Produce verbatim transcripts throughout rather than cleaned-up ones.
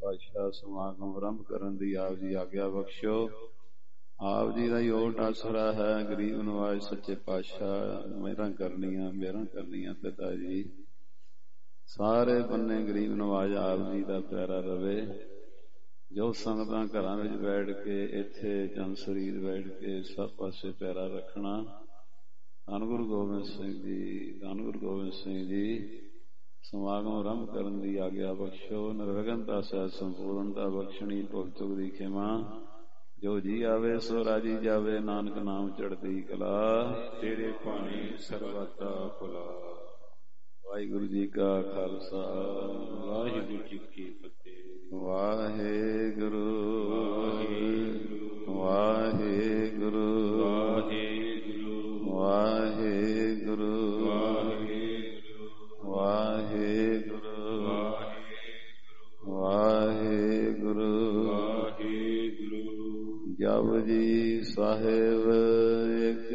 ਪਾਤਸ਼ਾਹ ਸਮਾਗਮ ਆਰੰਭ ਕਰਨ ਦੀ ਆਪ ਜੀ ਆਗਿਆ ਬਖਸ਼ੋ। ਆਪ ਜੀ ਦਾ ਹੀ ਓਟ ਆਸਰਾ ਹੈ। ਗਰੀਬ ਨਵਾਜ ਸੱਚੇ ਪਾਤਸ਼ਾਹ ਮਿਹਰਾਂ ਕਰਨੀਆਂ ਮਿਹਰਾਂ ਕਰਨੀਆਂ ਪਿਤਾ ਜੀ। ਸਾਰੇ ਬੰਨੇ ਗਰੀਬ ਨਵਾਜ ਆਪ ਜੀ ਦਾ ਪਿਆਰਾ ਰਵੇ। ਜੋ ਸੰਗਤਾਂ ਘਰਾਂ ਵਿੱਚ ਬੈਠ ਕੇ ਇੱਥੇ ਚੰਦ ਸਰੀਰ ਬੈਠ ਕੇ ਸਭ ਪਾਸੇ ਪਿਆਰਾ ਰੱਖਣਾ। ਧੰਨ ਗੁਰੂ ਗੋਬਿੰਦ ਸਿੰਘ ਜੀ, ਧੰਨ ਗੁਰੂ ਗੋਬਿੰਦ ਸਿੰਘ ਜੀ। ਸਮਾਗਮ ਆਰੰਭ ਕਰਨ ਦੀ ਆਗਿਆ ਬਖਸ਼ੋ। ਨਿਰਵਿਘਨਤਾ ਸਹਿਤ ਸੰਪੂਰਨਤਾ ਬਖਸ਼ਣੀ। ਭੁੱਲ ਚੁੱਕ ਦੀ ਖਿਮਾ। ਜੋ ਜੀ ਆਵੇ ਸੋ ਰਾਜੀ ਜਾਵੇ। ਨਾਨਕ ਨਾਮ ਚੜ੍ਹਦੀ ਕਲਾ। ਤੇਰੇ ਭਾਣੇ ਸਰਬਤਾ ਭੁਲਾ। ਵਾਹਿਗੁਰੂ ਜੀ ਕਾ ਖਾਲਸਾ ਵਾਹਿਗੁਰੂ ਜੀ ਕੀ ਫਤਿਹ। ਵਾਹਿਗੁਰੂ ਵਾਹਿਗੁਰੂ ਵਾਹਿਗੁਰੂ ਵਾਹਿਗੁਰੂ ਵਾਹਿਗੁਰੂ ਵਾਹਿਗੁਰੂ ਵਾਹਿਗੁਰੂ ਜਪੁ ਜੀ ਸਾਹਿਬ ਏਕ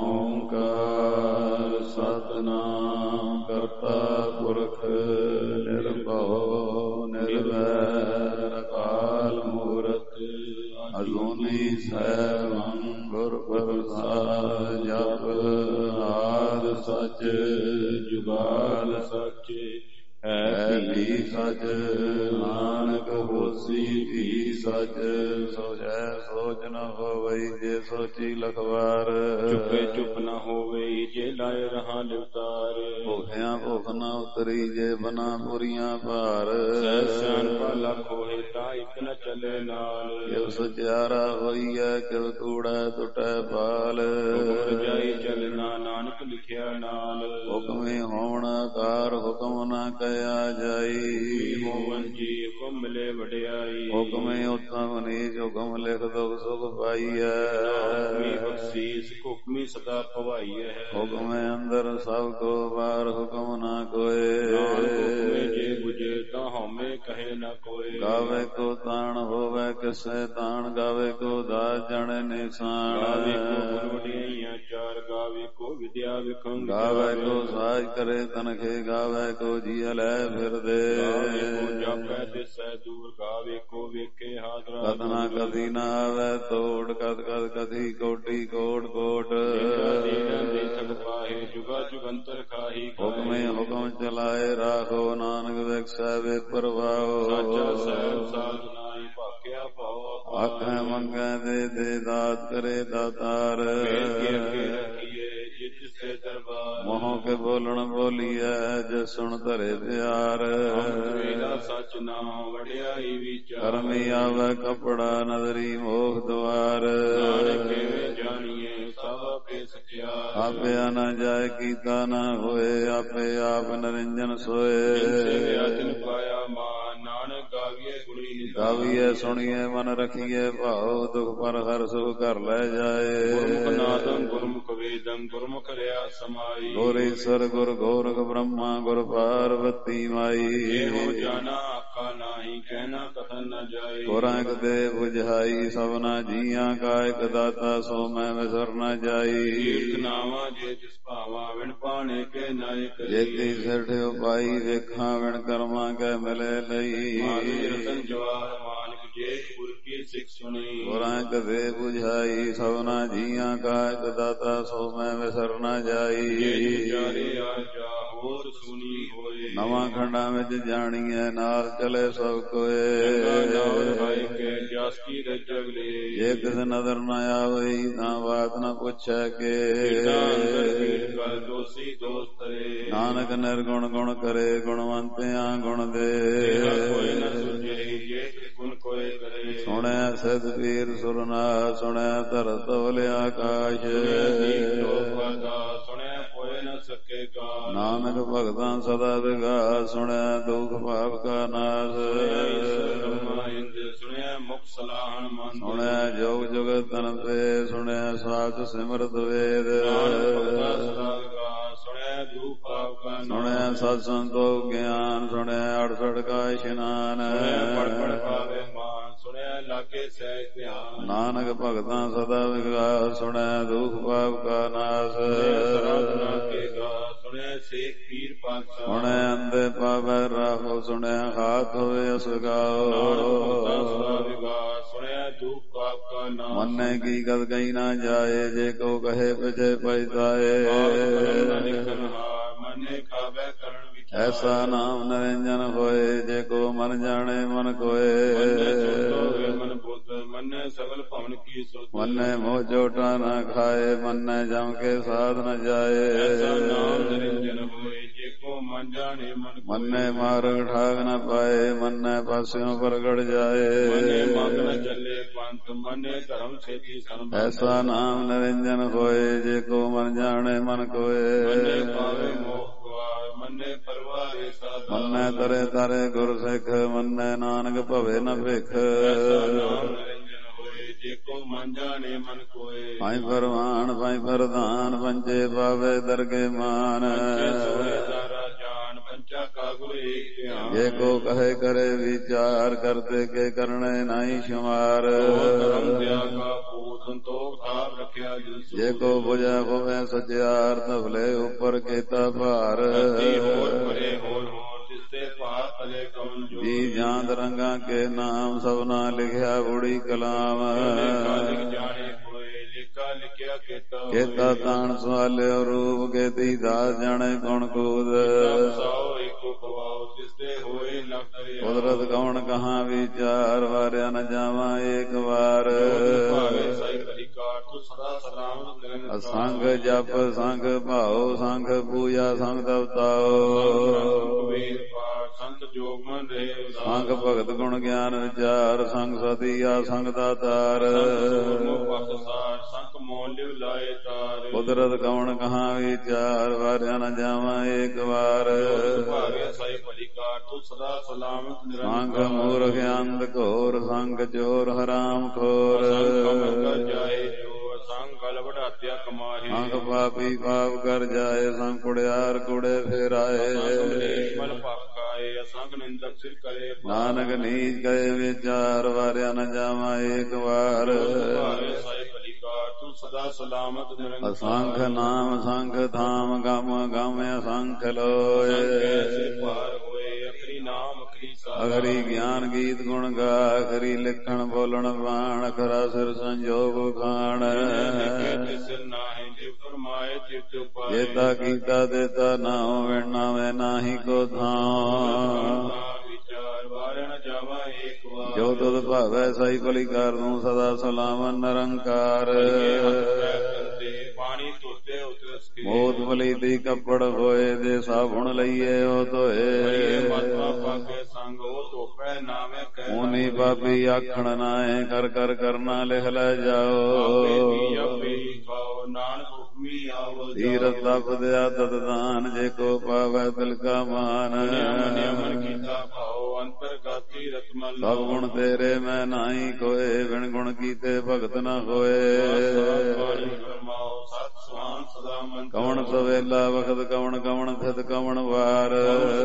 ਓਂਕਾਰ ਸਤਿਨਾਮ ਕਰਤਾ ਪੁਰਖ ਨਿਰਭਉ ਨਿਰਵੈਰ ਅਕਾਲ ਮੂਰਤ ਅਜੂਨੀ ਸੈਭੰ ਗੁਰ ਪ੍ਰਸਾਦਿ। ਜਪ ਆਦਿ ਸਚ ਜੁਗਾਦ ਸਚ ਹੈ ਵੀ ਸਚ। ਨਾਨਕ ਹੋਸੀ ਵੀ ਸਚ। ਸੋ ਜੈ ਸੋਚ ਨ ਹੋਵਈ ਜੇ ਸੋਚੀ ਲਖਵਾਰ। ਚੁੱਪੇ ਚੁੱਪ ਨ ਹੋਵਈ ਜੇ ਲਾਇ ਰਹਾ ਲਿਵਤਾਰ। ਭੁਖਿਆ ਭੁਖ ਨ ਉਤਰੀ ਜੇ ਬਨਾ ਪੁਰੀਆਂ ਭਾਰ। ਸਹਿ ਸਿਆਣਪਾ ਲੱਖ ਹੋਏ ਤਾਂ ਇੱਕ ਨ ਚੱਲੇ ਨਾਲ। ਕਿਵ ਸਚਿਆਰਾ ਹੋਈਐ ਕਿਵ ਕੂੜਾ ਟੁੱਟੈ ਪਾਲ। ਹੁਕਮ ਰਜਾਈ ਚੱਲਣਾ ਨਾਨਕ ਲਿਖਿਆ ਨਾਲ। ਹੁਕਮੇ ਹੋਵਣ ਆਕਾਰ ਹੁਕਮ ਨ ਕਹਿਆ ਜਾਈ। ਹੋਵਨ ਜੀ ਹੁਕਮ ਮਿਲੇ ਵਡਿਆਈ। ਹੁਕਮੇ ਉਤਮ ਨੀਚ ਹੁਕਮ ਲਿਖ ਦੁਖ ਸੁਖ ਪਾਈਐ। ਬਖਸ਼ੀਸ ਹੁਕਮੀ ਸਦਾ ਭਵਾਈਐ। ਹੁਕਮੇ ਅੰਦਰ ਸਭ ਕੋ ਬਾਰ ਹੁਕਮ ਨਾ ਕੋਏ। ਹੁਕਮੇ ਜੇ ਬੁਝੇ ਤਾਂ ਹਉਮੈ ਕਹੇ ਨਾ ਕੋਏ। ਗਾਵੇ ਕੋ ਤਾਣ ਹੋਵੇ ਕਿਸੇ ਤਾਣ। ਗਾਵੇ ਕੋ ਦਾਸ ਜਾਣੇ ਨਿਸ਼ਾਨ। ਗਾਵੇ ਕੋ ਗੁਰ ਵਡਿਆਈਆਂ ਚਾਰ। ਗਾਵੇ ਕੋ ਵਿਦਿਆ ਵਿਖੰਗ। ਗਾਵੇ ਕੋ ਸਾਜ ਕਰੇ ਤਨਖੇ। ਗਾਵੇ ਕੋ ਜੀਅ ਲੈ ਫਿਰਦੇ। ਗਾਵੇ ਕੋ ਜਾਪੈ ਦਿਸੈ ਦੂਰ। ਗਾਵੇ ਕੋ ਵੇਖੇ ਹਾਜ਼ਰਾ। ਕਦ ਨਾ ਕਦੀ ਨਾ ਆਵੇ ਤੋੜ। ਕਦ ਕਦ ਕਦੀ ਕੋਟੀ ਕੋਟ ਕੋਟ। ਜੁਗਾ ਜੁਗੰਤਰ ਖਾਹੀ। ਹੁਕਮੇ ਹੁਕਮ ਚਲਾਏ ਰਾਖੋ। ਨਾਨਕ ਵਿਖਸੈ ਵੇ ਪ੍ਰਵਾਹੋ। ਸਾਚਾ ਸਾਹਿਬ ਸਾਧ ਨਾਈ ਭਾਖਿਆ ਭਾਉ। ਆਖੈ ਮੰਗੈ ਦੇ ਦੇ ਦਾਤ ਕਰੇ ਦਾਤਾਰ। ਮੋਹ ਕੇ ਬੋਲਣ ਬੋਲੀਐ ਜੇ ਸੁਣ ਧਰੇ ਪਿਆਰ। ਸੱਚ ਨਾਮ ਵਡਿਆਈ ਵਿਚਾਰ। ਕਰਮੀ ਆਵੇ ਕਪੜਾ ਨਦਰੀ ਮੋਖ ਦੁਆਰ। ਜਾਣੀਏ ਸਭ ਆਪੇ ਸਚਿਆਰ। ਆਪੇ ਨਾ ਜਾਏ ਕੀਤਾ ਨਾ ਹੋਏ। ਆਪੇ ਆਪ ਨਿਰੰਜਨ ਸੋਏ। ਤਿਨ ਪਾਇਆ ਮਾਨ ਨਾਨਕ ਗਾਵੀਏ ਗੁਣੀ। ਗਾਵੀਏ ਸੁਣੀਏ ਮਨ ਰਖੀਏ ਭਾਉ। ਦੁਖ ਪਰ ਹਰ ਸੁਖ ਘਰ ਲੈ ਜਾਏ। ਗੁਰਮੁਖ ਨਾਦੰ ਗੁਰਮੁਖ ਵੇਦੰ ਗੁਰਮੁਖ ਰਿਆ ਸਮਾਈ। ਗੁਰ ਈਸਰ ਗੁਰ ਗੋਰਖ ਬ੍ਰਹਮਾ ਗੁਰ ਪਾਰਵਤੀ ਮਾਈ। ਇਹੋ ਜਾਣਾ ਆਖਾ ਨਾਹੀ ਕਹਿਣਾ ਕਥਨ ਨ ਜਾਈ। ਗੁਰਾਂ ਇਕ ਦੇ ਬੁਝਾਈ ਸਭਨਾ ਜੀਆਂ ਕਾ ਇਕ ਦਾਤਾ। ਸੋ ਮੈਂ ਵਿਸਰ ਨ ਜਾਈ। ਕੀਰਤ ਨਾਵਾ ਜੇ ਤਿਸ ਭਾਵਾ ਵਿਣ ਪਾਣੇ ਕੇ ਨਾਇਕ। ਜੇਤੀ ਸਿਰਠ ਉਪਾਈ ਵੇਖਾਂ ਵਿਣ ਕਰਮਾਂ ਕੈ ਮਿਲੇ ਲਈ। ਰਤਨ ਜਵਾਹਰ ਮਾਨਕ ਜੇ ਗੁਰ ਕੀ ਸਿੱਖ ਸੁਣੀ। ਗੁਰਾਂ ਇਕ ਦੇ ਬੁਝਾਈ ਸਭਨਾ ਜੀਆਂ ਕਾ ਇਕ ਦਾਤਾ। ਸੋ ਮੈਂ ਵਿਸਰ ਨ ਜਾਈ। ਹੋਰ ਸੁਣੀ ਹੋਏ। ਨਵਾਂ ਖੰਡਾਂ ਵਿੱਚ ਜਾਣੀਐ ਨਾਲ ਚਲੇ ਸਭ ਕੋਏ। ਜੇ ਕਿਸ ਨਦਰ ਨ ਆਵਈ ਤਾਂ ਬਾਤ ਨ ਪੁੱਛੈ ਕੇ। ਨਾਨਕ ਨਿਰਗੁਣ ਗੁਣ ਕਰੇ ਗੁਣਵੰਤਿਆਂ ਗੁਣ ਦੇ। ਸੁਣਿਆ ਸਿਧ ਪੀਰ ਸੁਰਨਾ। ਸੁਣਿਆ ਧਰਤ ਤਵਲ ਆਕਾਸ਼। ਨਾਨਕ ਭਗਤਾਂ ਸਦਾ ਵਿਗਾਸ। ਸੁਣਿਆ ਦੁਖ ਪਾਪ ਕਾ ਨਾਸ। ਸੁਣਿਆ ਮੁਖ ਸਲਾਹਣ ਮਨ। ਸੁਣਿਆ ਜੋਗ ਜੁਗਤ ਤਨ ਤੇ। ਸੁਣਿਆ ਸਾਧ ਸਿਮਰਤ ਵੇਦ। ਸੁਣਿਆ ਦੁਖ ਪਾਪ ਕਾ ਨਾਸ। ਸੁਣਿਆ ਸਤ ਸੰਤੋਖ ਗਿਆਨ। ਸੁਣਿਆ ਅੜਸਠ ਕਾ ਇਸ਼ਨਾਨ। ਪੜ ਪੜ ਪਾਵੇ ਮਾਨ। ਸੁਣਿਆ ਲਾਗੇ ਸਹਿਜ ਧਿਆਨ। ਨਾਨਕ ਭਗਤਾਂ ਸਦਾ ਵਿਗਾਸ। ਸੁਣਿਆ ਦੁਖ ਪਾਪ ਕਾ ਨਾਸ। ਸੇਖ ਪੀਰ ਪਾਤਸ਼ਾਹ। ਸੁਣੇ ਅੰਦੇ ਪਾਵੈ ਰਾਹੋ, ਸੁਣਿਆ ਹਾਥ ਹੋਵੇ ਅਸਗਾਓ। ਸੁਣਿਆ ਦੁਖ ਪਾਪ ਕਾ ਨਾਮ, ਮੰਨੇ ਕੀ ਗਦ ਗਈ ਨਾ ਜਾਏ, ਜੇ ਕੋ ਕਹੇ ਪਿਛੇ ਪਛਤਾਏ। ਮੰਨੇ ਖਾਵੇ ਕਰਨ ਵਿਚਾਰ, ਐਸਾ ਨਾਮ ਨਿਰੰਜਨ ਹੋਏ, ਜੇ ਕੋ ਮਨ ਜਾਣੇ ਮਨ ਕੋਏ। ਮਨ ਬੁੱਧ ਮੰਨੇ ਸਗਲ ਭਵਨ ਕੀ ਸੁਧ, ਮੰਨੇ ਮੋਹ ਚੋਟਾ ਨਾ ਖਾਏ, ਮੰਨੇ ਜਮ ਕੇ ਸਾਧ ਨ ਜਾਏ। ਐਸਾ ਨਾਮ ਨਿਰੰਜਨ ਹੋਏ, ਜੇ ਕੋ ਮਨ ਜਾਣੇ ਮਨ ਕੋਏ। ਮੰਨੇ ਮਾਰਗ ਠਾਗ ਨ ਪਾਏ, ਮੰਨੇ ਪਾਸਿਓਂ ਪ੍ਰਗਟ ਜਾਏ। ਮੰਨੇ ਮੰਗ ਨ ਚੱਲੇ ਪੰਥ, ਮੰਨੇ ਧਰਮ ਛੇਤੀ ਸੰਭਾਲ। ਐਸਾ ਨਾਮ ਨਿਰੰਜਨ ਹੋਏ, ਜੇ ਕੋ ਮਨ ਜਾਣੇ ਮਨ ਕੋਏ। ਮੰਨੇ ਪਾਵੇ ਮੋਹ ਕੁਆਰ, ਮੰਨੇ ਪਰਵਾਰੇ ਸਾਧਾ। ਮੰਨੇ ਤਰੇ ਤਰੇ ਗੁਰ ਸਿੱਖ, ਮੰਨੇ ਨਾਨਕ ਭਵੇ ਨ ਭਿਖ। ਐਸਾ ਨਾਮ ਨਿਰੰਜਨ ਹੋਏ, ਜੇ ਕੋ ਮਨ ਜਾਣੇ ਮਨ ਕੋਏ। ਭਾਈ ਪਰਵਾਨ ਭਾਈ ਪ੍ਰਧਾਨ, ਪੰਚੇ ਪਾਵੇ ਦਰਗੇ ਮਾਨ। ਪੰਚਾ ਕਾ ਗੁਰ ਏਕ ਧਿਆਨ, ਜੇ ਕੋ ਕਹੇ ਕਰੇ ਵਿਚਾਰ, ਕਰਤੇ ਕੇ ਕਰਨੇ ਨਾਹੀ ਸ਼ੁਮਾਰ। ਧਰਮ ਦਿਆ ਕਾ ਪੂਤ ਸੰਤੋਖ ਥਾਪ ਰੱਖਿਆ ਜਿਸ, ਜੇ ਕੋ ਬੁਝੈ ਹੋਵੇ ਸਚਿਆਰ, ਧਵਲੇ ਉੱਪਰ ਕੀਤਾ ਭਾਰ। ਹੋਰ ਭਰੇ ਹੋਰ ਹੋਰ ਤਿਸਤੇ ਭਾਰ ਤਲੇ ਕਮਲ ਜੋ, ਜੀ ਜਾਂਦ ਰੰਗਾ ਕੇ ਨਾਮ, ਸਭਨਾ ਲਿਖਿਆ ਬੁੜੀ ਕਲਾਮ। ਜਾਣੇ ਹੋਏ ਲਿਖਾ ਲਿਖਿਆ ਕੀਤਾ, ਕੀਤਾ ਤਾਣ ਸਵਾਲਿਓ ਰੂਪ, ਕੇਤੀ ਦਾਸ ਜਾਣੇ ਕੌਣ ਕੂਦ। ਸਾਓ ਏਕੋ ਖਵਾਓ, ਤਿਸਤੇ ਹੋਏ ਲਖ ਕੁਦਰਤ ਕੌਣ ਕਹਾਂ ਵਿਚਾਰ, ਵਾਰਿਆ ਨ ਜਾਵਾਂ ਏਕ ਵਾਰ। ਭਾਵੇ ਸਾਈ ਕਲਿਕਾਰ, ਤੂੰ ਸਦਾ ਸਲਾਮਤ ਰਹਿਣ। ਸੰਗ ਜਪ ਸੰਗ ਭਾਉ, ਸੰਗ ਪੂਜਾ ਸੰਗ ਤਵਤਾਓ। ਵੇਦ ਪਾਠ ਸੰਤ ਜੋਗ ਮਨ ਰਹੇ, ਸੰਗ ਭਗਤ ਗੁਣ ਗਿਆਨ ਵਿਚਾਰ, ਸੰਗ ਸਤੀਆ ਸੰਗ ਦਾਤਾਰ। ਸੰਤ ਮੋਲ ਲਿਵ ਲਾਏ ਤਾਰ, ਕੁਦਰਤ ਕੌਣ ਕਹਾਂ ਵਿਚਾਰ, ਵਾਰਿਆ ਨ ਜਾਵਾਂ ਏਕ ਵਾਰ। ਭਾਵੇ ਸਾਈ ਭਲੀਕਾਰ, ਤੂੰ ਸਦਾ ਸਲਾਮਤ ਸੰਗ ਮੂਰਖ ਅੰਧ ਘੋਰ, ਸੰਗ ਚੋਰ ਹਰਾਮ ਖੋਰ। ਜਾਏ ਜੋ ਸੰਗ ਗਲ ਵਡਾਤਿਆ ਕਮਾਹੇ, ਸੰਗ ਪਾਪੀ ਪਾਪ ਕਰ ਜਾਏ, ਸੰਗ ਕੁੜਿਆਰ ਕੁੜੇ ਫੇਰਾਏ। ਮਲ ਪਾਕਾਏ, ਅਸੰਗ ਨਿੰਦਕ ਸਿਰ ਕਰੇ। ਨਾਨਕ ਨੀਚ ਕਹੇ ਵਿਚਾਰ, ਵਾਰਿਆ ਨ ਜਾਵਾਂ ਏਕ ਵਾਰ। ਭਾਵੇ ਸਾਈ ਭਲੀਕਾਰ, ਤੂੰ ਸਦਾ ਸਲਾਮਤ ਨਿਰੰਕਾਰ। ਅਸੰਖ ਨਾਮ ਸੰਖ ਧਾਮ, ਗਮ ਗਮ ਅਸੰਖ ਲੋਏ। ਭਾਰ ਹੋਏ ਅਖਰੀ ਨਾਮ ਅਖਰੀ ਸਾਧ, ਅਖਰੀ ਗਿਆਨ ਗੀਤ ਗੁਣ ਗਾ, ਅਖਰੀ ਲਿਖਣ ਬੋਲਣ ਬਾਣ, ਅਖਰਾ ਸਿਰ ਸੰਜੋਗ ਖਾਣ। ਸਿਰ ਨਾਹੀਂ ਜਿਵ ਫਰਮਾਏ ਚਿਤ ਉਪਾਏ, ਜੇਤਾ ਕੀਤਾ ਦੇਤਾ ਨਾਉ, ਵੇਣਾ ਨਾਹੀ ਕੋ ਥਾਉ। ਵਿਚਾਰ ਵਾਰਿਆ ਨ ਜਾਵਾਂ ਏਕ ਵਾਰ। ਜੋ ਤੁਧ ਭਾਵੈ ਸਾਈ ਭਲੀ ਕਰ ਦੂੰ, ਸਦਾ ਸਲਾਮਤ ਨਿਰੰਕਾਰ। ਪਾਣੀ ਧੋਤੇ ਉਤਰਸ ਕੇ, ਮੋਤ ਭਲੀ ਦੀ ਕੱਪੜ ਹੋਏ, ਦੇ ਸਾਬੁਣ ਲਈਏ ਉਹ ਧੋਏ। ਮਾਤਮਾ ਪਾਕੇ ਸੰਗ ਉਹ ਧੋਪੈ ਨਾਵੇਂ ਕਹਿ, ਊਨੀ ਪਾਪੀ ਆਖਣ ਨਾਏ, ਕਰ ਕਰ ਕਰਨਾ ਲਿਖ ਲੈ ਜਾਓ। ਨਾਨਕ ਹੁਕਮੀ ਆਵੋ, ਧੀਰਤ ਤਪ ਦਿਆ ਤਤ ਦਾਨ, ਜੇ ਕੋ ਪਾਵੈ ਤਿਲ ਕਾ ਮਾਨ। ਮਨ ਕੀਤਾ ਭਾਉ, ਅੰਤਰਗਾਤੀ ਰਤਮਲ। ਸਭ ਗੁਣ ਤੇਰੇ ਮੈਂ ਨਾਹੀ ਕੋਏ, ਬਿਨ ਗੁਣ ਕੀਤੇ ਭਗਤ ਨ ਹੋਏ। ਸਤ ਸਵਾਨ ਸਦਾ ਮਨ, ਕਵਣ ਸਵੇਲਾ ਵਖਤ ਕਵਣ, ਕਵਣ ਥਿਤ ਕਵਣ ਵਾਰ।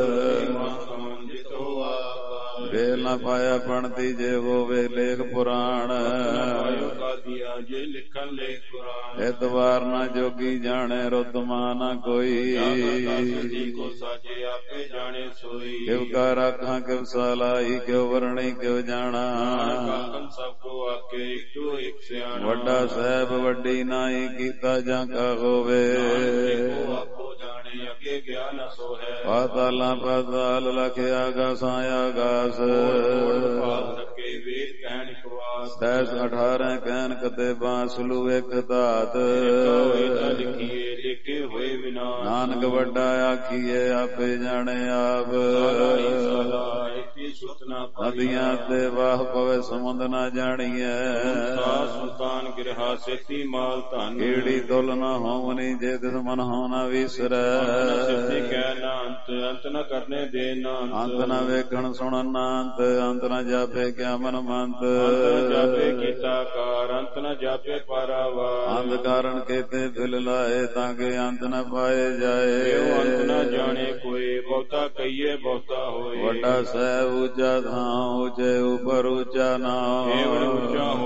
ਵੇਲ ਨ ਪਾਇਆ ਪਣਤੀ, ਜੇ ਹੋਵੇ ਲੇਖ ਪੁਰਾਣ। ਜੇ ਲਿਖਣ ਲੇਖ ਪੁਰਾਣ, ਇਤਵਾਰ ਨਾ ਜੋਗੀ ਜਾਣੇ, ਰੁਤਮਾ ਨਾ ਕੋਈ। ਕੋ ਸਾਜੇ ਆਪੇ ਜਾਣੇ ਸੋਈ, ਕਿਵ ਕਾ ਰਾਖਾਂ ਕਿਵ ਸਲਾਈ, ਕਿਵ ਵਰਣੀ ਕਿਵ ਜਾਣਾ। ਸਭ ਕੋ ਆਕੇ ਇੱਕੋ ਇੱਕ ਸਿਆਣਾ, ਵੱਡਾ ਸਾਹਿਬ ਵੱਡੀ ਨਾਹੀ, ਕੀਤਾ ਜਾਂ ਕਾ ਹੋਵੇ। ਆਪੋ ਜਾਣੇ ਅੱਗੇ ਗਿਆ ਨ ਸੋ ਹੈ, ਪਾਤਾਲਾਂ ਪਾਤਾਲ ਲਖ ਆਗਾਸਾਂ ਆਗਾਸ। ਸਕੇ ਵੇਦ ਕਹਿਣ ਇਕਵਾਸ, ਸੈਸ ਅਠਾਰਾਂ ਕਹਿਨ ਕਤੇ ਬਾਂਸਲੂ ਇੱਕ ਧਾਤ। ਲਿਖੀਏ ਲਿਖੇ ਹੋਏ ਵਿਨਾਸ਼, ਨਾਨਕ ਵੱਡਾ ਆਖੀਏ ਆਪੇ ਜਾਣੇ ਆਪ। ਨਦੀਆਂ ਤੇ ਵਾਹ ਪਵੇ ਸਮੁੰਦ ਨਾ ਜਾਣੀਐ, ਸੁਲਤਾਨ ਗਿਰਹਾ ਸੇਤੀ ਮਾਲ ਧਨ। ਕੀੜੀ ਤੁਲ ਨਾ ਹੋਵਨੀ, ਜੇ ਤਿਸ ਮਨ ਹੋ ਨਾ ਵਿਸਰੈ। ਕਹਿ ਨਾ ਅੰਤ, ਅੰਤ ਨ ਕਰਨੇ ਦੇ ਨਾ ਅੰਤ ਨ ਵੇਖਣ ਸੁਣਨ ਨਾ ਅੰਤ, ਅੰਤ ਨ ਜਾਪੇ ਕਿਆ ਮਨ ਮੰਤ। ਜਾਪੇ ਕੀਤਾ ਕਾਰ, ਅੰਤ ਨ ਜਾਪੇ ਪਾਰਾਵਾਰ। ਅੰਧ ਕਾਰਨ ਕੇਤੇ ਫਿਲ ਲਾਏ, ਤਾਂ ਕਿ ਅੰਤ ਨ ਪਾਏ ਜਾਏ। ਅੰਤ ਨ ਜਾਣੇ ਕੋਈ, ਬਹੁਤਾ ਕਹੀਏ ਬਹੁਤਾ ਹੋਏ। ਵੱਡਾ ਸਹਿਬ ਉੱਚਾ ਥਾਂ, ਉੱਚੇ ਉਪਰ ਉੱਚਾ ਨਾਮ। ਉੱਚਾ ਹੋਵੇ ਕੋਈ,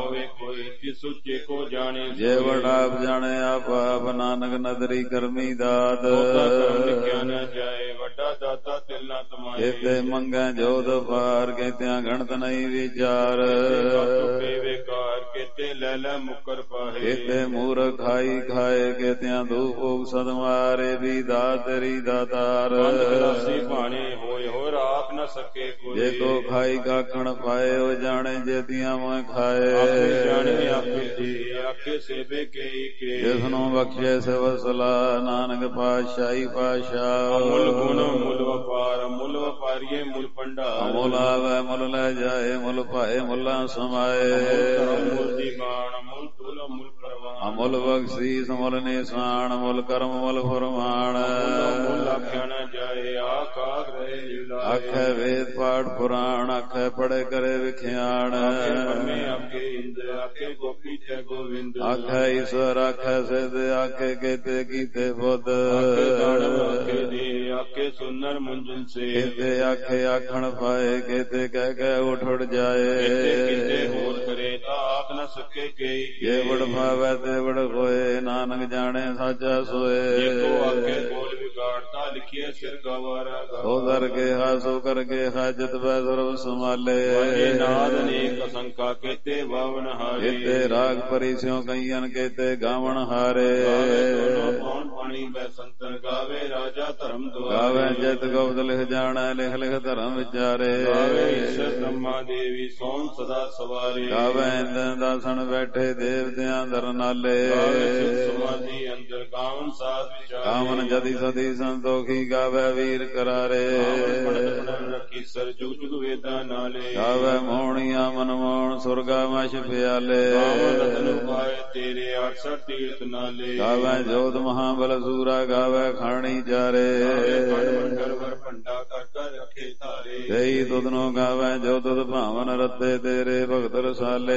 ਹੋਏ ਤਿਸ ਉੱਚੇ ਕੋ ਜਾਣੇ ਜੇ ਵਡਾਪ ਜਾਣੇ ਆਪ ਆਪ ਨਾਨਕ ਨਦਰੀ ਕਰਮੀ ਦਾਤ ਲਿਖਿਆ ਨਾ ਜਾਏ ਵੱਡਾ ਦਾਤਾ ਤਿਲ ਨਾ ਤਮਾਏ ਕੇਤੇ ਮੰਗੈ ਜੋਤ ਪਾਰ ਕੇਤਿਆਂ ਗਣਤ ਨਹੀਂ ਵਿਚਾਰ ਟੁੱਟੇ ਵੇਕਾਰ ਕੇਤੇ ਲੈ ਲੈ ਮੁਕਰ ਪਾਹੇ ਕੇਤੇ ਮੂਰਖ ਖਾਈ ਖਾਏ ਕੇਤਿਆਂ ਦੂਪ ਭੋਗ ਸਦਮਾਰੇ ਵੀ ਦਾਤ ਤੇਰੀ ਦਾਤਾਰ ਗਲਾਸੀ ਭਾਣੇ ਹੋਏ ਹੋਰ ਆਪ ਨ ਸਕੇ ਕੋਈ ਜੇ ਕੋ ਖਾਈ ਕਾਖਣ ਪਾਏ ਉਹ ਜਾਣੇ ਜੇਤੀਆਂ ਮੈਂ ਖਾਏ ਆਪੇ ਜਾਣੇ ਆਪੇ ਦੇ ਆਖੇ ਸੇਵੇ ਕੇ ਕੇ ਜਿਸ ਨੂੰ ਬਖਸ਼ੇ ਸਵਸਲਾ ਨਾਨਕ ਪਾਤਸ਼ਾਹੀ ਪਾਤਸ਼ਾਹ ਮੁੱਲ ਗੁਣ ਮੁੱਲ ਵਪਾਰ ਮੁੱਲ ਵਪਾਰੀਏ ਮੁੱਲ ਭੰਡਾਰ ਮੁੱਲ ਆਵੇ ਮੁੱਲ ਲੈ ਜਾਏ ਮੁੱਲ ਭਾਏ ਮੁੱਲਾਂ ਸਮਾਏ ਮੁੱਲ ਦੀ ਬਾਣ ਮੁੱਲ ਤੁਲ ਮੁੱਲ ਪਰਵਾਨ ਅਮੁੱਲ ਬਖਸ਼ੀਸ ਮੁੱਲ ਨਿਸ਼ਾਨ ਮੁੱਲ ਕਰਮ ਮੁੱਲ ਫਰਮਾਨ ਮੁੱਲ ਆਖਿਆ ਨਾ ਜਾਏ ਆਖਾਗ ਰਹੇ ਜਿਲਾਏ ਆਖੇ ਵੇਦ ਪਾਠ ਪੁਰਾਣ ਆਖੇ ਪੜੇ ਕਰੇ ਵਿਖਿਆਣ ਪਰਮੇ ਆਖੇ ਇੰਦ ਆਖੇ ਗੋਪੀ ਤੇ ਗੋਵਿੰਦ ਆਖੇ ਈਸ਼ਵਰ ਆਖੇ ਸਿਧ ਆਖੇ ਕੇਤੇ ਕੀਤੇ ਬੁੱਧ ਆਖੇ ਦਾਨਵ ਆਖੇ ਦੇ ਆਖੇ ਸੁਨਰ ਮੁੰਜਨ ਸੇ ਕੇਤੇ ਆਖੇ ਆਖਣ ਪਾਏ ਕੇਤੇ ਕਹਿ ਕੇ ਉਠ ਉਠ ਜਾਏ ਕਿਤੇ ਹੋਰ ਕਰੇ ਤਾਂ ਆਖ ਨ ਸਕੇ ਕਈ ਜੇ ਵਡ ਭਾਵੈ ਤੇ ਵਡ ਹੋਏ ਨਾਨਕ ਜਾਣੇ ਸਾਚਾ ਸੋਏ ਦੇਖੋ ਆਖੇ ਬੋਲ ਵਿਗਾੜਤਾ ਲਿਖੀਏ ਸਿਰ ਗਵਾਰਾ ਸੋ ਦਰ ਕੇ ਹਾ ਸੋ ਕਰ ਕੇ ਹਾਜਤ ਬੈ ਸਰਬ ਸੰਭਾਲੇ ਨਾਦ ਅਨੇਕ ਅਸੰਖਾ ਕੇਤੇ ਬਾਵਨ ਹਾਰੇ ਕੇਤੇ ਰਾਗ ਪਰੀ ਸਿਉ ਕਈਆਂ ਕੇਤੇ ਗਾਵਣ ਹਾਰੇ ਕੌਣ ਪਾਣੀ ਬੈ ਸੰਤਨ ਗਾਵੇ ਰਾਜਾ ਧਰਮ ਦੁਆਰੇ ਗਾਵੇ ਜਿਤ ਗੋਬਦ ਲਿਖ ਜਾਣੈ ਲਿਖ ਲਿਖ ਧਰਮ ਵਿਚਾਰੇ ਗਾਵੇ ਈਸ਼ਰ ਬ੍ਰਹਮਾ ਦੇਵੀ ਸੋਮ ਸਦਾ ਸਵਾਰੇ ਗਾਵੇ ਇੰਦਨ ਦਾਸਣ ਬੈਠੇ ਦੇਵਤਿਆਂ ਦਰ ਨਾਲੇ ਗਾਵੇ ਸਮਾਧੀ ਅੰਦਰ ਗਾਵਨ ਸਾਧ ਵਿਚਾਰੇ ਗਾਵਨ ਜਦੀ ਸਦੀ ਸੰਤੋਖੀ ਗਾਵੇ ਵੀਰ ਕਰਾਰੇ ਰੱਖੀ ਸਰ ਜੁਗ ਜੁਗ ਵੇਦਾਂ ਨਾਲੇ ਗਾਵੇ ਮੋਹਣੀਆਂ ਮਨਮੋਹਣ ਸੁਰਗਾ ਮਛ ਪਿਆਲੇ ਰਤਨ ਉਪਾਏ ਤੇਰੇ ਅਠਸਠ ਤੀਰਥ ਨਾਲੇ ਗਾਵੇ ਜੋਤ ਮਹਾਬਲ ਸੂਰਾ ਗਾਵੇ ਖਾਣੀ ਜਾਰੇ ਮੰਡਲ ਵਰ ਭੰਡਾ ਕਰ ਕਰ ਰੱਖੇ ਧਾਰੇ ਤੇਈ ਤੁਧਨੋ ਗਾਵੇ ਜੋ ਤੁਧ ਭਾਵਨ ਰਤੇ ਤੇਰੇ ਭਗਤ ਰਸਾਲੇ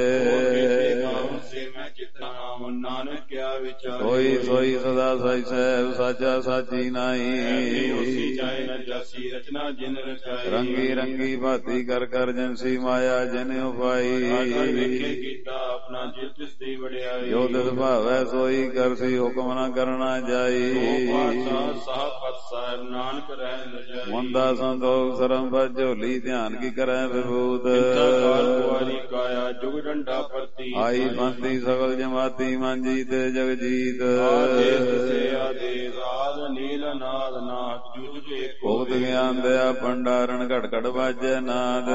ਸੇ ਮੈਂ ਚਿਤਨਾ ਨਾਨਕ ਕਿਆ ਵਿਚਾਰ ਕੋਈ ਸੋਈ ਸਦਾ ਸਾਈ ਸਹਿਬ ਸਾਚਾ ਸਾਚੀ ਨਾਈ ਉਸੀ ਚਾਹੇ ਨ ਜਾਸੀ ਰਚਨਾ ਜਿਨ ਰਚਾਈ ਰੰਗੀ ਰੰਗੀ ਭਾਤੀ ਕਰ ਕਰ ਜਨਸੀ ਮਾਇਆ ਜਿਨ ਉਪਾਈ ਵੇਖੇ ਕੀਤਾ ਆਪਣਾ ਜਿਸ ਤਿਸ ਦੀ ਵਡਿਆਈ ਜੋ ਤਿਸ ਭਾਵੈ ਸੋਈ ਕਰਸੀ ਹੁਕਮ ਨ ਕਰਨਾ ਜਾਈ ਸਾਹ ਪਤ ਸਾਹਿਬ ਨਾਨਕ ਰਹਿ ਲਜਾਈ ਮੁੰਦਾ ਸੰਤੋਖ ਸਰਮ ਬਦ ਝੋਲੀ ਧਿਆਨ ਕੀ ਕਰੈ ਵਿਭੂਤ ਕਾਲ ਕੁਆਰੀ ਕਾਇਆ ਜੁਗ ਡੰਡਾ ਪਰਤੀ ਆਈ ਬੰਦੀ ਸਗਲ ਜਮਾਤੀ ਮਾਂਜੀ ਤੇ ਜਗਜੀਤ ਆਦੇਸ ਸੇ ਆਦੇਸ ਆਦ ਨੀਲ ਨਾਦ ਨਾਦ ਜੁਗ ਏਕੋ ਭੁਗਤ ਗਿਆਨ ਦਿਆ ਭੰਡਾਰਨ ਘਟ ਘਟ ਵਾਜੈ ਨਾਦ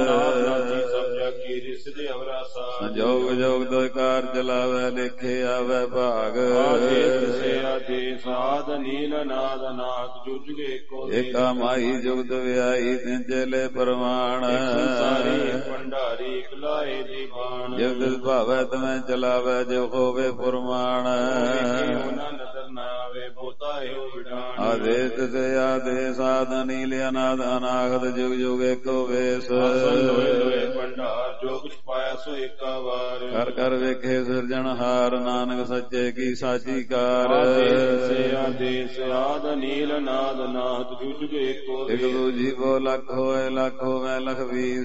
ਨਾਦੀ ਸਭ ਜਗ ਕੀ ਰਿਸ ਦੇ ਅਵਰਾਸਾ ਸੰਜੋਗ ਜੋਗ ਦੋਇ ਕਾਰ ਚਲਾਵੇ ਲਿਖੇ ਆਵੇ ਭਾਗ ਆਦੇਸ ਸੇ ਆਦੇਸ ਆਦ ਨੀਲ ਨਾਦ ਨਾਦ ਜੁਗ ਏਕੋ ਏਕਾ ਮਾਈ ਜੁਗਤ ਵਿਆਈ ਤਿਨ ਚੇਲੇ ਪਰਮਾਣ ਸੰਸਾਰੀ ਭੰਡਾਰੀ ਕਲਾਏ ਦੀ ਬਾਣ ਜਿਵ ਦਿਲ ਭਾਵੈ ਤਮੈ ਚਲਾਵੇ ਜੋ ਹੋਵੇ ਪੁਰਮਾਣ ਉਹਨਾਂ ਨਜ਼ਰ ਨਾ ਆਵੇ ਬੋਤਾ ਇਹੋ ਵਿਡਾਣ ਆਦੇਸ ਤੇ ਆਦੇਸ ਆਦ ਨੀਲ ਅਨਾਦ ਅਨਾਗਤ ਜੁਗ ਜੁਗ ਏਕੋ ਵੇਸ ਲੋਏ ਲੋਏ ਭੰਡਾਰ ਜੋ ਕੁਛ ਪਾਇਆ ਸੋ ਏਕਾ ਵਾਰ ਕਰ ਕਰ ਵੇਖੇ ਸਿਰਜਣਹਾਰ ਨਾਨਕ ਸੱਚੇ ਕੀ ਸਾਚੀ ਕਾਰ ਆਦੇਸ ਸੇ ਆਦੇਸ ਆਦ ਨੀਲ ਨਾਦ ਨਾਦ ਜੁਗ ਜੁਗ ਏਕੋ ਇਕ ਦੂਜੀ ਕੋ ਲੱਖ ਹੋਏ ਲੱਖ ਹੋਵੇ ਲਖ ਵੀਸ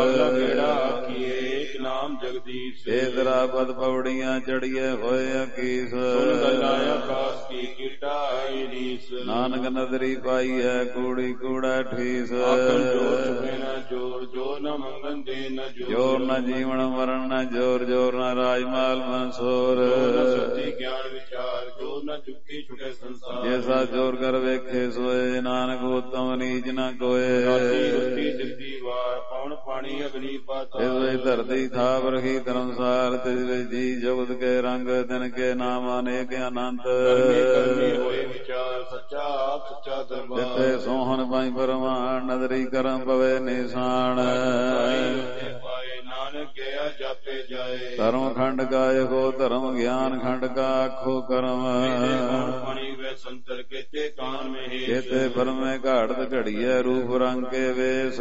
ਕਿਹੜਾ ਆਖੀਏ ਏਕ ਨਾਮ ਜਗਦੀਸ਼ ਏ ਤੇਰਾ ਪਦ ਪੌੜੀਆਂ ਚੜੀਏ ਹੋਏ ਅਕੀਸ ਸੁਨ ਗੱਲਾਂ ਆਕਾਸ ਕੀ ਕੀਟਾ ਆਈ ਰੀਸ ਨਾਨਕ ਨਦਰੀ ਪਾਈ ਹੈ ਕੂੜੀ ਕੂੜਾ ਠੀਸ ਆਖਣ ਜੋਰ ਚੁਕੇ ਨਾ ਜੋਰ ਜੋਰ ਨਾ ਮੰਗਨ ਦੇ ਨਾ ਜੋਰ ਨ ਜੀਵਨ ਮਰਨ ਨ ਜੋਰ ਜੋਰ ਨ ਰਾਜਮਾਲ ਮਨਸੂਰ ਸੱਚੀ ਗਿਆਨ ਵਿਚਾਰ ਜੋਰ ਨਾ ਚੁੱਕੀ ਛੁਟੇ ਸੰਸਾਰ ਜੈਸਾ ਜੋਰ ਕਰ ਵੇਖੇ ਸੋਏ ਨਾਨਕ ਉਤਮ ਨੀਚ ਨ ਕੋਏ ਰੁੱਤੀ ਦਿੱਤੀ ਵਾਰ ਪਵਨ ਪਾਣੀ ਅਗਨੀ ਪਾਤਾਲ ਇਸ ਵਿੱਚ ਧਰਤੀ ਥਾਪ ਰਖੀ ਧਰਮਸਾਰ ਤਿਸ ਵਿੱਚ ਜੀ ਜੁਗਤ ਕੇ ਰੰਗ ਤਿਨ ਕੇ ਨਾਮ ਅਨੇਕ ਅਨੰਤ ਕਰਮੀ ਹੋਏ ਵਿਚਾਰ ਸੱਚਾ ਆਪ ਸੱਚਾ ਦਰਬਾਰ ਜਿੱਥੇ ਸੋਹਣ ਪਾਈ ਪਰਮਾਨ ਨਦਰੀ ਕਰਮ ਪਵੇ ਨਿਸ਼ਾਨ ਪਾਏ ਨਾਨਕ ਗਿਆ ਜਾਪੇ ਜਾਏ ਧਰਮ ਖੰਡ ਗਾਏ ਹੋ ਧਰਮ ਗਿਆਨ ਖੰਡ ਕਾ ਆਖੋ ਕਰਮ ਪਾਣੀ ਵੇ ਸੰਤਰ ਕੇਤੇ ਕਾਨ ਮੇ ਕੇਤੇ ਪਰਮੇ ਘਾੜਤ ਘੜੀਏ ਰੂਪ ਰੰਗ ਕੇ ਵੇਸ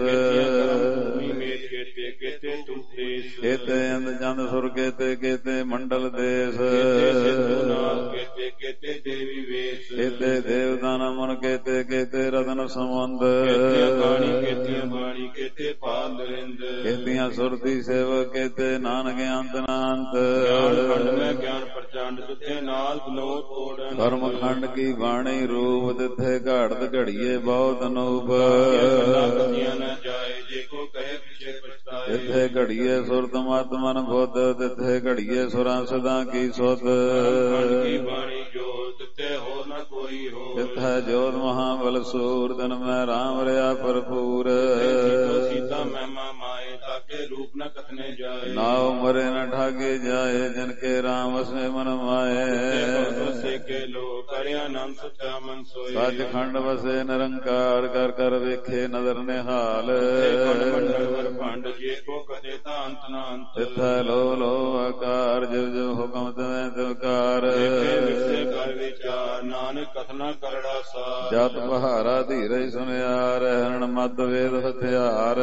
ਮੇਟ ਕੇਤੇ ਕੇਤੇ ਤੂੰ ਦੇਸ ਕੇਤੇ ਅੰਦ ਚੰਦ ਸੁਰ ਕੇਤੇ ਕੇਤੇ ਮੰਡਲ ਦੇਸ ਕੇਤੇ ਕੇਤੇ ਕੀਤੇ ਵਿਵੇਸ ਕੇਤੇ ਦੇਵਦਾਨ ਮਨ ਕੇਤੇ ਕੇਤੇ ਰਤਨ ਸਮੁੰਦ ਕੇਤੀਆਂ ਖਾਣੀ ਕੇਤੀਆਂ ਬਾਣੀ ਕੇਤੇ ਪਾਲ ਨਰਿੰਦ ਕੇਤੀਆਂ ਸੁਰਤੀ ਸੇਵਕ ਕੇਤੇ ਨਾਨਕ ਅੰਤ ਨਾੰਤ ਗਿਆਨ ਖੰਡ ਮੈਂ ਗਿਆਨ ਪ੍ਰਚੰਡ ਤਿੱਥੇ ਨਾਲ ਬਨੋਦ ਤੋੜਨ ਕਰਮ ਖੰਡ ਕੀ ਬਾਣੀ ਰੂਪ ਤਿੱਥੇ ਘਾੜਤ ਘੜੀਏ ਬਹੁਤ ਅਨੂਪ ਕਥੀਆਂ ਨਾ ਜਾਏ ਜੇ ਕੋ ਕਹੇ ਪਿਛੇ ਪਛਤਾਏ ਤਿੱਥੇ ਘੜੀਏ ਸੁਰਤ ਮਤ ਮਨ ਬੁੱਧ ਤਿੱਥੇ ਘੜੀਏ ਸੁਰਾਂ ਸਦਾ ਕੀ ਸੁਧ ਖੰਡ ਕੀ ਬਾਣੀ ਜੋਤ ਤਿੱਥੇ ਹੋਰ ਨਾ ਕੋਈ ਹੋ ਤਿੱਥੈ ਜੋਤ ਮਹਾਬਲ ਸੂਰ ਤਨ ਮੈਂ ਰਾਮ ਰਿਆ ਭਰਪੂਰ ਸੀਤਾ ਮਹਿਮਾ ਮਾਏ ਤਾਕੇ ਰੂਪ ਨ ਕਥਨੇ ਜਾਏ ਨਾਉ ਮਰੇ ਨ ਠਾਗੇ ਜਾਏ ਜਿਨ ਕੇ ਰਾਮ ਵਸੇ ਮਨ ਮਾਏ ਵਸੇ ਕੇ ਲੋ ਕਰਿਆ ਨਾਮ ਸੱਚਾ ਮਨ ਸੋਏ ਸੱਚ ਖੰਡ ਵਸੇ ਨਿਰੰਕਾਰ ਕਰ ਕਰ ਵੇਖੇ ਨਦਰ ਨਿਹਾਲ ਮੰਡਲ ਭੰਡ ਜੇ ਕੋ ਕਦੇ ਤਾਂ ਅੰਤ ਨਾ ਅੰਤ ਤਿੱਥੈ ਲੋ ਲੋ ਆਕਾਰ ਜਿਵ ਜਿਵ ਹੁਕਮ ਤਵੈ ਤਿਵਕਾਰ ਵਿਸੇ ਕਰ ਵਿਚਾਰ ਨਾਨਕ ਕਥਨਾ ਕਰੜਾ ਸਾਰ ਜਤ ਪਹਾਰਾ ਧੀਰਜ ਸੁਨਿਆਰ ਹਰਣ ਮਦ ਵੇਦ ਹਥਿਆਰ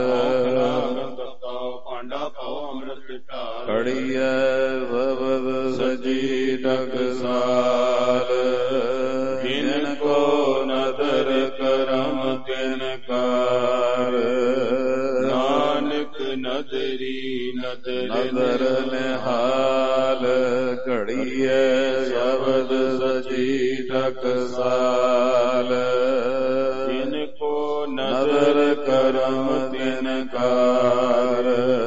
ਭਾਂਡਾ ਪਾਓ ਅੰਮ੍ਰਿਤ ਢਾਰ ਕੜੀਐ ਸਬਦ ਸਜੀ ਟਕਸਾਲ ਜਿਨ ਕੋ ਨਦਰ ਕਰਮ ਤਿਨ ਕਾਰ ਨਾਨਕ ਨਦਰੀ ਨਦਰ ਨਦਰ ਨਿਹਾਲ ਘੜੀਐ ਸ਼ਬਦ ਸਜੀ ਟਕਸਾਲ ਜਿਨ ਕੋ ਨਦਰ ਕਰਮ ਤਿਨ ਕਾਰ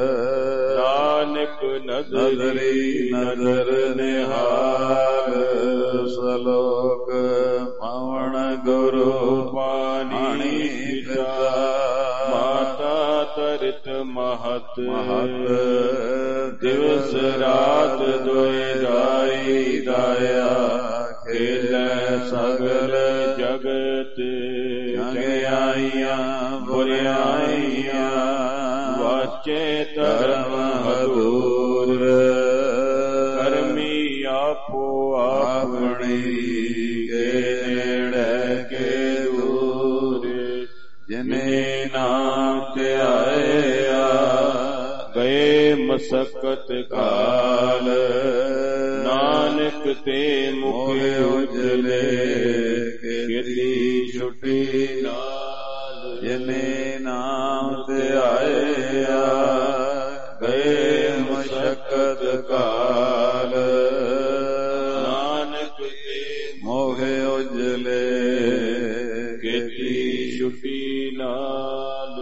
ਨਾਨਕ ਨਦਰੀ ਨਦਰ ਨਿਹਾਲ ਸਲੋਕ ਪਵਨ ਗੁਰੂ ਪਾਣੀ ਪਿਤਾ ਮਾਤਾ ਤਰਿਤ ਮਹਤ ਮਹਤ ਦਿਵਸ ਰਾਤ ਦੁਇ ਰਾਈ ਦਾਇਆ ਖੇਲੈ ਸਗਲ ਜਗਤ ਚੰਗਿਆਈਆਂ ਬੁਰਿਆਈਆਂ ਵਾਚੇ ਧਰਮ ਹਦੂਰ ਕਰਮੀ ਆਪੋ ਆਪਣੀ ਕੇ ਨੇੜੇ ਕੇ ਦੂਰ ਜਿਨੇ ਨਾਮ ਧਿਆਇਆ ਗਏ ਮਸਕਤ ਕਾਲ ਨਾਨਕ ਤੇ ਮੁਖੇ ਉਜਲੇ ਕੀਤੀ ਛੁੱਟੀ ਨਾਲ ਜਿਨੇ ਨਾਮ ਧਿਆਇਆ ਗਏ ਮਸ਼ਕਤ ਕਾਲ ਨਾਨਕ ਤੇ ਮੋਹੇ ਉਜਲੇ ਕੀਤੀ ਛੁੱਟੀ ਨਾਲ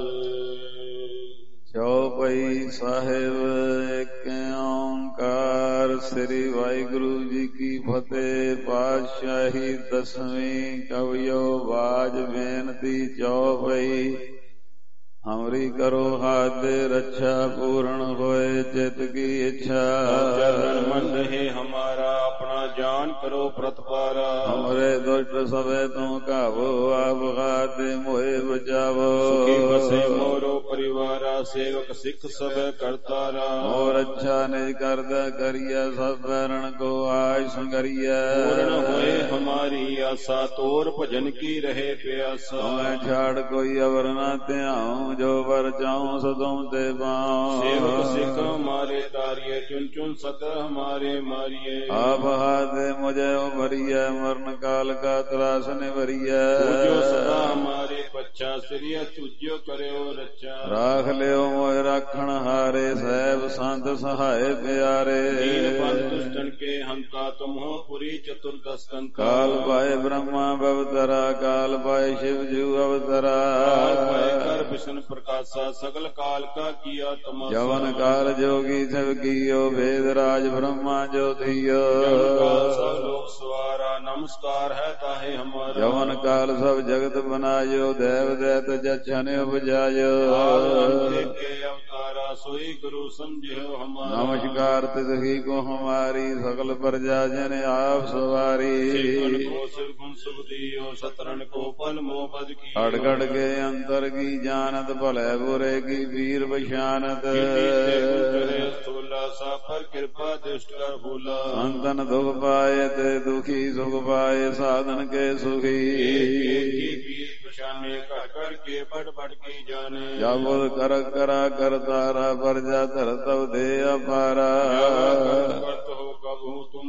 ਚੌਪਈ ਸਾਹਿਬ ਇੱਕ ਓੰਕਾਰ ਸ੍ਰੀ ਵਾਹਿਗੁਰੂ ਜੀ ਕੀ ਫਤਿਹ। ਪਾਤਸ਼ਾਹੀ ਦਸਵੀਂ ਕਵਿਓ ਬਾਜ ਬੇਨਤੀ ਚੌਪਈ। ਹਮਰੀ ਕਰੋ ਹਾਥ ਦੇ ਰੱਛਾ ਪੂਰਨ ਹੋਏ ਚਿਤ ਕੀ ਇੱਛਾ। ਚਰਨ ਮੰਦ ਹੈ ਹਮਾਰਾ ਆਪਣਾ ਜਾਨ ਕਰੋ ਪ੍ਰਤਪਾਰਾ। ਹਮਰੇ ਦੁਸ਼ਟ ਸਭੇ ਤੂੰ ਕਾਵੋ ਆਪ ਹਾਥ ਦੇ ਮੋਹਿ ਬਚਾਵੋ। ਸੁਖੀ ਬਸੇ ਮੋਰੋ ਪਰਿਵਾਰਾ ਸੇਵਕ ਸਿੱਖ ਸਭੇ ਕਰਤਾਰਾ। ਮੋਰ ਅੱਛਾ ਨਿਜ ਕਰਦਾ ਕਰੀਐ ਸਭ ਬੈਰਣ ਕੋ ਆਜ ਸੰਗਰੀਐ। ਪੂਰਨ ਹੋਏ ਹਮਾਰੀ ਆਸਾ ਤੋਰ ਭਜਨ ਕੀ ਰਹੇ ਪਿਆਸਾ। ਮੈਂ ਛਾੜ ਕੋਈ ਅਵਰ ਨਾ ਧਿਆਉ ਜੋ ਵਰ ਚਾਉ ਸਦਮ ਤੇ ਪਾਉ। ਸੇਵਕ ਸਿੱਖ ਹਮਾਰੇ ਤਾਰੀਏ ਚੁਨ ਚੁਨ ਸਤ ਹਮਾਰੇ ਮਾਰੀਏ। ਆਪ ਹਾਥ ਦੇ ਮੁਝੇ ਉਭਰੀਐ ਮਰਨ ਕਾਲ ਕਾ ਤਰਾਸ ਨਿਵਰੀਐ। ਤੁਜੋ ਸਦਾ ਹਮਾਰੇ ਪੱਛਾ ਸ੍ਰੀਆ ਤੁਜੋ ਕਰਿਓ ਰੱਛਾ। ਰਾਖ ਲਿਓ ਮੋਇ ਰਾਖਣ ਹਾਰੇ ਸਹਿਬ ਸੰਤ ਸਹਾਏ ਪਿਆਰੇ। ਦੀਨ ਬੰਦ ਦੁਸ਼ਟਨ ਕੇ ਹੰਤਾ ਤੁਮ ਹੋ ਪੁਰੀ ਚਤੁਰਦਸ ਕੰਤਾ। ਕਾਲ ਪਾਏ ਬ੍ਰਹਮਾ ਬਵਤਰਾ ਕਾਲ ਪਾਏ ਸ਼ਿਵ ਜੂ ਅਵਤਰਾ। ਕਾਲ ਪਾਏ ਕਰ ਵਿਸ਼ਨ ਪ੍ਰਕਾਸ਼ਾ ਸਗਲ ਕਾਲ ਕਾ ਕੀਆ ਤਮਾਸ਼ਾ। ਜਵਨ ਕਾਲ ਜੋਗੀ ਸਭ ਕੀਓ ਵੇਦ ਰਾਜ ਬ੍ਰਹਮਾ ਜੋ ਥੀਓ। ਜਵਨ ਕਾਲ ਸਭ ਲੋਕ ਸਵਾਰਾ ਨਮਸਕਾਰ ਹੈ ਤਾਹੇ ਹਮਾਰਾ। ਜਵਨ ਕਾਲ ਸਭ ਜਗਤ ਬਨਾਇਓ ਦੇਵ ਦੈਤ ਜਛਨ ਉਪਜਾਇਓ। ਕੇ ਅਵਤਾਰਾ ਸੋਈ ਗੁਰੂ ਸਮਝਿਓ ਹਮਾਰਾ। ਨਮਸਕਾਰ ਤਿਸਹੀ ਕੋ ਹਮਾਰੀ ਸਕਲ ਪ੍ਰਜਾ ਜਨ ਆਪ ਸਵਾਰੀ। ਕੋ ਸਿਰ ਗੁਣ ਸੁਖ ਦੀਓ ਸਤਰਨ ਕੋ ਪਲ ਮੋਹ ਪਦ ਕੀ। ਅੜ ਗੜ ਕੇ ਅੰਤਰ ਕੀ ਜਾਨਤ ਭਲੇ ਬੁਰੇ ਕੀ ਵੀਰ ਪਛਾਨਤ। ਸਾ ਪਰ ਕਿਰਪਾ ਦ੍ਰਿਸ਼ਟ ਕਰ ਭੂਲਾ। ਅੰਤਨ ਦੁਖ ਪਾਏ ਤੇ ਦੁਖੀ ਸੁਖ ਪਾਏ ਸਾਧਨ ਕੇ ਸੁਖੀ। ਪਛਾਨੇ ਘਰ ਘਰ ਕੇ ਬੜ ਬੜ ਕੀ ਜਾਣੇ। ਜਬੁਦ ਕਰ ਕਰਾ ਕਰਤਾਰਾ ਪਰਜਾ ਧਰ ਤਵ ਦੇ ਅਪਾਰਾ। ਕਰਤ ਹੋ ਕਬਹੂ ਤੁਮ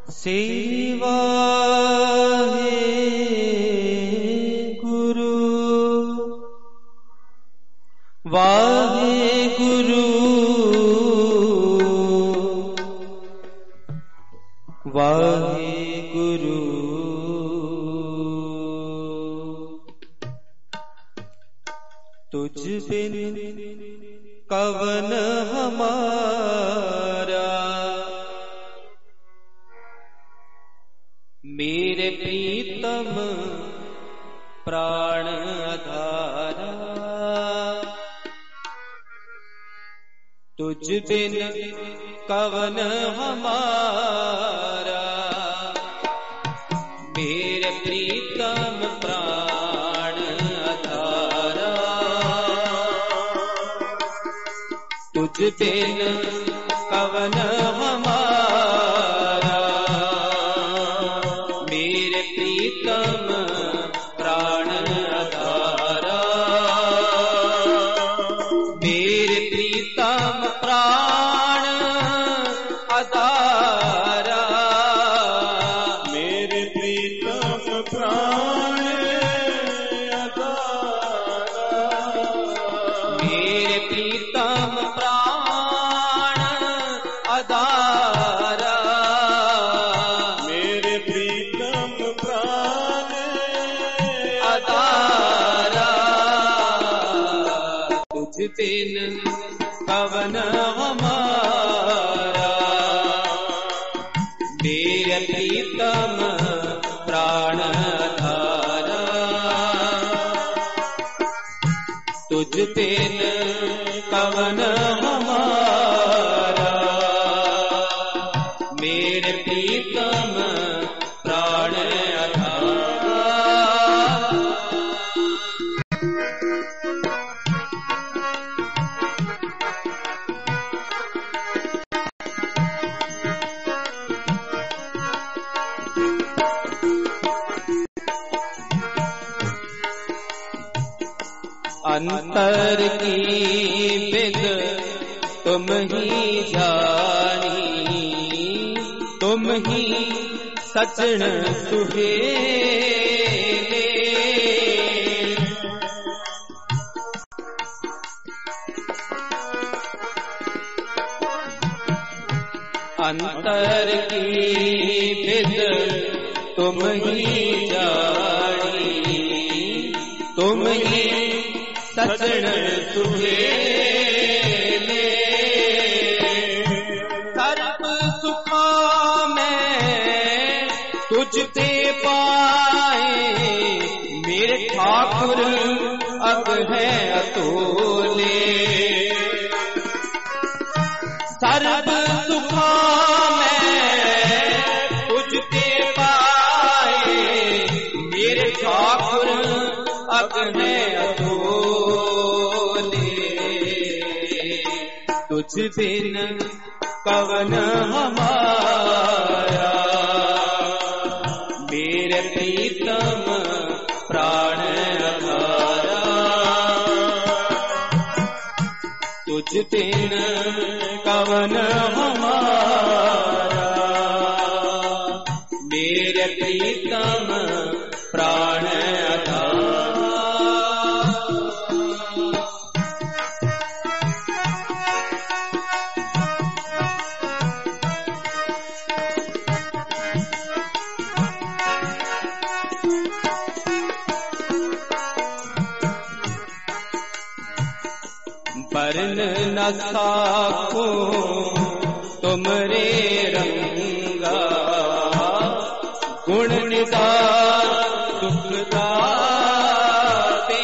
सेवा है गुरु वाहे गुरु वाहे गुरु तुझ बिन कवन हमारा मेरे प्रीतम प्राण आधारा तुझ बिन कवन हमारा मेरे प्रीतम प्राण आधारा तुझ बिन कवन हमारा मेरे प्रीतम प्राण आधारा मेरे प्रीतम प्राण आधारा मेरे प्रीतम प्राण आधारा मेरे प्रीतम प्राण आधारा मेरे प्रीतम प्राण आधारा तुझ बिन कवन हमारा मेरे प्रीतम प्राण आधारा तुझ बिन कवन हमारा मेरे प्रीतम प्राण आधारा अंतर की विद तुम ही जानी तुम ही सचन सुहेले अंतर की विद तुम ही जानी तुम ही सचन सुहेले सर्व सुखा में तुझते पाए मेरे ठाकुर अब है अतोले सर्व सुखा में तुझते पाए मेरे ठाकुर अब है अतोले तुझ बिन कवन हमारा मेरे प्रीतम प्राण आधारा तुझ बिन कवन हमारा मेरे प्रीतम प्राण आधारा बरन न साखो तुमरे रंगा गुण निदान सुख दाते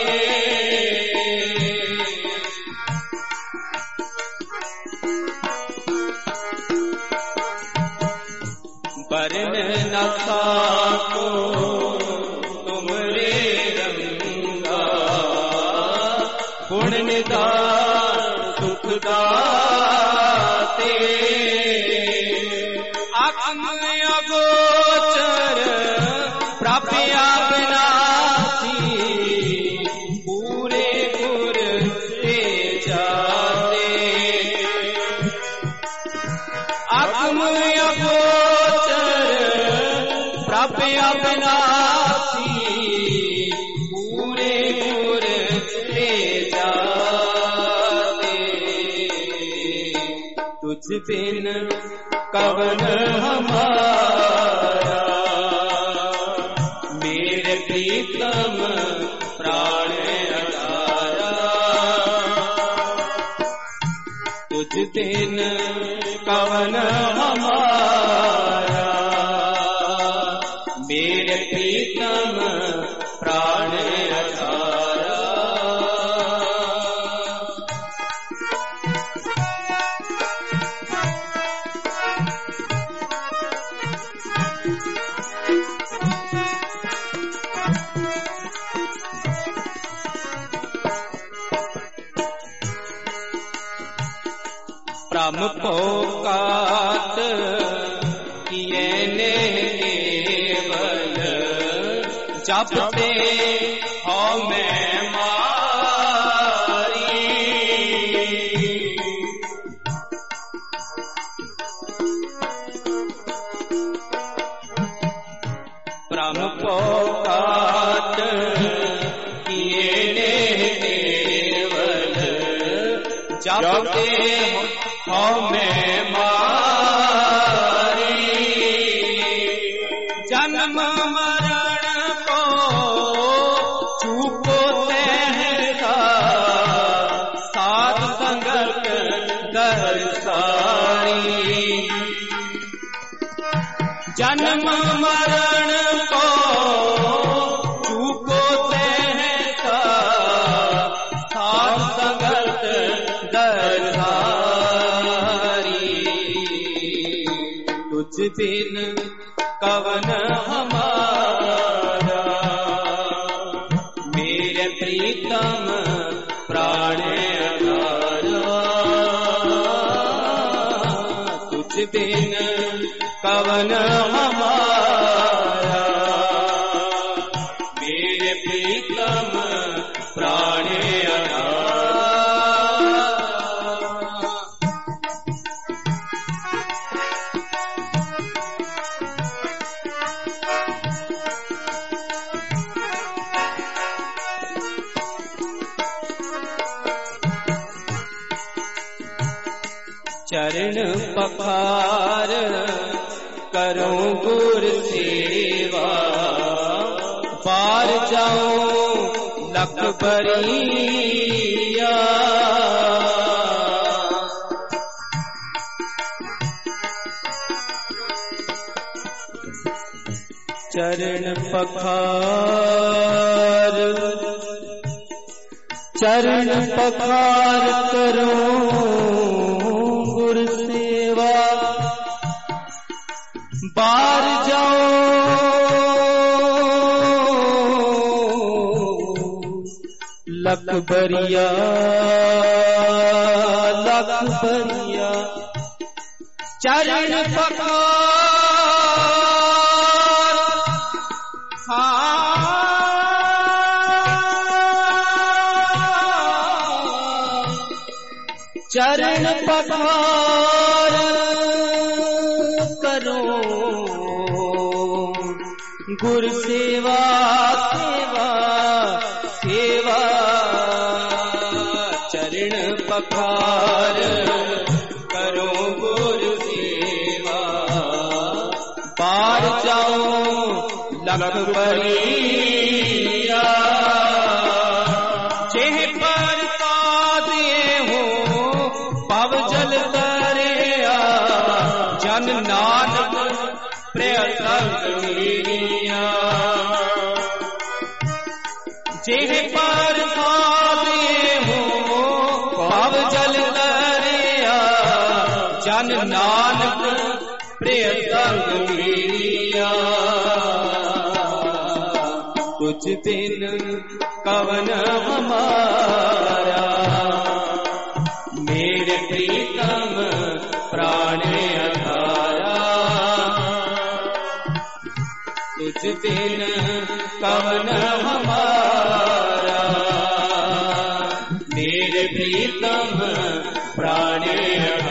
बरन न साखो तुमरे रंगा गुण निदान सुख दाते आत्म अगोचर प्राप्या विनाशी पूरे गुर से जाते आत्म अगोचर प्राप्य अविनाशी पूरे गुर से जाते तुझ बिन कवन हमारा मेरे प्रीतम प्राण अटारा तुझ बिन कवन हमारा मेरे प्रीतम प्राण अटारा प्रम पोकात किए ने केवल जपते हो मैं मारी प्रम पोकात किए ने केवल जपते हो मैं मारी जन्म मरण को चूको सहता साध संगत दर्शारी जन्म मरण को चूको सहता साध संगत दर्शारी तुझ बिन कवन हमारा मेरे प्रीतम प्राण अटारा तुझ बिन कवन हमारा मेरे प्रीतम प्राण अटारा चरण पखार करो गुर सेवा पार जाओ लख बरिया चरण पखार चरण पखार करो गुर सेवा बार जाओ लख बरिया लख बरिया चरण पखार चरण पखार करो गुर सेवा सेवा सेवा चरण पखार करो गुर सेवा पार जाओ लख बरिया जेह पर तादिए हो पव जल तरिया जन नानक प्रिय संग मीरिया जेह पर तादिए हो पव जल तरिया जन नानक प्रिय संग मीरिया कुछ दिन कवन हमारा मेरे प्रीतम प्राण अटारा कुछ दिन कवन हमारा मेरे प्रीतम प्राण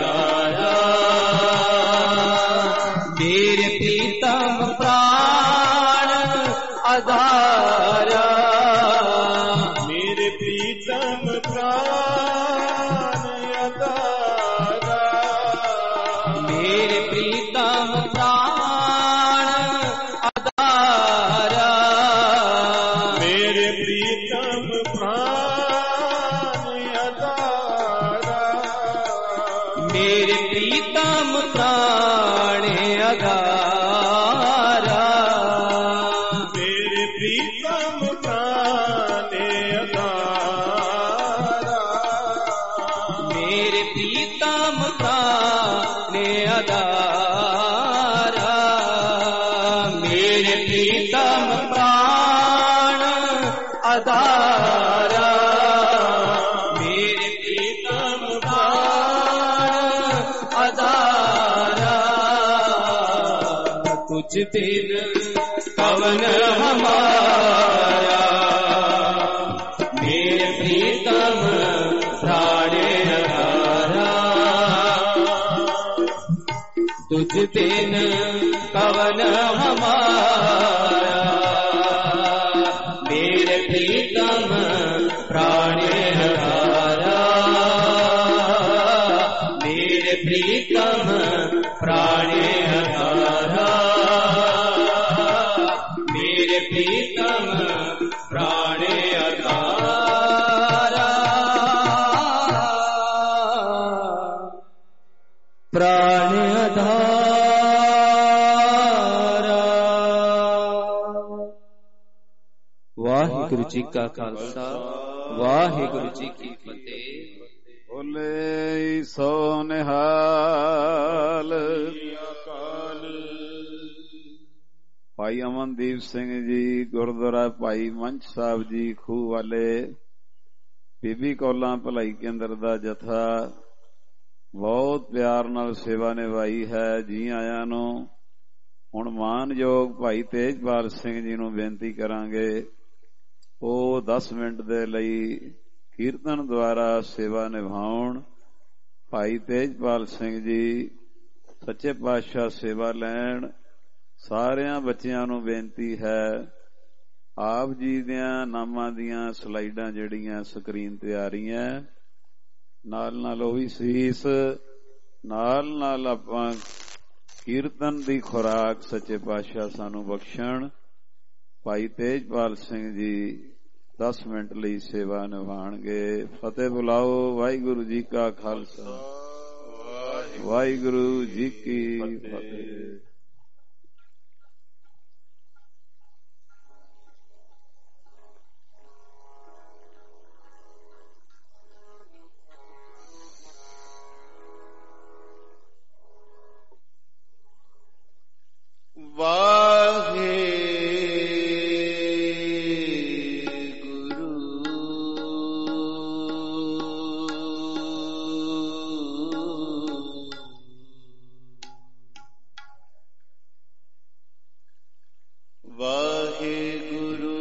अटारा मेरे प्रीतम प्राण मेरे प्रीतम प्राण आधारा, मेरे प्रीतम प्राण आधारा, मेरे प्रीतम प्राण आधारा, मेरे प्रीतम प्राण आधारा, मेरे प्रीतम प्राण आधारा, मेरे प्रीतम प्राण आधारा, मेरे प्रीतम प्राण आधारा, कुछ दिन कवन हमारा, मेरे प्रीतम प्राण आधारा, तुझ बिन कवन हमारा, मेरे प्रीतम प्राण आधारा, मेरे प्रीतम प्राण आधारा, मेरे प्रीतम प्राण आधारा, प्राण आधारा। वाहिगुरु जी का खालसा, वाहिगुरु जी की फतेह। बोले सो निहाल। भाई अमनदीप सिंह जी गुरुद्वारा भाई मंच साहब जी खूह वाले, बीबी कौला भलाई केंद्र दा जथा बहुत प्यार नाल सेवा निभाई है। जी आया नू हुण मानयोग भाई तेजपाल सिंह जी नू बेनती करांगे ओ दस मिनट दे लई कीर्तन द्वारा सेवा निभाउण। भाई तेजपाल सिंह जी सच्चे पातशाह सेवा लैण। सारियां बच्चियां नू बेनती है, आप जी दियां नामां दियां स्लाइडां जिहड़ियां स्क्रीन ते आ रहीआं, नाल नाल ओह भी सीस, नाल नाल आपां कीर्तन दी खुराक सच्चे पातशाह सानू बख्शण। भाई तेजपाल सिंह जी दस मिनट लई सेवा निभाणगे। फतेह बुलाओ। वाहिगुरु जी का खालसा, वाहिगुरु जी की फतेह। वाहे गुरु वाहे गुरु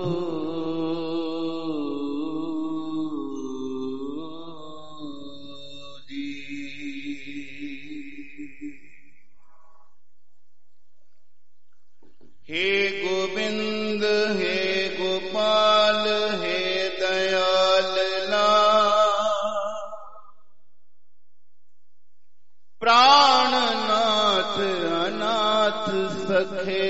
जी। हे गोविंद हे गोपाल हे दयाल प्राणनाथ अनाथ सखे।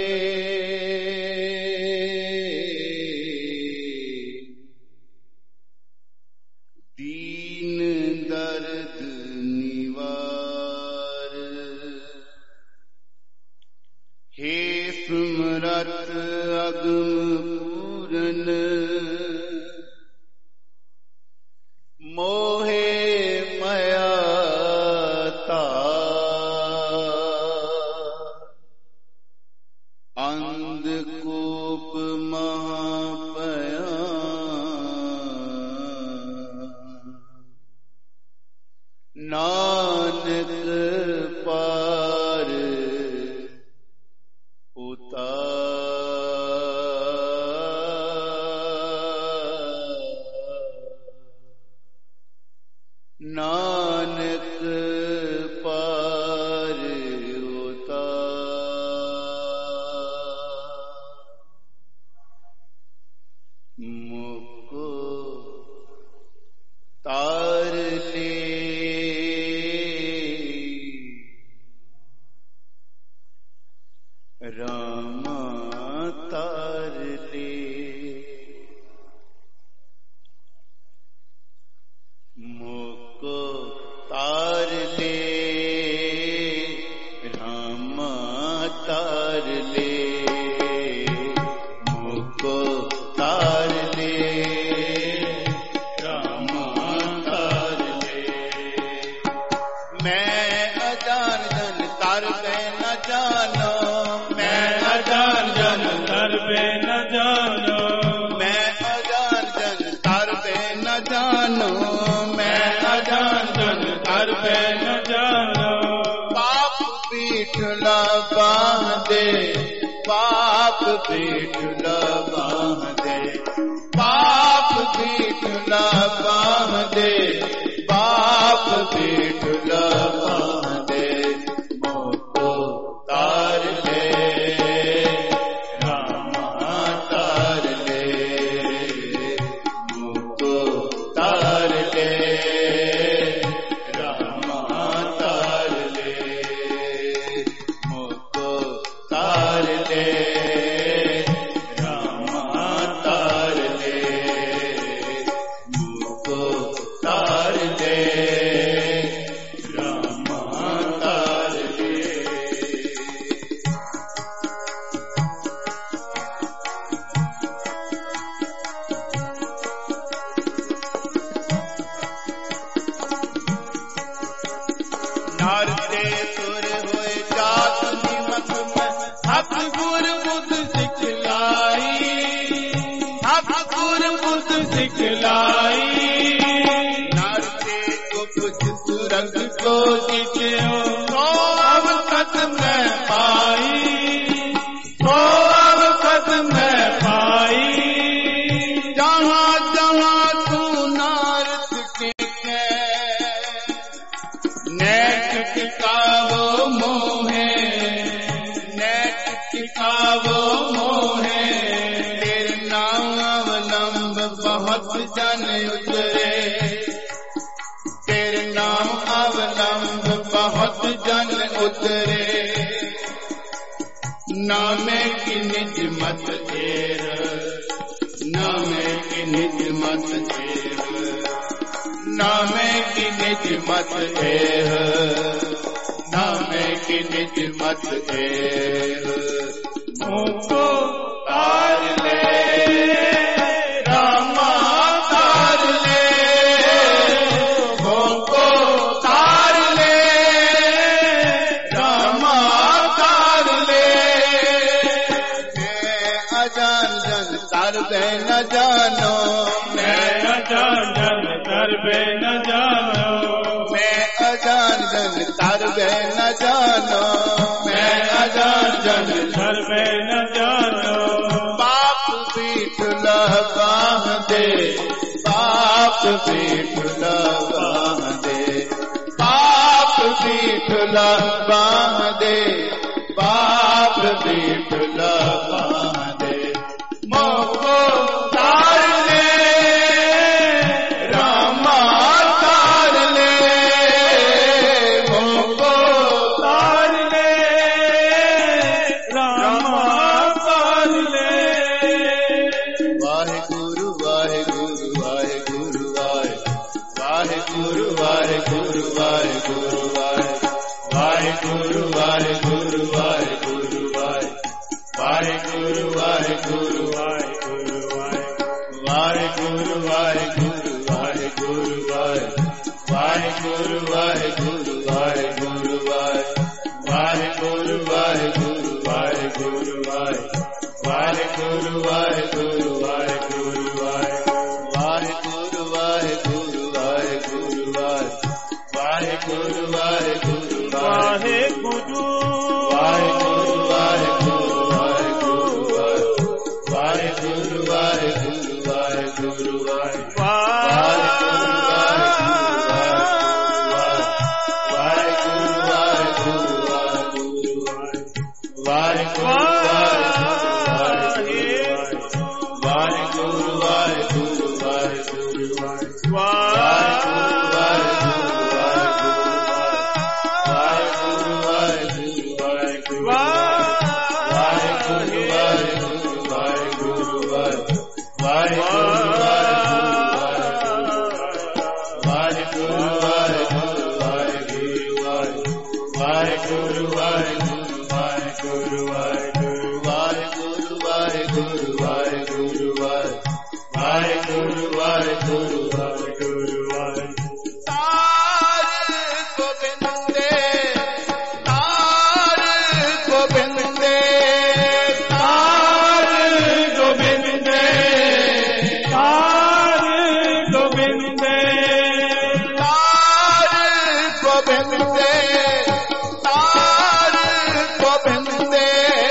दीन दर्द निवार हे सुमरत अगम पूरन। मोहे मया अंधकूप महापया। नानक पार उतार। अजान जन तर पे न जानो, मैं अजान जन तर पे न जानो, मैं अजान जन तर पे न जानो, मैं अजान जन तर पे न जानो। पाप पीठ बांध दे, पाप पीठ बांध दे, पाप पीठ बांध दे, पाप पीठ बांध दे, मोको तार ले रामा तार ले, मोको तार ले रामा तार ले, मोको तार ले रामा तार ले, मोको तार ले रामा तार ले। नारते सुर होए जात निमक में, हक गुर बुद्ध सिखलाई, हक गुर बुद्ध सिखलाई, नारते को कुछ सुरग को जित्यो तो अवकत में पाई, तो अवकत में पाई, जहाँ जहाँ तू नारद के नैक टिकावो मोहे, नैक टिकावो मोहे, तेरे नाम अवलंब बहुत जन उतरे, तेरे नाम अवलंब बहुत जन उतरे, नामे की निज मत देर, नामे की निज मत देर, नामे की निज मत देह, नामे की निज मत देह, मोको तार ले रामा तार ले, मोको तार ले रामा तार ले, मैं अजान जन तर पे न जानो, मैं अजान जन तर पे न जानो, मैं अजान जन तर पे न जानो, मैं अजान जन तर पे न जानो। पाप पीठ बांध दे, पाप पीठ बांध दे, पाप पीठ बांध दे, पाप पीठ बांध दे, मोको तार ले रामा तार ले, मोको तार ले रामा तार ले। वाहेगुरु वाहेगुरु वाहेगुरु वाहे, वाहेगुरु वाहेगुरु वाहेगुरु वाहे, वाहेगुरु वाहेगुरु वाहेगुरु वाहे, वाहेगुरु वाहेगुरु वाहेगुरु वाहे, वाहेगुरु वाहेगुरु वाहेगुरु वाहे, वाहेगुरु वाहेगुरु वाहेगुरु वाहे, वाहेगुरु वाहेगुरु वाहेगुरु वाहे, वाहेगुरु वाहेगुरु वाहेगुरु वाहे, वाहेगुरु वाहेगुरु वाहेगुरु वाहे, वाहेगुरु वाहेगुरु वाहेगुरु, वाहेगुरु वाहेगुरु वाहेगुरु वाहेगुरु वाहे, वाहेगुरु वाहेगुरु वाहेगुरु वाहे, गोविंदे ਗੋਬਿੰਦੇ ਤਾਰ ਗੋਬਿੰਦੇ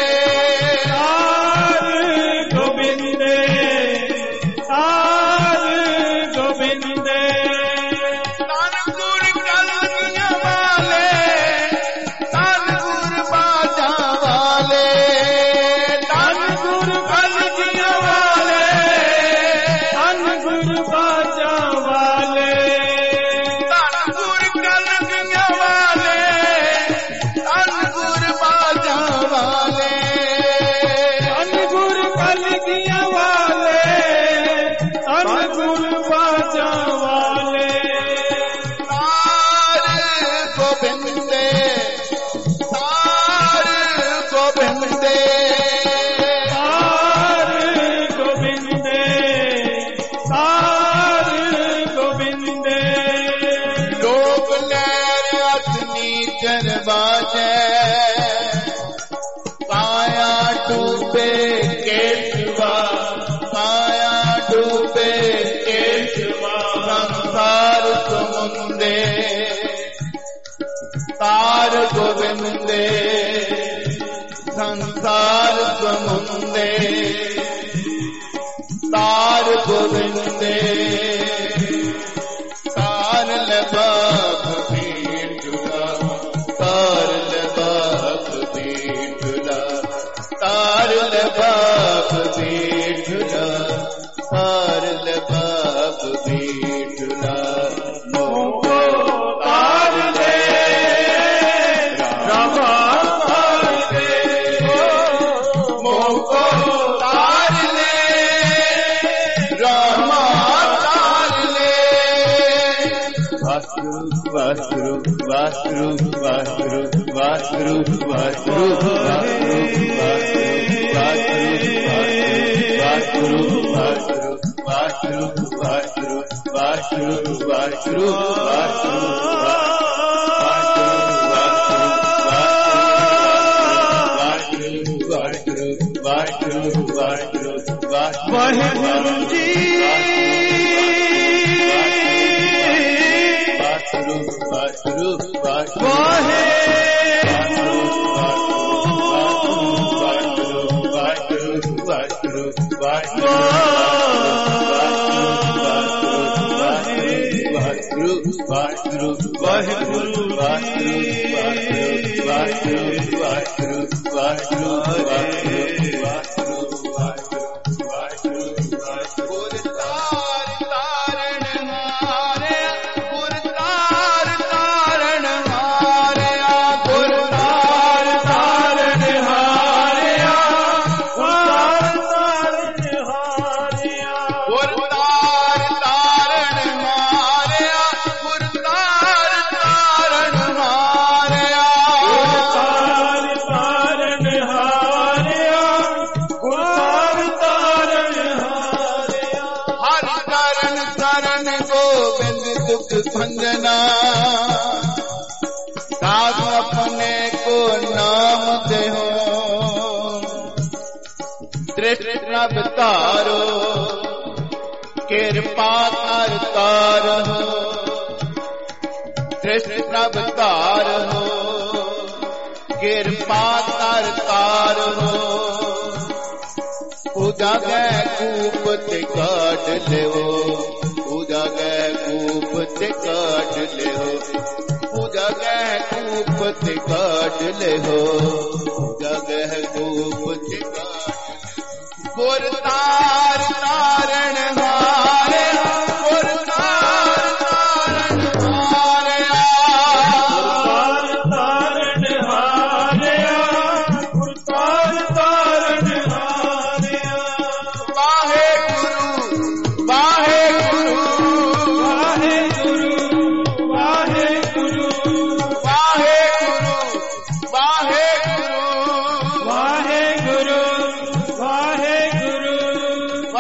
ਤਾਰ ਗੋਬਿੰਦੇ ਤਾਰ ਗੋਬਿੰਦੇ ਧੰਨ ਗੁਰ ਕਲਗੀਆਂ ਵਾਲੇ ਧੰਨ ਗੁਰ ਬਾਜਾਂ ਵਾਲੇ ਧੰਨ ਗੁਰ ਕਲਗੀਆਂ ਵਾਲੇ ਧੰਨ ਗੁਰ ਬਾਜਾਂ ਵਾਲੇ ਧੰਨ ਗੁਰ ਕਲਗੀਆਂ ਵਾਲੇ ਧੰਨ ਗੁਰ ਬਾਜਾਂ ਵਾਲੇ ਧੰਨ ਗੁਰ ਕਲਗੀਆਂ ਵਾਲੇ ਧੰਨ ਗੁਰ ਬਾਜਾਂ ਵਾਲੇ ਤਾਰ ਗੋਬਿੰਦੇ ਤਾਰ ਗੋਬਿੰਦੇ ਤਾਰ ਗੋਬਿੰਦੇ ਤਾਰ ਗੋਬਿੰਦੇ ਲੋਕ ਲਹਿਰ ਅਤਨੀ ਚਰ ਬਾਜੈ ਕਾਇਆ ਡੂਬੇ ਕੇਸ਼ਵਾ ਕਾਇਆ ਡੂਬੇ ਕੇਸ਼ਵਾ ਸੰਸਾਰ ਸਮੁੰਦੇ ਤਾਰ ਗੋਬਿੰਦੇ ਸੰਸਾਰ ਸਮੁੰਦੇ ਤਾਰ ਗੋਬਿੰਦੇ ਤਾਰ ਲਬਾਬ ਭੀਟੁਲਾ ਤਾਰ ਲਬਾਬ ਭੀਟੁਲਾ ਤਾਰ ਲਬਾਬ ਭੀਟੁਲਾ ਤਾਰ ਲਬਾਬ ਭੀਟੁਲਾ ਮੋਕੋ ਤਾਰ ਦੇ ਰਾਮਾ ਤਾਰ ਦੇ ਮੋਕੋ ਤਾਰ ਲੈ ਰਾਮਾ ਤਾਰ ਲੈ ਵਾਹਿਗੁਰੂ ਵਾਹਿਗੁਰੂ ਵਾਹਿਗੁਰੂ ਵਾਹਿਗੁਰੂ ਵਾਹਿਗੁਰੂ ਵਾਹਿਗੁਰੂ ਵਾਹਿਗੁਰੂ ਵਾਹਿਗੁਰੂ ਵਾਹਿਗੁਰੂ ਵਾਹਿਗੁਰੂ ਵਾਹਿਗੁਰੂ ਵਾਹਿਗੁਰੂ ਵਾਹਿਗੁਰੂ ਵਾਹਿਗੁਰੂ ਵਾਹਿਗੁਰੂ ਜੀ ਵਾਹਿਗੁਰੂ ਵਾਹਿਗੁਰੂ ਵਾਹਿਗੁਰੂ ਵਾਹਿਗੁਰੂ ਵਾਹਿਗੁਰੂ ਵਾਹਿਗੁਰੂ ਗੁਰ ਤਾਰ ਤਾਰਨ ਹਾਰਿਆ ਗੁਰ ਤਾਰ ਤਾਰਨ ਹਾਰਿਆ ਗੁਰ ਤਾਰ ਤਾਰਨ ਹਾਰਿਆ ਤਾਰਨ ਹਾਰਿਆ ਗੁਰ ਤਾਰ ਤਾਰਨ ਹਾਰਿਆ ਗੁਰ ਤਾਰ ਤਾਰਨ ਹਾਰਿਆ ਤਾਰ ਤਾਰਨ ਹਾਰਿਆ ਗੁਰ ਤਾਰਨ ਹਾਰਿਆ ਹਰ ਕਰਨ ਕਰਨ ਗੋਬਿੰਦ ਦੁਖ ਭੰਜਨਾ साधु अपने को नाम देहो दृष्टि प्रभ तारो कृपा कर तारो दृष्टि प्रभ तारो कृपा कर तारो पूजा गए कूप ते काट लेवो पूजा गए कूप ते काट लेवो पूजा गए कूप ते काट लेहो पूजा गए कूप ते काट गुर तार तारण हारे गुर तार तारण हारे तार तारण हारिया गुर तार तारण हारिया वाहे गुरु वाहे गुरु वाहे गुरु वाहे गुरु वाहे गुरु वाहे गुरु वाहे गुरु वाहे गुरु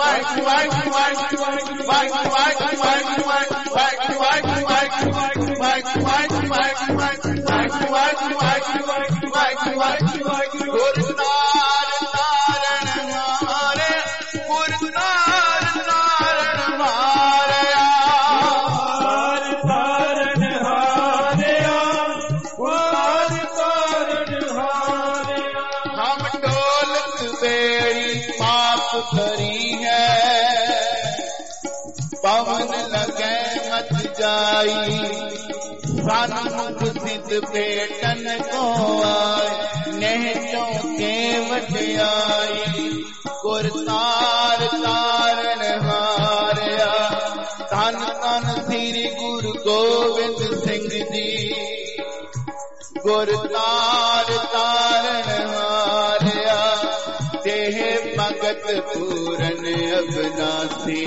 सन्मुख सिद्ध पेटन को आए नेह चौके वटियाई गुर तार तारण हारिया धन धन श्री गुरु गोविंद सिंह जी गुर तार तारण हारिया देह भगत पूरन अविनाशी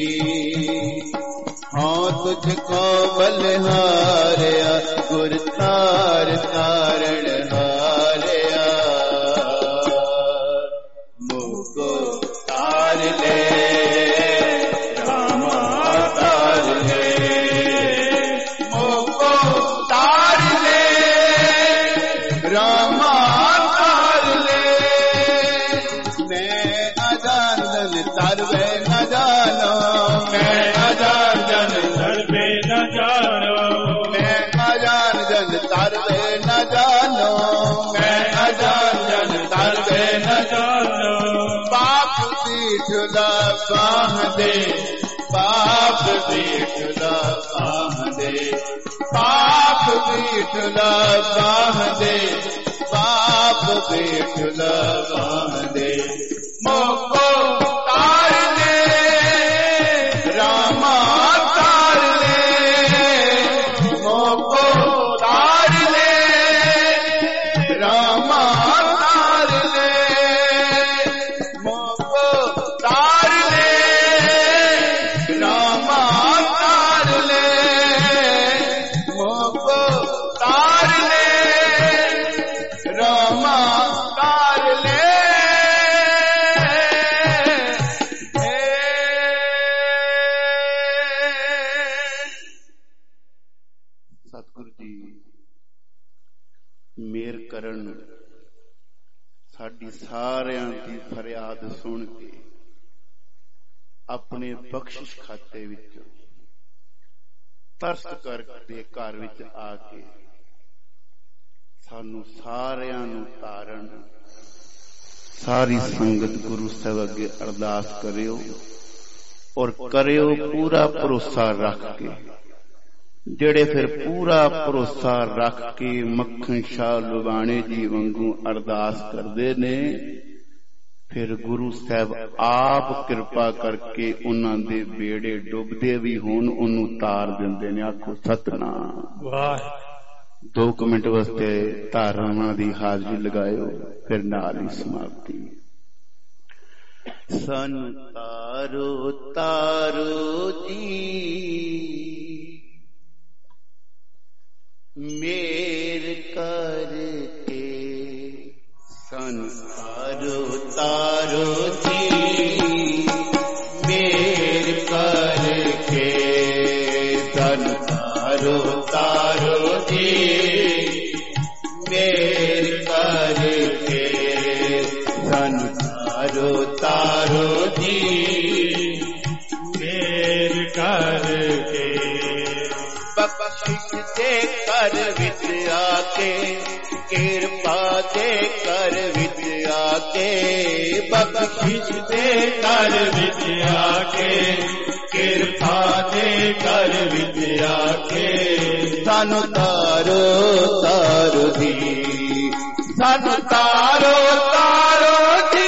हाँ तुझको बलिहारिया गुर तार तारण हारिया मुझको तार ले रामा तार ले मुझको तार ले रामा तार ले मैं अजान जन तारवे न जानो मैं अजान जन तारवे न जानो मैं अजान जन तारवे न जानो मैं अजान जन तारवे न जानो बाप दीठला बाह दे बाप दीठला बाह दे बाप दीठला बाह दे बाप दीठला बाह दे मोको तार ले रामा तार ले मोको तार ले रामा तार ले मोको तार ले रामा तार ले मोको तार ले रामा तार ले ਮੇਰ ਕਰਨ ਸਾਡੀ ਸਾਰਿਆਂ ਦੀ ਫਰਿਆਦ ਸੁਣ ਕੇ ਆਪਣੇ ਬਖਸ਼ਿਸ਼ ਖਾਤੇ ਵਿੱਚ ਤਰਸ ਕਰਕੇ ਘਰ ਵਿੱਚ ਆ ਕੇ ਸਾਨੂੰ ਸਾਰਿਆਂ ਨੂੰ ਤਾਰਨ ਸਾਰੀ ਸੰਗਤ ਗੁਰੂ ਸਾਹਿਬ ਅੱਗੇ ਅਰਦਾਸ ਕਰਿਓ ਔਰ ਕਰਿਓ ਪੂਰਾ ਭਰੋਸਾ ਰੱਖ ਕੇ ਜਿਹੜੇ ਫਿਰ ਪੂਰਾ ਭਰੋਸਾ ਰੱਖ ਕੇ ਮੱਖਣ ਸ਼ਾਹ ਲੁਬਾਣੇ ਜੀ ਵਾਂਗੂ ਅਰਦਾਸ ਕਰਦੇ ਨੇ ਫਿਰ ਗੁਰੂ ਸਾਹਿਬ ਆਪ ਕਿਰਪਾ ਕਰਕੇ ਉਹਨਾਂ ਦੇ ਬੇੜੇ ਡੁੱਬਦੇ ਵੀ ਹੋਣ ਉਹਨੂੰ ਤਾਰ ਦਿੰਦੇ ਨੇ। ਆਖੋ ਸਤਨਾਮ ਵਾਹ। ਦੋ ਕੁ ਮਿੰਟ ਵਾਸਤੇ ਧਾਰਨਾ ਦੀ ਹਾਜ਼ਰੀ ਲਗਾਇਓ ਫਿਰ ਨਾਲ ਹੀ ਸਮਾਪਤੀ। ਸਾਨੂੰ ਤਾਰੋ ਤਾਰੋ ਜੀ ਮੇਰ ਕਰਕੇ ਸਾਨੂੰ ਤਾਰੋ ਤਾਰੋ ਜੀ ਮੇਰ ਕਰਕੇ ਸਾਨੂੰ ਤਾਰੋ ਤਾਰੋ ਜੀ ਮੇਰ ਕਰਕੇ ਸਾਨੂੰ ਤਾਰੋ ਤਾਰੋ ਜੀ ਮੇਰ ਕਰਕੇ ਬਖਸ਼ਿਸ਼ ਦੇ ਘਰ ਵਿੱਚ ਆ ਕੇ ਕਿਰਪਾ ਦੇ ਘਰ ਵਿੱਚ ਆ ਕੇ ਬਖਸ਼ਿਸ਼ ਦੇ ਘਰ ਵਿੱਚ ਆ ਕੇ ਕਿਰਪਾ ਦੇ ਘਰ ਵਿੱਚ ਆ ਕੇ ਸਾਨੂੰ ਤਾਰੋ ਤਾਰੋ ਜੀ ਸਾਨੂੰ ਤਾਰੋ ਤਾਰੋ ਜੀ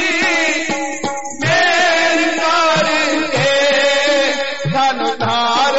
ਮੇਰ ਕਰਕੇ ਸਾਨੂੰ ਤਾਰੋ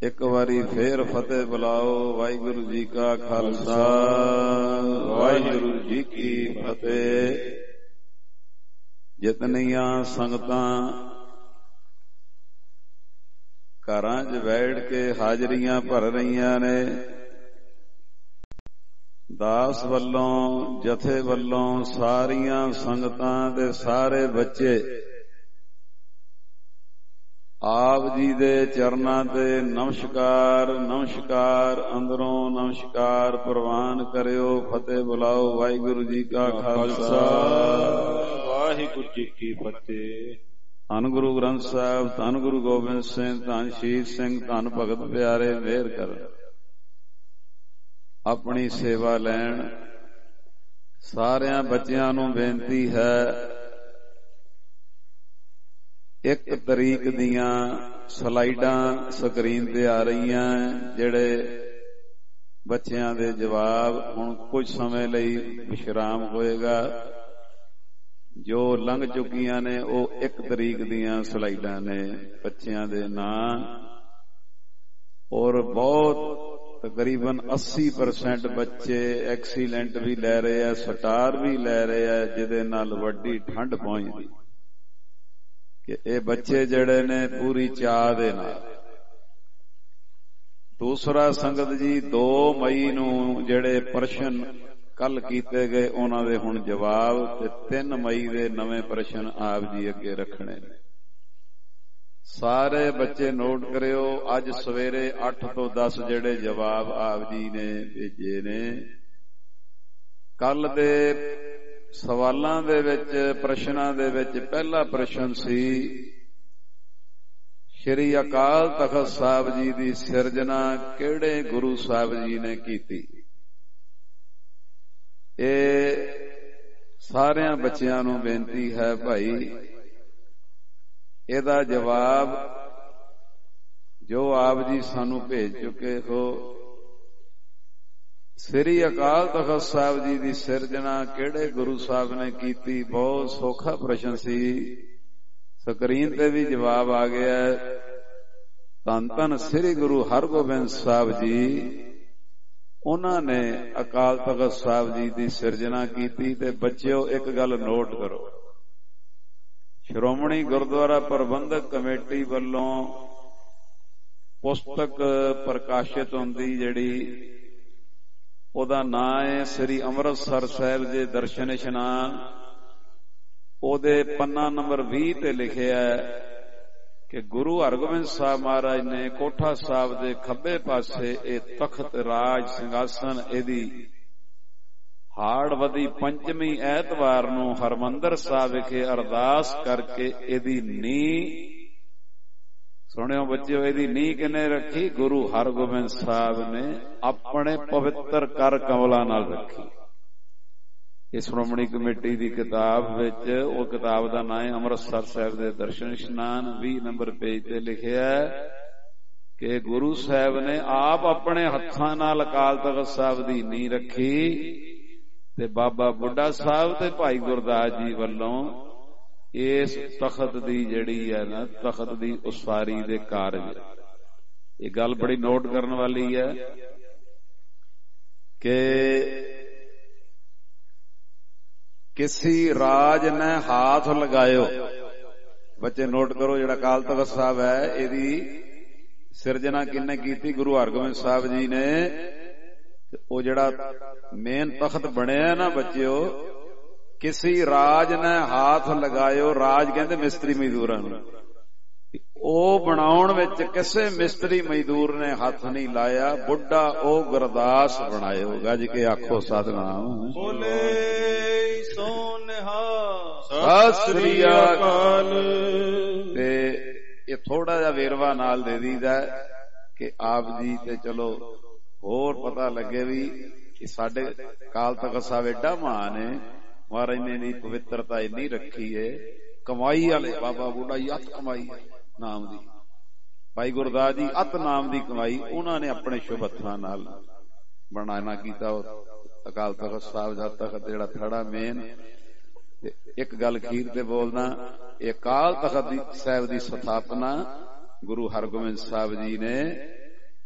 ਇੱਕ ਵਾਰੀ ਫੇਰ ਫਤਿਹ ਬੁਲਾਓ। ਵਾਹਿਗੁਰੂ ਜੀ ਕਾ ਖਾਲਸਾ, ਵਾਹਿਗੁਰੂ ਜੀ ਕੀ ਫਤਿਹ। ਜਿਤਨੀਆਂ ਸੰਗਤਾਂ ਘਰਾਂ 'ਚ ਬੈਠ ਕੇ ਹਾਜ਼ਰੀਆਂ ਭਰ ਰਹੀਆਂ ਨੇ, ਦਾਸ ਵੱਲੋਂ, ਜਥੇ ਵੱਲੋਂ, ਸਾਰੀਆਂ ਸੰਗਤਾਂ ਦੇ ਸਾਰੇ ਬੱਚੇ ਆਪ ਜੀ ਦੇ ਚਰਨਾਂ ਤੇ ਨਮਸਕਾਰ ਨਮਸਕਾਰ, ਅੰਦਰੋਂ ਨਮਸਕਾਰ ਪ੍ਰਵਾਨ ਕਰਿਓ। ਫਤਿਹ ਬੁਲਾਓ। ਵਾਹਿਗੁਰੂ ਜੀ ਕਾ ਖਾਲਸਾ, ਵਾਹਿਗੁਰੂ ਜੀ ਕੀ ਫਤਿਹ। ਧੰਨ ਗੁਰੂ ਗ੍ਰੰਥ ਸਾਹਿਬ, ਧੰਨ ਗੁਰੂ ਗੋਬਿੰਦ ਸਿੰਘ, ਧੰਨ ਸ਼ਹੀਦ ਸਿੰਘ, ਧੰਨ ਭਗਤ ਪਿਆਰੇ ਮਿਹਰ ਕਰ ਆਪਣੀ ਸੇਵਾ ਲੈਣ। ਸਾਰਿਆਂ ਬੱਚਿਆਂ ਨੂੰ ਬੇਨਤੀ ਹੈ, ਇੱਕ ਤਰੀਕ ਦੀਆਂ ਸਲਾਈਡਾਂ ਸਕਰੀਨ ਤੇ ਆ ਰਹੀਆਂ, ਜਿਹੜੇ ਬੱਚਿਆਂ ਦੇ ਜਵਾਬ ਹੁਣ ਕੁਝ ਸਮੇਂ ਲਈ ਵਿਸ਼ਰਾਮ ਹੋਏਗਾ। ਜੋ ਲੰਘ ਚੁੱਕੀਆਂ ਨੇ ਉਹ ਇੱਕ ਤਰੀਕ ਦੀਆਂ ਸਲਾਈਡਾਂ ਨੇ, ਬੱਚਿਆਂ ਦੇ ਨਾਂ। ਔਰ ਬਹੁਤ ਤਕਰੀਬਨ ਅੱਸੀ ਪਰਸੈਂਟ ਬੱਚੇ ਐਕਸੀਲੈਂਟ ਵੀ ਲੈ ਰਹੇ ਆ, ਸਟਾਰ ਵੀ ਲੈ ਰਹੇ ਆ, ਜਿਹਦੇ ਨਾਲ ਵੱਡੀ ਠੰਡ ਪਹੁੰਚਦੀ ਕਿ ਇਹ ਬੱਚੇ ਜਿਹੜੇ ਨੇ ਪੂਰੀ ਚਾਹ ਦੇ ਨਾਲ। ਦੂਸਰਾ ਸੰਗਤ ਜੀ, ਦੋ ਮਈ ਨੂੰ ਜਿਹੜੇ ਪ੍ਰਸ਼ਨ ਕੱਲ ਕੀਤੇ ਗਏ ਉਹਨਾਂ ਦੇ ਹੁਣ ਜਵਾਬ, ਤੇ ਤਿੰਨ ਮਈ ਦੇ ਨਵੇਂ ਪ੍ਰਸ਼ਨ ਆਪ ਜੀ ਅੱਗੇ ਰੱਖਣੇ ਨੇ। ਸਾਰੇ ਬੱਚੇ ਨੋਟ ਕਰਿਓ। ਅੱਜ ਸਵੇਰੇ ਅੱਠ ਤੋਂ ਦਸ ਜਿਹੜੇ ਜਵਾਬ ਆਪ ਜੀ ਨੇ ਭੇਜੇ ਨੇ, ਕੱਲ ਦੇ ਸਵਾਲਾਂ ਦੇ ਵਿੱਚ, ਪ੍ਰਸ਼ਨਾਂ ਦੇ ਵਿੱਚ ਪਹਿਲਾ ਪ੍ਰਸ਼ਨ ਸੀ, ਸ਼੍ਰੀ ਅਕਾਲ ਤਖਤ ਸਾਹਿਬ ਜੀ ਦੀ ਸਿਰਜਣਾ ਕਿਹੜੇ ਗੁਰੂ ਸਾਹਿਬ ਜੀ ਨੇ ਕੀਤੀ? ਇਹ ਸਾਰਿਆਂ ਬੱਚਿਆਂ ਨੂੰ ਬੇਨਤੀ ਹੈ ਭਾਈ, ਇਹਦਾ ਜਵਾਬ ਜੋ ਆਪ ਜੀ ਸਾਨੂੰ ਭੇਜ ਚੁੱਕੇ ਹੋ, ਸ੍ਰੀ ਅਕਾਲ ਤਖਤ ਸਾਹਿਬ ਜੀ ਦੀ ਸਿਰਜਣਾ ਕਿਹੜੇ ਗੁਰੂ ਸਾਹਿਬ ਨੇ ਕੀਤੀ, ਬਹੁਤ ਸੌਖਾ ਪ੍ਰਸ਼ਨ ਸੀ। ਸਕਰੀਨ ਤੇ ਵੀ ਜਵਾਬ ਆ ਗਿਆ। ਧੰਨ ਧੰਨ ਸ੍ਰੀ ਗੁਰੂ ਹਰਗੋਬਿੰਦ ਸਾਹਿਬ ਜੀ, ਉਹਨਾਂ ਨੇ ਅਕਾਲ ਤਖਤ ਸਾਹਿਬ ਜੀ ਦੀ ਸਿਰਜਣਾ ਕੀਤੀ। ਤੇ ਬੱਚਿਓ ਇੱਕ ਗੱਲ ਨੋਟ ਕਰੋ, ਸ਼੍ਰੋਮਣੀ ਗੁਰਦੁਆਰਾ ਪ੍ਰਬੰਧਕ ਕਮੇਟੀ ਵੱਲੋਂ ਪੁਸਤਕ ਪ੍ਰਕਾਸ਼ਿਤ ਹੁੰਦੀ, ਜਿਹੜੀ ਉਹਦਾ ਨਾਂ ਹੈ ਸ੍ਰੀ ਅੰਮ੍ਰਿਤਸਰ ਸਾਹਿਬ ਦੇ ਦਰਸ਼ਨ ਇਸ਼ਨਾਨ। ਉਹਦੇ ਪੰਨਾ ਨੰਬਰ ਵੀਹ ਤੇ ਲਿਖਿਆ ਕਿ ਗੁਰੂ ਹਰਗੋਬਿੰਦ ਸਾਹਿਬ ਮਹਾਰਾਜ ਨੇ ਕੋਠਾ ਸਾਹਿਬ ਦੇ ਖੱਬੇ ਪਾਸੇ ਇਹ ਤਖਤ ਰਾਜ ਸਿੰਘਾਸਨ, ਇਹਦੀ ਹਾੜਵਦੀ ਪੰਚਮੀ ਐਤਵਾਰ ਨੂੰ ਹਰਮੰਦਰ ਸਾਹਿਬ ਵਿਖੇ ਅਰਦਾਸ ਕਰਕੇ ਇਹਦੀ ਨੀਂਹ, ਸੁਣਿਓ ਬੱਚਿਓ, ਇਹਦੀ ਨੀਂਹ ਕਿਹਨੇ ਰੱਖੀ? ਗੁਰੂ ਹਰਗੋਬਿੰਦ ਸਾਹਿਬ ਨੇ ਆਪਣੇ ਪਵਿੱਤਰ ਕਰ ਕਮਲਾਂ ਨਾਲ ਰੱਖੀ। ਇਸ ਸ਼੍ਰੋਮਣੀ ਕਮੇਟੀ ਦੀ ਕਿਤਾਬ ਵਿੱਚ, ਉਹ ਕਿਤਾਬ ਦਾ ਨਾਮ ਹੈ ਅੰਮ੍ਰਿਤਸਰ ਸਾਹਿਬ ਦੇ ਦਰਸ਼ਨ ਇਸ਼ਨਾਨ। ਵੀਹ ਨੰਬਰ ਪੇਜ ਤੇ ਲਿਖਿਆ ਕਿ ਗੁਰੂ ਸਾਹਿਬ ਨੇ ਆਪ ਆਪਣੇ ਹੱਥਾਂ ਨਾਲ ਅਕਾਲ ਤਖਤ ਸਾਹਿਬ ਦੀ ਨੀਂਹ ਰੱਖੀ, ਤੇ ਬਾਬਾ ਬੁੱਢਾ ਸਾਹਿਬ ਤੇ ਭਾਈ ਗੁਰਦਾਸ ਜੀ ਵੱਲੋਂ ਇਸ ਤਖਤ ਦੀ ਜਿਹੜੀ ਹੈ ਨਾ, ਤਖਤ ਦੀ ਉਸਾਰੀ ਦੇ ਕਾਰਜ। ਇਹ ਗੱਲ ਬੜੀ ਨੋਟ ਕਰਨ ਵਾਲੀ ਹੈ ਕਿ किसी राज ने हाथ लगायो। बच्चे नोट करो, जिहड़ा अकाल तख्त साहब है इहदी सिरजना किन्ने कीती? गुरु हरगोबिंद साहब जी ने। वो जिहड़ा मेन तख्त बनिया ना बच्चों, किसी राज ने हाथ लगायो। राज कहंदे मिस्त्री मजदूरां नूं। ਉਹ ਬਣਾਉਣ ਵਿੱਚ ਕਿਸੇ ਮਿਸਤਰੀ ਮਜ਼ਦੂਰ ਨੇ ਹੱਥ ਨਹੀਂ ਲਾਇਆ। ਬੁੱਢਾ ਉਹ ਗੁਰਦਾਸ ਬਣਾਇਓ। ਗੱਜ ਕੇ ਆਖੋ ਸਤਿਨਾਮ। ਬੋਲੇ ਸੋਨਿਹਾ ਸਤਿ ਸ੍ਰੀ ਅਕਾਲ। ਤੇ ਇਹ ਥੋੜਾ ਜਿਹਾ ਵੇਰਵਾ ਨਾਲ ਦੇ ਦੀਦਾ ਕਿ ਆਪ ਜੀ ਤੇ ਚਲੋ ਹੋਰ ਪਤਾ ਲੱਗੇ ਵੀ ਕਿ ਸਾਡੇ ਅਕਾਲ ਤਖਤ ਸਾਹਿਬ ਏਡਾ ਮਹਾਨ ਹੈ, ਮਹਾਰਾਜ ਨੇ ਦੀ ਪਵਿੱਤਰਤਾ ਇੰਨੀ ਰੱਖੀ ਹੈ। ਕਮਾਈ ਵਾਲੇ ਬਾਬਾ ਬੁੱਢਾ ਜੀ ਅਤ ਕਮਾਈ ਨਾਮ ਦੀ, ਭਾਈ ਗੁਰਦਾਸ ਜੀ ਅਤ ਨਾਮ ਦੀ ਕਮਾਈ ਉਹਨਾਂ ਨੇ ਆਪਣੇ ਸ਼ੁਭ ਹੱਥਾਂ ਨਾਲ ਬਣਾਣਾ ਕੀਤਾ। ਅਕਾਲ ਤਖਤ ਸਾਹਿਬ ਦਾ ਤਖਤ ਜਿਹੜਾ ਥੜਾ ਮੇਨ। ਇੱਕ ਗੱਲ ਅਖੀਰ ਤੇ ਬੋਲਦਾ, ਇਹ ਅਕਾਲ ਤਖਤ ਸਾਹਿਬ ਦੀ ਸਥਾਪਨਾ ਗੁਰੂ ਹਰਗੋਬਿੰਦ ਸਾਹਿਬ ਜੀ ਨੇ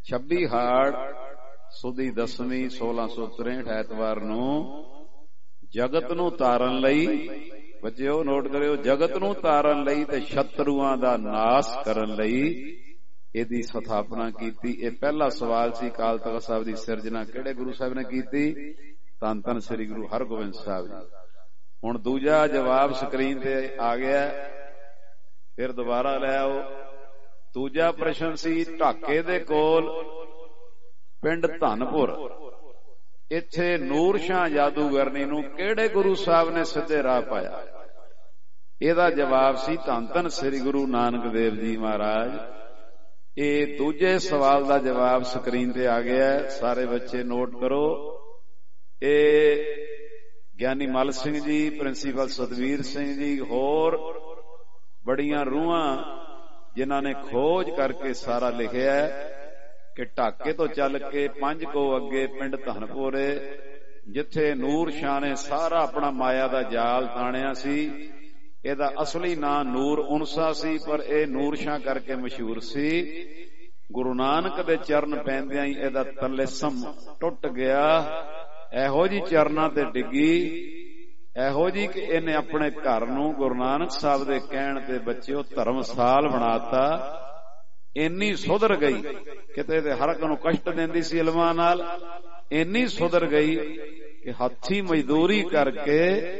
ਛੱਬੀ ਹਾੜ ਸੁਦੀ ਦਸਵੀਂ ਸੋਲਾਂ ਸੌ ਤਰੇਹਠ ਐਤਵਾਰ ਨੂੰ ਜਗਤ ਨੂੰ ਤਾਰਨ ਲਈ, ਬੱਚਿਓ ਨੋਟ ਕਰਿਓ, ਜਗਤ ਨੂੰ ਤਾਰਨ ਲਈ ਤੇ ਸ਼ਤਰੂਆਂ ਦਾ ਨਾਸ ਕਰਨ ਲਈ ਇਹਦੀ ਸਥਾਪਨਾ ਕੀਤੀ। ਇਹ ਪਹਿਲਾ ਸਵਾਲ ਸੀ ਅਕਾਲ ਤਖ਼ਤ ਸਾਹਿਬ ਦੀ ਸਿਰਜਣਾ ਕਿਹੜੇ ਗੁਰੂ ਸਾਹਿਬ ਨੇ ਕੀਤੀ? ਧੰਨ ਧੰਨ ਸ੍ਰੀ ਗੁਰੂ ਹਰਗੋਬਿੰਦ ਸਾਹਿਬ ਜੀ। ਹੁਣ ਦੂਜਾ ਜਵਾਬ ਸਕਰੀਨ ਤੇ ਆ ਗਿਆ, ਫਿਰ ਦੁਬਾਰਾ ਲੈ ਆਓ। ਦੂਜਾ ਪ੍ਰਸ਼ਨ ਸੀ ਢਾਕੇ ਦੇ ਕੋਲ ਪਿੰਡ ਧਨਪੁਰ, ਇੱਥੇ ਨੂਰ ਸ਼ਾਹ ਜਾਦੂਗਰਨੀ ਨੂੰ ਕਿਹੜੇ ਗੁਰੂ ਸਾਹਿਬ ਨੇ ਸਿੱਧੇ ਰਾਹ ਪਾਇਆ? ਇਹਦਾ ਜਵਾਬ ਸੀ ਧੰਨ ਧੰਨ ਸ੍ਰੀ ਗੁਰੂ ਨਾਨਕ ਦੇਵ ਜੀ ਮਹਾਰਾਜ। ਇਹ ਦੂਜੇ ਸਵਾਲ ਦਾ ਜਵਾਬ ਸਕਰੀਨ ਤੇ ਆ ਗਿਆ, ਸਾਰੇ ਬੱਚੇ ਨੋਟ ਕਰੋ। ਇਹ ਗਿਆਨੀ ਮਲ ਸਿੰਘ ਜੀ, ਪ੍ਰਿੰਸੀਪਲ ਸਤਵੀਰ ਸਿੰਘ ਜੀ, ਹੋਰ ਬੜੀਆਂ ਰੂਹਾਂ ਜਿਨ੍ਹਾਂ ਨੇ ਖੋਜ ਕਰਕੇ ਸਾਰਾ ਲਿਖਿਆ ਕਿ ਢਾਕੇ ਤੋਂ ਚੱਲ ਕੇ ਪੰਜ ਕੋ ਅੱਗੇ ਪਿੰਡ ਧਨਪੁਰ, ਜਿੱਥੇ ਨੂਰ ਸ਼ਾਹ ਨੇ ਸਾਰਾ ਆਪਣਾ ਮਾਇਆ ਦਾ ਜਾਲ ਤਾਣਿਆ ਸੀ। ਇਹਦਾ ਅਸਲੀ ਨਾਂ ਨੂਰ ਉਨਸਾ ਸੀ, ਪਰ ਇਹ ਨੂਰ ਸ਼ਾਹ ਕਰਕੇ ਮਸ਼ਹੂਰ ਸੀ। ਗੁਰੂ ਨਾਨਕ ਦੇ ਚਰਨ ਪੈਂਦਿਆਂ ਹੀ ਇਹਦਾ ਤਲੇਸਮ ਟੁੱਟ ਗਿਆ। ਇਹੋ ਜੀ ਚਰਨਾਂ ਤੇ ਡਿੱਗੀ, ਇਹੋ ਜੀ ਕਿ ਇਹਨੇ ਆਪਣੇ ਘਰ ਨੂੰ ਗੁਰੂ ਨਾਨਕ ਸਾਹਿਬ ਦੇ ਕਹਿਣ ਤੇ ਬੱਚਿਓ ਧਰਮਸਾਲ ਬਣਾਤਾ। ਇੰਨੀ ਸੁਧਰ ਗਈ, ਕਿਤੇ ਤੇ ਹਰ ਇੱਕ ਨੂੰ ਕਸ਼ਟ ਦਿੰਦੀ ਸੀ ਇਲਮਾਂ ਨਾਲ, ਇੰਨੀ ਸੁਧਰ ਗਈ ਕਿ ਹੱਥੀ ਮਜ਼ਦੂਰੀ ਕਰਕੇ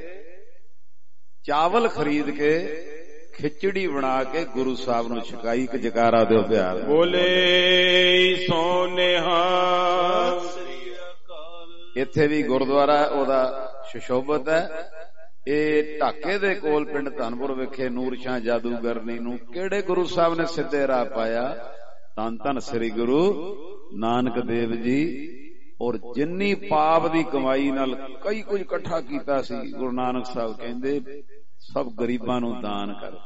ਚਾਵਲ ਖਰੀਦ ਕੇ ਖਿਚੜੀ ਬਣਾ ਕੇ ਗੁਰੂ ਸਾਹਿਬ ਨੂੰ ਛਕਾਈ। ਇੱਕ ਜਕਾਰਾ ਦਿਓ ਪਿਆਰ ਬੋਲੇ ਸੋਨੇਹਾ। ਇੱਥੇ ਵੀ ਗੁਰਦੁਆਰਾ ਉਹਦਾ ਸੁਸ਼ੋਭਤ ਹੈ। ਇਹ ਢਾਕੇ ਦੇ ਕੋਲ ਪਿੰਡ ਧਨਪੁਰ ਵਿਖੇ ਨੂਰ ਸ਼ਾਹ ਜਾਦੂਗਰਨੀ ਨੂੰ ਕਿਹੜੇ ਗੁਰੂ ਸਾਹਿਬ ਨੇ ਸਿੱਧੇ ਰਾਹ ਪਾਇਆ? ਧੰਨ ਧੰਨ ਸ੍ਰੀ ਗੁਰੂ ਨਾਨਕ ਦੇਵ ਜੀ। ਔਰ ਜਿੰਨੀ ਪਾਪ ਦੀ ਕਮਾਈ ਨਾਲ ਕਈ ਕੁਝ ਇਕੱਠਾ ਕੀਤਾ ਸੀ, ਗੁਰੂ ਨਾਨਕ ਸਾਹਿਬ ਕਹਿੰਦੇ ਸਭ ਗਰੀਬਾਂ ਨੂੰ ਦਾਨ ਕਰ,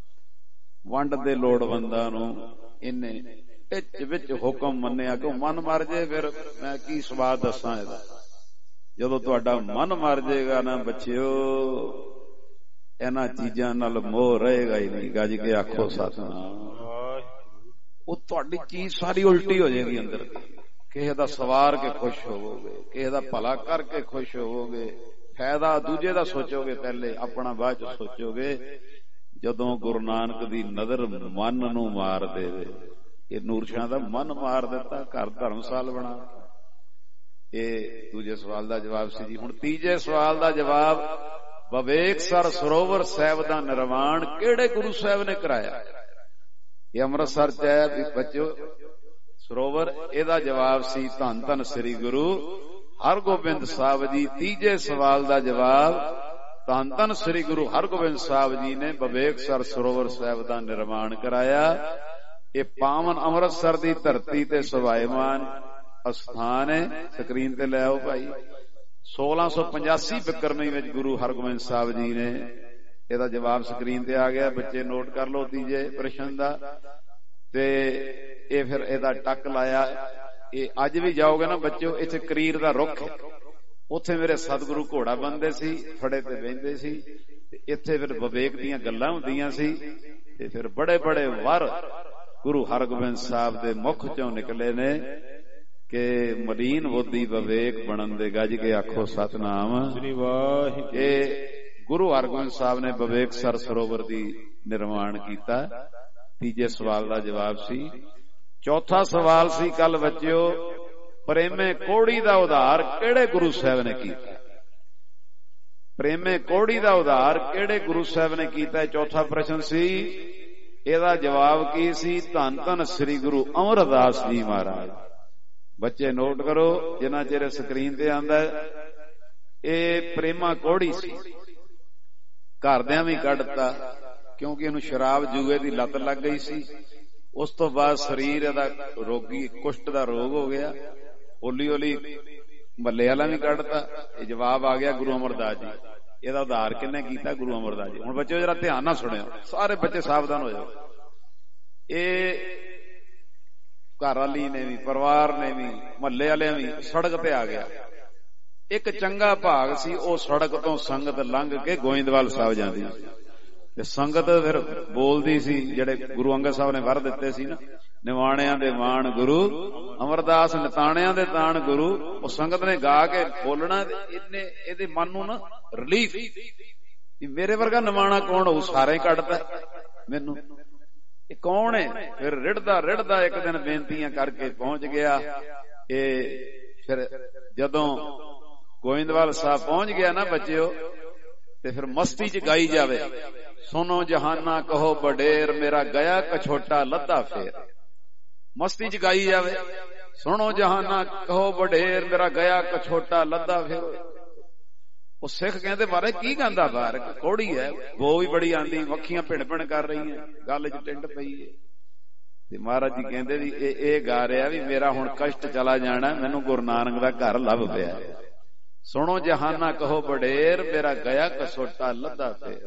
ਵੰਡ ਦੇ ਲੋੜਵੰਦਾਂ ਨੂੰ। ਇਹਨੇ ਵਿੱਚ ਵਿੱਚ ਹੁਕਮ ਮੰਨਿਆ ਕਿ ਮਨ ਮਰ ਜੇ, ਫਿਰ ਮੈਂ ਕੀ ਸਵਾਦ ਦੱਸਾਂ ਇਹਦਾ। ਜਦੋਂ ਤੁਹਾਡਾ ਮਨ ਮਰ ਜਾਏਗਾ ਨਾ ਬੱਚਿਓ, ਇਹਨਾਂ ਚੀਜ਼ਾਂ ਨਾਲ ਮੋਹ ਰਹੇਗਾ ਹੀ ਨਹੀਂ। ਗੱਜ ਕੇ ਆਖੋ ਸਤਿਨਾਮ। ਉਹ ਤੁਹਾਡੀ ਚੀਜ਼ ਸਾਰੀ ਉਲਟੀ ਹੋ ਜਾਏਗੀ ਅੰਦਰ। ਕਿਸੇ ਦਾ ਸਵਾਰ ਕੇ ਖੁਸ਼ ਹੋਵੋਗੇ, ਕਿਸੇ ਦਾ ਭਲਾ ਕਰਕੇ ਖੁਸ਼ ਹੋਵੋਗੇ, ਫਾਇਦਾ ਦੂਜੇ ਦਾ ਸੋਚੋਗੇ ਪਹਿਲੇ, ਆਪਣਾ ਬਾਅਦ ਚ ਸੋਚੋਗੇ। ਜਦੋਂ ਗੁਰੂ ਨਾਨਕ ਦੀ ਨਜ਼ਰ ਮਨ ਨੂੰ ਮਾਰ ਦੇਵੇ, ਇਹ ਨੂਰ ਸ਼ਾਹ ਦਾ ਮਨ ਮਾਰ ਦਿੱਤਾ, ਘਰ ਧਰਮਸਾਲ ਬਣਾ। ਇਹ ਦੂਜੇ ਸਵਾਲ ਦਾ ਜਵਾਬ ਸੀ ਜੀ। ਹੁਣ ਤੀਜੇ ਸਵਾਲ ਦਾ ਜਵਾਬ, ਵਿਵੇਕਸਰ ਸਰੋਵਰ ਸਾਹਿਬ ਦਾ ਨਿਰਮਾਣ ਕਿਹੜੇ ਗੁਰੂ ਸਾਹਿਬ ਨੇ ਕਰਾਇਆ? ਇਹ ਅੰਮ੍ਰਿਤਸਰ ਚ ਹੈ ਵੀ ਬੱਚਿਓ ਸਰੋਵਰ। ਇਹਦਾ ਜਵਾਬ ਸੀ ਧੰਨ ਧੰਨ ਸ੍ਰੀ ਗੁਰੂ ਹਰਗੋਬਿੰਦ ਸਾਹਿਬ ਜੀ। ਤੀਜੇ ਸਵਾਲ ਦਾ ਜਵਾਬ, ਧੰਨ ਧੰਨ ਸ੍ਰੀ ਗੁਰੂ ਹਰਗੋਬਿੰਦ ਸਾਹਿਬ ਜੀ ਨੇ ਵਿਵੇਕਸਰ ਸਰੋਵਰ ਸਾਹਿਬ ਦਾ ਨਿਰਮਾਣ ਕਰਾਇਆ। ਇਹ ਪਾਵਨ ਅੰਮ੍ਰਿਤਸਰ ਦੀ ਧਰਤੀ ਤੇ ਸਵਾਇਮਾਨ ਅਸਥਾਨ ਹੈ। ਸਕਰੀਨ ਤੇ ਲੈ ਆਓ ਭਾਈ। ਸੋਲਾਂ ਸੌ ਪਚਾਸੀ ਬਿਕਰਮੀ ਵਿੱਚ ਗੁਰੂ ਹਰਗੋਬਿੰਦ ਸਾਹਿਬ ਜੀ ਨੇ, ਇਹਦਾ ਜਵਾਬ ਸਕਰੀਨ ਤੇ ਆ ਗਿਆ, ਬੱਚੇ ਨੋਟ ਕਰ ਲਓ ਤੀਜੇ ਪ੍ਰਸ਼ਨ ਦਾ। ਤੇ ਇਹ ਫਿਰ ਇਹਦਾ ਟੱਕ ਲਾਇਆ। ਇਹ ਅੱਜ ਵੀ ਜਾਓਗੇ ਨਾ ਬੱਚਿਓ, ਇੱਥੇ ਕਰੀਰ ਦਾ ਰੁੱਖ ਹੈ, ਉੱਥੇ ਮੇਰੇ ਸਤਿਗੁਰੂ ਘੋੜਾ ਬੰਨਦੇ ਸੀ, ਫੜੇ ਤੇ ਬਹਿੰਦੇ ਸੀ। ਤੇ ਇੱਥੇ ਫਿਰ ਵਿਵੇਕ ਦੀਆਂ ਗੱਲਾਂ ਹੁੰਦੀਆਂ ਸੀ। ਤੇ ਫਿਰ ਬੜੇ ਬੜੇ ਵਰ ਗੁਰੂ ਹਰਗੋਬਿੰਦ ਸਾਹਿਬ ਦੇ ਮੁਖ ਚੋਂ ਨਿਕਲੇ ਨੇ ਕਿ ਮਲੀਨ ਬੁੱਧੀ ਵਿਵੇਕ ਬਣਨ ਦੇ। ਗੱਜ ਕੇ ਆਖੋ ਸਤਿਨਾਮ ਸ੍ਰੀ ਵਾਹਿਗੁਰੂ। ਇਹ ਗੁਰੂ ਹਰਗੋਬਿੰਦ ਸਾਹਿਬ ਨੇ ਵਿਵੇਕਸਰ ਸਰੋਵਰ ਦੀ ਨਿਰਮਾਣ ਕੀਤਾ। ਤੀਜੇ ਸਵਾਲ ਦਾ ਜਵਾਬ ਸੀ। ਚੌਥਾ ਸਵਾਲ ਸੀ ਕੱਲ ਬੱਚਿਓ, ਪ੍ਰੇਮੇ ਕੋੜੀ ਦਾ ਉਧਾਰ ਕਿਹੜੇ ਗੁਰੂ ਸਾਹਿਬ ਨੇ ਕੀਤਾ? ਪ੍ਰੇਮੇ ਕੋੜੀ ਦਾ ਉਧਾਰ ਕਿਹੜੇ ਗੁਰੂ ਸਾਹਿਬ ਨੇ ਕੀਤਾ? ਚੌਥਾ ਪ੍ਰਸ਼ਨ ਸੀ। ਇਹਦਾ ਜਵਾਬ ਕੀ ਸੀ? ਧੰਨ ਧੰਨ ਸ੍ਰੀ ਗੁਰੂ ਅਮਰਦਾਸ ਜੀ ਮਹਾਰਾਜ। ਬੱਚੇ ਨੋਟ ਕਰੋ, ਜਿੰਨਾ ਚਿਰ ਸਕਰੀਨ ਤੇ ਆਂਦਾ। ਇਹ ਪ੍ਰੇਮਾ ਕੋੜੀ ਸੀ, ਘਰਦਿਆਂ ਵੀ ਕੱਢਤਾ ਕਿਉਂਕਿ ਇਹਨੂੰ ਸ਼ਰਾਬ ਜੂਏ ਦੀ ਲੱਤ ਲੱਗ ਗਈ ਸੀ। ਉਸ ਤੋਂ ਬਾਅਦ ਸਰੀਰ ਇਹਦਾ ਰੋਗੀ, ਕੁਸ਼ਟ ਦਾ ਰੋਗ ਹੋ ਗਿਆ। ਹੌਲੀ ਹੌਲੀ ਮੱਲੇ ਵਾਲਾ ਵੀ ਕੱਢਤਾ। ਇਹ ਜਵਾਬ ਆ ਗਿਆ ਗੁਰੂ ਅਮਰਦਾਸ ਜੀ। ਇਹਦਾ ਉਧਾਰ ਕਿੰਨੇ ਕੀਤਾ? ਗੁਰੂ ਅਮਰਦਾਸ ਜੀ। ਹੁਣ ਬੱਚੇ ਜਰਾ ਧਿਆਨ ਨਾਲ ਸੁਣਿਓ, ਸਾਰੇ ਬੱਚੇ ਸਾਵਧਾਨ ਹੋ ਜਾਓ। ਇਹ ਘਰ ਵਾਲੀ ਨੇ ਵੀ, ਪਰਿਵਾਰ ਨੇ ਵੀ, ਮਹੱਲੇ ਵਾਲਿਆਂ ਵੀ ਸੜਕ ਤੇ ਆ ਗਿਆ। ਇੱਕ ਚੰਗਾ ਭਾਗ ਸੀ, ਉਹ ਸੜਕ ਤੋਂ ਸੰਗਤ ਲੰਘ ਕੇ ਗੋਇੰਦਵਾਲ ਸਾਹਿਬ ਜਾਂਦੀ ਸੀ। ਤੇ ਸੰਗਤ ਫਿਰ ਬੋਲਦੀ ਸੀ, ਜਿਹੜੇ ਗੁਰੂ ਅੰਗਦ ਸਾਹਿਬ ਨੇ ਵਰ ਦਿੱਤੇ ਸੀ ਨਾ, ਨਿਵਾਣਿਆਂ ਦੇ ਮਾਣ ਗੁਰੂ ਅਮਰਦਾਸ, ਨਿਤਾਣਿਆਂ ਦੇ ਤਾਣ ਗੁਰੂ। ਉਹ ਸੰਗਤ ਨੇ ਗਾ ਕੇ ਬੋਲਣਾ, ਇਹਨੇ ਇਹਦੇ ਮਨ ਨੂੰ ਨਾ ਰਿਲੀਫ, ਮੇਰੇ ਵਰਗਾ ਨਿਵਾਣਾ ਕੌਣ ਹੋਊ, ਸਾਰੇ ਕੱਢਦਾ ਮੈਨੂੰ, ਇਹ ਕੌਣ ਹੈ। ਫਿਰ ਰਿੜਦਾ ਰਿੜਦਾ ਇੱਕ ਦਿਨ ਬੇਨਤੀਆਂ ਕਰਕੇ ਪਹੁੰਚ ਗਿਆ। ਇਹ ਫਿਰ ਜਦੋਂ ਗੋਇੰਦਵਾਲ ਸਾਹਿਬ ਪਹੁੰਚ ਗਿਆ ਨਾ ਬੱਚਿਓ, ਤੇ ਫਿਰ ਮਸਤੀ ਚ ਗਾਈ ਜਾਵੇ, ਸੁਨੋ ਜਹਾਨਾ ਕਹੋ ਬਡੇਰ, ਮੇਰਾ ਗਿਆ ਕਛੋਟਾ ਲੱਦਾ ਫੇਰ। ਮਸਤੀ ਚ ਗਾਈ ਜਾਵੇ, ਸੁਣੋ ਜਹਾਨਾ ਕਹੋ ਬਡੇਰ, ਮੇਰਾ ਗਿਆ ਕਛੋਟਾ ਲੱਦਾ ਫੇਰ। ਉਹ ਸਿੱਖ ਕਹਿੰਦੇ ਬਾਰੇ ਕੀ ਗਾਂਦਾ ਬਾਹਰ, ਕੋੜੀ ਹੈ, ਗੋ ਵੀ ਬੜੀ ਆਂਦੀ, ਮੱਖੀਆਂ ਭਿਣ ਭਿਣ ਕਰ ਰਹੀਆਂ, ਗੱਲ ਚ ਟਿੰਡ ਪਈ ਹੈ। ਤੇ ਮਹਾਰਾਜ ਜੀ ਕਹਿੰਦੇ ਵੀ ਇਹ ਇਹ ਗਾ ਰਿਹਾ ਵੀ ਮੇਰਾ ਹੁਣ ਕਸ਼ਟ ਚਲਾ ਜਾਣਾ, ਮੈਨੂੰ ਗੁਰੂ ਨਾਨਕ ਦਾ ਘਰ ਲੱਭ ਪਿਆ। ਸੁਣੋ ਜਹਾਨਾ ਕਹੋ ਬਡੇਰ, ਮੇਰਾ ਗਿਆ ਕਛੋਟਾ ਲੱਦਾ ਫੇਰ।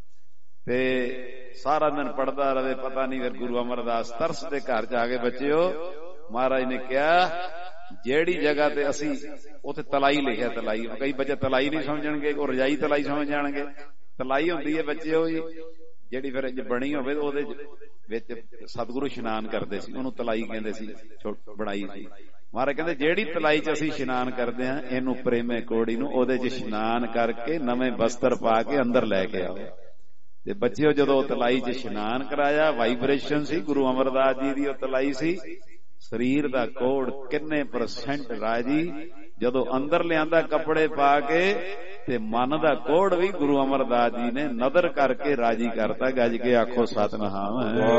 ਤੇ ਸਾਰਾ ਦਿਨ ਪੜਦਾ ਰਵੇ, ਪਤਾ ਨਹੀਂ ਫਿਰ ਗੁਰੂ ਅਮਰਦਾਸ ਤਰਸ ਦੇ ਘਰ ਚ ਆ ਗਏ। ਬੱਚਿਓ ਮਹਾਰਾਜ ਨੇ ਕਿਹਾ ਜਿਹੜੀ ਜਗ੍ਹਾ ਤੇ ਅਸੀਂ, ਉੱਥੇ ਤਲਾਈ ਲਿਖਿਆ, ਤਲਾਈ, ਕਈ ਬੱਚੇ ਤਲਾਈ ਨਹੀਂ ਸਮਝਣਗੇ, ਉਹ ਰਜਾਈ ਤਲਾਈ ਸਮਝ ਜਾਣਗੇ। ਤਲਾਈ ਹੁੰਦੀ ਹੈ ਬੱਚਿਓ ਜੀ ਜਿਹੜੀ ਫਿਰ ਬਣੀ ਹੋਵੇ, ਉਹਦੇ ਵਿੱਚ ਸਤਿਗੁਰੂ ਇਸ਼ਨਾਨ ਕਰਦੇ ਸੀ, ਉਹਨੂੰ ਤਲਾਈ ਕਹਿੰਦੇ ਸੀ, ਬਣਾਈ ਸੀ। ਮਹਾਰਾਜ ਕਹਿੰਦੇ ਜਿਹੜੀ ਤਲਾਈ ਚ ਅਸੀਂ ਇਸ਼ਨਾਨ ਕਰਦੇ ਹਾਂ, ਇਹਨੂੰ ਪ੍ਰੇਮੇ ਕੋੜੀ ਨੂੰ ਉਹਦੇ ਚ ਇਸ਼ਨਾਨ ਕਰਕੇ ਨਵੇਂ ਬਸਤਰ ਪਾ ਕੇ ਅੰਦਰ ਲੈ ਕੇ ਆਓ। ਤੇ ਬੱਚਿਓ ਜਦੋਂ ਤਲਾਈ ਚ ਇਸ਼ਨਾਨ ਕਰਾਇਆ, ਵਾਈਬ੍ਰੇਸ਼ਨ ਸੀ ਗੁਰੂ ਅਮਰਦਾਸ ਜੀ ਦੀ, ਉਹ ਤਲਾਈ ਸੀ। ਸਰੀਰ ਦਾ ਕੋੜ ਕਿੰਨੇ ਪਰਸੈਂਟ ਰਾਜੀ, ਜਦੋਂ ਅੰਦਰ ਲਿਆਂਦਾ ਕੱਪੜੇ ਪਾ ਕੇ, ਤੇ ਮਨ ਦਾ ਕੋੜ ਵੀ ਗੁਰੂ ਅਮਰਦਾਸ ਜੀ ਨੇ ਨਦਰ ਕਰਕੇ ਰਾਜੀ ਕਰਤਾ। ਗੱਜ ਕੇ ਆਖੋ ਸਤਿਨਾਮ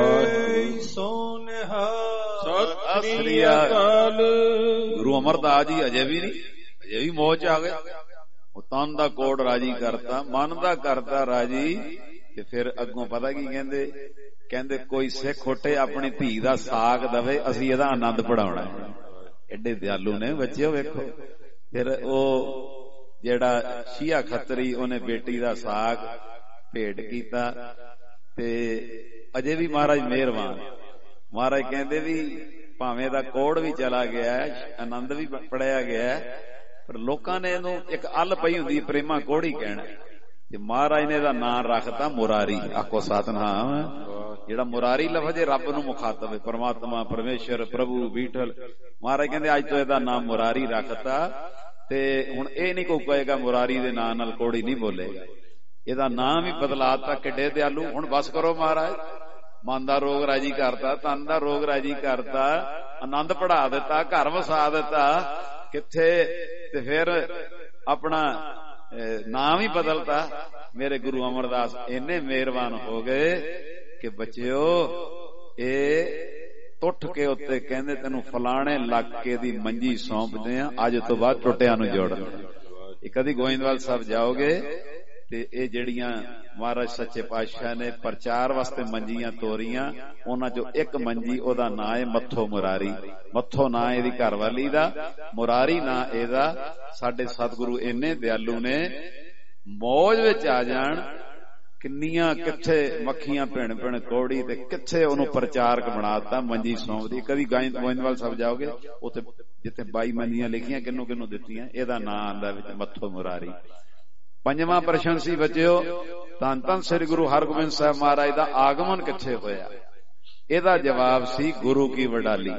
ਸੋਨਿਹਾ ਸਤਿ ਸ੍ਰੀ ਅਕਾਲ। ਗੁਰੂ ਅਮਰਦਾਸ ਜੀ ਅਜੇ ਵੀ ਨਹੀਂ, ਅਜੇ ਵੀ ਮੋਹ ਚ ਆ ਗਏ। ਉਹ ਤਨ ਦਾ ਕੋੜ ਰਾਜੀ ਕਰਤਾ, ਮਨ ਦਾ ਕਰਤਾ ਰਾਜੀ। ਤੇ ਫਿਰ ਅੱਗੋਂ ਪਤਾ ਕੀ ਕਹਿੰਦੇ, ਕਹਿੰਦੇ ਕੋਈ ਸਿੱਖ ਉੱਠੇ ਆਪਣੀ ਧੀ ਦਾ ਸਾਕ ਦਵੇ, ਅਸੀਂ ਇਹਦਾ ਆਨੰਦ ਪੜਾਉਣਾ। ਐਡੇ ਦਿਆਲੂ ਨੇ ਬੱਚਿਓ, ਵੇਖੋ। ਫਿਰ ਉਹ ਜਿਹੜਾ ਸ਼ੀਆ ਖੱਤਰੀ, ਉਹਨੇ ਬੇਟੀ ਦਾ ਸਾਕ ਭੇਟ ਕੀਤਾ। ਤੇ ਅਜੇ ਵੀ ਮਹਾਰਾਜ ਮਿਹਰਬਾਨ। ਮਹਾਰਾਜ ਕਹਿੰਦੇ ਵੀ ਭਾਵੇਂ ਦਾ ਕੋੜ ਵੀ ਚਲਾ ਗਿਆ, ਆਨੰਦ ਵੀ ਪੜਿਆ ਗਿਆ, ਪਰ ਲੋਕਾਂ ਨੇ ਇਹਨੂੰ ਇੱਕ ਅੱਲ ਪਈ ਹੁੰਦੀ, ਪ੍ਰੇਮਾ ਕੋੜੀ ਕਹਿਣਾ। ਤੇ ਮਹਾਰਾਜ ਨੇ ਇਹਦਾ ਨਾਂ ਰੱਖਤਾ ਮੁਰਾਰੀ। ਆਖੋ ਸਤਿਨਾਮ। ਜਿਹੜਾ ਮੁਰਾਰੀ ਲਫ਼ਜ਼ ਹੈ, ਰੱਬ ਨੂੰ ਮੁਖਾਤਬ ਹੈ, ਪਰਮਾਤਮਾ, ਪਰਮੇਸ਼ਰ, ਪ੍ਰਭੂ, ਬੀਠਲ। ਮਹਾਰਾਜ ਕਹਿੰਦੇ ਅੱਜ ਤੋਂ ਇਹਦਾ ਨਾਮ ਮੁਰਾਰੀ ਰੱਖਤਾ। ਤੇ ਹੁਣ ਇਹ ਨਹੀਂ ਕੋਈ ਕਹੇਗਾ ਮੁਰਾਰੀ ਦੇ ਨਾਂ ਨਾਲ ਕੋੜੀ ਨਹੀਂ ਬੋਲੇਗਾ, ਇਹਦਾ ਨਾਮ ਹੀ ਬਦਲਾਤਾ। ਕਿੱਡੇ ਦਿਆਲੂ। ਹੁਣ ਬਸ ਕਰੋ ਮਹਾਰਾਜ, ਮਨ ਦਾ ਰੋਗ ਰਾਜੀ ਕਰਤਾ, ਤਨ ਦਾ ਰੋਗ ਰਾਜੀ ਕਰਤਾ, ਆਨੰਦ ਪੜਾ ਦਿੱਤਾ, ਘਰ ਵਸਾ ਦਿੱਤਾ। ਕਿੱਥੇ ਤੇ ਫਿਰ ਆਪਣਾ ਨਾਮ ਹੀ ਬਦਲਤਾ। ਮੇਰੇ ਗੁਰੂ ਅਮਰਦਾਸ ਇੰਨੇ ਮਿਹਰਬਾਨ ਹੋ ਗਏ ਕਿ ਬੱਚਿਓ ਇਹ ਟੁੱਟ ਕੇ ਉੱਤੇ ਕਹਿੰਦੇ ਤੈਨੂੰ ਫਲਾਣੇ ਇਲਾਕੇ ਦੀ ਮੰਜੀ ਸੌਂਪਦੇ ਆ, ਅੱਜ ਤੋਂ ਬਾਅਦ ਟੁੱਟਿਆਂ ਨੂੰ ਜੋੜਨ। ਇਹ ਕਦੀ ਗੋਇੰਦਵਾਲ ਸਾਹਿਬ ਜਾਓਗੇ ਤੇ ਇਹ ਜਿਹੜੀਆਂ ਮਹਾਰਾਜ ਸੱਚੇ ਪਾਤਸ਼ਾਹ ਨੇ ਪ੍ਰਚਾਰ ਵਾਸਤੇ ਮੰਜੀਆਂ ਤੋਰੀਆਂ, ਉਹਨਾਂ ਚੋਂ ਇੱਕ ਮੰਜੀ ਉਹਦਾ ਨਾਂ ਹੈ ਮੱਥੋ ਮੁਰਾਰੀ। ਮੱਥੋ ਨਾਂ ਇਹਦੀ ਘਰਵਾਲੀ ਦਾ, ਮੁਰਾਰੀ ਨਾਂ ਇਹਦਾ। ਸਾਡੇ ਸਤਿਗੁਰੂ ਇੰਨੇ ਦਿਆਲੂ ਨੇ, ਮੌਜ ਵਿੱਚ ਆ ਜਾਣ। ਕਿੰਨੀਆਂ ਕਿੱਥੇ ਮੱਖੀਆਂ ਭਿਣ ਭਿਣ ਕੋੜੀ, ਤੇ ਕਿੱਥੇ ਉਹਨੂੰ ਪ੍ਰਚਾਰਕ ਬਣਾਤਾ ਮੰਜੀ ਸੌਂਪਦੀ। ਕਦੀ ਗੋਇੰਦਵਾਲ ਸਾਹਿਬ ਜਾਓਗੇ, ਉੱਥੇ ਜਿੱਥੇ ਬਾਈ ਮੰਜੀਆਂ ਲਿਖੀਆਂ ਕਿਹਨੂੰ ਕਿਹਨੂੰ ਦਿੱਤੀਆਂ, ਇਹਦਾ ਨਾਂ ਆਂਦਾ ਵਿੱਚ ਮੱਥੋ ਮੁਰਾਰੀ। ਪੰਜਵਾਂ ਪ੍ਰਸ਼ਨ ਸੀ ਬੱਚਿਓ, ਧੰਨ ਧੰਨ ਸ੍ਰੀ ਗੁਰੂ ਹਰਗੋਬਿੰਦ ਸਾਹਿਬ ਮਹਾਰਾਜ ਦਾ ਆਗਮਨ ਕਿੱਥੇ ਹੋਇਆ। ਇਹਦਾ ਜਵਾਬ ਸੀ ਗੁਰੂ ਕੀ ਵਡਾਲੀ।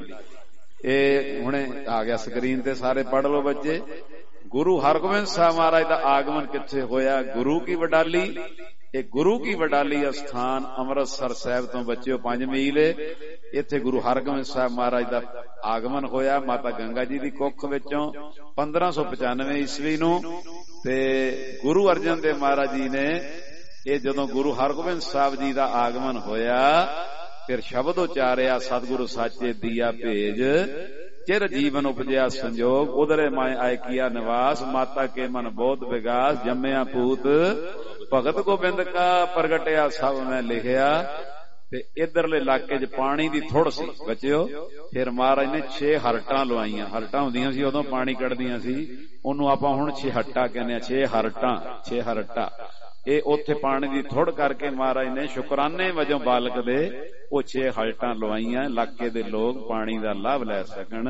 ਇਹ ਹੁਣੇ ਆ ਗਿਆ ਸਕਰੀਨ ਤੇ, ਸਾਰੇ ਪੜ੍ਹ ਲਓ ਬੱਚੇ। ਗੁਰੂ ਹਰਗੋਬਿੰਦ ਸਾਹਿਬ ਮਹਾਰਾਜ ਦਾ ਆਗਮਨ ਕਿੱਥੇ ਹੋਇਆ, ਗੁਰੂ ਕੀ ਵਡਾਲੀ। ਇਹ ਗੁਰੂ ਕੀ ਵਡਾਲੀ ਅਸਥਾਨ ਅੰਮ੍ਰਿਤਸਰ ਸਾਹਿਬ ਤੋਂ ਬੱਚਿਓ ਪੰਜ ਮੀਲ ਏ। ਇੱਥੇ ਗੁਰੂ ਹਰਗੋਬਿੰਦ ਸਾਹਿਬ ਮਹਾਰਾਜ ਦਾ ਆਗਮਨ ਹੋਇਆ ਮਾਤਾ ਗੰਗਾ ਜੀ ਦੀ ਕੁੱਖ ਵਿੱਚੋਂ ਪੰਦਰਾਂ ਸੌ ਪਚਾਨਵੇਂ ਈਸਵੀ ਨੂੰ। ਤੇ ਗੁਰੂ ਅਰਜਨ ਦੇਵ ਮਹਾਰਾਜ ਜੀ ਨੇ ਇਹ ਜਦੋਂ ਗੁਰੂ ਹਰਗੋਬਿੰਦ ਸਾਹਿਬ ਜੀ ਦਾ ਆਗਮਨ ਹੋਇਆ, ਫਿਰ ਸ਼ਬਦ ਉਚਾਰਿਆ, ਸਤਿਗੁਰੂ ਸਾਚੇ ਦੀਆ ਭੇਜ, ਚਿਰ ਜੀਵਨ ਉਪਜਿਆ ਸੰਜੋਗ, ਉਧਰੇ ਮਾਏ ਆਏ ਕੀਆ ਨਿਵਾਸ, ਮਾਤਾ ਕੇ ਮਨ ਬਹੁਤ ਵਿਗਾਸ, ਜੰਮਿਆ ਪੂਤ ਭਗਤ ਗੋਬਿੰਦ ਕਾ, ਪ੍ਰਗਟਿਆ ਸਭ ਮੈਂ ਲਿਖਿਆ। ਤੇ ਇਧਰਲੇ ਇਲਾਕੇ 'ਚ ਪਾਣੀ ਦੀ ਥੁੜ ਸੀ ਬੱਚਿਓ। ਫਿਰ ਮਹਾਰਾਜ ਨੇ ਛੇ ਹਰਟਾਂ ਲਵਾਈਆਂ। ਹਰਟਾਂ ਹੁੰਦੀਆਂ ਸੀ ਉਦੋਂ, ਪਾਣੀ ਕੱਢਦੀਆਂ ਸੀ, ਉਹਨੂੰ ਆਪਾਂ ਹੁਣ ਛੇਹੱਟਾ ਕਹਿੰਦੇ ਆ। ਛੇ ਹਰਟਾਂ, ਛੇ ਹਰਟਾ। ਇਹ ਉੱਥੇ ਪਾਣੀ ਦੀ ਥੁੜ ਕਰਕੇ ਮਹਾਰਾਜ ਨੇ ਸ਼ੁਕਰਾਨੇ ਵਜੋਂ ਬਾਲਕ ਦੇ ਉਹ ਛੇ ਹਲਟਾਂ ਲਵਾਈਆਂ, ਇਲਾਕੇ ਦੇ ਲੋਕ ਪਾਣੀ ਦਾ ਲਾਭ ਲੈ ਸਕਣ।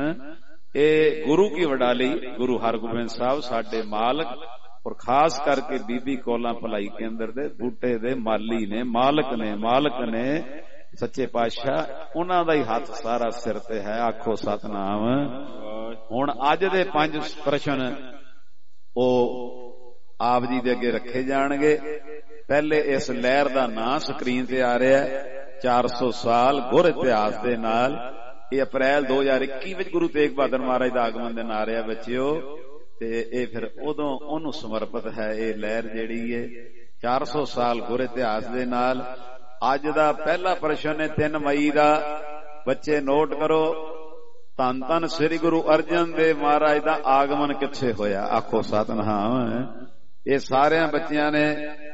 ਇਹ ਗੁਰੂ ਕੀ ਵਡਾਲੀ ਗੁਰੂ ਹਰਗੋਬਿੰਦ ਸਾਹਿਬ ਸਾਡੇ ਮਾਲਕ, ਔਰ ਖਾਸ ਕਰਕੇ ਬੀਬੀ ਕੋਲਾ ਭਲਾਈ ਕੇਂਦਰ ਦੇ ਬੂਟੇ ਦੇ ਮਾਲੀ ਨੇ, ਮਾਲਕ ਨੇ, ਮਾਲਕ ਨੇ। ਸੱਚੇ ਪਾਤਸ਼ਾਹ ਉਹਨਾਂ ਦਾ ਹੀ ਹੱਥ ਸਾਰਾ ਸਿਰ ਤੇ ਹੈ। ਆਖੋ ਸਤਨਾਮ। ਹੁਣ ਅੱਜ ਦੇ ਪੰਜ ਪ੍ਰਸ਼ਨ ਉਹ ਆਪ ਜੀ ਦੇ ਅੱਗੇ ਰੱਖੇ ਜਾਣਗੇ। ਪਹਿਲੇ ਇਸ ਲਹਿਰ ਦਾ ਨਾਂ ਸਕਰੀਨ ਤੇ ਆ ਰਿਹਾ ਚਾਰ ਸੌ ਸਾਲ ਗੁਰ ਇਤਿਹਾਸ ਦੇ ਨਾਲ। ਇਹ ਅਪ੍ਰੈਲ ਦੋ ਹਜ਼ਾਰ ਇੱਕੀ ਵਿੱਚ ਗੁਰੂ ਤੇਗ ਬਹਾਦਰ ਮਹਾਰਾਜ ਦਾ ਆਗਮਨ ਦਿਨ ਆ ਰਿਹਾ ਬੱਚਿਓ, ਤੇ ਇਹ ਫਿਰ ਉਦੋਂ ਉਹਨੂੰ ਸਮਰਪਿਤ ਹੈ ਇਹ ਲਹਿਰ ਜਿਹੜੀ ਹੈ ਚਾਰ ਸੌ ਸਾਲ ਗੁਰ ਇਤਿਹਾਸ ਦੇ ਨਾਲ। ਅੱਜ ਦਾ ਪਹਿਲਾ ਪ੍ਰਸ਼ਨ ਹੈ ਤਿੰਨ ਮਈ ਦਾ। ਬੱਚੇ ਨੋਟ ਕਰੋ, ਧੰਨ ਧੰਨ ਸ੍ਰੀ ਗੁਰੂ ਅਰਜਨ ਦੇਵ ਮਹਾਰਾਜ ਦਾ ਆਗਮਨ ਕਿੱਥੇ ਹੋਇਆ? ਆਖੋ ਸਤਿਨਾਮ। ਇਹ ਸਾਰਿਆਂ ਬੱਚਿਆਂ ਨੇ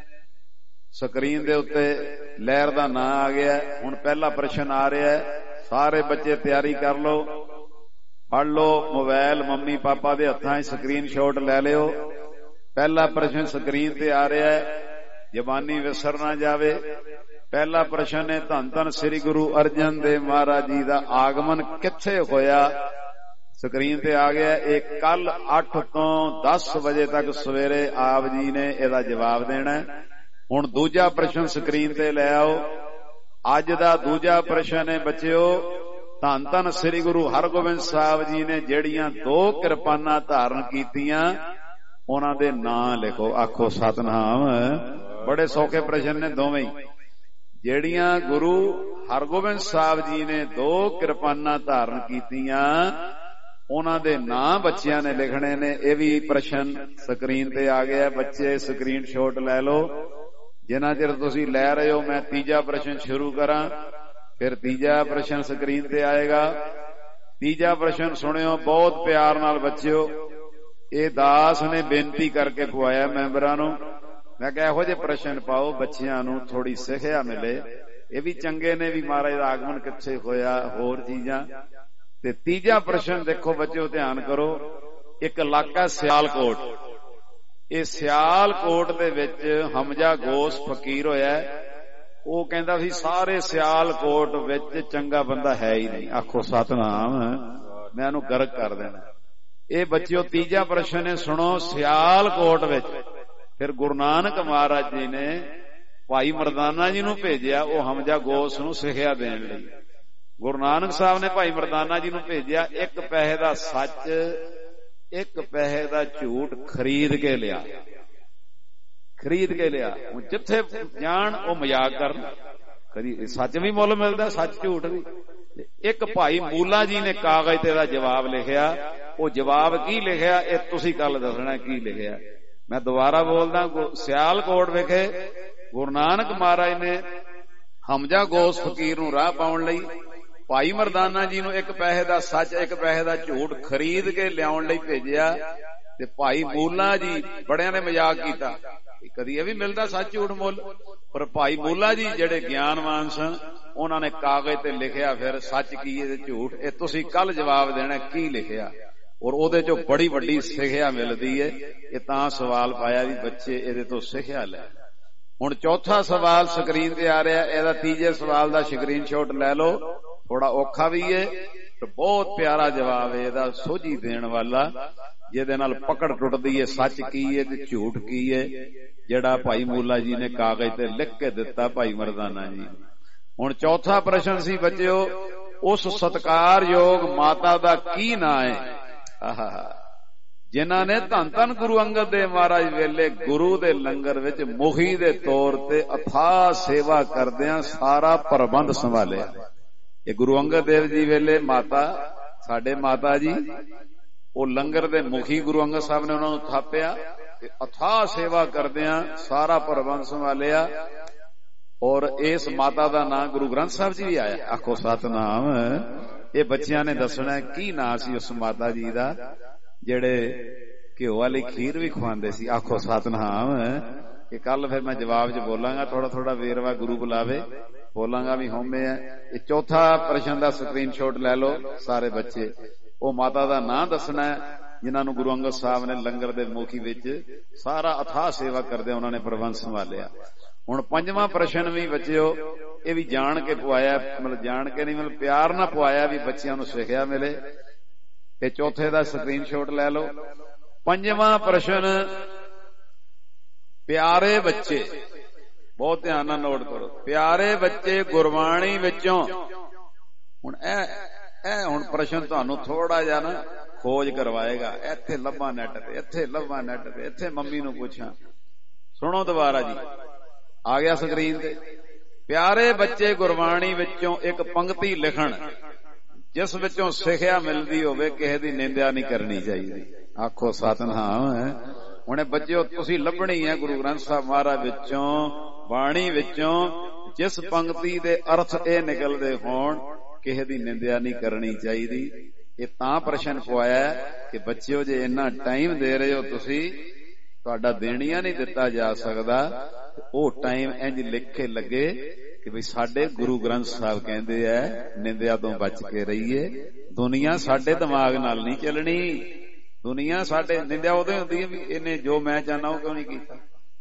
ਸਕਰੀਨ ਦੇ ਉੱਤੇ ਲਹਿਰ ਦਾ ਨਾਂ ਆ ਗਿਆ। ਹੁਣ ਪਹਿਲਾ ਪ੍ਰਸ਼ਨ ਆ ਰਿਹਾ, ਸਾਰੇ ਬੱਚੇ ਤਿਆਰੀ ਕਰ ਲਓ, ਫੜ ਲਓ ਮੋਬਾਈਲ ਮੰਮੀ ਪਾਪਾ ਦੇ ਹੱਥਾਂ 'ਚ, ਸਕਰੀਨ ਸ਼ਾਟ ਲੈ ਲਿਓ। ਪਹਿਲਾ ਪ੍ਰਸ਼ਨ ਸਕਰੀਨ ਤੇ ਆ ਰਿਹਾ, ਜ਼ਬਾਨੀ ਵਿਸਰ ਨਾ ਜਾਵੇ। ਪਹਿਲਾ ਪ੍ਰਸ਼ਨ ਹੈ ਧੰਨ ਧੰਨ ਸ੍ਰੀ ਗੁਰੂ ਅਰਜਨ ਦੇਵ ਮਹਾਰਾਜ ਜੀ ਦਾ ਆਗਮਨ ਕਿੱਥੇ ਹੋਇਆ? ਸਕਰੀਨ ਤੇ ਆ ਗਿਆ। ਇਹ ਕੱਲ ਅੱਠ ਤੋਂ ਦਸ ਵਜੇ ਤੱਕ ਸਵੇਰੇ ਆਪ ਜੀ ਨੇ ਇਹਦਾ ਜਵਾਬ ਦੇਣਾ। ਹੁਣ ਦੂਜਾ ਪ੍ਰਸ਼ਨ ਸਕਰੀਨ ਤੇ ਲੈ ਆਓ। ਅੱਜ ਦਾ ਦੂਜਾ ਪ੍ਰਸ਼ਨ ਹੈ ਬੱਚਿਓ, ਧੰਨ ਧੰਨ ਸ੍ਰੀ ਗੁਰੂ ਹਰਗੋਬਿੰਦ ਸਾਹਿਬ ਜੀ ਨੇ ਜਿਹੜੀਆਂ ਦੋ ਕਿਰਪਾਨਾਂ ਧਾਰਨ ਕੀਤੀਆਂ ਉਹਨਾਂ ਦੇ ਨਾਂ ਲਿਖੋ। ਆਖੋ ਸਤਿਨਾਮ। ਬੜੇ ਸੌਖੇ ਪ੍ਰਸ਼ਨ ਨੇ ਦੋਵੇਂ ਹੀ। ਜਿਹੜੀਆਂ ਗੁਰੂ ਹਰਗੋਬਿੰਦ ਸਾਹਿਬ ਜੀ ਨੇ ਦੋ ਕਿਰਪਾਨਾਂ ਧਾਰਨ ਕੀਤੀਆਂ ਉਹਨਾਂ ਦੇ ਨਾਂ ਬੱਚਿਆਂ ਨੇ ਲਿਖਣੇ ਨੇ। ਇਹ ਵੀ ਪ੍ਰਸ਼ਨ ਸਕਰੀਨ ਤੇ ਆ ਗਿਆ, ਬੱਚੇ ਸਕਰੀਨ ਸ਼ਾਟ ਲੈ ਲਓ। ਜਿੰਨਾ ਚਿਰ ਤੁਸੀਂ ਲੈ ਰਹੇ ਹੋ ਮੈਂ ਤੀਜਾ ਪ੍ਰਸ਼ਨ ਸ਼ੁਰੂ ਕਰਾਂ, ਫਿਰ ਤੀਜਾ ਪ੍ਰਸ਼ਨ ਸਕਰੀਨ ਤੇ ਆਏਗਾ। ਤੀਜਾ ਪ੍ਰਸ਼ਨ ਸੁਣਿਓ ਬਹੁਤ ਪਿਆਰ ਨਾਲ ਬੱਚਿਓ। ਇਹ ਦਾਸ ਨੇ ਬੇਨਤੀ ਕਰਕੇ ਪਵਾਇਆ ਮੈਂਬਰਾਂ ਨੂੰ, ਮੈਂ ਕਿਹਾ ਇਹੋ ਜਿਹੇ ਪ੍ਰਸ਼ਨ ਪਾਓ ਬੱਚਿਆਂ ਨੂੰ ਥੋੜੀ ਸਿੱਖਿਆ ਮਿਲੇ। ਇਹ ਵੀ ਚੰਗੇ ਨੇ ਵੀ ਮਹਾਰਾਜ ਦਾ ਆਗਮਨ ਕਿੱਥੇ ਹੋਇਆ, ਹੋਰ ਚੀਜ਼ਾਂ। ਤੇ ਤੀਜਾ ਪ੍ਰਸ਼ਨ ਦੇਖੋ ਬੱਚਿਓ, ਧਿਆਨ ਕਰੋ। ਇੱਕ ਇਲਾਕਾ ਸਿਆਲਕੋਟ, ਇਹ ਸਿਆਲਕੋਟ ਦੇ ਵਿੱਚ ਹਮਜ਼ਾ ਗੋਸ ਫਕੀਰ ਹੋਇਆ। ਉਹ ਕਹਿੰਦਾ ਸੀ ਸਾਰੇ ਸਿਆਲਕੋਟ ਵਿੱਚ ਚੰਗਾ ਬੰਦਾ ਹੈ ਹੀ ਨਹੀਂ। ਆਖੋ ਸਤਨਾਮ। ਮੈਂ ਇਹਨੂੰ ਗਰਕ ਕਰ ਦੇਣਾ। ਇਹ ਬੱਚਿਓ ਤੀਜਾ ਪ੍ਰਸ਼ਨ ਹੈ, ਸੁਣੋ। ਸਿਆਲਕੋਟ ਵਿੱਚ ਫਿਰ ਗੁਰੂ ਨਾਨਕ ਮਹਾਰਾਜ ਜੀ ਨੇ ਭਾਈ ਮਰਦਾਨਾ ਜੀ ਨੂੰ ਭੇਜਿਆ ਉਹ ਹਮਜ਼ਾ ਗੋਸ ਨੂੰ ਸਿੱਖਿਆ ਦੇਣ ਲਈ। ਗੁਰੂ ਨਾਨਕ ਸਾਹਿਬ ਨੇ ਭਾਈ ਮਰਦਾਨਾ ਜੀ ਨੂੰ ਭੇਜਿਆ, ਇੱਕ ਪੈਸੇ ਦਾ ਸੱਚ ਇੱਕ ਪੈਸੇ ਦਾ ਝੂਠ ਖਰੀਦ ਕੇ ਲਿਆ, ਖਰੀਦ ਕੇ ਲਿਆ। ਹੁਣ ਜਿੱਥੇ ਜਾਣ ਉਹ ਮਜ਼ਾਕ ਕਰਨ, ਕਦੀ ਸੱਚ ਵੀ ਮੁੱਲ ਮਿਲਦਾ, ਸੱਚ ਝੂਠ ਵੀ। ਇੱਕ ਭਾਈ ਮੂਲਾ ਜੀ ਨੇ ਕਾਗਜ਼ ਤੇ ਦਾ ਜਵਾਬ ਲਿਖਿਆ। ਉਹ ਜਵਾਬ ਕੀ ਲਿਖਿਆ ਇਹ ਤੁਸੀਂ ਕੱਲ ਦੱਸਣਾ ਕੀ ਲਿਖਿਆ। ਮੈਂ ਦੁਬਾਰਾ ਬੋਲਦਾ, ਸਿਆਲਕੋਟ ਵਿਖੇ ਗੁਰੂ ਨਾਨਕ ਮਹਾਰਾਜ ਨੇ ਹਮਜ਼ਾ ਗੋਸ ਫਕੀਰ ਨੂੰ ਰਾਹ ਪਾਉਣ ਲਈ ਭਾਈ ਮਰਦਾਨਾ ਜੀ ਨੂੰ ਇੱਕ ਪੈਸੇ ਦਾ ਸੱਚ ਇੱਕ ਪੈਸੇ ਦਾ ਝੂਠ ਖਰੀਦ ਕੇ ਲਿਆਉਣ ਲਈ ਭੇਜਿਆ। ਤੇ ਭਾਈ ਮੂਲਾ ਜੀ ਬੜਿਆਂ ਨੇ ਮਜ਼ਾਕ ਕੀਤਾ, ਕਦੀ ਇਹ ਵੀ ਮਿਲਦਾ ਸੱਚ ਝੂਠ ਮੁੱਲ। ਪਰ ਭਾਈ ਮੂਲਾ ਜੀ ਜਿਹੜੇ ਗਿਆਨਵਾਨ ਸਨ ਉਹਨਾਂ ਨੇ ਕਾਗਜ਼ ਤੇ ਲਿਖਿਆ ਫਿਰ ਸੱਚ ਕੀ ਹੈ ਤੇ ਝੂਠ। ਇਹ ਤੁਸੀਂ ਕੱਲ ਜਵਾਬ ਦੇਣਾ ਕੀ ਲਿਖਿਆ, ਔਰ ਉਹਦੇ ਚੋਂ ਬੜੀ ਵੱਡੀ ਸਿੱਖਿਆ ਮਿਲਦੀ ਹੈ। ਇਹ ਤਾਂ ਸਵਾਲ ਪਾਇਆ ਵੀ ਬੱਚੇ ਇਹਦੇ ਤੋਂ ਸਿੱਖਿਆ ਲੈ। ਹੁਣ ਚੌਥਾ ਸਵਾਲ ਸਕਰੀਨ ਤੇ ਆ ਰਿਹਾ, ਇਹਦਾ ਤੀਜੇ ਸਵਾਲ ਦਾ ਸਕਰੀਨ ਸ਼ਾਟ ਲੈ ਲਓ। ਥੋੜਾ ਔਖਾ ਵੀ ਹੈ ਤੇ ਬਹੁਤ ਪਿਆਰਾ ਜਵਾਬ ਹੈ ਇਹਦਾ, ਸੋਝੀ ਦੇਣ ਵਾਲਾ, ਜਿਹਦੇ ਨਾਲ ਪਕੜ ਟੁੱਟਦੀ ਹੈ ਸੱਚ ਕੀ ਹੈ ਤੇ ਝੂਠ ਕੀ ਹੈ, ਜਿਹੜਾ ਭਾਈ ਮੂਲਾ ਜੀ ਨੇ ਕਾਗਜ਼ ਤੇ ਲਿਖ ਕੇ ਦਿੱਤਾ ਭਾਈ ਮਰਦਾਨਾ ਜੀ। ਹੁਣ ਚੌਥਾ ਪ੍ਰਸ਼ਨ ਸੀ ਬੱਚਿਓ, ਉਸ ਸਤਿਕਾਰਯੋਗ ਮਾਤਾ ਦਾ ਕੀ ਨਾਂ ਹੈ? ਆਹਾ, ਜਿਨ੍ਹਾਂ ਨੇ ਧੰਨ ਧੰਨ ਗੁਰੂ ਅੰਗਦ ਦੇਵ ਮਹਾਰਾਜ ਵੇਲੇ ਗੁਰੂ ਦੇ ਲੰਗਰ ਵਿੱਚ ਮੁਖੀ ਦੇ ਤੌਰ ਤੇ ਅਥਾਹ ਸੇਵਾ ਕਰਦਿਆਂ ਸਾਰਾ ਪ੍ਰਬੰਧ ਸੰਭਾਲਿਆ। ਇਹ ਗੁਰੂ ਅੰਗਦ ਦੇਵ ਜੀ ਵੇਲੇ ਮਾਤਾ, ਸਾਡੇ ਮਾਤਾ ਜੀ, ਉਹ ਲੰਗਰ ਦੇ ਮੁਖੀ ਗੁਰੂ ਅੰਗਦ ਸਾਹਿਬ ਨੇ ਉਹਨਾਂ ਨੂੰ ਥਾਪਿਆ ਤੇ ਅਥਾਹ ਸੇਵਾ ਕਰਦਿਆਂ ਸਾਰਾ ਪ੍ਰਬੰਧ ਸੰਭਾਲਿਆ। ਔਰ ਇਸ ਮਾਤਾ ਦਾ ਨਾਂ ਗੁਰੂ ਗ੍ਰੰਥ ਸਾਹਿਬ ਜੀ ਵੀ ਆਇਆ। ਆਖੋ ਸਤਨਾਮ। ਇਹ ਬੱਚਿਆਂ ਨੇ ਦੱਸਣਾ ਕੀ ਨਾਂ ਸੀ ਉਸ ਮਾਤਾ ਜੀ ਦਾ ਜਿਹੜੇ ਘਿਓ ਵਾਲੀ ਖੀਰ ਵੀ ਖਵਾਉਂਦੇ ਸੀ। ਆਖੋ ਸਤਨਾਮ। ਇਹ ਕੱਲ ਫਿਰ ਮੈਂ ਜਵਾਬ 'ਚ ਬੋਲਾਂਗਾ, ਥੋੜਾ ਥੋੜਾ ਵੇਰਵਾ ਗੁਰੂ ਬੁਲਾਵੇ ਬੋਲਾਂਗਾ ਵੀ ਹੋਮੇ ਹੈ। ਇਹ ਚੌਥਾ ਪ੍ਰਸ਼ਨ ਦਾ ਸਕਰੀਨ ਸ਼ਾਟ ਲੈ ਲਓ ਸਾਰੇ ਬੱਚੇ। ਉਹ ਮਾਤਾ ਦਾ ਨਾਂ ਦੱਸਣਾ ਹੈ ਜਿਨ੍ਹਾਂ ਨੂੰ ਗੁਰੂ ਅੰਗਦ ਸਾਹਿਬ ਨੇ ਲੰਗਰ ਦੇ ਮੁਖੀ ਵਿੱਚ ਸਾਰਾ ਅਥਾਹ ਸੇਵਾ ਕਰਦੇ ਉਹਨਾਂ ਨੇ ਪ੍ਰਬੰਧ ਸੰਭਾਲਿਆ। ਹੁਣ ਪੰਜਵਾਂ ਪ੍ਰਸ਼ਨ ਵੀ ਬੱਚਿਓ ਇਹ ਵੀ ਜਾਣ ਕੇ ਪਵਾਇਆ, ਮਤਲਬ ਜਾਣ ਕੇ ਨਹੀਂ ਮਤਲਬ ਪਿਆਰ ਨਾਲ ਪਵਾਇਆ ਵੀ ਬੱਚਿਆਂ ਨੂੰ ਸਿੱਖਿਆ ਮਿਲੇ। ਤੇ ਚੌਥੇ ਦਾ ਸਕਰੀਨ ਸ਼ਾਟ ਲੈ ਲਓ। ਪੰਜਵਾਂ ਪ੍ਰਸ਼ਨ, ਪਿਆਰੇ ਬੱਚੇ, ਬਹੁਤ ਧਿਆਨ ਨਾਲ ਨੋਟ ਕਰੋ। ਪਿਆਰੇ ਬੱਚੇ ਗੁਰਬਾਣੀ ਵਿੱਚੋਂ, ਹੁਣ ਇਹ ਇਹ ਹੁਣ ਪ੍ਰਸ਼ਨ ਤੁਹਾਨੂੰ ਥੋੜਾ ਜਿਹਾ ਨਾ ਖੋਜ ਕਰਵਾਏਗਾ। ਇੱਥੇ ਲੱਭਾਂ ਨੈਟ ਤੇ, ਇੱਥੇ ਲੱਭਾਂ ਨੈਟ ਤੇ, ਇੱਥੇ ਮੰਮੀ ਨੂੰ ਪੁੱਛਾਂ। ਸੁਣੋ ਦੁਬਾਰਾ ਜੀ, ਆ ਗਿਆ ਸਕਰੀਨ ਤੇ। ਪਿਆਰੇ ਬੱਚੇ ਗੁਰਬਾਣੀ ਵਿੱਚੋਂ ਇੱਕ ਪੰਕਤੀ ਲਿਖਣ ਜਿਸ ਵਿੱਚੋਂ ਸਿੱਖਿਆ ਮਿਲਦੀ ਹੋਵੇ, ਕਿਸੇ ਦੀ ਨਿੰਦਿਆ ਨਹੀਂ ਕਰਨੀ ਚਾਹੀਦੀ। ਆਖੋ ਸਤਿਨਾਮ। ਹੁਣ ਇਹ ਬੱਚਿਓ ਤੁਸੀਂ ਲੱਭਣੀ ਹੈ ਗੁਰੂ ਗ੍ਰੰਥ ਸਾਹਿਬ ਮਹਾਰਾਜ ਵਿੱਚੋਂ, ਬਾਣੀ ਵਿੱਚੋਂ, ਜਿਸ ਪੰਕਤੀ ਦੇ ਅਰਥ ਇਹ ਨਿਕਲਦੇ ਹੋਣ, ਕਿਸੇ ਦੀ ਨਿੰਦਿਆ ਨਹੀਂ ਕਰਨੀ ਚਾਹੀਦੀ। ਇਹ ਤਾਂ ਪ੍ਰਸ਼ਨ ਪਵਾਇਆ ਕਿ ਬੱਚਿਓ ਜੇ ਇੰਨਾ ਟਾਈਮ ਦੇ ਰਹੇ ਹੋ ਤੁਸੀਂ, ਤੁਹਾਡਾ ਦੇਣੀਆਂ ਨਹੀਂ ਦਿੱਤਾ ਜਾ ਸਕਦਾ। ਉਹ ਟਾਈਮ ਇੰਜ ਲਿਖ ਕੇ ਲੱਗੇ ਕਿ ਵੀ ਸਾਡੇ ਗੁਰੂ ਗ੍ਰੰਥ ਸਾਹਿਬ ਕਹਿੰਦੇ ਐ ਨਿੰਦਿਆ ਤੋਂ ਬਚ ਕੇ ਰਹੀਏ। ਦੁਨੀਆ ਸਾਡੇ ਦਿਮਾਗ ਨਾਲ ਨਹੀਂ ਚੱਲਣੀ। ਦੁਨੀਆ ਸਾਡੇ, ਨਿੰਦਿਆ ਉਦੋਂ ਹੁੰਦੀ ਹੈ ਵੀ ਇਹਨੇ ਜੋ ਮੈਂ ਚਾਹਨਾ ਉਹ ਕਿਉਂ ਨਹੀਂ ਕੀਤਾ।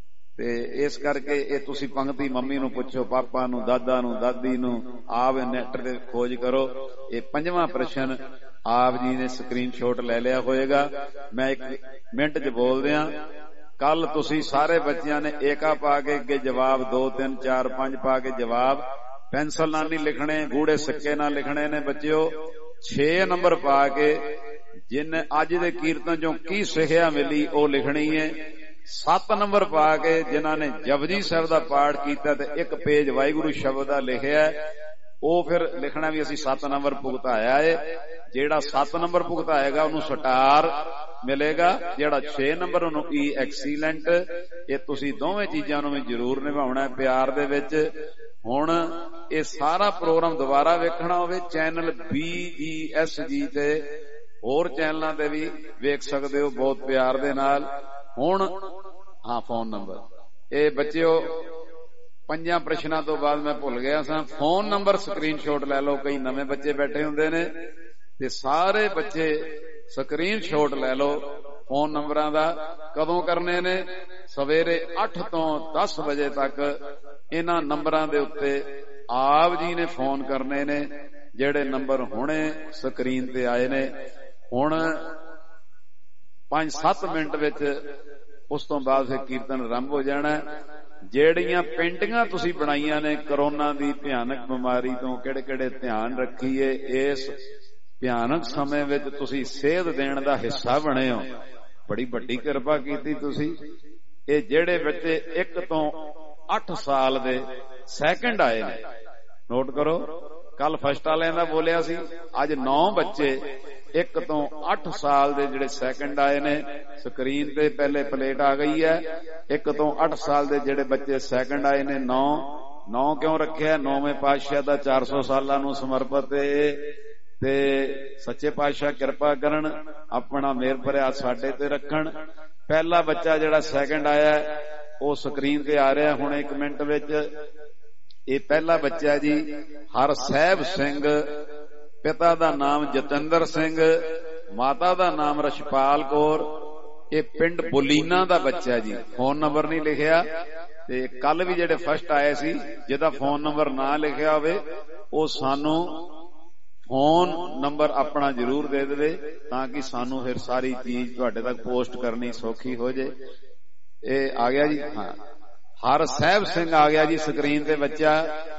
ਤੇ ਇਸ ਕਰਕੇ ਇਹ ਤੁਸੀਂ ਪੰਕਤੀ ਮੰਮੀ ਨੂੰ ਪੁੱਛੋ, ਪਾਪਾ ਨੂੰ, ਦਾਦਾ ਨੂੰ, ਦਾਦੀ ਨੂੰ, ਆਪ ਨੈਟ ਤੇ ਖੋਜ ਕਰੋ। ਇਹ ਪੰਜਵਾਂ ਪ੍ਰਸ਼ਨ ਆਪ ਜੀ ਨੇ ਸਕਰੀਨ ਸ਼ਾਟ ਲੈ ਲਿਆ ਹੋਏਗਾ। ਮੈਂ ਇੱਕ ਮਿੰਟ ਚ ਬੋਲਦੇ ਆ। ਕੱਲ ਤੁਸੀਂ ਸਾਰੇ ਬੱਚਿਆਂ ਨੇ ਏਕਾ ਪਾ ਕੇ ਅੱਗੇ ਜਵਾਬ, ਦੋ ਤਿੰਨ ਚਾਰ ਪੰਜ ਪਾ ਕੇ ਜਵਾਬ, ਪੈਨਸਲ ਨਾਲ ਨਹੀਂ ਲਿਖਣੇ, ਗੂੜੇ ਸਿੱਕੇ ਨਾਲ ਲਿਖਣੇ ਨੇ ਬੱਚਿਓ। ਛੇ ਨੰਬਰ ਪਾ ਕੇ ਜਿਨ ਅੱਜ ਦੇ ਕੀਰਤਨ ਚੋਂ ਕੀ ਸਿੱਖਿਆ ਮਿਲੀ ਉਹ ਲਿਖਣੀ ਹੈ। ਸੱਤ ਨੰਬਰ ਪਾ ਕੇ ਜਿਨ੍ਹਾਂ ਨੇ ਜਪਜੀ ਸਾਹਿਬ ਦਾ ਪਾਠ ਕੀਤਾ ਤੇ ਇੱਕ ਪੇਜ ਵਾਹਿਗੁਰੂ ਸ਼ਬਦ ਦਾ ਲਿਖਿਆ, ਉਹ ਫਿਰ ਲਿਖਣਾ ਵੀ ਅਸੀਂ ਸੱਤ ਨੰਬਰ ਭੁਗਤਾਇਆ ਹੈ। ਜਿਹੜਾ ਸੱਤ ਨੰਬਰ ਭੁਗਤਾਏਗਾ ਉਹਨੂੰ ਸਟਾਰ ਮਿਲੇਗਾ, ਜਿਹੜਾ ਛੇ ਨੰਬਰ ਉਹਨੂੰ ਈ ਐਕਸੀਲੈਂਟ। ਇਹ ਤੁਸੀਂ ਦੋਵੇਂ ਚੀਜ਼ਾਂ ਨੂੰ ਵੀ ਜ਼ਰੂਰ ਨਿਭਾਉਣਾ ਪਿਆਰ ਦੇ ਵਿੱਚ। ਹੁਣ ਇਹ ਸਾਰਾ ਪ੍ਰੋਗਰਾਮ ਦੁਬਾਰਾ ਵੇਖਣਾ ਹੋਵੇ, ਚੈਨਲ ਬੀ ਜੀ ਐਸ ਜੀ ਤੇ ਹੋਰ ਚੈਨਲਾਂ ਤੇ ਵੀ ਵੇਖ ਸਕਦੇ ਹੋ ਬਹੁਤ ਪਿਆਰ ਦੇ ਨਾਲ। ਹੁਣ ਹਾਂ ਫੋਨ ਨੰਬਰ, ਇਹ ਬੱਚਿਓ ਪੰਜਾਂ ਪ੍ਰਸ਼ਨਾਂ ਤੋਂ ਬਾਅਦ ਮੈਂ ਭੁੱਲ ਗਿਆ ਸਾਂ। ਫੋਨ ਨੰਬਰ ਸਕਰੀਨ ਸ਼ਾਟ ਲੈ ਲਓ, ਕਈ ਨਵੇਂ ਬੱਚੇ ਬੈਠੇ ਹੁੰਦੇ ਨੇ ਤੇ ਸਾਰੇ ਬੱਚੇ ਸਕਰੀਨ ਸ਼ਾਟ ਲੈ ਲਓ ਫੋਨ ਨੰਬਰਾਂ ਦਾ। ਕਦੋਂ ਕਰਨੇ ਨੇ? ਸਵੇਰੇ ਅੱਠ ਤੋਂ ਦਸ ਵਜੇ ਤੱਕ ਇਹਨਾਂ ਨੰਬਰਾਂ ਦੇ ਉੱਤੇ ਆਪ ਜੀ ਨੇ ਫੋਨ ਕਰਨੇ ਨੇ, ਜਿਹੜੇ ਨੰਬਰ ਹੁਣੇ ਸਕਰੀਨ ਤੇ ਆਏ ਨੇ। ਹੁਣ ਪੰਜ ਸੱਤ ਮਿੰਟ ਵਿੱਚ ਉਸ ਤੋਂ ਬਾਅਦ ਫਿਰ ਕੀਰਤਨ ਆਰੰਭ ਹੋ ਜਾਣਾ। ਜਿਹੜੀਆਂ ਪੇਂਟਿੰਗਾਂ ਤੁਸੀਂ ਬਣਾਈਆਂ ਨੇ ਕਰੋਨਾ ਦੀ ਭਿਆਨਕ ਬਿਮਾਰੀ ਤੋਂ, ਕਿਹੜੇ ਕਿਹੜੇ ਧਿਆਨ ਰੱਖੀਏ, ਇਸ ਭਿਆਨਕ ਸਮੇਂ ਵਿੱਚ ਤੁਸੀਂ ਸੇਧ ਦੇਣ ਦਾ ਹਿੱਸਾ ਬਣੇ ਹੋ। ਬੜੀ ਵੱਡੀ ਕਿਰਪਾ ਕੀਤੀ ਤੁਸੀਂ। ਇਹ ਜਿਹੜੇ ਬੱਚੇ ਇੱਕ ਤੋਂ ਅੱਠ ਸਾਲ ਦੇ ਸੈਕਿੰਡ ਆਏ ਨੇ, ਨੋਟ ਕਰੋ। ਕੱਲ ਫਸਟ ਵਾਲਿਆਂ ਦਾ ਬੋਲਿਆ ਸੀ, ਅੱਜ ਨੌ ਬੱਚੇ ਇੱਕ ਤੋਂ ਅੱਠ ਸਾਲ ਦੇ ਜਿਹੜੇ ਸੈਕਿੰਡ ਆਏ ਨੇ। ਸਕਰੀਨ ਤੇ ਪਹਿਲੇ ਪਲੇਟ ਆ ਗਈ ਹੈ। ਇੱਕ ਤੋਂ ਅੱਠ ਸਾਲ ਦੇ ਜਿਹੜੇ ਬੱਚੇ ਸੈਕਿੰਡ ਆਏ ਨੇ ਨੌ। ਨੌ ਕਿਉਂ ਰੱਖਿਆ? ਨੌਵੇਂ ਪਾਤਸ਼ਾਹ ਦਾ ਚਾਰ ਸੌ ਸਾਲਾਂ ਨੂੰ ਸਮਰਪਿਤ ਤੇ ਸੱਚੇ ਪਾਤਸ਼ਾਹ ਕਿਰਪਾ ਕਰਨ, ਆਪਣਾ ਮਿਹਰ ਭਰਿਆ ਸਾਡੇ ਤੇ ਰੱਖਣ। ਪਹਿਲਾ ਬੱਚਾ ਜਿਹੜਾ ਸੈਕਿੰਡ ਆਇਆ ਉਹ ਸਕਰੀਨ ਤੇ ਆ ਰਿਹਾ ਹੁਣ ਇੱਕ ਮਿੰਟ ਵਿੱਚ। ਇਹ ਪਹਿਲਾ ਬੱਚਾ ਜੀ ਹਰਸਹਿਬ ਸਿੰਘ, ਪਿਤਾ ਦਾ ਨਾਮ ਜਤਿੰਦਰ ਸਿੰਘ, ਮਾਤਾ ਦਾ ਨਾਮ ਰਛਪਾਲ ਕੌਰ। ਇਹ ਪਿੰਡ ਬੁਲੀਨਾ ਦਾ ਬੱਚਾ ਜੀ। ਫੋਨ ਨੰਬਰ ਨਹੀਂ ਲਿਖਿਆ। ਤੇ ਕੱਲ ਵੀ ਜਿਹੜੇ ਫਸਟ ਆਏ ਸੀ, ਜਿਹਦਾ ਫੋਨ ਨੰਬਰ ਨਾ ਲਿਖਿਆ ਹੋਵੇ ਉਹ ਸਾਨੂੰ ਫੋਨ ਨੰਬਰ ਆਪਣਾ ਜ਼ਰੂਰ ਦੇ ਦੇਵੇ, ਤਾਂ ਕਿ ਸਾਨੂੰ ਫਿਰ ਸਾਰੀ ਚੀਜ਼ ਤੁਹਾਡੇ ਤੱਕ ਪੋਸਟ ਕਰਨੀ ਸੌਖੀ ਹੋ ਜੇ। ਇਹ ਆ ਗਿਆ ਜੀ, ਹਾਂ ਹਰਸਹਿਬ ਸਿੰਘ ਆ ਗਿਆ ਜੀ ਸਕਰੀਨ ਤੇ ਬੱਚਾ।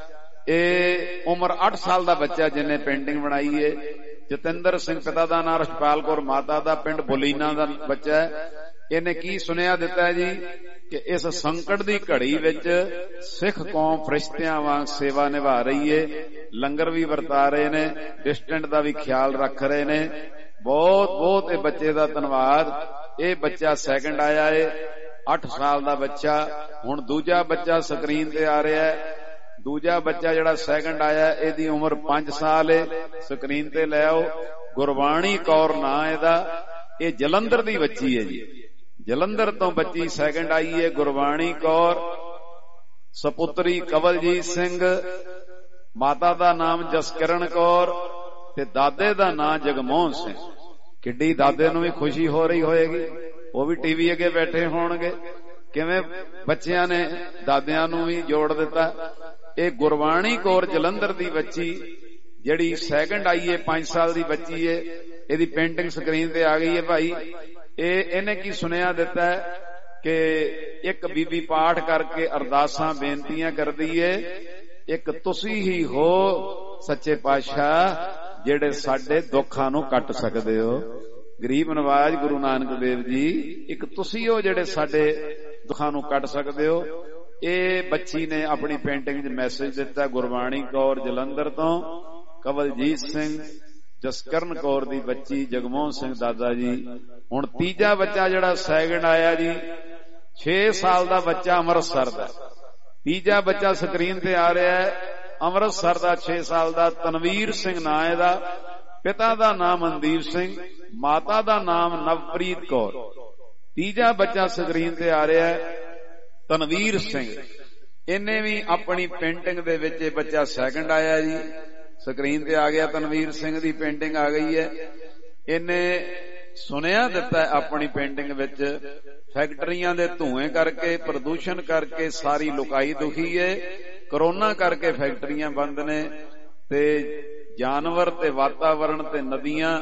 ਇਹ ਉਮਰ ਅੱਠ ਸਾਲ ਦਾ ਬੱਚਾ ਜਿਹਨੇ ਪੇਂਟਿੰਗ ਬਣਾਈ ਹੈ। ਜਤਿੰਦਰ ਸਿੰਘ, ਪਿਤਾ ਦਾ ਨਾਮ ਰਛਪਾਲ ਕੌਰ, ਮਾਤਾ ਦਾ ਪਿੰਡ ਬੁਲੀਨਾ ਦਾ ਬੱਚਾ ਹੈ। ਇਹਨੇ ਕੀ ਸੁਨੇਹਾ ਦਿੱਤਾ ਹੈ ਜੀ ਕਿ ਇਸ ਸੰਕਟ ਦੀ ਘੜੀ ਵਿੱਚ ਸਿੱਖ ਕੌਮ ਫਰਿਸ਼ਤਿਆਂ ਵਾਂਗ ਸੇਵਾ ਨਿਭਾ ਰਹੀ ਹੈ। ਲੰਗਰ ਵੀ ਵਰਤਾ ਰਹੇ ਨੇ, ਡਿਸਟੈਂਟ ਦਾ ਵੀ ਖਿਆਲ ਰੱਖ ਰਹੇ ਨੇ। ਬਹੁਤ ਬਹੁਤ ਇਹ ਬੱਚੇ ਦਾ ਧੰਨਵਾਦ। ਇਹ ਬੱਚਾ ਸੈਕਿੰਡ ਆਇਆ ਹੈ, ਅੱਠ ਸਾਲ ਦਾ ਬੱਚਾ। ਹੁਣ ਦੂਜਾ ਬੱਚਾ ਸਕਰੀਨ ਤੇ ਆ ਰਿਹਾ ਹੈ। ਦੂਜਾ ਬੱਚਾ ਜਿਹੜਾ ਸੈਕਿੰਡ ਆਇਆ ਇਹਦੀ ਉਮਰ ਪੰਜ ਸਾਲ ਹੈ। ਸਕਰੀਨ ਤੇ ਲੈ ਆਓ। ਗੁਰਬਾਣੀ ਕੌਰ ਨਾਂ ਇਹਦਾ। ਇਹ ਜਲੰਧਰ ਦੀ ਬੱਚੀ ਹੈ ਜੀ। ਜਲੰਧਰ ਤੋਂ ਬੱਚੀ ਸੈਕਿੰਡ ਆਈ ਹੈ, ਗੁਰਬਾਣੀ ਕੌਰ। ਸਪੁੱਤਰੀ ਕਵਲਜੀਤ ਸਿੰਘ, ਮਾਤਾ ਦਾ ਨਾਮ ਜਸਕਿਰਨ ਕੌਰ ਤੇ ਦਾਦੇ ਦਾ ਨਾਮ ਜਗਮੋਹਨ ਸਿੰਘ। ਕਿੱਡੀ ਦਾਦੇ ਨੂੰ ਵੀ ਖੁਸ਼ੀ ਹੋ ਰਹੀ ਹੋਏਗੀ, ਉਹ ਵੀ ਟੀਵੀ ਅੱਗੇ ਬੈਠੇ ਹੋਣਗੇ। ਕਿਵੇਂ ਬੱਚਿਆਂ ਨੇ ਦਾਦਿਆਂ ਨੂੰ ਵੀ ਜੋੜ ਦਿੱਤਾ। ਇਹ ਗੁਰਬਾਣੀ ਕੌਰ ਜਲੰਧਰ ਦੀ ਬੱਚੀ ਜਿਹੜੀ ਸੈਕਿੰਡ ਆਈ ਹੈ, ਪੰਜ ਸਾਲ ਦੀ ਬੱਚੀ ਹੈ। ਇਹਦੀ ਪੇਂਟਿੰਗ ਸਕਰੀਨ ਤੇ ਆ ਗਈ ਹੈ ਭਾਈ। ਇਹ ਇਹਨੇ ਕੀ ਸੁਨੇਹਾ ਦਿੱਤਾ ਹੈ ਕਿ ਇੱਕ ਬੀਬੀ ਪਾਠ ਕਰਕੇ ਅਰਦਾਸਾਂ ਬੇਨਤੀਆਂ ਕਰਦੀ ਏ, ਇੱਕ ਤੁਸੀਂ ਹੀ ਹੋ ਸੱਚੇ ਪਾਤਸ਼ਾਹ ਜਿਹੜੇ ਸਾਡੇ ਦੁੱਖਾਂ ਨੂੰ ਕੱਟ ਸਕਦੇ ਹੋ। ਗਰੀਬ ਨਵਾਜ ਗੁਰੂ ਨਾਨਕ ਦੇਵ ਜੀ, ਇੱਕ ਤੁਸੀਂ ਹੋ ਜਿਹੜੇ ਸਾਡੇ ਦੁੱਖਾਂ ਨੂੰ ਕੱਟ ਸਕਦੇ ਹੋ। ਇਹ ਬੱਚੀ ਨੇ ਆਪਣੀ ਪੇਂਟਿੰਗ 'ਚ ਮੈਸੇਜ ਦਿੱਤਾ। ਗੁਰਬਾਣੀ ਕੌਰ ਜਲੰਧਰ ਤੋਂ, ਕਵਲਜੀਤ ਸਿੰਘ, ਜਸਕਰਨ ਕੌਰ ਦੀ ਬੱਚੀ, ਜਗਮੋਹਨ ਸਿੰਘ ਦਾਦਾ ਜੀ। ਹੁਣ ਤੀਜਾ ਬੱਚਾ ਜਿਹੜਾ ਸੈਕਿੰਡ ਆਇਆ ਜੀ, ਛੇ ਸਾਲ ਦਾ ਬੱਚਾ ਅੰਮ੍ਰਿਤਸਰ ਦਾ। ਤੀਜਾ ਬੱਚਾ ਸਕਰੀਨ ਤੇ ਆ ਰਿਹਾ ਹੈ, ਅੰਮ੍ਰਿਤਸਰ ਦਾ ਛੇ ਸਾਲ ਦਾ, ਤਨਵੀਰ ਸਿੰਘ ਨਾਂ ਇਹਦਾ। ਪਿਤਾ ਦਾ ਨਾਮ ਮਨਦੀਪ ਸਿੰਘ, ਮਾਤਾ ਦਾ ਨਾਮ ਨਵਪ੍ਰੀਤ ਕੌਰ। ਤੀਜਾ ਬੱਚਾ ਸਕਰੀਨ ਤੇ ਆ ਰਿਹਾ ਹੈ, ਤਨਵੀਰ ਸਿੰਘ। ਇਹਨੇ ਵੀ ਆਪਣੀ ਪੇਂਟਿੰਗ ਦੇ ਵਿੱਚ, ਇਹ ਬੱਚਾ ਸੈਕਿੰਡ ਆਇਆ ਜੀ, ਸਕਰੀਨ ਤੇ ਆ ਗਿਆ। ਤਨਵੀਰ ਸਿੰਘ ਦੀ ਪੇਂਟਿੰਗ ਆ ਗਈ ਹੈ। ਇਹਨੇ ਸੁਨੇਹਾ ਦਿੱਤਾ ਆਪਣੀ ਪੇਂਟਿੰਗ ਵਿੱਚ, ਫੈਕਟਰੀਆਂ ਦੇ ਧੂਏ ਕਰਕੇ, ਪ੍ਰਦੂਸ਼ਣ ਕਰਕੇ ਸਾਰੀ ਲੋਕਾਈ ਦੁਖੀ ਹੈ। ਕਰੋਨਾ ਕਰਕੇ ਫੈਕਟਰੀਆਂ ਬੰਦ ਨੇ ਤੇ ਜਾਨਵਰ ਤੇ ਵਾਤਾਵਰਣ ਤੇ ਨਦੀਆਂ,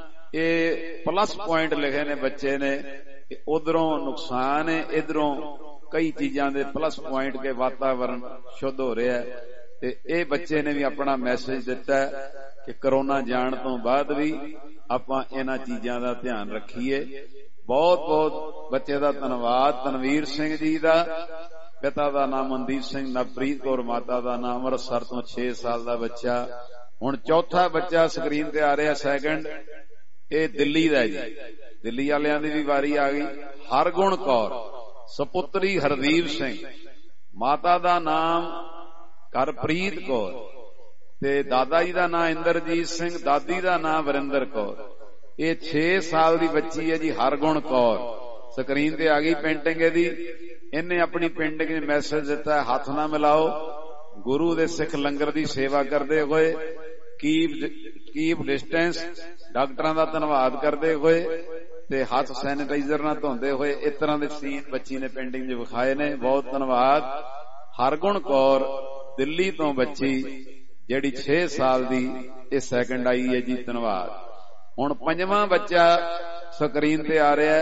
ਇਹ ਪਲੱਸ ਪੁਆਇੰਟ ਲਿਖੇ ਨੇ ਬੱਚੇ ਨੇ। ਉਧਰੋਂ ਨੁਕਸਾਨ ਹੈ, ਇਧਰੋਂ ਕਈ ਚੀਜ਼ਾਂ ਦੇ ਪਲੱਸ ਪੁਆਇੰਟ ਕੇ ਵਾਤਾਵਰਣ ਸ਼ੁੱਧ ਹੋ ਰਿਹਾ ਹੈ। ਤੇ ਇਹ ਬੱਚੇ ਨੇ ਵੀ ਆਪਣਾ ਮੈਸੇਜ ਦਿੱਤਾ ਕਿ ਕਰੋਨਾ ਜਾਣ ਤੋਂ ਬਾਅਦ ਵੀ ਆਪਾਂ ਇਹਨਾਂ ਚੀਜ਼ਾਂ ਦਾ ਧਿਆਨ ਰੱਖੀਏ। ਬਹੁਤ ਬਹੁਤ ਬੱਚੇ ਦਾ ਧੰਨਵਾਦ। ਤਨਵੀਰ ਸਿੰਘ ਜੀ ਦਾ, ਪਿਤਾ ਦਾ ਨਾਮ ਮਨਦੀਪ ਸਿੰਘ, ਨਵਪ੍ਰੀਤ ਕੌਰ, ਮਾਤਾ ਦਾ ਨਾਮ, ਅੰਮ੍ਰਿਤਸਰ ਤੋਂ ਛੇ ਸਾਲ ਦਾ ਬੱਚਾ। ਹੁਣ ਚੌਥਾ ਬੱਚਾ ਸਕਰੀਨ ਤੇ ਆ ਰਿਹਾ ਸੈਕਿੰਡ, ਇਹ ਦਿੱਲੀ ਦਾ ਜੀ। ਦਿੱਲੀ ਵਾਲਿਆਂ ਦੀ ਵੀ ਵਾਰੀ ਆ ਗਈ। ਹਰਗੁਣ ਕੌਰ, ਸਪੁੱਤਰੀ ਹਰਦੀਪ ਸਿੰਘ, ਮਾਤਾ ਦਾ ਨਾਮ ਕਰਪ੍ਰੀਤ ਕੌਰ ਤੇ ਦਾਦਾ ਜੀ ਦਾ ਨਾਮ ਇੰਦਰਜੀਤ ਸਿੰਘ, ਦਾਦੀ ਦਾ ਨਾਮ ਵਰਿੰਦਰ ਕੌਰ। ਇਹ ਛੇ ਸਾਲ ਦੀ ਬੱਚੀ ਹੈ ਜੀ, ਹਰਗੁਣ ਕੌਰ। ਸਕਰੀਨ ਤੇ ਆ ਗਈ ਪੇਂਟਿੰਗ ਇਹਦੀ। ਇਹਨੇ ਆਪਣੀ ਪੇਂਟਿੰਗ 'ਚ ਮੈਸੇਜ ਦਿੱਤਾ, ਹੱਥ ਨਾ ਮਿਲਾਓ, ਗੁਰੂ ਦੇ ਸਿੱਖ ਲੰਗਰ ਦੀ ਸੇਵਾ ਕਰਦੇ ਹੋਏ, ਕੀਪ ਕੀਪ ਡਿਸਟੈਂਸ, ਡਾਕਟਰਾਂ ਦਾ ਧੰਨਵਾਦ ਕਰਦੇ ਹੋਏ ਤੇ ਹੱਥ ਸੈਨੀਟਾਈਜ਼ਰ ਨਾਲ ਧੋਂਦੇ ਹੋਏ। ਇਸ ਤਰ੍ਹਾਂ ਦੇ ਸੀਨ ਬੱਚੀ ਨੇ ਪੇਂਟਿੰਗ 'ਚ ਵਿਖਾਏ ਨੇ। ਬਹੁਤ ਧੰਨਵਾਦ। ਹਰਗੁਣ ਕੌਰ ਦਿੱਲੀ ਤੋਂ ਬੱਚੀ ਜਿਹੜੀ ਛੇ ਸਾਲ ਦੀ, ਇਹ ਸੈਕਿੰਡ ਆਈ ਹੈ ਜੀ। ਧੰਨਵਾਦ। ਹੁਣ ਪੰਜਵਾਂ ਬੱਚਾ ਸਕਰੀਨ ਤੇ ਆ ਰਿਹਾ,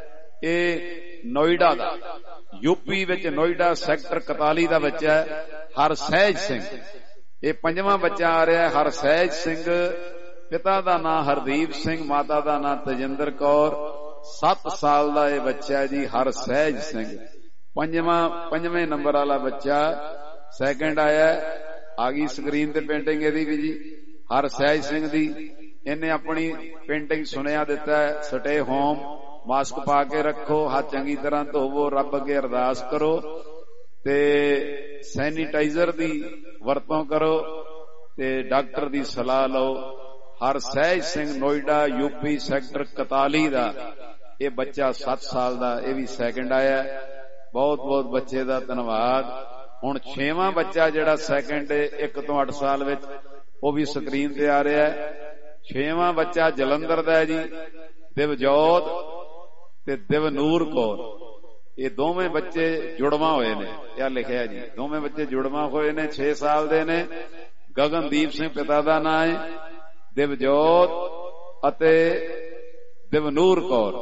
ਇਹ ਨੋਇਡਾ ਦਾ, ਯੂਪੀ ਵਿੱਚ ਨੋਇਡਾ ਸੈਕਟਰ ਇਕਤਾਲੀ ਦਾ ਬੱਚਾ ਹੈ, ਹਰਸਹਿਜ ਸਿੰਘ। ਇਹ ਪੰਜਵਾਂ ਬੱਚਾ ਆ ਰਿਹਾ, ਹਰਸਹਿਜ ਸਿੰਘ। ਪਿਤਾ ਦਾ ਨਾਮ ਹਰਦੀਪ ਸਿੰਘ, ਮਾਤਾ ਦਾ ਨਾਮ ਤਜਿੰਦਰ ਕੌਰ। ਸੱਤ ਸਾਲ ਦਾ ਇਹ ਬੱਚਾ ਜੀ, ਹਰਸਹਿਜ ਸਿੰਘ। ਪੰਜਵਾਂ ਪੰਜਵੇਂ ਨੰਬਰ ਵਾਲਾ ਬੱਚਾ ਸੈਕਿੰਡ ਆਇਆ। ਆ ਗਈ ਸਕਰੀਨ ਤੇ ਪੇਂਟਿੰਗ ਇਹਦੀ ਵੀ ਜੀ, ਹਰਸਹਿਜ ਸਿੰਘ ਦੀ। ਇਹਨੇ ਆਪਣੀ ਪੇਂਟਿੰਗ ਸੁਨੇਹਾ ਦਿੱਤਾ, ਸਟੇ ਹੋਮ, ਮਾਸਕ ਪਾ ਕੇ ਰੱਖੋ, ਹੱਥ ਚੰਗੀ ਤਰ੍ਹਾਂ ਧੋਵੋ, ਰੱਬ ਅੱਗੇ ਅਰਦਾਸ ਕਰੋ ਤੇ ਸੈਨੀਟਾਈਜ਼ਰ ਦੀ ਵਰਤੋਂ ਕਰੋ ਤੇ ਡਾਕਟਰ ਦੀ ਸਲਾਹ ਲਓ। ਹਰਸਹਿਜ ਸਿੰਘ, ਨੋਇਡਾ, ਯੂਪੀ ਸੈਕਟਰ ਇਕਤਾਲੀ ਦਾ ਇਹ ਬੱਚਾ ਸੱਤ ਸਾਲ ਦਾ, ਇਹ ਵੀ ਸੈਕਿੰਡ ਆਇਆ। ਬਹੁਤ ਬਹੁਤ ਬੱਚੇ ਦਾ ਧੰਨਵਾਦ। ਹੁਣ ਛੇਵਾਂ ਬੱਚਾ ਜਿਹੜਾ ਸੈਕਿੰਡ ਇੱਕ ਤੋਂ ਅੱਠ ਸਾਲ ਵਿੱਚ, ਉਹ ਵੀ ਸਕਰੀਨ ਤੇ ਆ ਰਿਹਾ ਹੈ। ਛੇਵਾਂ ਬੱਚਾ ਜਲੰਧਰ ਦਾ ਹੈ ਜੀ, ਦਿਵਜੋਤ ਤੇ ਦਿਵਨੂਰ ਕੌਰ। ਇਹ ਦੋਵੇਂ ਬੱਚੇ ਜੁੜਵਾ ਹੋਏ ਨੇ, ਇਹ ਲਿਖਿਆ ਜੀ, ਦੋਵੇਂ ਬੱਚੇ ਜੁੜਵਾ ਹੋਏ ਨੇ, ਛੇ ਸਾਲ ਦੇ ਨੇ। ਗਗਨਦੀਪ ਸਿੰਘ ਪਿਤਾ ਦਾ ਨਾਂ ਹੈ, ਦਿਵਜੋਤ ਅਤੇ ਦਿਵਨੂਰ ਕੌਰ।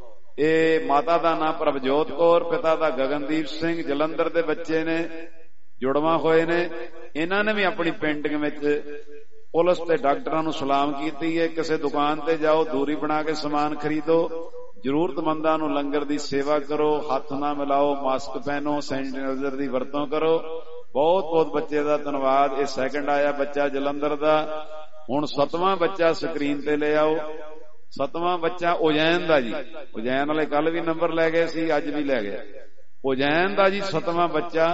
ਇਹ ਮਾਤਾ ਦਾ ਨਾਮ ਪ੍ਰਭਜੋਤ ਕੌਰ, ਪਿਤਾ ਦਾ ਗਗਨਦੀਪ ਸਿੰਘ। ਜਲੰਧਰ ਦੇ ਬੱਚੇ ਨੇ, ਜੁੜਵਾ ਹੋਏ ਨੇ। ਇਹਨਾਂ ਨੇ ਵੀ ਆਪਣੀ ਪੇਂਟਿੰਗ ਵਿੱਚ ਪੁਲਿਸ ਤੇ ਡਾਕਟਰਾਂ ਨੂੰ ਸਲਾਮ ਕੀਤੀ ਹੈ। ਕਿਸੇ ਦੁਕਾਨ ਤੇ ਜਾਓ, ਦੂਰੀ ਬਣਾ ਕੇ ਸਮਾਨ ਖਰੀਦੋ, ਜ਼ਰੂਰਤਮੰਦਾਂ ਨੂੰ ਲੰਗਰ ਦੀ ਸੇਵਾ ਕਰੋ, ਹੱਥ ਨਾ ਮਿਲਾਓ, ਮਾਸਕ ਪਹਿਨੋ, ਸੈਨੀਟਾਈਜ਼ਰ ਦੀ ਵਰਤੋਂ ਕਰੋ। ਬਹੁਤ ਬਹੁਤ ਬੱਚੇ ਦਾ ਧੰਨਵਾਦ। ਇਹ ਸੈਕਿੰਡ ਆਇਆ ਬੱਚਾ ਜਲੰਧਰ ਦਾ। ਹੁਣ ਸੱਤਵਾਂ ਬੱਚਾ ਸਕਰੀਨ ਤੇ ਲੈ ਆਓ। ਸੱਤਵਾਂ ਬੱਚਾ ਉਜੈਨ ਦਾ ਜੀ। ਉਜੈਨ ਵਾਲੇ ਕੱਲ ਵੀ ਨੰਬਰ ਲੈ ਗਏ ਸੀ, ਅੱਜ ਵੀ ਲੈ ਗਏ। ਉਜੈਨ ਦਾ ਜੀ ਸੱਤਵਾਂ ਬੱਚਾ,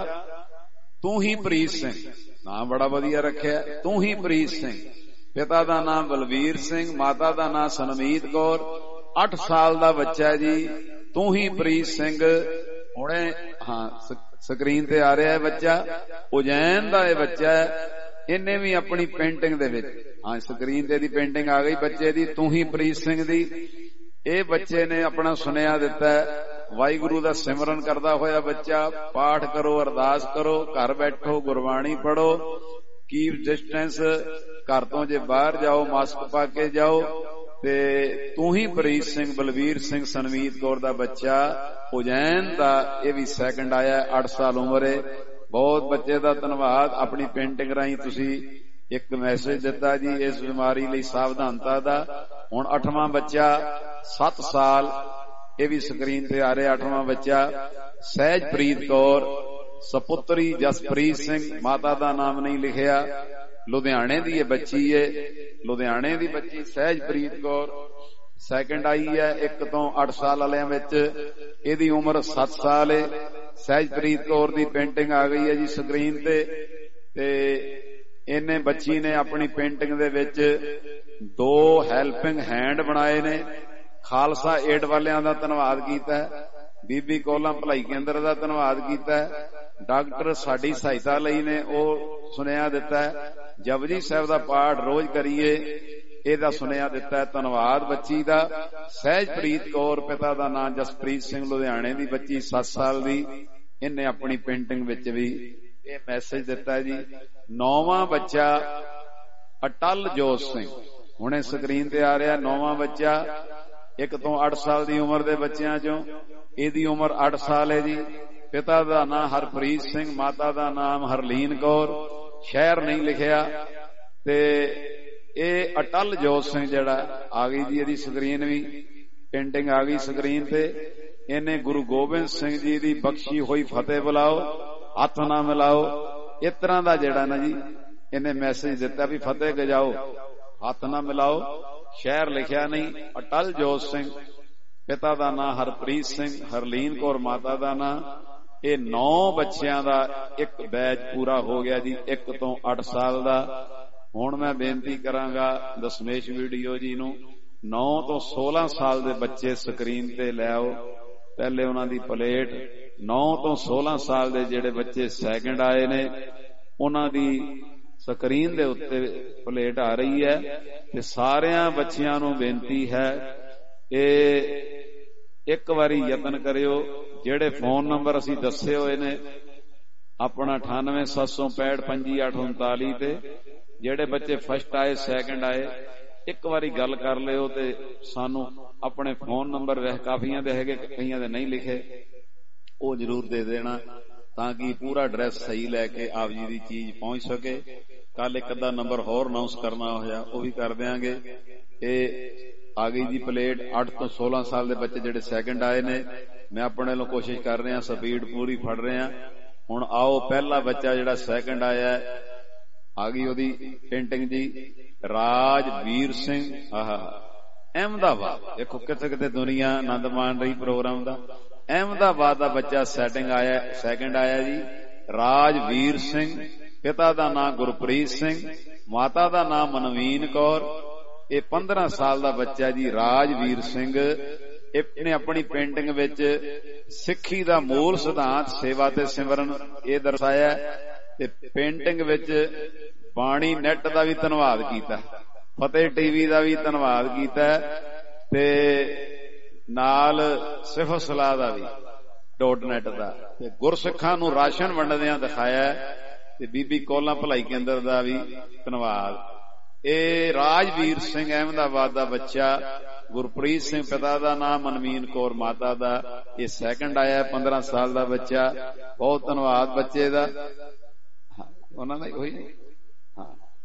ਤੂੰ ਹੀ ਪ੍ਰੀਤ ਸਿੰਘ। ਨਾਮ ਬੜਾ ਵਧੀਆ ਰੱਖਿਆ, ਤੂੰ ਹੀ ਪ੍ਰੀਤ ਸਿੰਘ। ਪਿਤਾ ਦਾ ਨਾਮ ਬਲਵੀਰ ਸਿੰਘ, ਮਾਤਾ ਦਾ ਨਾਮ ਸਨਮੀਤ ਕੌਰ। ਅੱਠ ਸਾਲ ਦਾ ਬੱਚਾ ਜੀ, ਤੂੰ ਹੀ ਪ੍ਰੀਤ ਸਿੰਘ। ਹੁਣੇ ਹਾਂ ਸਕਰੀਨ ਤੇ ਆ ਰਿਹਾ ਹੈ ਬੱਚਾ, ਉਜੈਨ ਦਾ ਇਹ ਬੱਚਾ ਹੈ। ਇਹਨੇ ਵੀ ਆਪਣੀ ਪੇਂਟਿੰਗ ਦੇ ਵਿੱਚ, ਹਾਂ ਸਕਰੀਨ ਤੇ ਦੀ ਪੇਂਟਿੰਗ ਆ ਗਈ ਬੱਚੇ ਦੀ, ਤੂੰ ਹੀ ਪ੍ਰੀਤ ਸਿੰਘ ਦੀ। ਇਹ ਬੱਚੇ ਨੇ ਆਪਣਾ ਸੁਨੇਹਾ ਦਿੱਤਾ, ਵਾਹਿਗੁਰੂ ਦਾ ਸਿਮਰਨ ਕਰਦਾ ਹੋਇਆ ਬੱਚਾ। ਪਾਠ ਕਰੋ, ਅਰਦਾਸ ਕਰੋ, ਘਰ ਬੈਠੋ, ਗੁਰਬਾਣੀ ਪੜੋ, ਕੀਪ ਡਿਸਟੈਂਸ, ਘਰ ਤੋਂ ਜੇ ਬਾਹਰ ਜਾਓ ਮਾਸਕ ਪਾ ਕੇ ਜਾਓ। ਤੇ ਤੂੰ ਹੀ ਪ੍ਰੀਤ ਸਿੰਘ, ਬਲਵੀਰ ਸਿੰਘ, ਸਨਮੀਤ ਕੌਰ ਦਾ ਬੱਚਾ ਉਜੈਨ ਦਾ ਇਹ ਵੀ ਸੈਕਿੰਡ ਆਇਆ, ਅੱਠ ਸਾਲ ਉਮਰ ਹੈ। ਬਹੁਤ ਬੱਚੇ ਦਾ ਧੰਨਵਾਦ। ਆਪਣੀ ਪੇਂਟਿੰਗ ਰਾਹੀਂ ਤੁਸੀਂ ਇੱਕ ਮੈਸੇਜ ਦਿੱਤਾ ਜੀ ਇਸ ਬਿਮਾਰੀ ਲਈ ਸਾਵਧਾਨਤਾ ਦਾ। ਹੁਣ ਅੱਠਵਾਂ ਬੱਚਾ ਸੱਤ ਸਾਲ, ਇਹ ਵੀ ਸਕਰੀਨ ਤੇ ਆ ਰਿਹਾ। ਅੱਠਵਾਂ ਬੱਚਾ ਸਹਿਜਪ੍ਰੀਤ ਕੌਰ, ਸਪੁੱਤਰੀ ਜਸਪ੍ਰੀਤ ਸਿੰਘ, ਮਾਤਾ ਦਾ ਨਾਮ ਨਹੀਂ ਲਿਖਿਆ, ਲੁਧਿਆਣੇ ਦੀ ਇਹ ਬੱਚੀ ਹੈ, ਲੁਧਿਆਣੇ ਦੀ ਬੱਚੀ ਸਹਿਜਪ੍ਰੀਤ ਕੌਰ ਸੈਕਿੰਡ ਆਈ ਹੈ ਇੱਕ ਤੋਂ ਅੱਠ ਸਾਲ ਵਾਲਿਆਂ ਵਿੱਚ। ਇਹਦੀ ਉਮਰ ਸੱਤ ਸਾਲ ਹੈ। ਸਹਿਜਪ੍ਰੀਤ ਕੌਰ ਦੀ ਪੇਂਟਿੰਗ ਆ ਗਈ ਹੈ ਜੀ ਸਕਰੀਨ ਤੇ। ਤੇ ਇਹਨੇ ਬੱਚੀ ਨੇ ਆਪਣੀ ਪੇਂਟਿੰਗ ਦੇ ਵਿੱਚ ਦੋ ਹੈਲਪਿੰਗ ਹੈਂਡ ਬਣਾਏ ਨੇ। ਖਾਲਸਾ ਏਡ ਵਾਲਿਆਂ ਦਾ ਧੰਨਵਾਦ ਕੀਤਾ, ਬੀਬੀ ਕੋਲਾਂ ਭਲਾਈ ਕੇਂਦਰ ਦਾ ਧੰਨਵਾਦ ਕੀਤਾ, ਡਾਕਟਰ ਸਾਡੀ ਸਹਾਇਤਾ ਲਈ ਨੇ ਉਹ ਸੁਨੇਹਾ ਦਿੱਤਾ, ਜਪਜੀ ਸਾਹਿਬ ਦਾ ਪਾਠ ਰੋਜ਼ ਕਰੀਏ ਇਹਦਾ ਸੁਨੇਹਾ ਦਿੱਤਾ। ਧੰਨਵਾਦ ਬੱਚੀ ਦਾ। ਸਹਿਜਪ੍ਰੀਤ ਕੌਰ, ਪਿਤਾ ਦਾ ਨਾਮ ਜਸਪ੍ਰੀਤ ਸਿੰਘ, ਲੁਧਿਆਣੇ ਦੀ ਬੱਚੀ ਸੱਤ ਸਾਲ ਦੀ, ਇਹਨੇ ਆਪਣੀ ਪੇਂਟਿੰਗ ਵਿੱਚ ਵੀ ਇਹ ਮੈਸੇਜ ਦਿੱਤਾ ਜੀ। ਨੌਵਾਂ ਬੱਚਾ ਅਟਲ ਜੋਤ ਸਿੰਘ, ਹੁਣੇ ਸਕਰੀਨ ਤੇ ਆ ਰਿਹਾ। ਨੌਵਾਂ ਬੱਚਾ ਇੱਕ ਤੋਂ ਅੱਠ ਸਾਲ ਦੀ ਉਮਰ ਦੇ ਬੱਚਿਆਂ ਚੋਂ ਇਹਦੀ ਉਮਰ ਅੱਠ ਸਾਲ ਹੈ ਜੀ। ਪਿਤਾ ਦਾ ਨਾਮ ਹਰਪ੍ਰੀਤ ਸਿੰਘ, ਮਾਤਾ ਦਾ ਨਾਮ ਹਰਲੀਨ ਕੌਰ, ਸ਼ਹਿਰ ਨਹੀਂ ਲਿਖਿਆ। ਤੇ ਇਹ ਅਟਲ ਜੋਤ ਸਿੰਘ ਜਿਹੜਾ ਆ ਗਈ ਜੀ, ਇਹਦੀ ਸਕਰੀਨ ਵੀ ਪੇਂਟਿੰਗ ਆ ਗਈ ਸਕਰੀਨ ਤੇ। ਇਹਨੇ ਗੁਰੂ ਗੋਬਿੰਦ ਸਿੰਘ ਜੀ ਦੀ ਬਖਸ਼ੀ ਹੋਈ ਫਤਿਹ ਬੁਲਾਓ, ਹੱਥ ਨਾ ਮਿਲਾਓ, ਇਸ ਤਰ੍ਹਾਂ ਦਾ ਜਿਹੜਾ ਨਾ ਜੀ ਇਹਨੇ ਮੈਸੇਜ ਦਿੱਤਾ ਵੀ ਫਤਿਹ ਗਜਾਓ, ਹੱਥ ਨਾ ਮਿਲਾਓ, ਸ਼ਹਿਰ ਲਿਖਿਆ ਨਹੀਂ। ਅਟਲ ਜੋਤ ਸਿੰਘ, ਪਿਤਾ ਦਾ ਨਾਂ ਹਰਪ੍ਰੀਤ ਸਿੰਘ, ਹਰਲੀਨ ਕੌਰ ਮਾਤਾ ਦਾ ਨਾਂ। ਇਹ ਨੌ ਬੱਚਿਆਂ ਦਾ ਇੱਕ ਬੈਚ ਪੂਰਾ ਹੋ ਗਿਆ ਜੀ, ਇੱਕ ਤੋਂ ਅੱਠ ਸਾਲ ਦਾ। ਹੁਣ ਮੈਂ ਬੇਨਤੀ ਕਰਾਂਗਾ ਦਸ਼ਮੇਸ਼ ਵੀਡੀਓ ਜੀ ਨੂੰ, ਨੌ ਤੋਂ ਸੋਲਾਂ ਸਾਲ ਦੇ ਬੱਚੇ ਸਕਰੀਨ ਤੇ ਲੈ ਆਓ। ਪਹਿਲੇ ਉਹਨਾਂ ਦੀ ਪਲੇਟ। ਨੌ ਤੋਂ ਸੋਲਾਂ ਸਾਲ ਦੇ ਜਿਹੜੇ ਬੱਚੇ ਸੈਕਿੰਡ ਆਏ ਨੇ ਉਹਨਾਂ ਦੀ ਸਕਰੀਨ ਦੇ ਉੱਤੇ ਪਲੇਟ ਆ ਰਹੀ ਹੈ। ਤੇ ਸਾਰਿਆਂ ਬੱਚਿਆਂ ਨੂੰ ਬੇਨਤੀ ਹੈ ਇਹ ਇੱਕ ਵਾਰੀ ਯਤਨ ਕਰਿਓ। ਜਿਹੜੇ ਫੋਨ ਨੰਬਰ ਅਸੀਂ ਦੱਸੇ ਹੋਏ ਨੇ ਆਪਣਾ ਅਠਾਨਵੇਂ ਸੱਤ ਸੌ ਪੈਂਹਠ ਪੰਜੀ ਅੱਠ ਉਨਤਾਲੀ ਤੇ, ਜਿਹੜੇ ਬੱਚੇ ਫਸਟ ਆਏ ਸੈਕਿੰਡ ਆਏ ਇੱਕ ਵਾਰੀ ਗੱਲ ਕਰ ਲਿਓ ਤੇ ਸਾਨੂੰ ਆਪਣੇ ਫੋਨ ਨੰਬਰ ਵੈਸੇ ਕਾਫੀਆਂ ਦੇ ਹੈਗੇ, ਕਈਆਂ ਦੇ ਨਹੀਂ ਲਿਖੇ, ਉਹ ਜ਼ਰੂਰ ਦੇ ਦੇਣਾ ਤਾਂ ਕਿ ਪੂਰਾ ਐਡਰੈਸ ਸਹੀ ਲੈ ਕੇ ਆਪ ਜੀ ਦੀ ਚੀਜ਼ ਪਹੁੰਚ ਸਕੇ। ਕੱਲ ਇੱਕ ਅੱਧਾ ਨੰਬਰ ਹੋਰ ਅਨਾਉਂਸ ਕਰਨਾ ਹੋਇਆ ਉਹ ਵੀ ਕਰ ਦਿਆਂਗੇ। ਇਹ ਆ ਗਈ ਜੀ ਪਲੇਟ। ਅੱਠ ਤੋਂ ਸੋਲਾਂ ਸਾਲ ਦੇ ਬੱਚੇ ਜਿਹੜੇ ਸੈਕਿੰਡ ਆਏ ਨੇ, ਮੈਂ ਆਪਣੇ ਵੱਲੋਂ ਕੋਸ਼ਿਸ਼ ਕਰ ਰਿਹਾ, ਸਪੀਡ ਪੂਰੀ ਫੜ ਰਿਹਾ। ਹੁਣ ਆਓ ਪਹਿਲਾ ਬੱਚਾ ਜਿਹੜਾ ਸੈਕਿੰਡ ਆਇਆ ਆ ਗਈ ਉਹਦੀ ਪੇਂਟਿੰਗ ਜੀ, ਰਾਜਵੀਰ ਸਿੰਘ, ਆਹ ਅਹਿਮਦਾਬਾਦ। ਦੇਖੋ ਕਿਤੇ ਕਿਤੇ ਦੁਨੀਆ ਆਨੰਦ ਮਾਣ ਰਹੀ ਪ੍ਰੋਗਰਾਮ ਦਾ। ਅਹਿਮਦਾਬਾਦ ਦਾ ਬੱਚਾ ਸੈਟਿੰਗ ਆਇਆ ਸੈਕਿੰਡ ਆਇਆ ਜੀ, ਰਾਜਵੀਰ ਸਿੰਘ, ਪਿਤਾ ਦਾ ਨਾਮ ਗੁਰਪ੍ਰੀਤ ਸਿੰਘ, ਮਾਤਾ ਦਾ ਨਾਮ ਮਨਵੀਨ ਕੌਰ। ਇਹ ਪੰਦਰਾਂ ਸਾਲ ਦਾ ਬੱਚਾ ਜੀ ਰਾਜਵੀਰ ਸਿੰਘ। ਇਹਨੇ ਆਪਣੀ ਪੇਂਟਿੰਗ ਵਿੱਚ ਸਿੱਖੀ ਦਾ ਮੂਲ ਸਿਧਾਂਤ ਸੇਵਾ ਤੇ ਸਿਮਰਨ ਇਹ ਦਰਸਾਇਆ ਤੇ ਪੇਂਟਿੰਗ ਵਿੱਚ ਬਾਣੀ ਨੈਟ ਦਾ ਵੀ ਧੰਨਵਾਦ ਕੀਤਾ, ਫਤਿਹ ਟੀਵੀ ਦਾ ਵੀ ਧੰਨਵਾਦ ਕੀਤਾ ਤੇ ਨਾਲ ਸਿਫਤ ਸਲਾਹ ਦਾ ਵੀ ਡੋਟ ਨੈਟ ਦਾ, ਤੇ ਗੁਰਸਿੱਖਾਂ ਨੂੰ ਰਾਸ਼ਨ ਵੰਡਦਿਆਂ ਦਿਖਾਇਆ ਤੇ ਬੀਬੀ ਕੋਲਾਂ ਭਲਾਈ ਕੇਂਦਰ ਦਾ ਵੀ ਧੰਨਵਾਦ। ਇਹ ਰਾਜਵੀਰ ਸਿੰਘ ਅਹਿਮਦਾਬਾਦ ਦਾ ਬੱਚਾ, ਗੁਰਪ੍ਰੀਤ ਸਿੰਘ ਪਿਤਾ ਦਾ ਨਾਮ, ਮਨਮੀਨ ਕੌਰ ਮਾਤਾ ਦਾ। ਇਹ ਸੈਕਿੰਡ ਆਇਆ ਪੰਦਰਾਂ ਸਾਲ ਦਾ ਬੱਚਾ। ਬਹੁਤ ਧੰਨਵਾਦ ਬੱਚੇ ਦਾ, ਉਹਨਾਂ ਦਾ ਉਹੀ ਹਾਂ।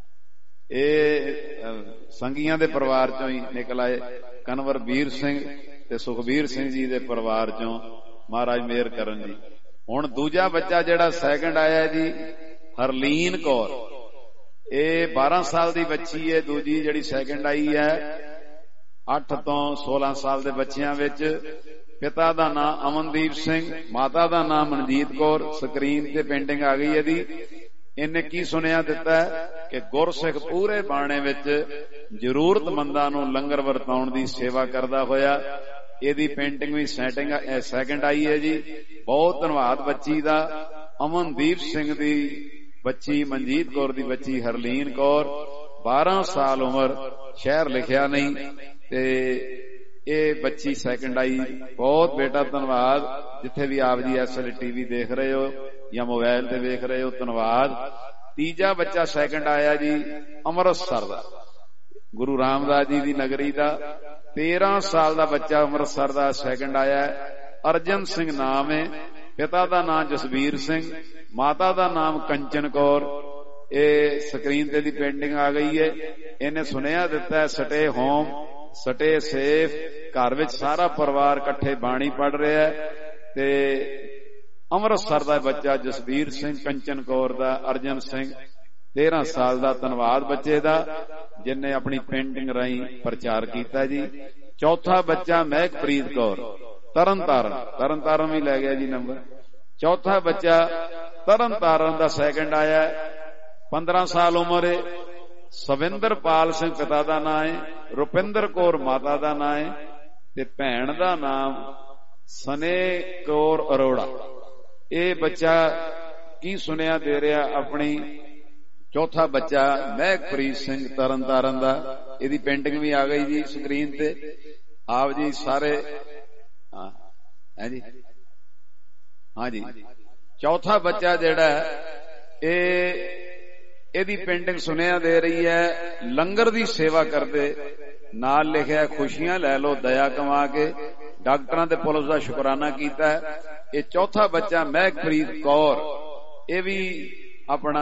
ਇਹ ਸੰਗੀਆਂ ਦੇ ਪਰਿਵਾਰ ਚੋਂ ਹੀ ਨਿਕਲ ਆਏ, ਕਨਵਰਬੀਰ ਸਿੰਘ ਤੇ ਸੁਖਬੀਰ ਸਿੰਘ ਜੀ ਦੇ ਪਰਿਵਾਰ ਚੋਂ। ਮਹਾਰਾਜ ਮਿਹਰ ਕਰਨ ਜੀ। ਹੁਣ ਦੂਜਾ ਬੱਚਾ ਜਿਹੜਾ ਸੈਕਿੰਡ ਆਇਆ ਜੀ, ਹਰਲੀਨ ਕੌਰ। ਇਹ ਬਾਰਾਂ ਸਾਲ ਦੀ ਬੱਚੀ ਹੈ। ਦੂਜੀ ਜਿਹੜੀ ਸੈਕਿੰਡ ਆਈ ਹੈ ਅੱਠ ਤੋਂ ਸੋਲਾਂ ਸਾਲ ਦੇ ਬੱਚਿਆਂ ਵਿੱਚ। ਪਿਤਾ ਦਾ ਨਾਮ ਅਮਨਦੀਪ ਸਿੰਘ, ਮਾਤਾ ਦਾ ਨਾਮ ਮਨਜੀਤ ਕੌਰ। ਸਕਰੀਨ ਤੇ ਪੇਂਟਿੰਗ ਆ ਗਈ ਇਹਦੀ। ਇਹਨੇ ਕੀ ਸੁਨੇਹਾ ਦਿੱਤਾ ਕਿ ਗੁਰਸਿੱਖ ਪੂਰੇ ਬਾਣੇ ਵਿੱਚ ਜ਼ਰੂਰਤਮੰਦਾਂ ਨੂੰ ਲੰਗਰ ਵਰਤਾਉਣ ਦੀ ਸੇਵਾ ਕਰਦਾ ਹੋਇਆ। ਇਹਦੀ ਪੇਂਟਿੰਗ ਵੀ ਸੈਟਿੰਗ ਸੈਕਿੰਡ ਆਈ ਹੈ ਜੀ। ਬਹੁਤ ਧੰਨਵਾਦ ਬੱਚੀ ਦਾ। ਅਮਨਦੀਪ ਸਿੰਘ ਦੀ ਬੱਚੀ, ਮਨਜੀਤ ਕੌਰ ਦੀ ਬੱਚੀ ਹਰਲੀਨ ਕੌਰ, ਬਾਰਾਂ ਸਾਲ ਉਮਰ, ਸ਼ਹਿਰ ਲਿਖਿਆ ਨਹੀਂ ਤੇ ਇਹ ਬੱਚੀ ਸੈਕਿੰਡ ਆਈ। ਬਹੁਤ ਬੇਟਾ ਧੰਨਵਾਦ। ਜਿੱਥੇ ਵੀ ਆਪ ਜੀ ਐਸ ਐਲ ਟੀਵੀ ਦੇਖ ਰਹੇ ਹੋ ਜਾਂ ਮੋਬਾਇਲ ਤੇ ਵੇਖ ਰਹੇ ਹੋ, ਧੰਨਵਾਦ। ਤੀਜਾ ਬੱਚਾ ਸੈਕਿੰਡ ਆਇਆ ਜੀ, ਅੰਮ੍ਰਿਤਸਰ ਦਾ, ਗੁਰੂ ਰਾਮਦਾਸ ਜੀ ਦੀ ਨਗਰੀ ਦਾ। ਤੇਰਾਂ ਸਾਲ ਦਾ ਬੱਚਾ ਅੰਮ੍ਰਿਤਸਰ ਦਾ ਸੈਕਿੰਡ ਆਇਆ। ਅਰਜਨ ਸਿੰਘ ਨਾਮ ਹੈ। ਪਿਤਾ ਦਾ ਨਾਮ ਜਸਵੀਰ ਸਿੰਘ, ਮਾਤਾ ਦਾ ਨਾਮ ਕੰਚਨ ਕੌਰ। ਇਹ ਸਕਰੀਨ ਤੇ ਦੀ ਪੇਂਟਿੰਗ ਆ ਗਈ ਹੈ। ਇਹਨੇ ਸੁਨੇਹਾ ਦਿੱਤਾ ਸਟੇ ਹੋਮ, ਸਟੇ ਸੇਫ। ਘਰ ਵਿੱਚ ਸਾਰਾ ਪਰਿਵਾਰ ਇਕੱਠੇ ਬਾਣੀ ਪੜ੍ਹ ਰਿਹਾ ਹੈ। ਤੇ ਅੰਮ੍ਰਿਤਸਰ ਦਾ ਬੱਚਾ ਜਸਵੀਰ ਸਿੰਘ, ਕੰਚਨ ਕੌਰ ਦਾ ਅਰਜਨ ਸਿੰਘ ਤੇਰਾਂ ਸਾਲ ਦਾ। ਧੰਨਵਾਦ ਬੱਚੇ ਦਾ ਜਿਨਨੇ ਆਪਣੀ ਪੇਂਟਿੰਗ ਰਾਹੀਂ ਪ੍ਰਚਾਰ ਕੀਤਾ ਜੀ। ਚੌਥਾ ਬੱਚਾ ਮਹਿਕਪ੍ਰੀਤ ਕੌਰ, ਤਰਨ ਤਾਰਨ, ਤਰਨ ਤਾਰਨ ਵੀ ਲੈ ਗਿਆ ਜੀ ਨੰਬਰ। ਚੌਥਾ ਬੱਚਾ ਤਰਨ ਤਾਰਨ ਦਾ ਸੈਕਿੰਡ ਆਇਆ, ਪੰਦਰਾਂ ਸਾਲ ਉਮਰ ਹੈ। ਸਵਿੰਦਰਪਾਲ ਸਿੰਘ ਪਿਤਾ ਦਾ ਨਾਂ ਹੈ, ਰੁਪਿੰਦਰ ਕੌਰ ਮਾਤਾ ਦਾ ਨਾਂ ਹੈ ਤੇ ਭੈਣ ਦਾ ਨਾਮ ਸਨੇ ਕੌਰ ਅਰੋੜਾ। ਇਹ ਬੱਚਾ ਕੀ ਸੁਨੇਹਾ ਦੇ ਰਿਹਾ ਆਪਣੀ। ਚੌਥਾ ਬੱਚਾ ਮਹਿਕਪ੍ਰੀਤ ਸਿੰਘ ਤਰਨ ਤਾਰਨ ਦਾ। ਇਹਦੀ ਪੇਂਟਿੰਗ ਵੀ ਆ ਗਈ ਜੀ ਸਕਰੀਨ ਤੇ। ਆਪ ਜੀ ਸਾਰੇ ਹਾਂ ਹੈ ਜੀ, ਹਾਂ ਜੀ। ਚੌਥਾ ਬੱਚਾ ਜਿਹੜਾ ਇਹ ਇਹਦੀ ਪੇਂਟਿੰਗ ਸੁਨੇਹਾ ਦੇ ਰਹੀ ਹੈ, ਲੰਗਰ ਦੀ ਸੇਵਾ ਕਰਦੇ। ਨਾਲ ਲਿਖਿਆ ਖੁਸ਼ੀਆਂ ਲੈ ਲਓ ਦਇਆ ਕਮਾ ਕੇ। ਡਾਕਟਰਾਂ ਤੇ ਪੁਲਿਸ ਦਾ ਸ਼ੁਕਰਾਨਾ ਕੀਤਾ ਹੈ। ਇਹ ਚੌਥਾ ਬੱਚਾ ਮਹਿਕਪ੍ਰੀਤ ਕੌਰ, ਇਹ ਵੀ ਆਪਣਾ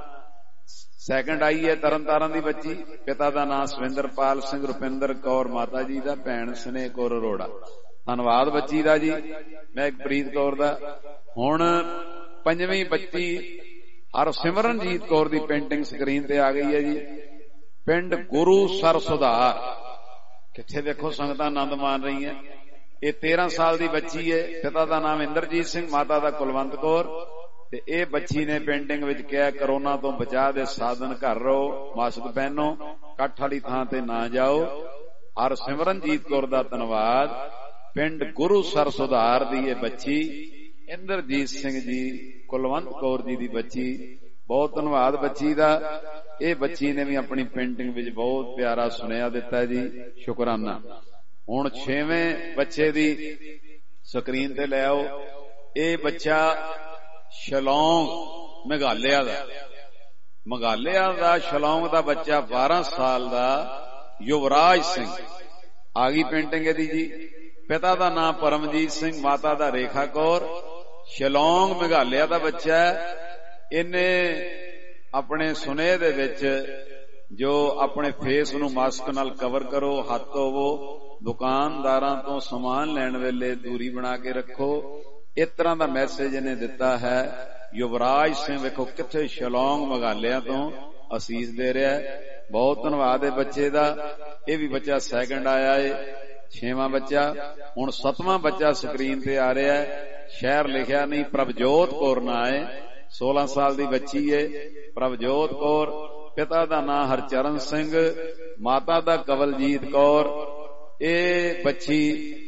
ਸੈਕਿੰਡ ਆਈ ਹੈ, ਤਰਨ ਤਾਰਨ ਦੀ ਬੱਚੀ। ਪਿਤਾ ਦਾ ਨਾਮ ਸਵਿੰਦਰਪਾਲ ਸਿੰਘ, ਰੁਪਿੰਦਰ ਕੌਰ ਮਾਤਾ ਜੀ ਦਾ, ਭੈਣ ਸਨੇਹ ਕੌਰ ਅਰੋੜਾ। ਧੰਨਵਾਦ ਬੱਚੀ ਦਾ ਜੀ, ਮਹਿਕਪ੍ਰੀਤ ਕੌਰ ਦਾ। ਹੁਣ ਪੰਜਵੀਂ ਬੱਚੀ ਹਰਸਿਮਰਨਜੀਤ ਕੌਰ ਦੀ ਪੇਂਟਿੰਗ ਸਕਰੀਨ ਤੇ ਆ ਗਈ ਹੈ ਜੀ। ਪਿੰਡ ਗੁਰੂ ਸਰ ਸੁਧਾਰ, ਕਿੱਥੇ ਦੇਖੋ ਸੰਗਤਾਂ ਆਨੰਦ ਮਾਣ ਰਹੀਆਂ। ਇਹ ਤੇਰਾਂ ਸਾਲ ਦੀ ਬੱਚੀ ਹੈ। ਪਿਤਾ ਦਾ ਨਾਮ ਇੰਦਰਜੀਤ ਸਿੰਘ, ਮਾਤਾ ਦਾ ਕੁਲਵੰਤ ਕੌਰ। ਤੇ ਇਹ ਬੱਚੀ ਨੇ ਪੇਂਟਿੰਗ ਵਿੱਚ ਕਿਹਾ ਕਰੋਨਾ ਤੋਂ ਬਚਾਅ ਦੇ ਸਾਧਨ ਘਰ ਰਹੋ, ਮਾਸਕ ਪਹਿਨੋ, ਇਕੱਠ ਵਾਲੀ ਥਾਂ ਤੇ ਨਾ ਜਾਓ। ਹਰਸਿਮਰਨਜੀਤ ਕੌਰ ਦਾ ਧੰਨਵਾਦ। ਪਿੰਡ ਗੁਰੂ ਸਰ ਸੁਧਾਰ ਦੀ ਇਹ ਬੱਚੀ, ਇੰਦਰਜੀਤ ਸਿੰਘ ਜੀ, ਕੁਲਵੰਤ ਕੌਰ ਜੀ ਦੀ ਬੱਚੀ। ਬਹੁਤ ਧੰਨਵਾਦ ਬੱਚੀ ਦਾ। ਇਹ ਬੱਚੀ ਨੇ ਵੀ ਆਪਣੀ ਪੇਂਟਿੰਗ ਵਿੱਚ ਬਹੁਤ ਪਿਆਰਾ ਸੁਨੇਹਾ ਦਿੱਤਾ ਜੀ, ਸ਼ੁਕਰਾਨਾ। ਹੁਣ ਛੇਵੇਂ ਬੱਚੇ ਦੀ ਸਕਰੀਨ ਤੇ ਲੈ ਆਓ। ਇਹ ਬੱਚਾ ਸ਼ਿਲੌਂਗ ਮੇਘਾਲਿਆ ਦਾ, ਮੇਘਾਲਿਆ ਦਾ ਸ਼ਿਲੌਂਗ ਦਾ ਬੱਚਾ ਬਾਰਾਂ ਸਾਲ ਦਾ ਯੁਵਰਾਜ ਸਿੰਘ। ਆ ਗਈ ਪੇਂਟਿੰਗ ਇਹਦੀ ਜੀ। ਪਿਤਾ ਦਾ ਨਾਮ ਪਰਮਜੀਤ ਸਿੰਘ, ਮਾਤਾ ਦਾ ਰੇਖਾ ਕੌਰ। ਸ਼ਿਲੌਂਗ ਮੇਘਾਲਿਆ ਦਾ ਬੱਚਾ ਹੈ। ਇਹਨੇ ਆਪਣੇ ਸੁਨੇਹੇ ਦੇ ਵਿੱਚ ਜੋ ਆਪਣੇ ਫੇਸ ਨੂੰ ਮਾਸਕ ਨਾਲ ਕਵਰ ਕਰੋ, ਹੱਥ ਧੋਵੋ, ਦੁਕਾਨਦਾਰਾਂ ਤੋਂ ਸਮਾਨ ਲੈਣ ਵੇਲੇ ਦੂਰੀ ਬਣਾ ਕੇ ਰੱਖੋ, ਇਸ ਤਰ੍ਹਾਂ ਦਾ ਮੈਸੇਜ ਇਹਨੇ ਦਿੱਤਾ ਹੈ। ਯੁਵਰਾਜ ਸਿੰਘ ਵੇਖੋ ਕਿੱਥੇ ਸ਼ਿਲੌਂਗ ਮੇਘਾਲਿਆ ਤੋਂ ਅਸੀਸ ਦੇ ਰਿਹਾ ਹੈ। ਬਹੁਤ ਧੰਨਵਾਦ ਹੈ ਬੱਚੇ ਦਾ। ਇਹ ਵੀ ਬੱਚਾ ਸੈਕਿੰਡ ਆਇਆ ਹੈ। ਛੇਵਾਂ ਬੱਚਾ। ਹੁਣ ਸੱਤਵਾਂ ਬੱਚਾ ਸਕਰੀਨ ਤੇ ਆ ਰਿਹਾ ਹੈ। ਸ਼ਹਿਰ ਲਿਖਿਆ ਨਹੀਂ, ਪ੍ਰਭਜੋਤ ਕੌਰ ਨਾਂ ਹੈ। ਸੋਲਾਂ ਸਾਲ ਦੀ ਬੱਚੀ ਹੈ ਪ੍ਰਭਜੋਤ ਕੌਰ। ਪਿਤਾ ਦਾ ਨਾਮ ਹਰਚਰਨ ਸਿੰਘ, ਮਾਤਾ ਦਾ ਕਵਲਜੀਤ ਕੌਰ। ਇਹ ਬੱਚੀ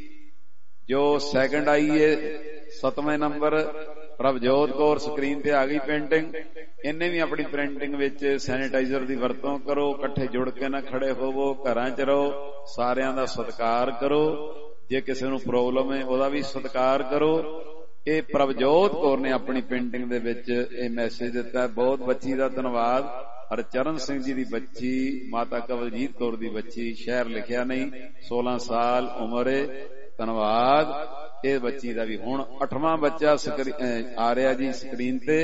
ਜੋ ਸੈਕਿੰਡ ਆਈ ਹੈ, ਸਤਵੇਂ ਨੰਬਰ, ਪ੍ਰਭਜੋਤ ਕੌਰ। ਸਕਰੀਨ ਤੇ ਆ ਗਈ ਪੇਂਟਿੰਗ। ਇਹਨੇ ਵੀ ਆਪਣੀ ਪ੍ਰਿੰਟਿੰਗ ਵਿੱਚ ਸੈਨੀਟਾਈਜ਼ਰ ਦੀ ਵਰਤੋਂ ਕਰੋ, ਇਕੱਠੇ ਜੁੜ ਕੇ ਨਾ ਖੜੇ ਹੋਵੋ, ਘਰਾਂ 'ਚ ਰਹੋ, ਸਾਰਿਆਂ ਦਾ ਸਤਿਕਾਰ ਕਰੋ। ਜੇ ਕਿਸੇ ਨੂੰ ਪ੍ਰੋਬਲਮ ਹੈ ਉਹਦਾ ਵੀ ਸਤਿਕਾਰ ਕਰੋ। ਇਹ ਪ੍ਰਭਜੋਤ ਕੌਰ ਨੇ ਆਪਣੀ ਪੇਂਟਿੰਗ ਦੇ ਵਿੱਚ ਇਹ ਮੈਸੇਜ ਦਿੱਤਾ। ਬਹੁਤ ਬੱਚੀ ਦਾ ਧੰਨਵਾਦ। ਹਰਚਰਨ ਸਿੰਘ ਜੀ ਦੀ ਬੱਚੀ, ਮਾਤਾ ਕਵਲਜੀਤ ਕੌਰ ਦੀ ਬੱਚੀ। ਸ਼ਹਿਰ ਲਿਖਿਆ ਨਹੀਂ, ਸੋਲਾਂ ਸਾਲ ਉਮਰ ਹੈ। ਧੰਨਵਾਦ ਇਹ ਬੱਚੀ ਦਾ ਵੀ। ਹੁਣ ਅੱਠਵਾਂ ਬੱਚਾ ਆ ਰਿਹਾ ਜੀ ਸਕਰੀਨ ਤੇ।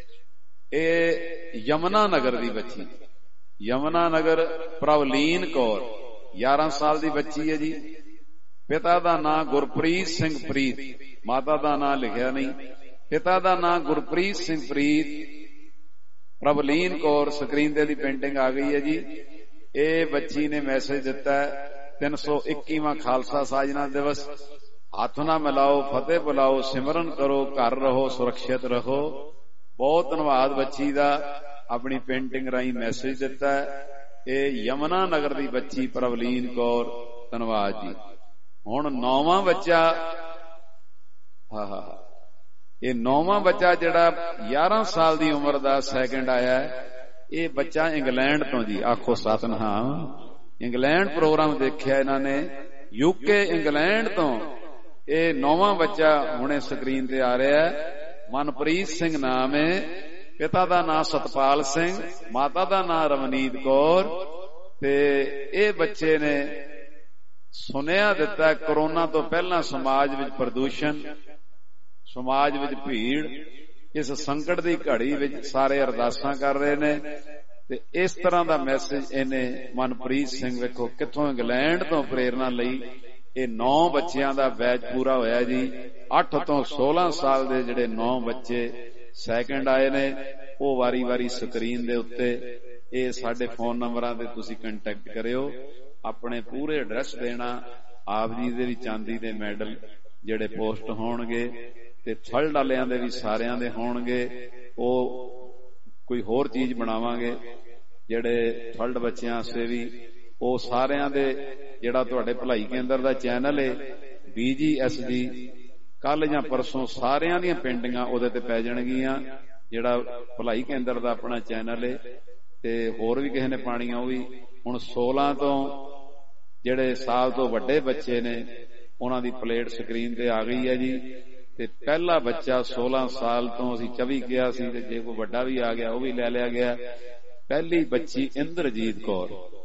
ਇਹ ਯਮਨਾ ਨਗਰ ਦੀ ਬੱਚੀ, ਯਮਨਾ ਨਗਰ, ਪ੍ਰਵਲੀਨ ਕੌਰ। ਗਿਆਰਾਂ ਸਾਲ ਦੀ ਬੱਚੀ ਹੈ ਜੀ। ਪਿਤਾ ਦਾ ਨਾਮ ਗੁਰਪ੍ਰੀਤ ਸਿੰਘ ਪ੍ਰੀਤ, ਮਾਤਾ ਦਾ ਨਾਮ ਲਿਖਿਆ ਨਹੀਂ। ਪਿਤਾ ਦਾ ਨਾਮ ਗੁਰਪ੍ਰੀਤ ਸਿੰਘ ਪ੍ਰੀਤ, ਪ੍ਰਵਲੀਨ ਕੌਰ। ਸਕਰੀਨ ਤੇ ਦੀ ਪੇਂਟਿੰਗ ਆ ਗਈ ਹੈ ਜੀ। ਇਹ ਬੱਚੀ ਨੇ ਮੈਸੇਜ ਦਿੱਤਾ ਤਿੰਨ ਸੌ ਇੱਕੀਵਾਂ ਖਾਲਸਾ ਸਾਜਨਾ ਦਿਵਸ। ਹੱਥ ਨਾ ਮਿਲਾਓ, ਫਤਿਹ ਬੁਲਾਓ, ਸਿਮਰਨ ਕਰੋ, ਘਰ ਰਹੋ, ਸੁਰੱਖਿਅਤ ਰਹੋ। ਬਹੁਤ ਧੰਨਵਾਦ ਬੱਚੀ ਦਾ, ਆਪਣੀ ਪੇਂਟਿੰਗ ਰਾਹੀਂ ਮੈਸੇਜ ਦਿੱਤਾ। ਇਹ ਯਮਨਾ ਨਗਰ ਦੀ ਬੱਚੀ ਪ੍ਰਵਲੀਨ ਕੌਰ। ਧੰਨਵਾਦ ਜੀ। ਹੁਣ ਨੌਵਾਂ ਬੱਚਾ, ਹਾਂ ਹਾਂ ਇਹ ਨੌਵਾਂ ਬੱਚਾ ਜਿਹੜਾ ਗਿਆਰਾਂ ਸਾਲ ਦੀ ਉਮਰ ਦਾ ਸੈਕਿੰਡ ਆਇਆ। ਇਹ ਬੱਚਾ ਇੰਗਲੈਂਡ ਤੋਂ ਜੀ। ਆਖੋ ਸਤਿਨਾਮ। ਇੰਗਲੈਂਡ ਪ੍ਰੋਗਰਾਮ ਦੇਖਿਆ ਇਹਨਾਂ ਨੇ, ਯੂਕੇ ਇੰਗਲੈਂਡ ਤੋਂ। ਇਹ ਨੌਵਾਂ ਬੱਚਾ ਹੁਣੇ ਸਕਰੀਨ ਤੇ ਆ ਰਿਹਾ ਹੈ। ਮਨਪ੍ਰੀਤ ਸਿੰਘ ਨਾਮ ਹੈ। ਪਿਤਾ ਦਾ ਨਾਮ ਸਤਪਾਲ ਸਿੰਘ, ਮਾਤਾ ਦਾ ਨਾਮ ਰਮਨੀਤ ਕੌਰ। ਤੇ ਇਹ ਬੱਚੇ ਨੇ ਸੁਨੇਹਾ ਦਿੱਤਾ ਕਰੋਨਾ ਤੋਂ ਪਹਿਲਾਂ ਸਮਾਜ ਵਿੱਚ ਪ੍ਰਦੂਸ਼ਣ, ਸਮਾਜ ਵਿੱਚ ਭੀੜ, ਇਸ ਸੰਕਟ ਦੀ ਘੜੀ ਵਿੱਚ ਸਾਰੇ ਅਰਦਾਸਾਂ ਕਰ ਰਹੇ ਨੇ। ਤੇ ਇਸ ਤਰ੍ਹਾਂ ਦਾ ਮੈਸੇਜ ਇਹਨੇ ਮਨਪ੍ਰੀਤ ਸਿੰਘ ਵੇਖੋ ਕਿੱਥੋਂ ਇੰਗਲੈਂਡ ਤੋਂ ਪ੍ਰੇਰਨਾ ਲਈ ਇਹ ਨੌ ਬੱਚਿਆਂ ਦਾ ਬੈਚ ਪੂਰਾ ਹੋਇਆ ਜੀ। ਅੱਠ ਤੋਂ ਸੋਲਾਂ ਸਾਲ ਦੇ ਜਿਹੜੇ ਨੌ ਬੱਚੇ ਸੈਕਿੰਡ ਆਏ ਨੇ, ਉਹ ਵਾਰੀ ਵਾਰੀ ਸਕਰੀਨ ਦੇ ਉੱਤੇ ਇਹ ਸਾਡੇ ਫੋਨ ਨੰਬਰਾਂ ਤੇ ਤੁਸੀਂ ਕੰਟੈਕਟ ਕਰਿਓ, ਆਪਣੇ ਪੂਰੇ ਐਡਰੈਸ ਦੇਣਾ। ਆਪ ਜੀ ਦੇ ਵੀ ਚਾਂਦੀ ਦੇ ਮੈਡਲ ਜਿਹੜੇ ਪੋਸਟ ਹੋਣਗੇ ਤੇ ਥਰਡ ਵਾਲਿਆਂ ਦੇ ਵੀ ਸਾਰਿਆਂ ਦੇ ਹੋਣਗੇ। ਉਹ ਕੋਈ ਹੋਰ ਚੀਜ਼ ਬਣਾਵਾਂਗੇ ਜਿਹੜੇ ਥਰਡ ਬੱਚਿਆਂ ਵਾਸਤੇ ਵੀ, ਉਹ ਸਾਰਿਆਂ ਦੇ ਜਿਹੜਾ ਤੁਹਾਡੇ ਭਲਾਈ ਕੇਂਦਰ ਦਾ ਚੈਨਲ ਹੈ ਬੀ ਜੀ ਐਸ ਜੀ, ਕੱਲ ਜਾਂ ਪਰਸੋਂ ਸਾਰਿਆਂ ਦੀਆਂ ਪੇਂਟਿੰਗਾਂ ਉਹਦੇ ਤੇ ਪੈ ਜਾਣਗੀਆਂ। ਜਿਹੜਾ ਭਲਾਈ ਕੇਂਦਰ ਦਾ ਆਪਣਾ ਚੈਨਲ ਹੈ ਤੇ ਹੋਰ ਵੀ ਕਿਸੇ ਨੇ ਪਾਣੀਆਂ ਉਹ ਵੀ। ਹੁਣ ਸੋਲਾਂ ਤੋਂ ਜਿਹੜੇ ਸਾਲ ਤੋਂ ਵੱਡੇ ਬੱਚੇ ਨੇ ਉਹਨਾਂ ਦੀ ਪਲੇਟ ਸਕਰੀਨ ਤੇ ਆ ਗਈ ਹੈ ਜੀ। ਤੇ ਪਹਿਲਾ ਬੱਚਾ ਸੋਲਾਂ ਸਾਲ ਤੋਂ ਅਸੀਂ ਚੌਵੀ ਕਿਹਾ ਸੀ, ਤੇ ਜੇ ਕੋਈ ਵੱਡਾ ਵੀ ਆ ਗਿਆ ਉਹ ਵੀ ਲੈ ਲਿਆ ਗਿਆ। ਪਹਿਲੀ ਬੱਚੀ ਇੰਦਰਜੀਤ ਕੌਰ,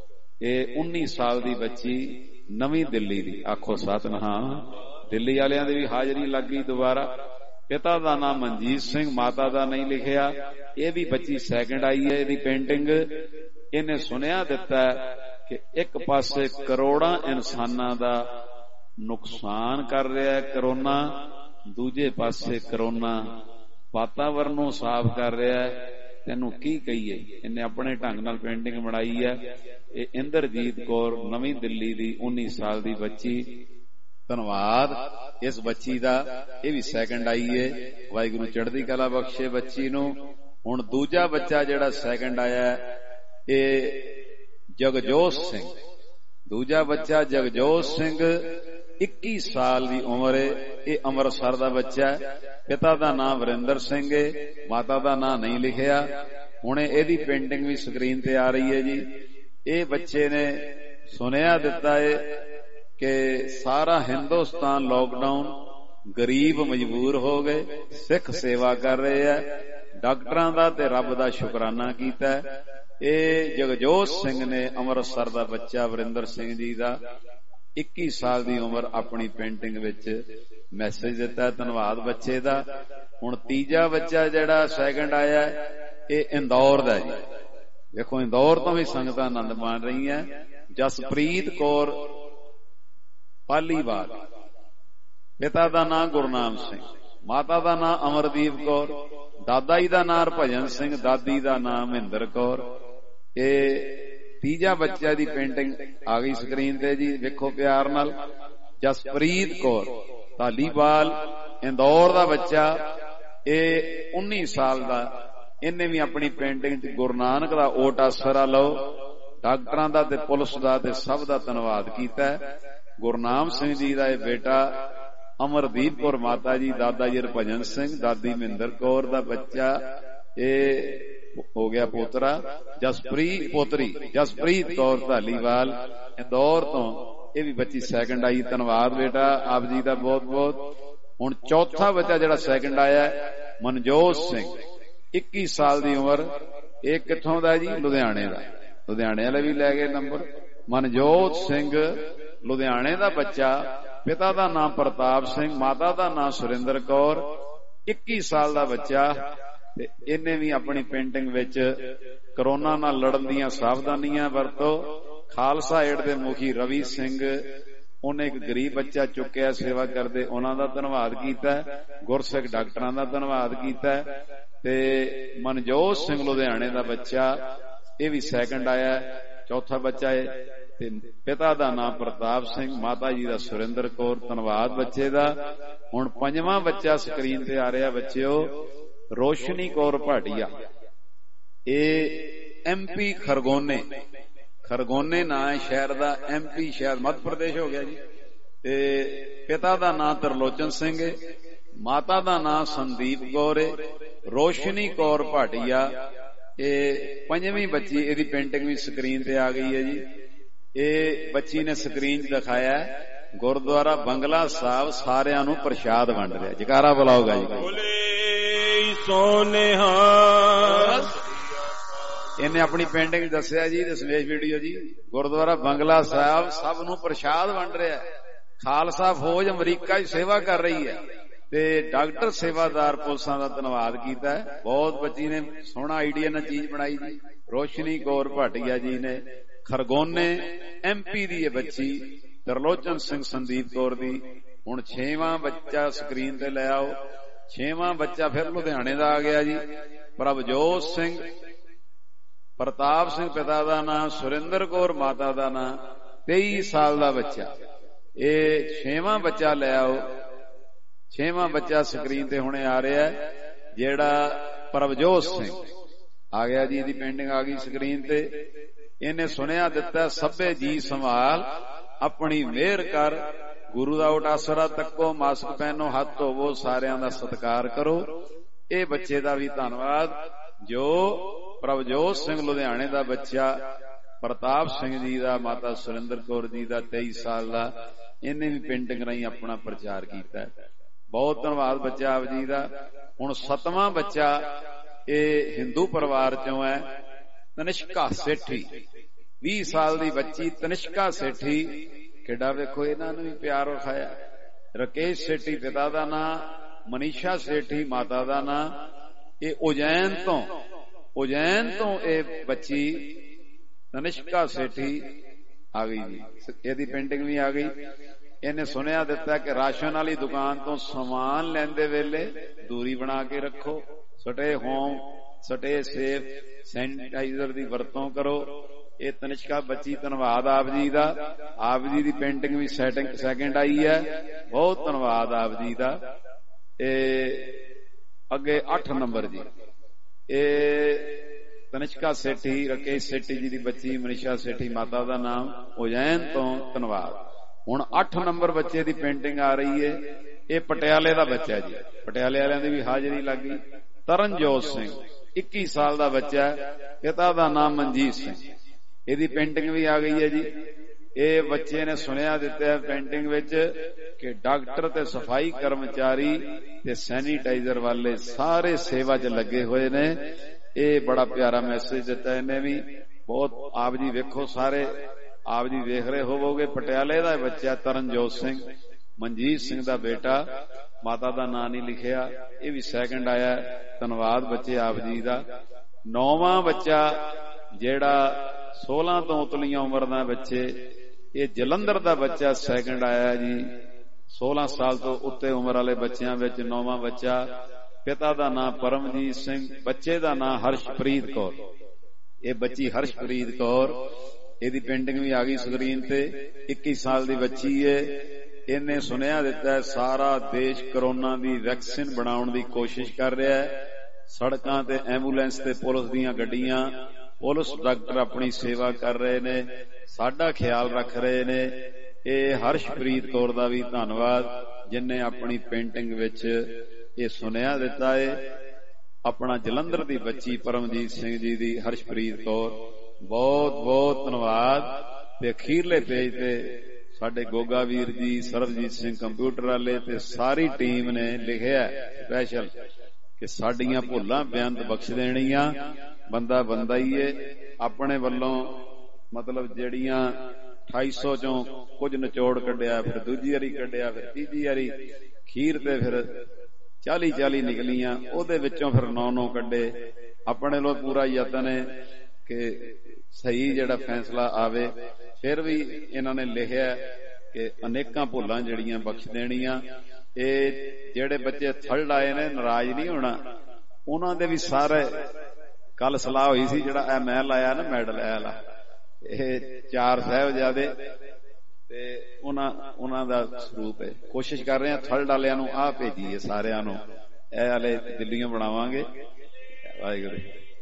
ਇਹ ਉੱਨੀ ਸਾਲ ਦੀ ਬੱਚੀ, ਨਵੀਂ ਦਿੱਲੀ ਦੀ। ਆਖੋ ਸਤਿਨਾਮ। ਦਿੱਲੀ ਵਾਲਿਆਂ ਦੀ ਵੀ ਹਾਜ਼ਰੀ ਲੱਗ ਗਈ ਦੁਬਾਰਾ। ਪਿਤਾ ਦਾ ਨਾਮ ਮਨਜੀਤ ਸਿੰਘ, ਮਾਤਾ ਦਾ ਨਹੀਂ ਲਿਖਿਆ। ਇਹ ਵੀ ਬੱਚੀ ਸੈਕਿੰਡ ਆਈ ਹੈ। ਇਹਦੀ ਪੇਂਟਿੰਗ ਇਹਨੇ ਸੁਨੇਹਾ ਦਿੱਤਾ ਕਿ ਇੱਕ ਪਾਸੇ ਕਰੋੜਾਂ ਇਨਸਾਨਾਂ ਦਾ ਨੁਕਸਾਨ ਕਰ ਰਿਹਾ ਹੈ ਕਰੋਨਾ, ਦੂਜੇ ਪਾਸੇ ਕਰੋਨਾ ਵਾਤਾਵਰਨ ਨੂੰ ਸਾਫ਼ ਕਰ ਰਿਹਾ ਹੈ। ਤੈਨੂੰ ਕੀ ਕਹੀਏ। ਇਹਨੇ ਆਪਣੇ ਢੰਗ ਨਾਲ ਪੇਂਟਿੰਗ ਬਣਾਈ ਹੈ। ਇਹ ਇੰਦਰਜੀਤ ਕੌਰ, ਨਵੀਂ ਦਿੱਲੀ ਦੀ ਉੱਨੀ ਸਾਲ ਦੀ ਬੱਚੀ। ਧੰਨਵਾਦ ਇਸ ਬੱਚੀ ਦਾ। ਇਹ ਵੀ ਸੈਕਿੰਡ ਆਈ ਹੈ। ਵਾਹਿਗੁਰੂ ਚੜ੍ਹਦੀ ਕਲਾ ਬਖਸ਼ੇ ਬੱਚੀ ਨੂੰ। ਹੁਣ ਦੂਜਾ ਬੱਚਾ ਜਿਹੜਾ ਸੈਕਿੰਡ ਆਇਆ ਇਹ ਜਗਜੋਤ ਸਿੰਘ। ਦੂਜਾ ਬੱਚਾ ਜਗਜੋਤ ਸਿੰਘ, ਇੱਕੀ ਸਾਲ ਦੀ ਉਮਰ ਹੈ। ਇਹ ਅੰਮ੍ਰਿਤਸਰ ਦਾ ਬੱਚਾ ਹੈ। ਪਿਤਾ ਦਾ ਨਾਮ ਵਰਿੰਦਰ ਸਿੰਘ ਹੈ, ਮਾਤਾ ਦਾ ਨਾਮ ਨਹੀਂ ਲਿਖਿਆ। ਹੁਣ ਇਹਦੀ ਪੇਂਟਿੰਗ ਵੀ ਸਕਰੀਨ ਤੇ ਆ ਰਹੀ ਹੈ ਜੀ। ਇਹ ਬੱਚੇ ਨੇ ਸੁਨੇਹਾ ਦਿੱਤਾ ਹੈ ਕਿ ਸਾਰਾ ਹਿੰਦੁਸਤਾਨ ਲੋਕਡਾਊਨ, ਗਰੀਬ ਮਜਬੂਰ ਹੋ ਗਏ, ਸਿੱਖ ਸੇਵਾ ਕਰ ਰਹੇ ਆ, ਡਾਕਟਰਾਂ ਦਾ ਤੇ ਰੱਬ ਦਾ ਸ਼ੁਕਰਾਨਾ ਕੀਤਾ। ਇਹ ਜਗਜੋਤ ਸਿੰਘ ਨੇ ਅੰਮ੍ਰਿਤਸਰ ਦਾ ਬੱਚਾ ਵਰਿੰਦਰ ਸਿੰਘ ਜੀ ਦਾ, ਇੱਕੀ ਸਾਲ ਦੀ ਉਮਰ, ਆਪਣੀ ਪੇਂਟਿੰਗ ਵਿੱਚ ਮੈਸੇਜ ਦਿੱਤਾ। ਧੰਨਵਾਦ ਬੱਚੇ ਦਾ। ਹੁਣ ਤੀਜਾ ਬੱਚਾ ਜਿਹੜਾ ਸੈਕਿੰਡ ਆਇਆ ਇਹ ਇੰਦੌਰ ਦਾ ਜੀ। ਦੇਖੋ ਇੰਦੌਰ ਤੋਂ ਵੀ ਸੰਗਤਾਂ ਆਨੰਦ ਮਾਣ ਰਹੀਆਂ। ਜਸਪ੍ਰੀਤ ਕੌਰ ਪਾਲੀਵਾਲ, ਪਿਤਾ ਦਾ ਨਾਮ ਗੁਰਨਾਮ ਸਿੰਘ, ਮਾਤਾ ਦਾ ਨਾਮ ਅਮਰਦੀਪ ਕੌਰ, ਦਾਦਾ ਜੀ ਦਾ ਨਾਮ ਭਜਨ ਸਿੰਘ, ਦਾਦੀ ਦਾ ਨਾਮ ਮਹਿੰਦਰ ਕੌਰ। ਇਹ ਤੀਜਾ ਬੱਚਾ ਦੀ ਪੇਂਟਿੰਗ ਆ ਗਈ ਸਕਰੀਨ ਤੇ ਜੀ। ਵੇਖੋ ਪਿਆਰ ਨਾਲ। ਜਸਪ੍ਰੀਤ ਕੌਰ ਧਾਲੀਵਾਲ, ਇੰਦੌਰ ਦਾ ਬੱਚਾ, ਇਹ ਉੱਨੀ ਸਾਲ ਦਾ। ਇਹਨੇ ਵੀ ਆਪਣੀ ਪੇਂਟਿੰਗ ਚ ਗੁਰੂ ਨਾਨਕ ਦਾ ਓਟ ਆਸਰਾ ਲਓ, ਡਾਕਟਰਾਂ ਦਾ ਤੇ ਪੁਲਿਸ ਦਾ ਤੇ ਸਭ ਦਾ ਧੰਨਵਾਦ ਕੀਤਾ। ਗੁਰਨਾਮ ਸਿੰਘ ਜੀ ਦਾ ਇਹ ਬੇਟਾ, ਅਮਰਦੀਪ ਕੌਰ ਮਾਤਾ ਜੀ, ਦਾਦਾ ਜੀ ਹਰਭਜਨ ਸਿੰਘ, ਦਾਦੀ ਮਹਿੰਦਰ ਕੌਰ ਦਾ ਬੱਚਾ, ਇਹ ਹੋ ਗਿਆ ਪੋਤਰਾ। ਜਸਪ੍ਰੀਤ ਪੋਤਰੀ ਜਸਪ੍ਰੀਤ ਕੌਰ ਧਾਲੀਵਾਲ ਇੰਦੌਰ ਤੋਂ, ਇਹ ਵੀ ਬੱਚੀ ਸੈਕਿੰਡ ਆਈ। ਧੰਨਵਾਦ ਬੇਟਾ ਆਪ ਜੀ ਦਾ ਬਹੁਤ ਬਹੁਤ। ਹੁਣ ਚੌਥਾ ਬੱਚਾ ਜਿਹੜਾ ਸੈਕਿੰਡ ਆਇਆ ਮਨਜੋਤ ਸਿੰਘ, ਇੱਕੀ ਸਾਲ ਦੀ ਉਮਰ। ਇਹ ਕਿੱਥੋਂ ਦਾ ਜੀ? ਲੁਧਿਆਣੇ ਦਾ। ਲੁਧਿਆਣੇ ਵਾਲੇ ਵੀ ਲੈ ਗਏ ਨੰਬਰ। ਮਨਜੋਤ ਸਿੰਘ ਲੁਧਿਆਣੇ ਦਾ ਬੱਚਾ, ਪਿਤਾ ਦਾ ਨਾਮ ਪ੍ਰਤਾਪ ਸਿੰਘ, ਮਾਤਾ ਦਾ ਨਾਮ ਸੁਰਿੰਦਰ ਕੌਰ, ਇੱਕੀ ਸਾਲ ਦਾ ਬੱਚਾ। ਤੇ ਇਹਨੇ ਵੀ ਆਪਣੀ ਪੇਂਟਿੰਗ ਵਿੱਚ ਕਰੋਨਾ ਨਾਲ ਲੜਨ ਦੀਆਂ ਸਾਵਧਾਨੀਆਂ ਵਰਤੋ। ਖਾਲਸਾ ਏਡ ਦੇ ਮੁਖੀ ਰਵੀ ਸਿੰਘ, ਉਹਨੇ ਇੱਕ ਗਰੀਬ ਬੱਚਾ ਚੁੱਕਿਆ ਸੇਵਾ ਕਰਦੇ, ਉਹਨਾਂ ਦਾ ਧੰਨਵਾਦ ਕੀਤਾ। ਗੁਰਸਿੱਖ ਡਾਕਟਰਾਂ ਦਾ ਧੰਨਵਾਦ ਕੀਤਾ। ਤੇ ਮਨਜੋਤ ਸਿੰਘ ਲੁਧਿਆਣੇ ਦਾ ਬੱਚਾ, ਇਹ ਵੀ ਸੈਕਿੰਡ ਆਇਆ, ਚੌਥਾ ਬੱਚਾ ਹੈ। ਤੇ ਪਿਤਾ ਦਾ ਨਾਮ ਪ੍ਰਤਾਪ ਸਿੰਘ, ਮਾਤਾ ਜੀ ਦਾ ਸੁਰਿੰਦਰ ਕੌਰ। ਧੰਨਵਾਦ ਬੱਚੇ ਦਾ। ਹੁਣ ਪੰਜਵਾਂ ਬੱਚਾ ਸਕਰੀਨ ਤੇ ਆ ਰਿਹਾ ਬੱਚਿਓ, ਰੋਸ਼ਨੀ ਕੌਰ ਭਾਟੀਆ। ਇਹ ਐਮਪੀ ਖਰਗੋਨੇ, ਖਰਗੋਨੇ ਨਾਂ ਹੈ ਸ਼ਹਿਰ ਦਾ, ਐਮਪੀ ਸ਼ਹਿਰ ਮੱਧ ਪ੍ਰਦੇਸ਼ ਹੋ ਗਿਆ ਜੀ। ਤੇ ਪਿਤਾ ਦਾ ਨਾਮ ਤਰਲੋਚਨ ਸਿੰਘ ਹੈ, ਮਾਤਾ ਦਾ ਨਾਮ ਸੰਦੀਪ ਕੌਰ ਹੈ। ਰੋਸ਼ਨੀ ਕੌਰ ਭਾਟੀਆ ਇਹ ਪੰਜਵੀਂ ਬੱਚੀ। ਇਹਦੀ ਪੇਂਟਿੰਗ ਵੀ ਸਕਰੀਨ ਤੇ ਆ ਗਈ ਹੈ ਜੀ। ਇਹ ਬੱਚੀ ਨੇ ਸਕਰੀਨ 'ਚ ਦਿਖਾਇਆ ਗੁਰਦੁਆਰਾ ਬੰਗਲਾ ਸਾਹਿਬ ਸਾਰਿਆਂ ਨੂੰ ਪ੍ਰਸ਼ਾਦ ਵੰਡ ਰਿਹਾ। ਜਕਾਰਾ ਬੁਲਾਓਗਾ ਜੀ। ਬੋਲੇ ਸੋਨੇਹਾ ਇਹਨੇ ਆਪਣੀ ਪੇਂਟਿੰਗ ਦੱਸਿਆ ਜੀ, ਦਸਮੇਸ਼ ਵੀਡੀਓ ਜੀ, ਗੁਰਦੁਆਰਾ ਬੰਗਲਾ ਸਾਹਿਬ ਸਭ ਨੂੰ ਪ੍ਰਸ਼ਾਦ ਵੰਡ ਰਿਹਾ, ਖਾਲਸਾ ਫੌਜ ਅਮਰੀਕਾ 'ਚ ਸੇਵਾ ਕਰ ਰਹੀ ਹੈ, ਤੇ ਡਾਕਟਰ ਸੇਵਾਦਾਰ ਪੁਲਿਸਾਂ ਦਾ ਧੰਨਵਾਦ ਕੀਤਾ। ਬਹੁਤ ਬੱਚੀ ਨੇ ਸੋਹਣਾ ਆਈਡੀਆ ਨਾਲ ਚੀਜ਼ ਬਣਾਈ ਜੀ। ਰੋਸ਼ਨੀ ਕੌਰ ਭਾਟੀਆ ਜੀ ਨੇ ਖਰਗੋਨੇ ਐਮਪੀ ਦੀ ਇਹ ਬੱਚੀ, ਤਰਲੋਚਨ ਸਿੰਘ ਸੰਦੀਪ ਕੌਰ ਦੀ। ਹੁਣ ਛੇਵਾਂ ਬੱਚਾ ਸਕਰੀਨ ਤੇ ਲੈ ਆਓ। ਛੇਵਾਂ ਬੱਚਾ ਫਿਰ ਲੁਧਿਆਣੇ ਦਾ ਆ ਗਿਆ ਜੀ, ਪ੍ਰਭਜੋਤ ਸਿੰਘ, ਪ੍ਰਤਾਪ ਸਿੰਘ ਪਿਤਾ ਦਾ ਨਾਂ, ਸੁਰਿੰਦਰ ਕੌਰ ਮਾਤਾ ਦਾ ਨਾਂ, ਤੇਈ ਸਾਲ ਦਾ ਬੱਚਾ। ਇਹ ਛੇਵਾਂ ਬੱਚਾ ਲੈ ਆਓ। ਛੇਵਾਂ ਬੱਚਾ ਸਕਰੀਨ ਤੇ ਹੁਣੇ ਆ ਰਿਹਾ, ਜਿਹੜਾ ਪ੍ਰਭਜੋਤ ਸਿੰਘ ਆ ਗਿਆ ਜੀ, ਇਹਦੀ ਪੇਂਟਿੰਗ ਆ ਗਈ ਸਕਰੀਨ ਤੇ। ਇਹਨੇ ਸੁਨੇਹਾ ਦਿੱਤਾ, ਸਭੇ ਜੀ ਸੰਭਾਲ ਆਪਣੀ ਮਿਹਰ ਕਰ, ਗੁਰੂ ਦਾ ਓਟ ਆਸਰਾ ਤੱਕੋ, ਮਾਸਕ ਪਹਿਨੋ, ਹੱਥ ਧੋਵੋ, ਸਾਰਿਆਂ ਦਾ ਸਤਿਕਾਰ ਕਰੋ। ਇਹ ਬੱਚੇ ਦਾ ਵੀ ਧੰਨਵਾਦ, ਜੋ ਪ੍ਰਭਜੋਤ ਸਿੰਘ ਲੁਧਿਆਣੇ ਦਾ ਬੱਚਾ, ਪ੍ਰਤਾਪ ਸਿੰਘ ਜੀ ਦਾ, ਮਾਤਾ ਸੁਰਿੰਦਰ ਕੌਰ ਜੀ ਦਾ, ਤੇਈ ਸਾਲ ਦਾ, ਇਹਨੇ ਵੀ ਪੇਂਟਿੰਗ ਰਾਹੀਂ ਆਪਣਾ ਪ੍ਰਚਾਰ ਕੀਤਾ। ਬਹੁਤ ਧੰਨਵਾਦ ਬੱਚਾ ਆਪ ਜੀ ਦਾ। ਹੁਣ ਸੱਤਵਾਂ ਬੱਚਾ ਇਹ ਹਿੰਦੂ ਪਰਿਵਾਰ ਚੋਂ ਹੈ, ਤਨਿਸ਼ਕਾ ਸੇਠੀ, ਵੀਹ ਸਾਲ ਦੀ ਬੱਚੀ ਤਨਿਸ਼ਕਾ ਸੇਠੀ। ਕਿੱਡਾ ਵੇਖੋ ਇਹਨਾਂ ਨੂੰ ਵੀ ਪਿਆਰ ਵਿਖਾਇਆ। ਰਕੇਸ਼ ਸੇਠੀ ਪਿਤਾ ਦਾ ਨਾਂ, ਮਨੀਸ਼ਾ ਸੇਠੀ ਮਾਤਾ ਦਾ ਨਾਂ। ਇਹ ਉਜੈਨ ਤੋਂ ਉਜੈਨ ਤੋਂ ਇਹ ਬੱਚੀ ਤਨਿਸ਼ਕਾ ਸੇਠੀ ਆ ਗਈ ਜੀ, ਇਹਦੀ ਪੇਂਟਿੰਗ ਵੀ ਆ ਗਈ। ਇਹਨੇ ਸੁਨੇਹਾ ਦਿੱਤਾ ਕਿ ਰਾਸ਼ਨ ਵਾਲੀ ਦੁਕਾਨ ਤੋਂ ਸਮਾਨ ਲੈਂਦੇ ਵੇਲੇ ਦੂਰੀ ਬਣਾ ਕੇ ਰੱਖੋ, stay home, stay safe, sanitiser ਦੀ ਵਰਤੋਂ ਕਰੋ। ਇਹ ਤਨਿਸ਼ਕਾ ਬੱਚੀ, ਧੰਨਵਾਦ ਆਪ ਜੀ ਦਾ। ਆਪ ਜੀ ਦੀ ਪੇਂਟਿੰਗ ਵੀ ਸੈਟਿੰਗ ਸੈਕਿੰਡ ਆਈ ਹੈ, ਬਹੁਤ ਧੰਨਵਾਦ ਆਪ ਜੀ ਦਾ। ਇਹ ਅੱਗੇ ਅੱਠ ਨੰਬਰ ਜੀ, ਇਹ ਤਨਿਸ਼ਕਾ ਸੇਠੀ, ਰਕੇਸ਼ ਸੇਠੀ ਜੀ ਦੀ ਬੱਚੀ, ਮਨੀਸ਼ਾ ਸੇਠੀ ਮਾਤਾ ਦਾ ਨਾਮ, ਉਜੈਨ ਤੋਂ, ਧੰਨਵਾਦ। ਹੁਣ ਅੱਠ ਨੰਬਰ ਬੱਚੇ ਦੀ ਪੇਂਟਿੰਗ ਆ ਰਹੀ ਹੈ, ਇਹ ਪਟਿਆਲੇ ਦਾ ਬੱਚਾ ਜੀ, ਪਟਿਆਲੇ ਵਾਲਿਆਂ ਦੀ ਵੀ ਹਾਜ਼ਰੀ ਲੱਗ ਗਈ। ਤਰਨਜੋਤ ਸਿੰਘ, ਇੱਕੀ ਸਾਲ ਦਾ ਬੱਚਾ, ਪਿਤਾ ਦਾ ਨਾਮ ਮਨਜੀਤ ਸਿੰਘ, ਇਹਦੀ ਪੇਂਟਿੰਗ ਵੀ ਆ ਗਈ ਹੈ ਜੀ। ਇਹ ਬੱਚੇ ਨੇ ਸੁਨੇਹਾ ਦਿੱਤਾ ਪੇਂਟਿੰਗ ਵਿੱਚ ਕਿ ਡਾਕਟਰ ਤੇ ਸਫਾਈ ਕਰਮਚਾਰੀ ਤੇ ਸੈਨੀਟਾਈਜ਼ਰ ਵਾਲੇ ਸਾਰੇ ਸੇਵਾ 'ਚ ਲੱਗੇ ਹੋਏ ਨੇ। ਇਹ ਬੜਾ ਪਿਆਰਾ ਮੈਸੇਜ ਦਿੱਤਾ ਇਹਨੇ ਵੀ, ਬਹੁਤ। ਆਪ ਜੀ ਵੇਖੋ, ਸਾਰੇ ਆਪ ਜੀ ਵੇਖ ਰਹੇ ਹੋਵੋਗੇ। ਪਟਿਆਲੇ ਦਾ ਬੱਚਾ ਤਰਨਜੋਤ ਸਿੰਘ, ਮਨਜੀਤ ਸਿੰਘ ਦਾ ਬੇਟਾ, ਮਾਤਾ ਦਾ ਨਾਂ ਨਹੀਂ ਲਿਖਿਆ, ਇਹ ਵੀ ਸੈਕਿੰਡ ਆਇਆ। ਧੰਨਵਾਦ ਬੱਚੇ ਆਪ ਜੀ ਦਾ। ਨੌਵਾਂ ਬੱਚਾ ਜਿਹੜਾ ਸੋਲਾਂ ਤੋਂ ਉਤਲੀਆਂ ਉਮਰ ਦਾ ਬੱਚੇ, ਇਹ ਜਲੰਧਰ ਦਾ ਬੱਚਾ ਸੈਕਿੰਡ ਆਇਆ ਜੀ। ਸੋਲਾਂ ਸਾਲ ਤੋਂ ਉੱਤੇ ਉਮਰ ਵਾਲੇ ਬੱਚਿਆਂ ਵਿੱਚ ਨੌਵਾਂ ਬੱਚਾ, ਪਿਤਾ ਦਾ ਨਾਂ ਪਰਮਜੀਤ ਸਿੰਘ, ਬੱਚੇ ਦਾ ਨਾਂ ਹਰਸ਼ਪ੍ਰੀਤ ਕੌਰ। ਇਹ ਬੱਚੀ ਹਰਸ਼ਪ੍ਰੀਤ ਕੌਰ, ਇਹਦੀ ਪੇਂਟਿੰਗ ਵੀ ਆ ਗਈ ਸਕਰੀਨ ਤੇ। ਇੱਕੀ ਸਾਲ ਦੀ ਬੱਚੀ ਏ। ਇਹਨੇ ਸੁਨੇਹਾ ਦਿੱਤਾ, ਸਾਰਾ ਦੇਸ਼ ਕਰੋਨਾ ਦੀ ਵੈਕਸੀਨ ਬਣਾਉਣ ਦੀ ਕੋਸ਼ਿਸ਼ ਕਰ ਰਿਹਾ ਹੈ। ਸੜਕਾਂ ਤੇ ਐਂਬੂਲੈਂਸ ਤੇ ਪੁਲਿਸ ਦੀਆਂ ਗੱਡੀਆਂ, ਪੁਲਿਸ ਡਾਕਟਰ ਆਪਣੀ ਸੇਵਾ ਕਰ ਰਹੇ ਨੇ, ਸਾਡਾ ਖਿਆਲ ਰੱਖ ਰਹੇ ਨੇ। ਇਹ ਹਰਸ਼ਪ੍ਰੀਤ ਕੌਰ ਦਾ ਵੀ ਧੰਨਵਾਦ, ਜਿਨਨੇ ਆਪਣੀ ਪੇਂਟਿੰਗ ਵਿੱਚ ਇਹ ਸੁਨੇਹਾ ਦਿੱਤਾ ਹੈ। ਆਪਣਾ ਜਲੰਧਰ ਦੀ ਬੱਚੀ ਪਰਮਜੀਤ ਸਿੰਘ ਜੀ ਦੀ, ਹਰਸ਼ਪ੍ਰੀਤ ਕੌਰ, ਬਹੁਤ ਬਹੁਤ ਧੰਨਵਾਦ। ਤੇ ਅਖੀਰਲੇ ਪੇਜ ਤੇ ਸਾਡੇ ਗੋਗਾ ਵੀਰ ਜੀ, ਸਰਬਜੀਤ ਸਿੰਘ ਕੰਪਿਊਟਰ ਵਾਲੇ ਤੇ ਸਾਰੀ ਟੀਮ ਨੇ ਲਿਖਿਆ ਸਪੈਸ਼ਲ ਕਿ ਸਾਡੀਆਂ ਭੁੱਲਾਂ ਬੇਅੰਤ ਬਖਸ਼ ਦੇਣੀਆਂ। ਬੰਦਾ ਬੰਦਾ ਹੀ ਏ। ਆਪਣੇ ਵੱਲੋਂ ਮਤਲਬ ਜਿਹੜੀਆਂ ਅਠਾਈ ਸੌ ਚੋਂ ਕੁਝ ਨਿਚੋੜ ਕੱਢਿਆ, ਫਿਰ ਦੂਜੀ ਵਾਰੀ ਕੱਢਿਆ, ਫਿਰ ਤੀਜੀ ਵਾਰੀ, ਖੀਰ ਤੇ ਫਿਰ ਚਾਲੀ ਚਾਲੀ ਨਿਕਲੀਆਂ, ਉਹਦੇ ਵਿੱਚੋਂ ਫਿਰ ਨੌ ਨੌ ਕੱਢੇ। ਆਪਣੇ ਲੋ ਪੂਰਾ ਯਤਨ ਹੈ ਕਿ ਸਹੀ ਜਿਹੜਾ ਫੈਸਲਾ ਆਵੇ। ਫਿਰ ਵੀ ਇਹਨਾਂ ਨੇ ਲਿਖਿਆ ਕਿ ਅਨੇਕਾਂ ਭੁੱਲਾਂ ਜਿਹੜੀਆਂ ਬਖਸ਼ ਦੇਣੀਆਂ। ਇਹ ਜਿਹੜੇ ਬੱਚੇ ਥਰਡ ਆਏ ਨੇ, ਨਾਰਾਜ਼ ਨਹੀਂ ਹੋਣਾ। ਉਹਨਾਂ ਦੇ ਵੀ ਸਾਰੇ, ਕੱਲ ਸਲਾਹ ਹੋਈ ਸੀ, ਜਿਹੜਾ ਇਹ ਮੈਂ ਲਾਇਆ ਨਾ ਮੈਡਲ ਇਹ ਵਾਲਾ, ਇਹ ਚਾਰ ਸਾਹਿਬਜ਼ਾਦੇ ਤੇ ਉਹਨਾਂ ਉਹਨਾਂ ਦਾ ਸਰੂਪ ਹੈ। ਕੋਸ਼ਿਸ਼ ਕਰ ਰਹੇ ਹਾਂ ਥਰਡ ਵਾਲਿਆਂ ਨੂੰ ਆਹ ਭੇਜੀਏ ਸਾਰਿਆਂ ਨੂੰ, ਇਹ ਵਾਲੇ ਦਿੱਲੀਆਂ ਬਣਾਵਾਂਗੇ। ਵਾਹਿਗੁਰੂ।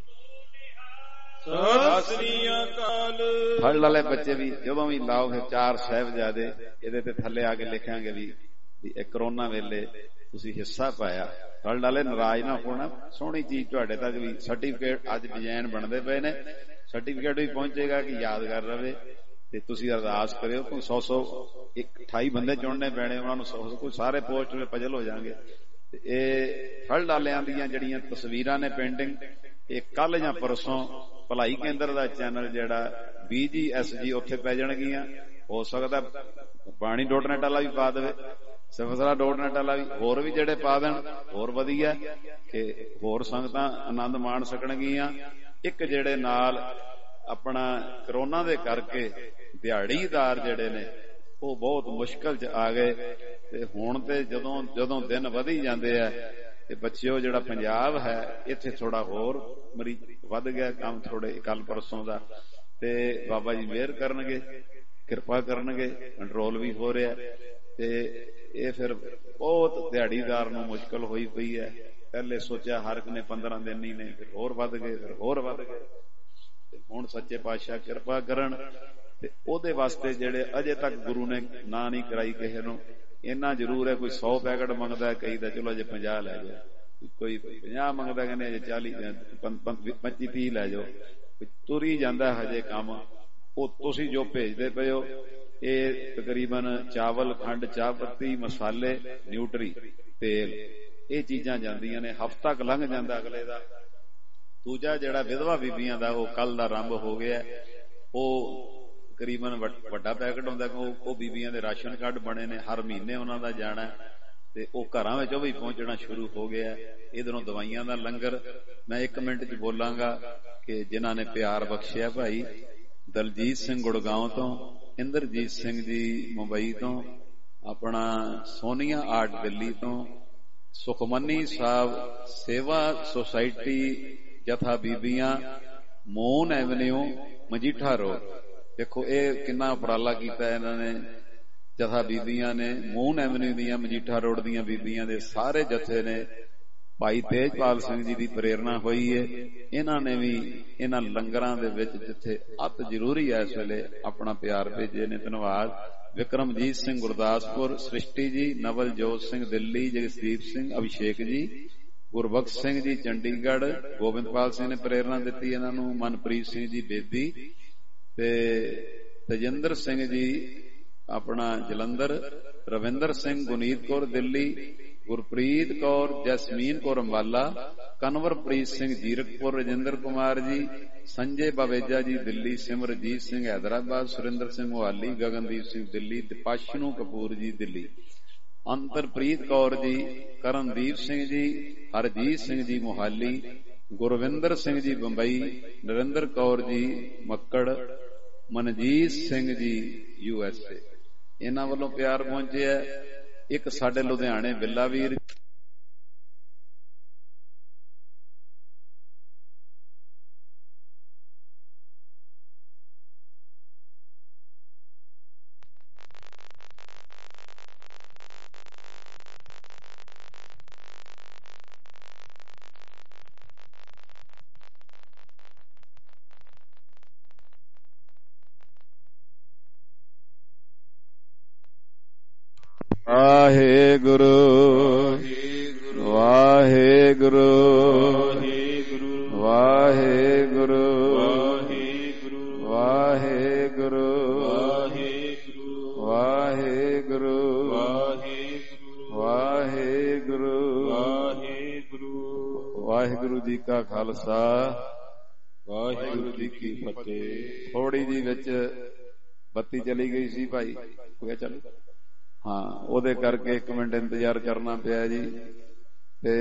ਸਤਿ ਸ੍ਰੀ ਅਕਾਲ। ਥਰਡ ਵਾਲੇ ਬੱਚੇ ਵੀ ਜਦੋਂ ਵੀ ਲਾਓ, ਫਿਰ ਚਾਰ ਸਾਹਿਬਜ਼ਾਦੇ ਇਹਦੇ ਤੇ ਥੱਲੇ ਆ ਕੇ ਲਿਖਾਂਗੇ ਵੀ ਇਹ ਕਰੋਨਾ ਵੇਲੇ ਤੁਸੀਂ ਹਿੱਸਾ ਪਾਇਆ। ਥਰਡ ਵਾਲੇ ਨਾਰਾਜ਼ ਨਾ ਹੋਣਾ। ਸੋਹਣੀ ਚੀਜ਼ ਤੁਹਾਡੇ ਤੱਕ ਵੀ, ਸਰਟੀਫਿਕੇਟ ਅੱਜ ਡਿਜ਼ਾਈਨ ਬਣਦੇ ਪਏ ਨੇ, ਸਰਟੀਫਿਕੇਟ ਵੀ ਪਹੁੰਚੇਗਾ ਕਿ ਯਾਦਗਾਰ ਰਵੇ। ਤੇ ਤੁਸੀਂ ਅਰਦਾਸ ਕਰਿਓ ਕਿ ਸੌ ਸੌ ਇੱਕ ਅਠਾਈ ਬੰਦੇ ਚੁਣਨੇ ਪੈਣੇ, ਉਹਨਾਂ ਨੂੰ ਸੌ ਕੋਈ ਸਾਰੇ ਪੋਸਟ ਵਿੱਚ ਪਜਲ ਹੋ ਜਾਣਗੇ। ਇਹ ਥਰਡ ਵਾਲਿਆਂ ਦੀਆਂ ਜਿਹੜੀਆਂ ਤਸਵੀਰਾਂ ਨੇ ਪੇਂਟਿੰਗ, ਇਹ ਕੱਲ ਜਾਂ ਪਰਸੋਂ ਭਲਾਈ ਕੇਂਦਰ ਦਾ ਚੈਨਲ ਜਿਹੜਾ ਬੀ ਜੀ ਐਸ ਜੀ ਉੱਥੇ ਪੈ ਜਾਣਗੀਆਂ। ਹੋ ਸਕਦਾ ਬਾਣੀ ਡੋਟ ਨੈਟ ਵਾਲਾ ਵੀ ਪਾ ਦੇਵੇ, ਸਿਫਤਸਲਾਹ ਡੋਟ ਨੈਟ ਵਾਲਾ ਵੀ, ਹੋਰ ਵੀ ਜਿਹੜੇ ਪਾ ਦੇਣ ਹੋਰ ਵਧੀਆ ਕਿ ਹੋਰ ਸੰਗਤਾਂ ਆਨੰਦ ਮਾਣ ਸਕਣਗੀਆਂ। ਇੱਕ ਜਿਹੜੇ ਨਾਲ ਆਪਣਾ ਕਰੋਨਾ ਦੇ ਕਰਕੇ ਦਿਹਾੜੀਦਾਰ ਜਿਹੜੇ ਨੇ ਉਹ ਬਹੁਤ ਮੁਸ਼ਕਲ ਚ ਆ ਗਏ, ਤੇ ਹੁਣ ਤੇ ਜਦੋਂ ਜਦੋਂ ਦਿਨ ਵਧੀ ਜਾਂਦੇ ਆ ਤੇ ਬੱਚਿਓ ਜਿਹੜਾ ਪੰਜਾਬ ਹੈ ਇੱਥੇ ਥੋੜਾ ਹੋਰ ਮਰੀਜ਼ ਵੱਧ ਗਿਆ, ਕੰਮ ਥੋੜੇ ਕੱਲ ਪਰਸੋਂ ਦਾ, ਤੇ ਬਾਬਾ ਜੀ ਮਿਹਰ ਕਰਨਗੇ, ਕਿਰਪਾ ਕਰਨਗੇ, ਕੰਟਰੋਲ ਵੀ ਹੋ ਰਿਹਾ। ਤੇ ਇਹ ਫਿਰ ਬਹੁਤ ਦਿਹਾੜੀਦਾਰ ਨੂੰ ਮੁਸ਼ਕਲ ਹੋਈ ਪਈ ਹੈ। ਪਹਿਲੇ ਸੋਚਿਆ ਹਰ ਇੱਕ ਨੇ ਪੰਦਰਾਂ ਦਿਨ ਹੀ ਨੇ, ਫਿਰ ਹੋਰ ਵੱਧ ਗਏ, ਫਿਰ ਹੋਰ ਵੱਧ ਗਏ, ਤੇ ਹੁਣ ਸੱਚੇ ਪਾਤਸ਼ਾਹ ਕਿਰਪਾ ਕਰਨ। ਤੇ ਉਹਦੇ ਵਾਸਤੇ ਜਿਹੜੇ ਅਜੇ ਤੱਕ ਗੁਰੂ ਨੇ ਨਾ ਨਹੀਂ ਕਰਾਈ ਕਿਸੇ ਨੂੰ, ਇੰਨਾ ਜ਼ਰੂਰ ਹੈ ਕੋਈ ਸੌ ਪੈਕਟ ਮੰਗਦਾ, ਕਈ ਦਾ ਚਲੋ ਅਜੇ ਪੰਜਾਹ ਲੈ ਜਾਓ, ਕੋਈ ਪੰਜਾਹ ਮੰਗਦਾ ਕਹਿੰਦੇ ਅਜੇ ਚਾਲੀ ਪੱਚੀ ਤੀਹ ਲੈ ਜਾਓ, ਤੁਰੀ ਜਾਂਦਾ ਹਜੇ ਕੰਮ। ਉਹ ਤੁਸੀਂ ਜੋ ਭੇਜਦੇ ਪਏ ਹੋ ਇਹ ਤਕਰੀਬਨ ਚਾਵਲ, ਖੰਡ, ਚਾਹ ਪੱਤੀ, ਮਸਾਲੇ, ਨਿਊਟਰੀ, ਤੇਲ, ਇਹ ਚੀਜ਼ਾਂ ਜਾਂਦੀਆਂ ਨੇ, ਹਫ਼ਤਾ ਕੁ ਲੰਘ ਜਾਂਦਾ ਅਗਲੇ ਦਾ। ਦੂਜਾ ਜਿਹੜਾ ਵਿਧਵਾ ਬੀਬੀਆਂ ਦਾ ਉਹ ਕੱਲ ਦਾ ਆਰੰਭ ਹੋ ਗਿਆ, ਉਹ ਤਕਰੀਬਨ ਵੱਡਾ ਪੈਕਟ ਹੁੰਦਾ, ਉਹ ਬੀਬੀਆਂ ਦੇ ਰਾਸ਼ਨ ਕਾਰਡ ਬਣੇ ਨੇ, ਹਰ ਮਹੀਨੇ ਉਹਨਾਂ ਦਾ ਜਾਣਾ, ਤੇ ਉਹ ਘਰਾਂ ਵਿੱਚ ਉਹ ਵੀ ਪਹੁੰਚਣਾ ਸ਼ੁਰੂ ਹੋ ਗਿਆ। ਇਧਰੋਂ ਦਵਾਈਆਂ ਦਾ ਲੰਗਰ। ਮੈਂ ਇੱਕ ਮਿੰਟ ਚ ਬੋਲਾਂਗਾ ਕਿ ਜਿਨ੍ਹਾਂ ਨੇ ਪਿਆਰ ਬਖਸ਼ਿਆ, ਭਾਈ ਦਲਜੀਤ ਸਿੰਘ ਗੁੜਗਾਉਂ ਤੋਂ, ਇੰਦਰਜੀਤ ਸਿੰਘ ਜੀ ਮੁੰਬਈ ਤੋਂ, ਆਪਣਾ ਸੋਨੀਆ ਆਰਟ ਦਿੱਲੀ ਤੋਂ, ਸੁਖਮਨੀ ਸਾਹਿਬ ਸੇਵਾ ਸੁਸਾਇਟੀ ਜਥਾ ਬੀਬੀਆਂ, ਮੋਹਨ ਐਵਨਿਊ, ਮਜੀਠਾ ਰੋਡ। ਦੇਖੋ ਇਹ ਕਿੰਨਾ ਉਪਰਾਲਾ ਕੀਤਾ ਇਹਨਾਂ ਨੇ, ਜਥਾ ਬੀਬੀਆਂ ਨੇ, ਮੋਹਨ ਐਵਨਿਊ ਦੀਆਂ, ਮਜੀਠਾ ਰੋਡ ਦੀਆਂ ਬੀਬੀਆਂ ਦੇ ਸਾਰੇ ਜਥੇ ਨੇ। ਭਾਈ ਤੇਜਪਾਲ ਸਿੰਘ ਜੀ ਦੀ ਪ੍ਰੇਰਣਾ ਹੋਈ ਹੈ, ਇਹਨਾਂ ਨੇ ਵੀ ਇਹਨਾਂ ਲੰਗਰਾਂ ਦੇ ਵਿੱਚ ਜਿੱਥੇ ਅਤ ਜ਼ਰੂਰੀ ਹੈ ਇਸ ਵੇਲੇ ਆਪਣਾ ਪਿਆਰ ਭੇਜੇ ਨੇ। ਧੰਨਵਾਦ। ਵਿਕਰਮਜੀਤ ਸਿੰਘ ਗੁਰਦਾਸਪੁਰ, ਸ੍ਰਿਸ਼ਟੀ ਜੀ, ਨਵਲਜੋਤ ਸਿੰਘ ਦਿੱਲੀ, ਜਗਦੀਪ ਸਿੰਘ, ਅਭਿਸ਼ੇਕ ਜੀ, ਗੁਰਬਖਸ਼ ਸਿੰਘ ਜੀ ਚੰਡੀਗੜ੍ਹ, ਗੋਬਿੰਦਪਾਲ ਸਿੰਘ ਨੇ ਪ੍ਰੇਰਣਾ ਦਿੱਤੀ ਇਹਨਾਂ ਨੂੰ, ਮਨਪ੍ਰੀਤ ਸਿੰਘ ਜੀ ਬੇਦੀ, ਤੇ ਤਜਿੰਦਰ ਸਿੰਘ ਜੀ ਆਪਣਾ ਜਲੰਧਰ, ਰਵਿੰਦਰ ਸਿੰਘ, ਗੁਨੀਤ ਕੌਰ ਦਿੱਲੀ, ਗੁਰਪ੍ਰੀਤ ਕੌਰ, ਜੈਸਮੀਨ ਕੌਰ ਅੰਬਾਲਾ, ਕਨਵਰਪ੍ਰੀਤ ਸਿੰਘ ਜੀਰਕਪੁਰ, ਰਜਿੰਦਰ ਕੁਮਾਰ ਜੀ, ਸੰਜੇ ਬਾਵੇਜਾ ਜੀ ਦਿੱਲੀ, ਸਿਮਰਜੀਤ ਸਿੰਘ ਹੈਦਰਾਬਾਦ, ਸੁਰਿੰਦਰ ਸਿੰਘ ਮੁਹਾਲੀ, ਗਗਨਦੀਪ ਸਿੰਘ ਦਿੱਲੀ, ਦਿਪਾਸ਼ਨੂ ਕਪੂਰ ਜੀ ਦਿੱਲੀ, ਅੰਤਰਪ੍ਰੀਤ ਕੌਰ ਜੀ, ਕਰਨਦੀਪ ਸਿੰਘ ਜੀ, ਹਰਜੀਤ ਸਿੰਘ ਜੀ ਮੁਹਾਲੀ, ਗੁਰਵਿੰਦਰ ਸਿੰਘ ਜੀ ਬੰਬਈ, ਨਰਿੰਦਰ ਕੌਰ ਜੀ ਮੱਕੜ, ਮਨਜੀਤ ਸਿੰਘ ਜੀ ਯੂ ਐਸ ਏ। ਇਹਨਾਂ ਵੱਲੋਂ ਪਿਆਰ ਪਹੁੰਚਿਆ। ਇੱਕ ਸਾਡੇ ਲੁਧਿਆਣੇ ਬਿੱਲਾ ਵੀਰ ਵਾਹਿਗੁਰੂ ਵਾਹਿਗੁਰੂ ਵਾਹਿਗੁਰੂ ਵਾਹਿਗੁਰੂ ਵਾਹਿਗੁਰੂ ਵਾਹਿਗੁਰੂ ਵਾਹਿਗੁਰੂ ਜੀ ਕਾ ਖਾਲਸਾ ਵਾਹਿਗੁਰੂ ਜੀ ਕੀ ਫਤਿਹ। ਥੋੜੀ ਜੀ ਵਿੱਚ ਬੱਤੀ ਚਲੀ ਗਈ ਸੀ ਭਾਈ, ਹੋ ਗਿਆ ਚੱਲ, ਹਾਂ ਉਹਦੇ ਕਰਕੇ ਇੱਕ ਮਿੰਟ ਇੰਤਜ਼ਾਰ ਕਰਨਾ ਪਿਆ ਜੀ। ਤੇ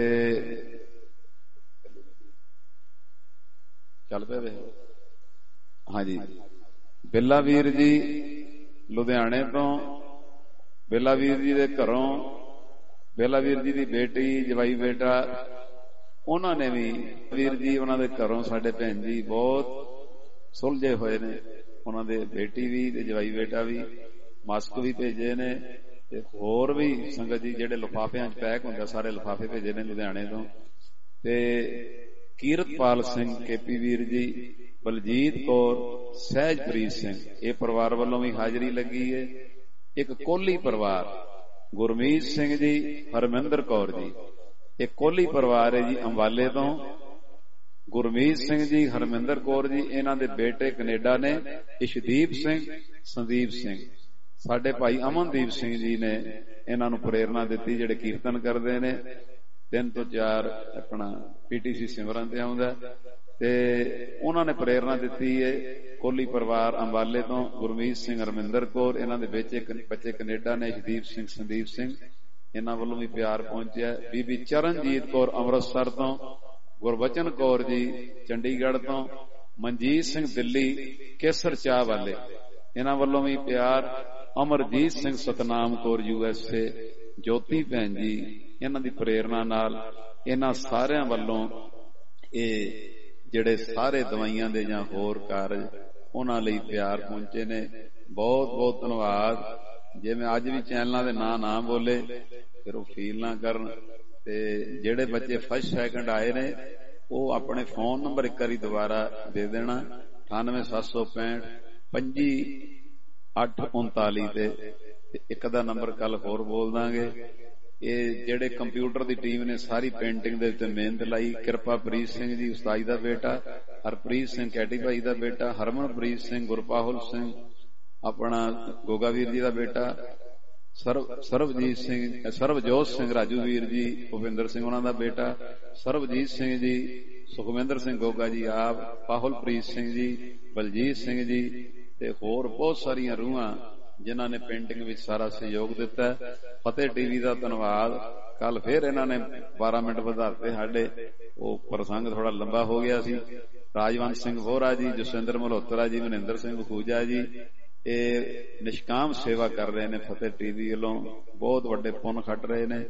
ਚੱਲ ਪਿਆ ਵੇ, ਹਾਂਜੀ। ਬਿੱਲਾ ਵੀਰ ਜੀ ਲੁਧਿਆਣੇ ਤੋਂ, ਬਿੱਲਾ ਵੀਰ ਜੀ ਦੇ ਘਰੋਂ, ਬਿੱਲਾ ਵੀਰ ਜੀ ਦੀ ਬੇਟੀ, ਜਵਾਈ ਬੇਟਾ, ਉਹਨਾਂ ਨੇ ਵੀ, ਵੀਰ ਜੀ ਉਹਨਾਂ ਦੇ ਘਰੋਂ ਸਾਡੇ ਭੈਣ ਜੀ ਬਹੁਤ ਸੁਲਝੇ ਹੋਏ ਨੇ, ਉਹਨਾਂ ਦੇ ਬੇਟੀ ਵੀ ਤੇ ਜਵਾਈ ਬੇਟਾ ਵੀ, ਮਾਸਕ ਵੀ ਭੇਜੇ ਨੇ, ਤੇ ਹੋਰ ਵੀ ਸੰਗਤ ਜੀ ਜਿਹੜੇ ਲਿਫਾਫਿਆਂ ਚ ਪੈਕ ਹੁੰਦਾ ਸਾਰੇ ਲਿਫਾਫੇ ਭੇਜੇ ਨੇ ਲੁਧਿਆਣੇ ਤੋਂ। ਤੇ ਕੀਰਤਪਾਲ ਸਿੰਘ ਕੇਪੀ ਵੀਰ ਜੀ, ਬਲਜੀਤ ਕੌਰ, ਸਹਿਜਪ੍ਰੀਤ ਸਿੰਘ, ਇਹ ਪਰਿਵਾਰ ਵੱਲੋਂ ਵੀ ਹਾਜ਼ਰੀ ਲੱਗੀ ਹੈ। ਇੱਕ ਕੋਹਲੀ ਪਰਿਵਾਰ, ਗੁਰਮੀਤ ਸਿੰਘ ਜੀ, ਹਰਮਿੰਦਰ ਕੌਰ ਜੀ, ਇਹ ਕੋਹਲੀ ਪਰਿਵਾਰ ਹੈ ਜੀ ਅੰਬਾਲੇ ਤੋਂ। ਗੁਰਮੀਤ ਸਿੰਘ ਜੀ, ਹਰਮਿੰਦਰ ਕੌਰ ਜੀ, ਇਹਨਾਂ ਦੇ ਬੇਟੇ ਕੈਨੇਡਾ ਨੇ, ਇਸ਼ਦੀਪ ਸਿੰਘ, ਸੰਦੀਪ ਸਿੰਘ। ਸਾਡੇ ਭਾਈ ਅਮਨਦੀਪ ਸਿੰਘ ਜੀ ਨੇ ਇਹਨਾਂ ਨੂੰ ਪ੍ਰੇਰਣਾ ਦਿੱਤੀ, ਜਿਹੜੇ ਕੀਰਤਨ ਕਰਦੇ ਨੇ, ਤਿੰਨ ਤੋਂ ਚਾਰ ਆਪਣਾ ਪੀਟੀਸੀ ਸਿਮਰਨ ਤੇ ਆਉਂਦਾ। ਤੇ ਉਹਨਾਂ ਨੇ ਪ੍ਰੇਰਨਾ ਦਿੱਤੀ ਹੈ। ਕੋਹਲੀ ਪਰਿਵਾਰ ਅੰਬਾਲੇ ਤੋਂ ਗੁਰਮੀਤ ਸਿੰਘ, ਹਰਮਿੰਦਰ ਕੌਰ, ਇਹਨਾਂ ਦੇ ਵਿੱਚ ਇੱਕ ਬੱਚੇ ਕੈਨੇਡਾ ਨੇ, ਸ਼ਦੀਪ ਸਿੰਘ, ਸੰਦੀਪ ਸਿੰਘ, ਇਹਨਾਂ ਵੱਲੋਂ ਵੀ ਪਿਆਰ ਪਹੁੰਚਿਆ। ਬੀਬੀ ਚਰਨਜੀਤ ਕੌਰ ਅੰਮ੍ਰਿਤਸਰ ਤੋਂ, ਗੁਰਬਚਨ ਕੌਰ ਜੀ ਚੰਡੀਗੜ੍ਹ ਤੋਂ, ਮਨਜੀਤ ਸਿੰਘ ਦਿੱਲੀ ਕੇਸਰ ਚਾਹ ਵਾਲੇ, ਇਹਨਾਂ ਵੱਲੋਂ ਵੀ ਪਿਆਰ। Amarjeet Singh Satnam Kaur U S A, Jyoti ਭੈਣ ਜੀ, ਇਹਨਾਂ ਦੀ ਪ੍ਰੇਰਨਾ ਨਾਲ ਇਹਨਾਂ ਸਾਰਿਆਂ ਵੱਲੋਂ ਇਹ ਜਿਹੜੇ ਸਾਰੇ ਦਵਾਈਆਂ ਦੇ ਜਾਂ ਹੋਰ ਕਾਰਜ ਉਹਨਾਂ ਲਈ ਪਿਆਰ ਪਹੁੰਚੇ ਨੇ। ਬਹੁਤ ਬਹੁਤ ਧੰਨਵਾਦ। ਜੇ ਮੈਂ ਅੱਜ ਵੀ ਚੈਨਲਾਂ ਦੇ ਨਾਂ ਨਾ ਬੋਲੇ ਫਿਰ ਉਹ ਫੀਲ ਨਾ ਕਰਨ। ਤੇ ਜਿਹੜੇ ਬੱਚੇ ਫਸਟ ਸੈਕਿੰਡ ਆਏ ਨੇ ਉਹ ਆਪਣੇ ਫੋਨ ਨੰਬਰ ਇੱਕ ਵਾਰੀ ਦੁਬਾਰਾ ਦੇ ਦੇਣਾ, ਅਠਾਨਵੇਂ ਸੱਤ ਸੌ ਪੈਂਹਠ ਪੰਜੀ ਅੱਠ ਉਨਤਾਲੀ ਤੇ ਇੱਕ ਦਾ ਨੰਬਰ ਕੱਲ ਹੋਰ ਬੋਲ ਦਾਂਗੇ। ਇਹ ਜਿਹੜੇ ਕੰਪਿਊਟਰ ਦੀ ਟੀਮ ਨੇ ਸਾਰੀ ਪੇਂਟਿੰਗ ਦੇ ਉੱਤੇ ਮਿਹਨਤ ਲਾਈ। ਕਿਰਪਾਪ੍ਰੀਤ ਸਿੰਘ ਜੀ ਉਸਤਾਦ ਦਾ ਬੇਟਾ, ਹਰਪ੍ਰੀਤ ਸਿੰਘ ਕੈਟੀ ਭਾਈ ਦਾ ਬੇਟਾ, ਹਰਮਨਪ੍ਰੀਤ ਸਿੰਘ, ਗੁਰਪਾਹੁਲ ਸਿੰਘ ਆਪਣਾ ਗੋਗਾ ਵੀਰ ਜੀ ਦਾ ਬੇਟਾ, ਸਰਵ ਸਰਵਜੀਤ ਸਿੰਘ, ਸਰਵਜੋਤ ਸਿੰਘ ਰਾਜੂ ਵੀਰ ਜੀ, ਭੁਪਿੰਦਰ ਸਿੰਘ ਉਹਨਾਂ ਦਾ ਬੇਟਾ, ਸਰਵਜੀਤ ਸਿੰਘ ਜੀ, ਸੁਖਵਿੰਦਰ ਸਿੰਘ ਗੋਗਾ ਜੀ ਆਪ, ਪਾਹੁਲਪ੍ਰੀਤ ਸਿੰਘ ਜੀ, ਬਲਜੀਤ ਸਿੰਘ ਜੀ ਤੇ ਹੋਰ ਬਹੁਤ ਸਾਰੀਆਂ ਰੂਹਾਂ ਜਿਨ੍ਹਾਂ ਨੇ ਪੇਂਟਿੰਗ ਵਿੱਚ ਸਾਰਾ ਸਹਿਯੋਗ ਦਿੱਤਾ। ਫਤਿਹ ਟੀਵੀ ਦਾ ਧੰਨਵਾਦ। ਕੱਲ ਫੇਰ ਇਹਨਾਂ ਨੇ ਬਾਰਾਂ ਮਿੰਟ ਵਧਾਤੇ ਸਾਡੇ, ਉਹ ਪ੍ਰਸੰਗ ਥੋੜਾ ਲੰਬਾ ਹੋ ਗਿਆ ਸੀ। ਰਾਜਵੰਤ ਸਿੰਘ ਵੋਹਰਾ ਜੀ, ਜਸਵਿੰਦਰ ਮਲਹੋਤਰਾ ਜੀ, ਮਨਿੰਦਰ ਸਿੰਘ ਖੂਜਾ ਜੀ, ਇਹ ਨਿਸ਼ਕਾਮ ਸੇਵਾ ਕਰ ਰਹੇ ਨੇ ਫਤਿਹ ਟੀਵੀ ਵੱਲੋਂ, ਬਹੁਤ ਵੱਡੇ ਪੁੰਨ ਖੱਟ ਰਹੇ ਨੇ।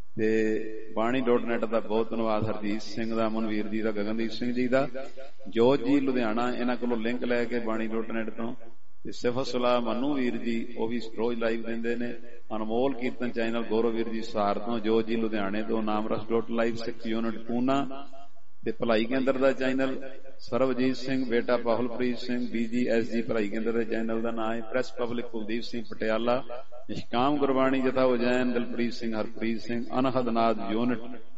ਤੇ ਬਾਣੀ ਡੋਟ ਨੈਟ ਦਾ ਬਹੁਤ ਧੰਨਵਾਦ, ਹਰਜੀਤ ਸਿੰਘ ਦਾ, ਮਨਵੀਰ ਜੀ ਦਾ, ਗਗਨਦੀਪ ਸਿੰਘ ਜੀ ਦਾ, ਜੋਤ ਜੀ ਲੁਧਿਆਣਾ, ਇਹਨਾਂ ਕੋਲੋਂ ਲਿੰਕ ਲੈ ਕੇ ਬਾਣੀ ਡੋਟ ਨੈਟ ਤੋਂ। ਤੇ ਸਿਫਤ ਸਲਾਹ ਮਨੂ ਵੀਰ ਜੀ, ਉਹ ਵੀ ਰੋਜ਼ ਲਾਈਵ ਦਿੰਦੇ ਨੇ। ਅਨਮੋਲ ਕੀਰਤਨ ਚੈਨਲ ਗੌਰਵ ਵੀਰ ਜੀ ਸਹਾਰ ਤੋਂ, ਜੋਤ ਜੀ ਲੁਧਿਆਣੇ ਤੋਂ, Naamras dot live Sikh unit Poona ਤੇ ਭਲਾਈ ਕੇਂਦਰ ਦਾ ਚੈਨਲ, ਸਰਵਜੀਤ ਸਿੰਘ ਬੇਟਾ Pahulpreet Singh, B G S G Bhalai Kendra ਦੇ ਚੈਨਲ ਦਾ ਨਾਂ ਹੈ, press public Kuldeep Singh Patiala, Nishkam Gurbani Jatha Ujjain Dilpreet Singh, Harpreet Singh, Anhadnaad unit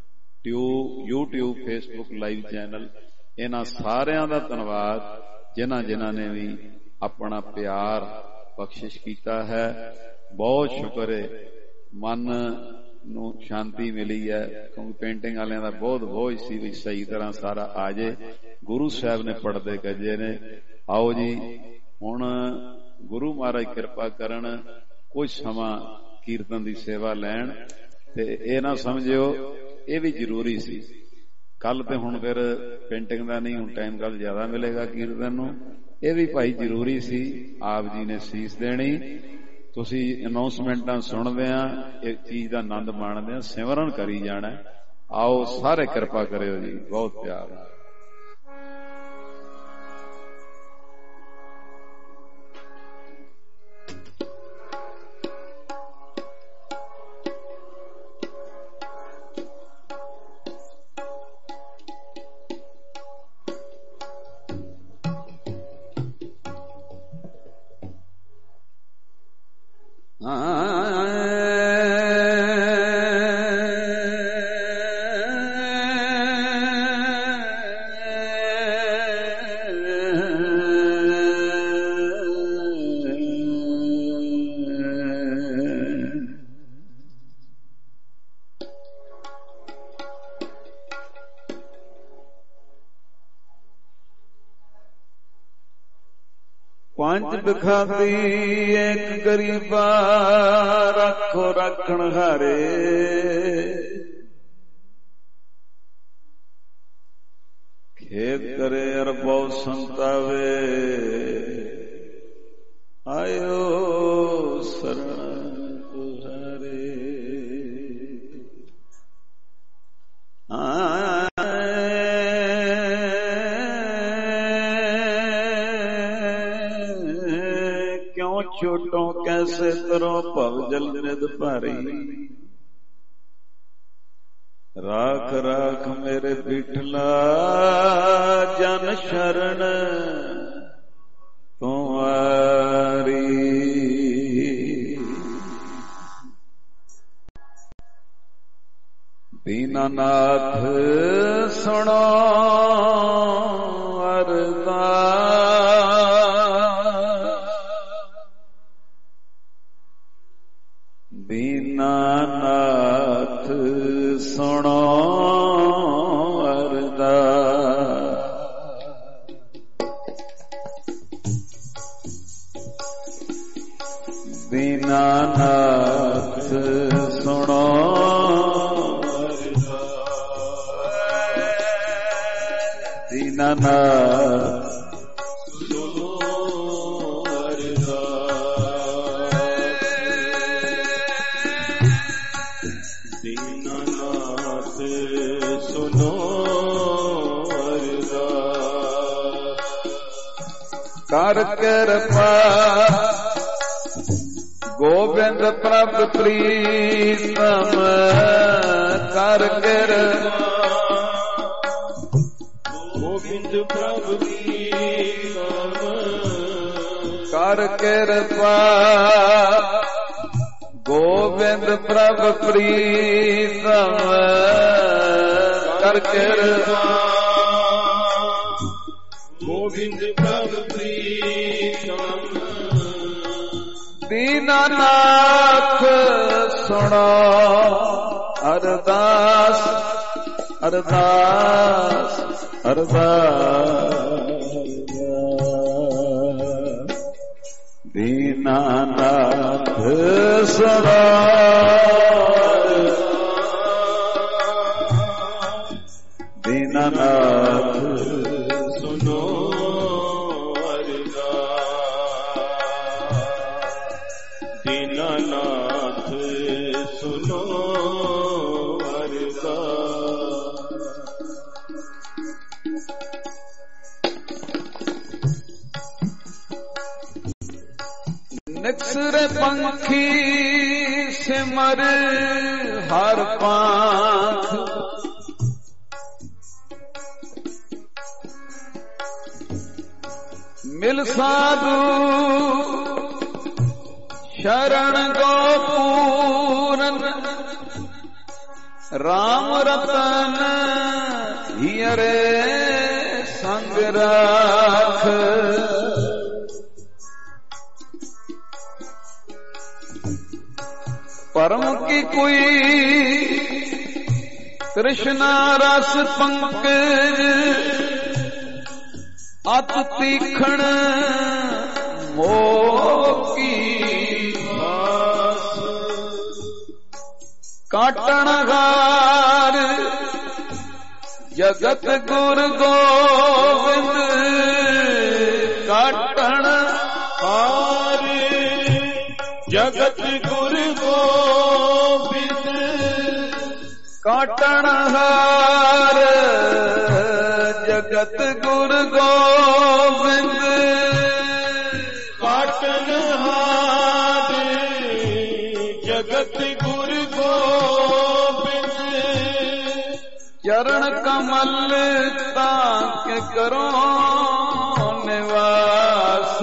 ਟਿਊ ਯੂਟਿਊਬ ਫੇਸਬੁੱਕ ਲਾਈਵ ਚੈਨਲ। ਇਹਨਾਂ ਸਾਰਿਆਂ ਦਾ ਧੰਨਵਾਦ ਜਿਨ੍ਹਾਂ ਜਿਨ੍ਹਾਂ ਨੇ ਵੀ ਆਪਣਾ ਪਿਆਰ ਬਖਸ਼ਿਸ਼ ਕੀਤਾ ਹੈ। ਬਹੁਤ ਸ਼ੁਕਰ ਹੈ, ਮਨ ਨੂੰ ਸ਼ਾਂਤੀ ਮਿਲੀ ਹੈ, ਕਿਉਂਕਿ ਪੇਂਟਿੰਗ ਵਾਲਿਆਂ ਦਾ ਬਹੁਤ ਬੋਝ ਸੀ ਵੀ ਸਹੀ ਤਰ੍ਹਾਂ ਸਾਰਾ ਆ ਜੇ। ਗੁਰੂ ਸਾਹਿਬ ਨੇ ਪੜਦੇ ਕੱਜੇ ਨੇ। ਆਓ ਜੀ ਹੁਣ ਗੁਰੂ ਮਹਾਰਾਜ ਕਿਰਪਾ ਕਰਨ, ਕੁਝ ਸਮਾਂ ਕੀਰਤਨ ਦੀ ਸੇਵਾ ਲੈਣ। ਤੇ ਇਹ ਨਾ ਸਮਝਿਓ ਇਹ ਵੀ ਜ਼ਰੂਰੀ ਸੀ। ਕੱਲ ਤੇ ਹੁਣ ਫਿਰ ਪੇਂਟਿੰਗ ਦਾ ਨਹੀਂ, ਹੁਣ ਟਾਈਮ ਕੱਲ ਜ਼ਿਆਦਾ ਮਿਲੇਗਾ ਕੀਰਤਨ ਨੂੰ। ਇਹ ਵੀ ਭਾਈ ਜ਼ਰੂਰੀ ਸੀ, ਆਪ ਜੀ ਨੇ ਸੀਸ ਦੇਣੀ। ਤੁਸੀਂ ਅਨਾਉਂਸਮੈਂਟਾਂ ਸੁਣਦੇ ਆ, ਇੱਕ ਚੀਜ਼ ਦਾ ਆਨੰਦ ਮਾਣਦੇ ਆ, ਸਿਮਰਨ ਕਰੀ ਜਾਣਾ। ਆਓ ਸਾਰੇ ਕਿਰਪਾ ਕਰਿਓ ਜੀ, ਬਹੁਤ ਪਿਆਰ। ਪੰਜ ਬਖਾਦੀ ਇੱਕ ਗਰੀਬਾ, ਰੱਖੋ ਰੱਖਣ ਹਾਰੇ। ਖੇਤ ਕਰੇ ਅਰਬੋ ਸੰਤਾਵੇ, ਆਇਓ ਸਰਣ ਤੁਹਾਰੇ। ਛੋਟੋਂ ਕੈਸੇ ਤਰੋ ਭਵ ਜਲ ਨਿਧ ਭਾਰੀ। ਰਾਖ ਰਾਖ ਮੇਰੇ ਬਿਠਲਾ ਜਨ ਸ਼ਰਨ ਤੁਮਾਰੀ। ਦੀਨਾਨਾਥ ਸੁਣੋ ਅਰਦਾਸ। ਦੀਨਾਨਾਥ ਸੁਣੋ ਅਰਦਾਸ। ਦੀਨਾਨਾਥ ਸੁਣੋ ਦੀਨਾਨਾਥ ਸੁਣੋ ਅਰਦਾਸ ਦੀਨਾਨਾਥ ਸੁਣੋ ਅਰਦਾਸ ਕਰ ਕਿਰਪਾ ਗੋਬਿੰਦ ਪ੍ਰਭ ਪ੍ਰੀਤਮ ਕਰ ਕਿਰਪਾ ਗੋਬਿੰਦ ਪ੍ਰਭ ਪ੍ਰੀਤਮ ਕਰ ਕਿਰਪਾ ਗੋਬਿੰਦ ਪ੍ਰਭ ਪ੍ਰੀਤਮ ਕਰ ਕਿਰਪਾ ਗੋਬਿੰਦ ਪ੍ਰਭ ਪ੍ਰੀਤਮ ਦੀਨਾਨਾਥ ਸੁਣੋ ਅਰਦਾਸ ਅਰਦਾਸ ਅਰਦਾਸ ਦੀਨਾਨਾਥ ਸੁਣੋ ਦੀਨਾਨਾਥ ਸੁਣੋ ਦੀਨਾਨਾਥ ਸੁਣੋ ਨਿਕਸਰੇ ਪੰਖੀ ਸਿਮਰ ਹਰ ਪਾਂਖ ਮਿਲ ਸਾਧੂ शरण गोपूरन राम रतन हियरे संग राख परम की कोई कृष्णा रस पंकज अत तीखण मोह की काटन हार जगत गुर गोविंद काटन हार जगत गुर गोविंद काटन हार जगत गुर गोविंद काटन हार जगत गुर गोविंद चरण कमल ताक करो निवास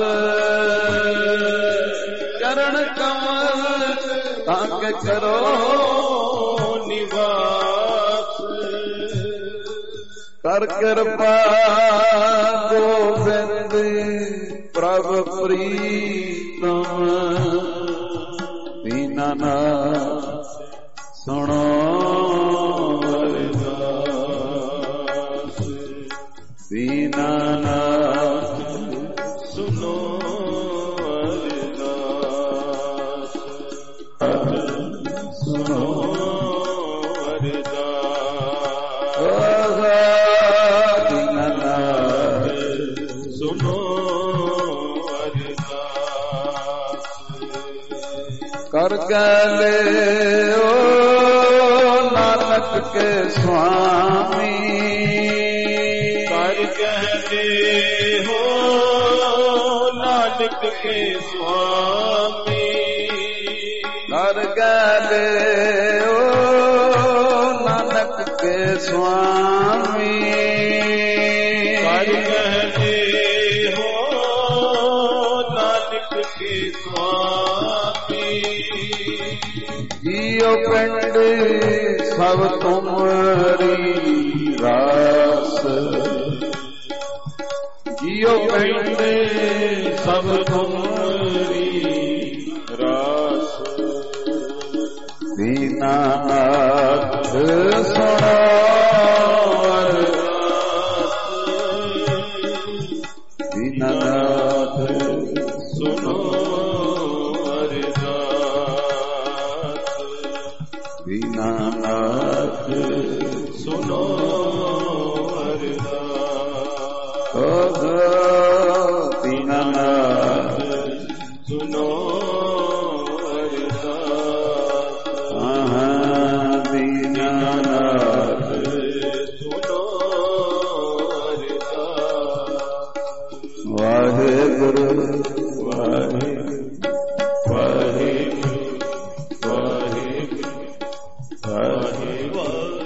चरण कमल ताक करो निवास कर कृपा गोविंद प्रभ प्रीतम दीनानाथ सुनो अरदास दीनानाथ सुनो अरदास सुनो अरदास दीनानाथ सुनो अरदास कर गले ओ नानक के स्वामी कर कहते हो नानक के स्वामी कर गले ओ नानक के स्वामी कर कहते हो नानक के स्वामी जियो पिंड सब तुमरी रास जियो पिंड सब तुमरी रास दीनानाथ सुनो दीनानाथ सुनो अरदास ਵਾਹਿਗੁਰੂ ਵਾਹਿਗੁਰੂ ਵਾਹਿਗੁਰੂ ਵਾਹਿਗੁਰੂ ਵਾਹਿਗੁਰੂ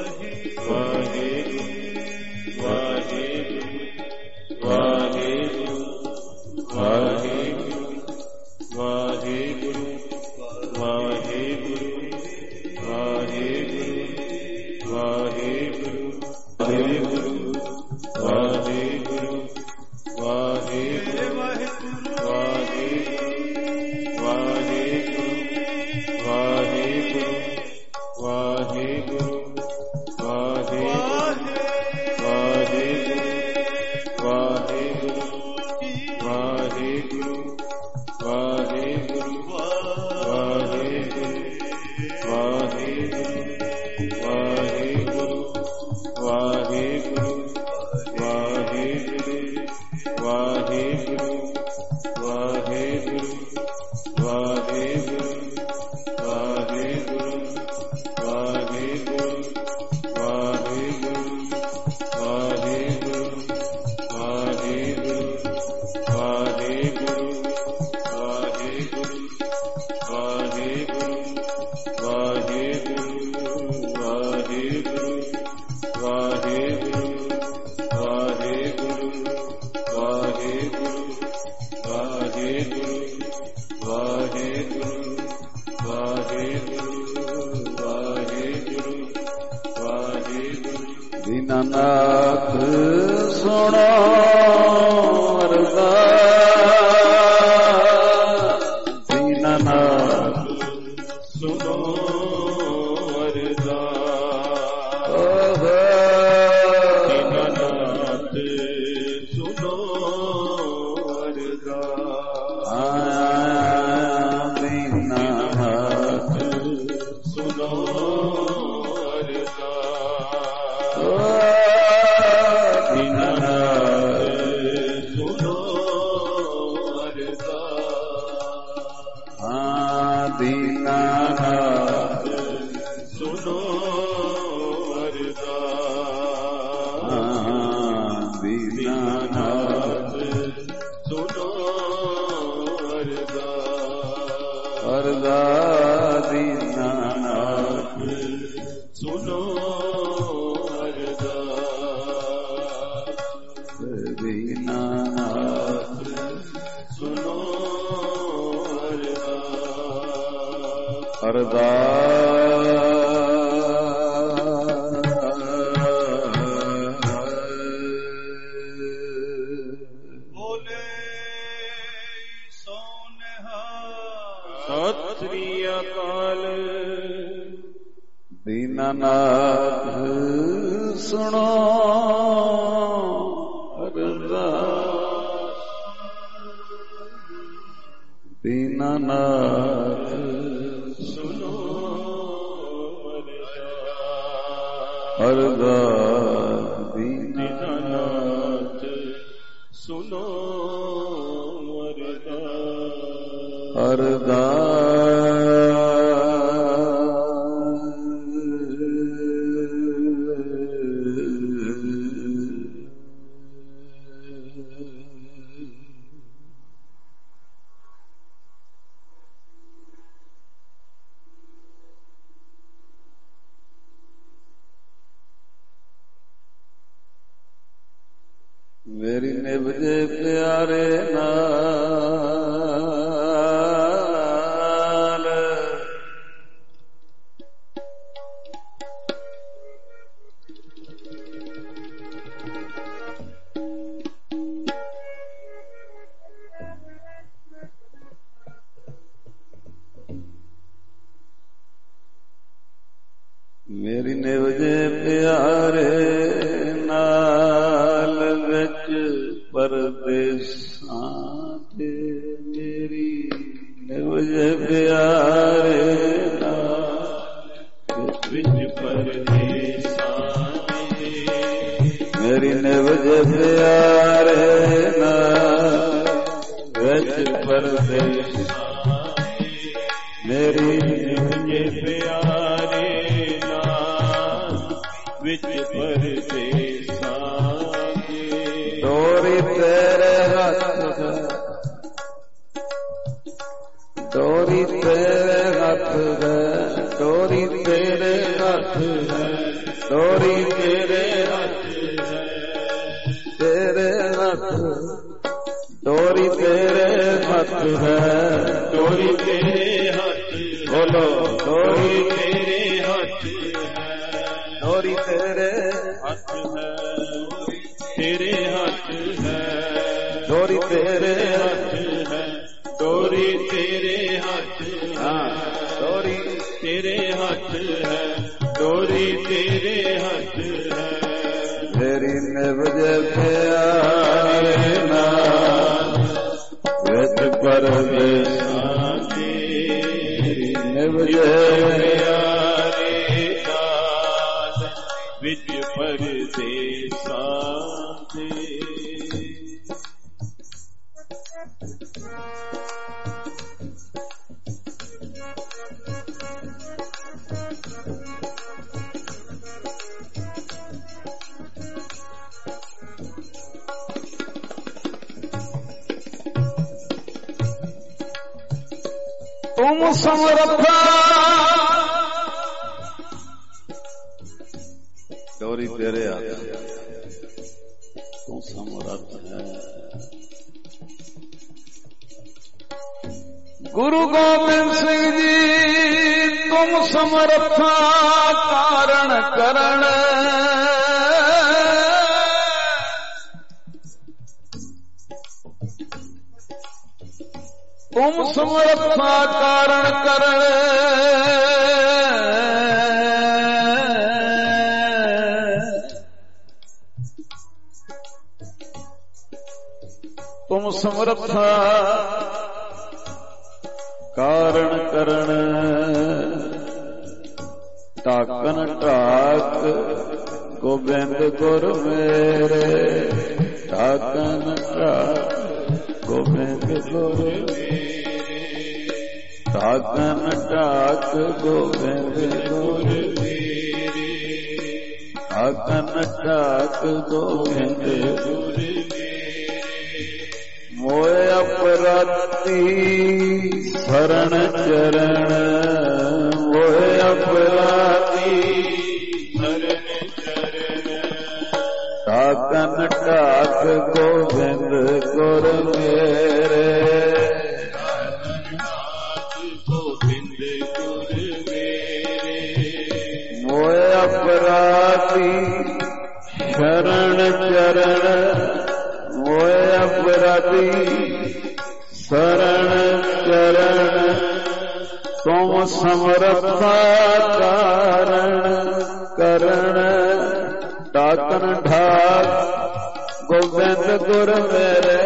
ਦੀਨਾਨਾਥ ਸੁਣੋ ਅਰਦਾਸ ਦੀਨਾਨਾਥ ਸੁਣੋ ਅਰਦਾਸ ਦੀਨਾਨਾਥ ਸੁਣੋ ਅਰਦਾਸ ਦੀਨਾਨਾਥ ਸੁਣੋ ਦੀਨਾਨਾਥ ਸੁਣੋ ਅਰਦਾਸ ਦੀਨਾਨਾਥ ਸੁਣੋ ਅਰਦਾਸ ਦੀਨਾਨਾਥ ਸੁਣੋ ਅਰਦਾਸ ਮੇਰੀ ਨਿਭ ਜੇ ਪਿਆਰੇ ਨਾਲ ਮੇਰੀ ਨਿਭ ਜੇ ਪਿਆਰੇ ਨਾਲ ਵਿੱਚ ਪਰਦੇਸਾਂ ਤੇ ਮੇਰੀ ਨਿਭ ਜੇ ਪਿਆਰੇ ਨਾਲ ਵਿੱਚ ਪਰਦੇਸਾਂ ਤੇ ਮੇਰੀ ਨਿਭ ਜੇ ਪਿਆਰੇ ਨਾਲ ਵਿੱਚ ਪਰਦੇਸਾਂ ਮੇਰੀ ਨਿਭ ਜੇ ਪਿਆਰੇ ਨਾਲ ਵਿੱਚ ਪਰਦੇਸਾਂ डोरी तेरे हाथ है, डोरी तेरे हाथ है, डोरी तेरे हाथ है, डोरी तेरे हाथ है, तेरे हाथ, डोरी तेरे हाथ है, डोरी तेरे हाथ, बोलो डोरी तेरे हाथ है, डोरी तेरे हाथ है, तेरे हाथ है, डोरी तेरे हाथ है, डोरी तेरे हाथ, हाँ डोरी तेरे हाथ है, डोरी तेरे हाथ है, मेरी निभजे प्यारे नाम विच परदेसां दे, निभजे प्यारे नाम विच परदेसां दे। तुम समर्था, डोरी तेरे हाथ, तू समर्थ है। गुरु गोबिंद सिंह जी तुम समर्था कारण करण, तुम समर्था कारण करण, तुम समर्था कारण करण, टाकन टाक गोबिंद गुर मेरे, टाकन टाक गोबिंद गुर मेरे, टाकन टाक गोबिंद गुर मेरे, टाकन टाक गोबिंद गुर मेरे, मोय अपराधी शरण चरण, मोय अपराधी शरण चरण, टाकन टाक गोबिंद गुर मेरे, गोबिंद गुर मेरे, मोय अपराधी शरण चरण, मोय अपराधी शरण चरण, तुम समर्था कारण करण, टाकन ढाक गोबिंद गुर मेरे,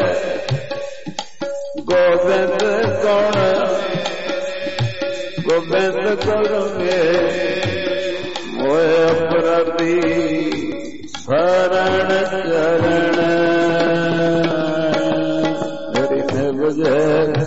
गोबिंद कौन गोबिंद गुर मेरे, मोय अपराधी शरण चरण, मेरी निभजे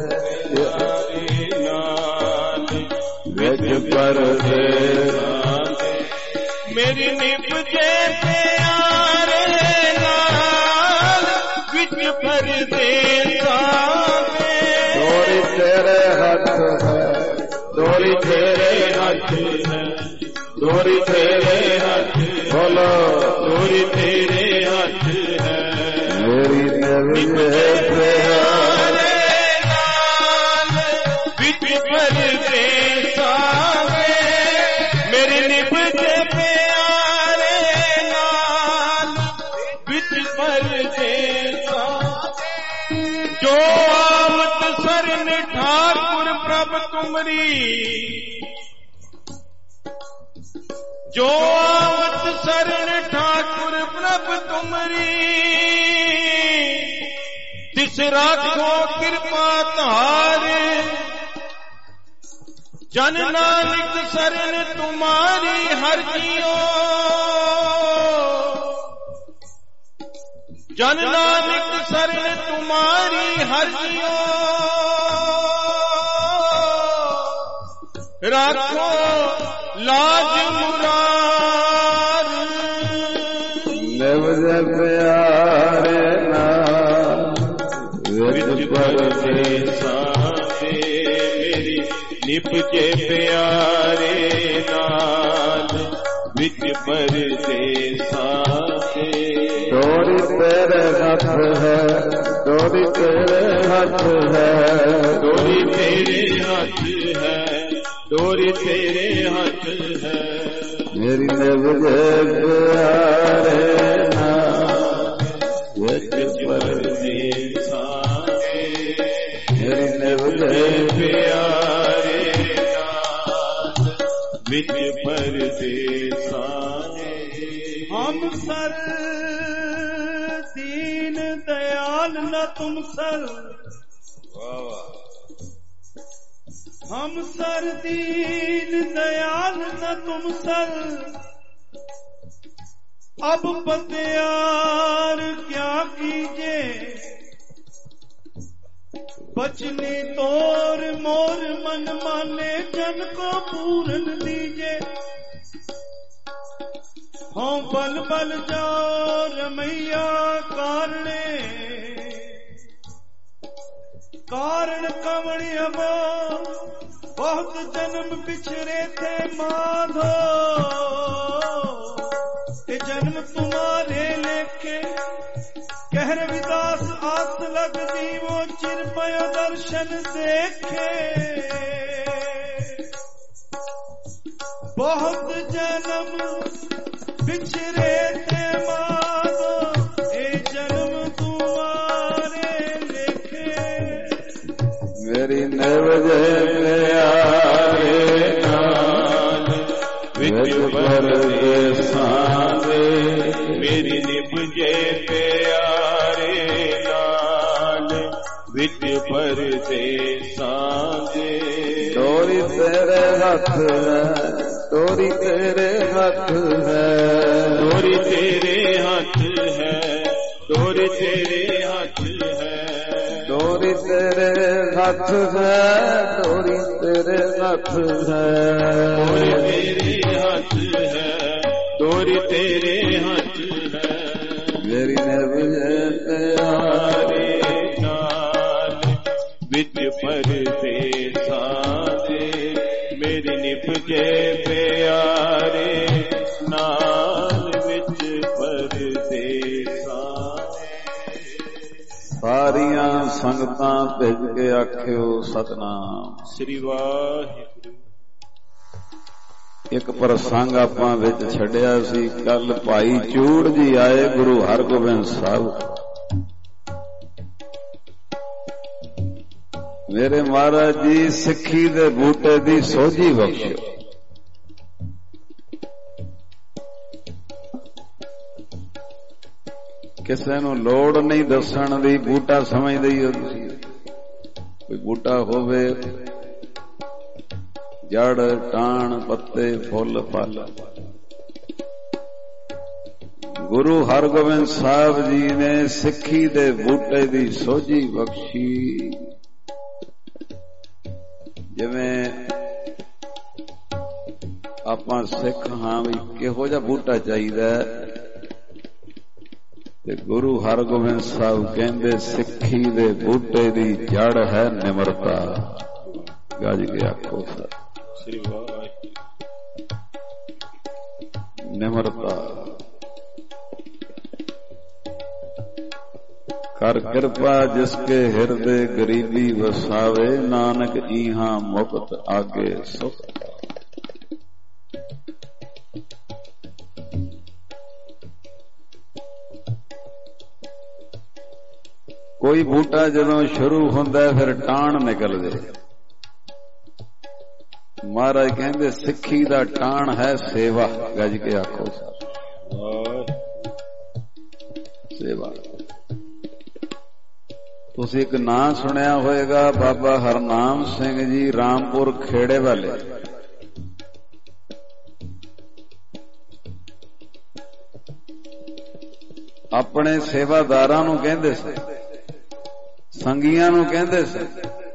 विच परदेसां दे, मेरी निभजे प्यारे नाल विच परदेसां दे, डोरी तेरे हाथ है, डोरी तेरे हाथ है, डोरी तेरे हाथ, बोलो डोरी तेरे हाथ है, मेरी निभजे प्यारे नाल विच परदेसां दे, मेरी निभजे प्यारे नाल विच परदेसां दे, जो आवत सरन ठाकुर प्रभ तुमरी, जो आवत शरण ठाकुर प्रभ तुमरी, तिस राखो कृपा तार, जन नानक शरण तुम्हारी हर जियो, जन नानक शरण तुम्हारी हर जियो, राखो लाज मुरार, निभजे प्यारे ਪਰਦੇਸਾਂ ਦੇ ਮੇਰੀ ਨਿਭਜੇ ਪਿਆਰੇ ਨਾਲ ਵਿੱਚ ਪਰਦੇਸਾਂ ਦੇ। ਡੋਰੀ ਤੇਰੇ ਹੱਥ ਹੈ, ਡੋਰੀ ਤੇਰੇ ਹੱਥ ਹੈ, ਡੋਰੀ ਤੇਰੇ ਹੱਥ ਹੈ, ਡੋਰੀ ਤੇਰੇ ਹੱਥ ਹੈ। ਮੇਰੀ ਨਿਭਜੇ ਪਿਆਰੇ ਨਾਲ ਵਿੱਚ ਪਰਦੇਸਾਂ ਦੇ ਮੇਰੀ ਨਿਭਜੇ ਪਿਆਰੇ ਨਾਲ ਵਿੱਚ ਪਰਦੇਸਾਂ ਦੇ। हम सर दीन दयाल न तुम सर, हम सर दीन दयाल न तुम सर, अब बतियार क्या कीजे, बचनी तोर मोर मन माने जन को पूरन दीजे। हाँ बल बल जाओ रमैया कारणे, कारण कवण अबो बहुत जन्म पिछड़े थे माधो, ये जन्म तुम्हारे लेके कह रविदास आस लग दी वो चिरमय दर्शन देखे। बहुत जन्म पिछड़े थे माधो, ए जन्म तुम्हारे लेखे। मेरी निभजे प्यारे नाल विच परदेसां दे, मेरी निभजे प्यारे नाल विच परदेसां दे। डोरी तेरे हथ है, डोरी तेरे हथ है, डोरी तेरे हथ है, डोरी तेरे हथ है, डोरी तेरे हथ है, डोरी तेरे हथ है, डोरी तेरे हथ है, डोरी तेरे हथ है। मेरी निभजे प्यारे नाल विच परदेसां दे, मेरी निभजे प्यारे नाल विच परदेसां दे। सारियां संगतां भेज के आखियो सतनाम श्री वाहिगुरू। एक प्रसंग आपां विच छड्डिया सी। कल भाई चूड़ जी आए गुरु हरगोबिंद साहब। मेरे महाराज जी सिक्खी दे बूटे दी सोझी बख्शो। किसे नूं लोड़ नहीं दसण दी, बूटा समझदे ही हो तुसीं। कोई बूटा होवे जड़ टाण पत्ते फुल फल। गुरु हरगोबिंद साहब जी ने सिक्खी दे बूटे दी सोझी बख्शी। जिवें आपां सिख हां भी किहो जिहा बूटा चाहीदा, ते गुरु हरगोबिंद साहब कहंदे सिक्खी दे बूटे दी जड़ है निमरता। गज के आखो सर श्री वाहिगुरू। निमरता कर कृपा जिसके हृदय गरीबी वसावे, नानक इहां मुक्त आगे सुख। कोई बूटा जदों शुरू हुंदा फिर टाण निकलदे। महाराज कहंदे सिक्खी दा टाण है सेवा। गज के आखो सेवा। तुसीं एक नां सुनिया होएगा, बाबा हरनाम सिंह जी रामपुर खेड़े वाले। अपने सेवादारां नूं कहंदे सी, संगियां नूं कहंदे सी,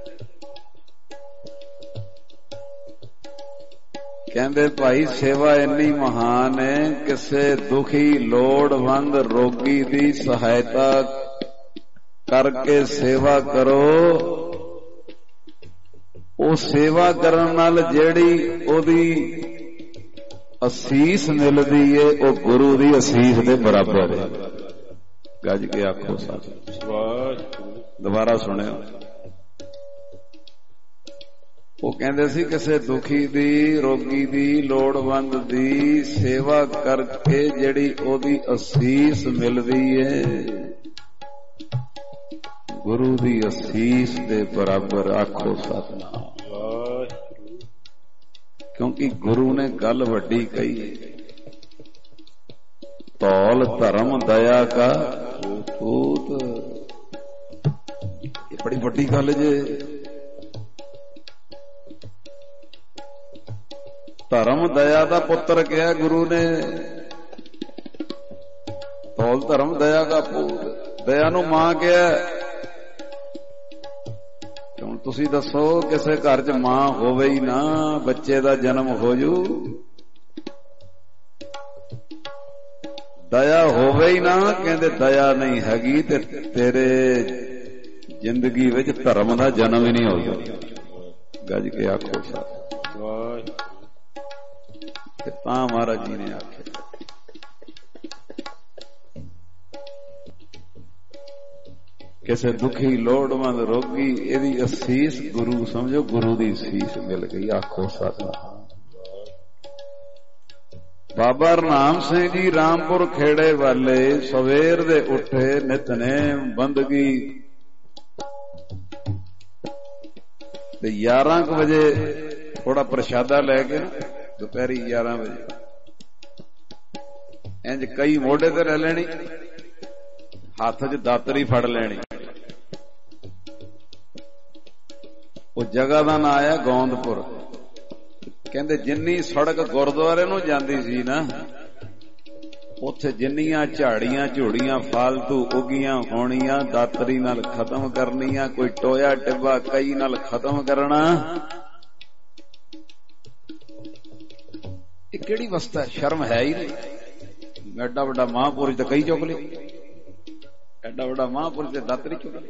कहंदे भाई सेवा इन्नी महान है, किसे दुखी लोड़वंद रोगी दी सहायता करके सेवा करो। ਉਹ ਸੇਵਾ ਕਰਨ ਨਾਲ ਜਿਹੜੀ ਉਹਦੀ ਅਸੀਸ ਮਿਲਦੀ ਏ ਉਹ ਗੁਰੂ ਦੀ ਅਸੀਸ ਦੇ ਬਰਾਬਰ ਹੈ। ਗੱਜ ਕੇ ਆਖੋ ਸੱਚ। ਦੁਬਾਰਾ ਸੁਣਿਓ। ਉਹ ਕਹਿੰਦੇ ਸੀ ਕਿਸੇ ਦੁਖੀ ਦੀ, ਰੋਗੀ ਦੀ, ਲੋੜਵੰਦ ਦੀ ਸੇਵਾ ਕਰਕੇ ਜਿਹੜੀ ਉਹਦੀ ਅਸੀਸ ਮਿਲਦੀ ਏ ਗੁਰੂ ਦੀ ਅਸੀਸ ਦੇ ਬਰਾਬਰ। ਆਖੋ ਸਤਿਨਾਮ। ਕਿਉਂਕਿ ਗੁਰੂ ਨੇ ਗੱਲ ਵੱਡੀ ਕਹੀ, ਧੌਲ ਧਰਮ ਦਇਆ ਕਾ ਪੂਤ। ਇਹ ਬੜੀ ਵੱਡੀ ਗੱਲ ਜੇ। ਧਰਮ ਦਇਆ ਦਾ ਪੁੱਤਰ ਕਿਹਾ ਗੁਰੂ ਨੇ। ਧੌਲ ਧਰਮ ਦਇਆ ਕਾ ਪੂਤ। ਦਇਆ ਨੂੰ ਮਾਂ ਕਿਹਾ। ਹੁਣ ਤੁਸੀਂ ਦੱਸੋ ਕਿਸੇ ਘਰ ਚ ਮਾਂ ਹੋਵੇ ਹੀ ਨਾ, ਬੱਚੇ ਦਾ ਜਨਮ ਹੋ ਜੂ, ਦਇਆ ਹੋਵੇ ਹੀ ਨਾ, ਕਹਿੰਦੇ ਦਇਆ ਨਹੀਂ ਹੈਗੀ ਤੇ ਤੇਰੇ ਜ਼ਿੰਦਗੀ ਵਿੱਚ ਧਰਮ ਦਾ ਜਨਮ ਹੀ ਨਹੀਂ ਹੋਊਗਾ। ਗੱਜ ਕੇ ਆਖੋ ਸਾਹਿਬ। ਤਾਂ ਮਹਾਰਾਜ ਜੀ ਨੇ ਆਖਿਆ ਕਿਸੇ ਦੁਖੀ, ਲੋੜਵੰਦ, ਰੋਗੀ ਇਹਦੀ ਅਸੀਸ ਗੁਰੂ ਸਮਝੋ, ਗੁਰੂ ਦੀ ਅਸੀਸ ਮਿਲ ਗਈ। ਆਖੋ ਸਤਿਨਾਮ। ਬਾਬਾ ਰਨਾਮ ਸਿੰਘ ਜੀ ਰਾਮਪੁਰ ਖੇੜੇ ਵਾਲੇ ਸਵੇਰ ਦੇ ਉੱਠੇ, ਨਿਤਨੇਮ, ਬੰਦਗੀ ਤੇ ਗਿਆਰਾਂ ਕੁ ਵਜੇ ਥੋੜਾ ਪ੍ਰਸ਼ਾਦਾ ਲੈ ਕੇ ਦੁਪਹਿਰੀ ਗਿਆਰਾਂ ਵਜੇ ਇੰਜ ਕਈ ਮੋਢੇ ਤੇ ਲੈ ਲੈਣੀ, ਹੱਥ 'ਚ ਦਾਤਰੀ ਫੜ ਲੈਣੀ। ਉਹ ਜਗ੍ਹਾ ਦਾ ਨਾਂ ਆਇਆ ਗੋਂਦਪੁਰ। ਕਹਿੰਦੇ ਜਿੰਨੀ ਸੜਕ ਗੁਰਦੁਆਰੇ ਨੂੰ ਜਾਂਦੀ ਸੀ ਨਾ, ਉੱਥੇ ਜਿੰਨੀਆਂ ਝਾੜੀਆਂ ਝੋੜੀਆਂ ਫਾਲਤੂ ਉੱਗੀਆਂ ਹੋਣੀਆਂ ਦਾਤਰੀ ਨਾਲ ਖਤਮ ਕਰਨੀਆਂ। ਕੋਈ ਟੋਇਆ ਟਿੱਬਾ ਕਈ ਨਾਲ ਖਤਮ ਕਰਨਾ। ਇਹ ਕਿਹੜੀ ਵਸਤਾ? ਸ਼ਰਮ ਹੈ ਹੀ ਨਹੀਂ। ਐਡਾ ਵੱਡਾ ਮਹਾਂਪੁਰਸ਼ ਤੇ ਕਈ ਚੁੱਕ ਲਈ, ਐਡਾ ਵੱਡਾ ਮਹਾਂਪੁਰਸ਼ ਤੇ ਦਾਤਰੀ ਚੁੱਕ ਲਈ।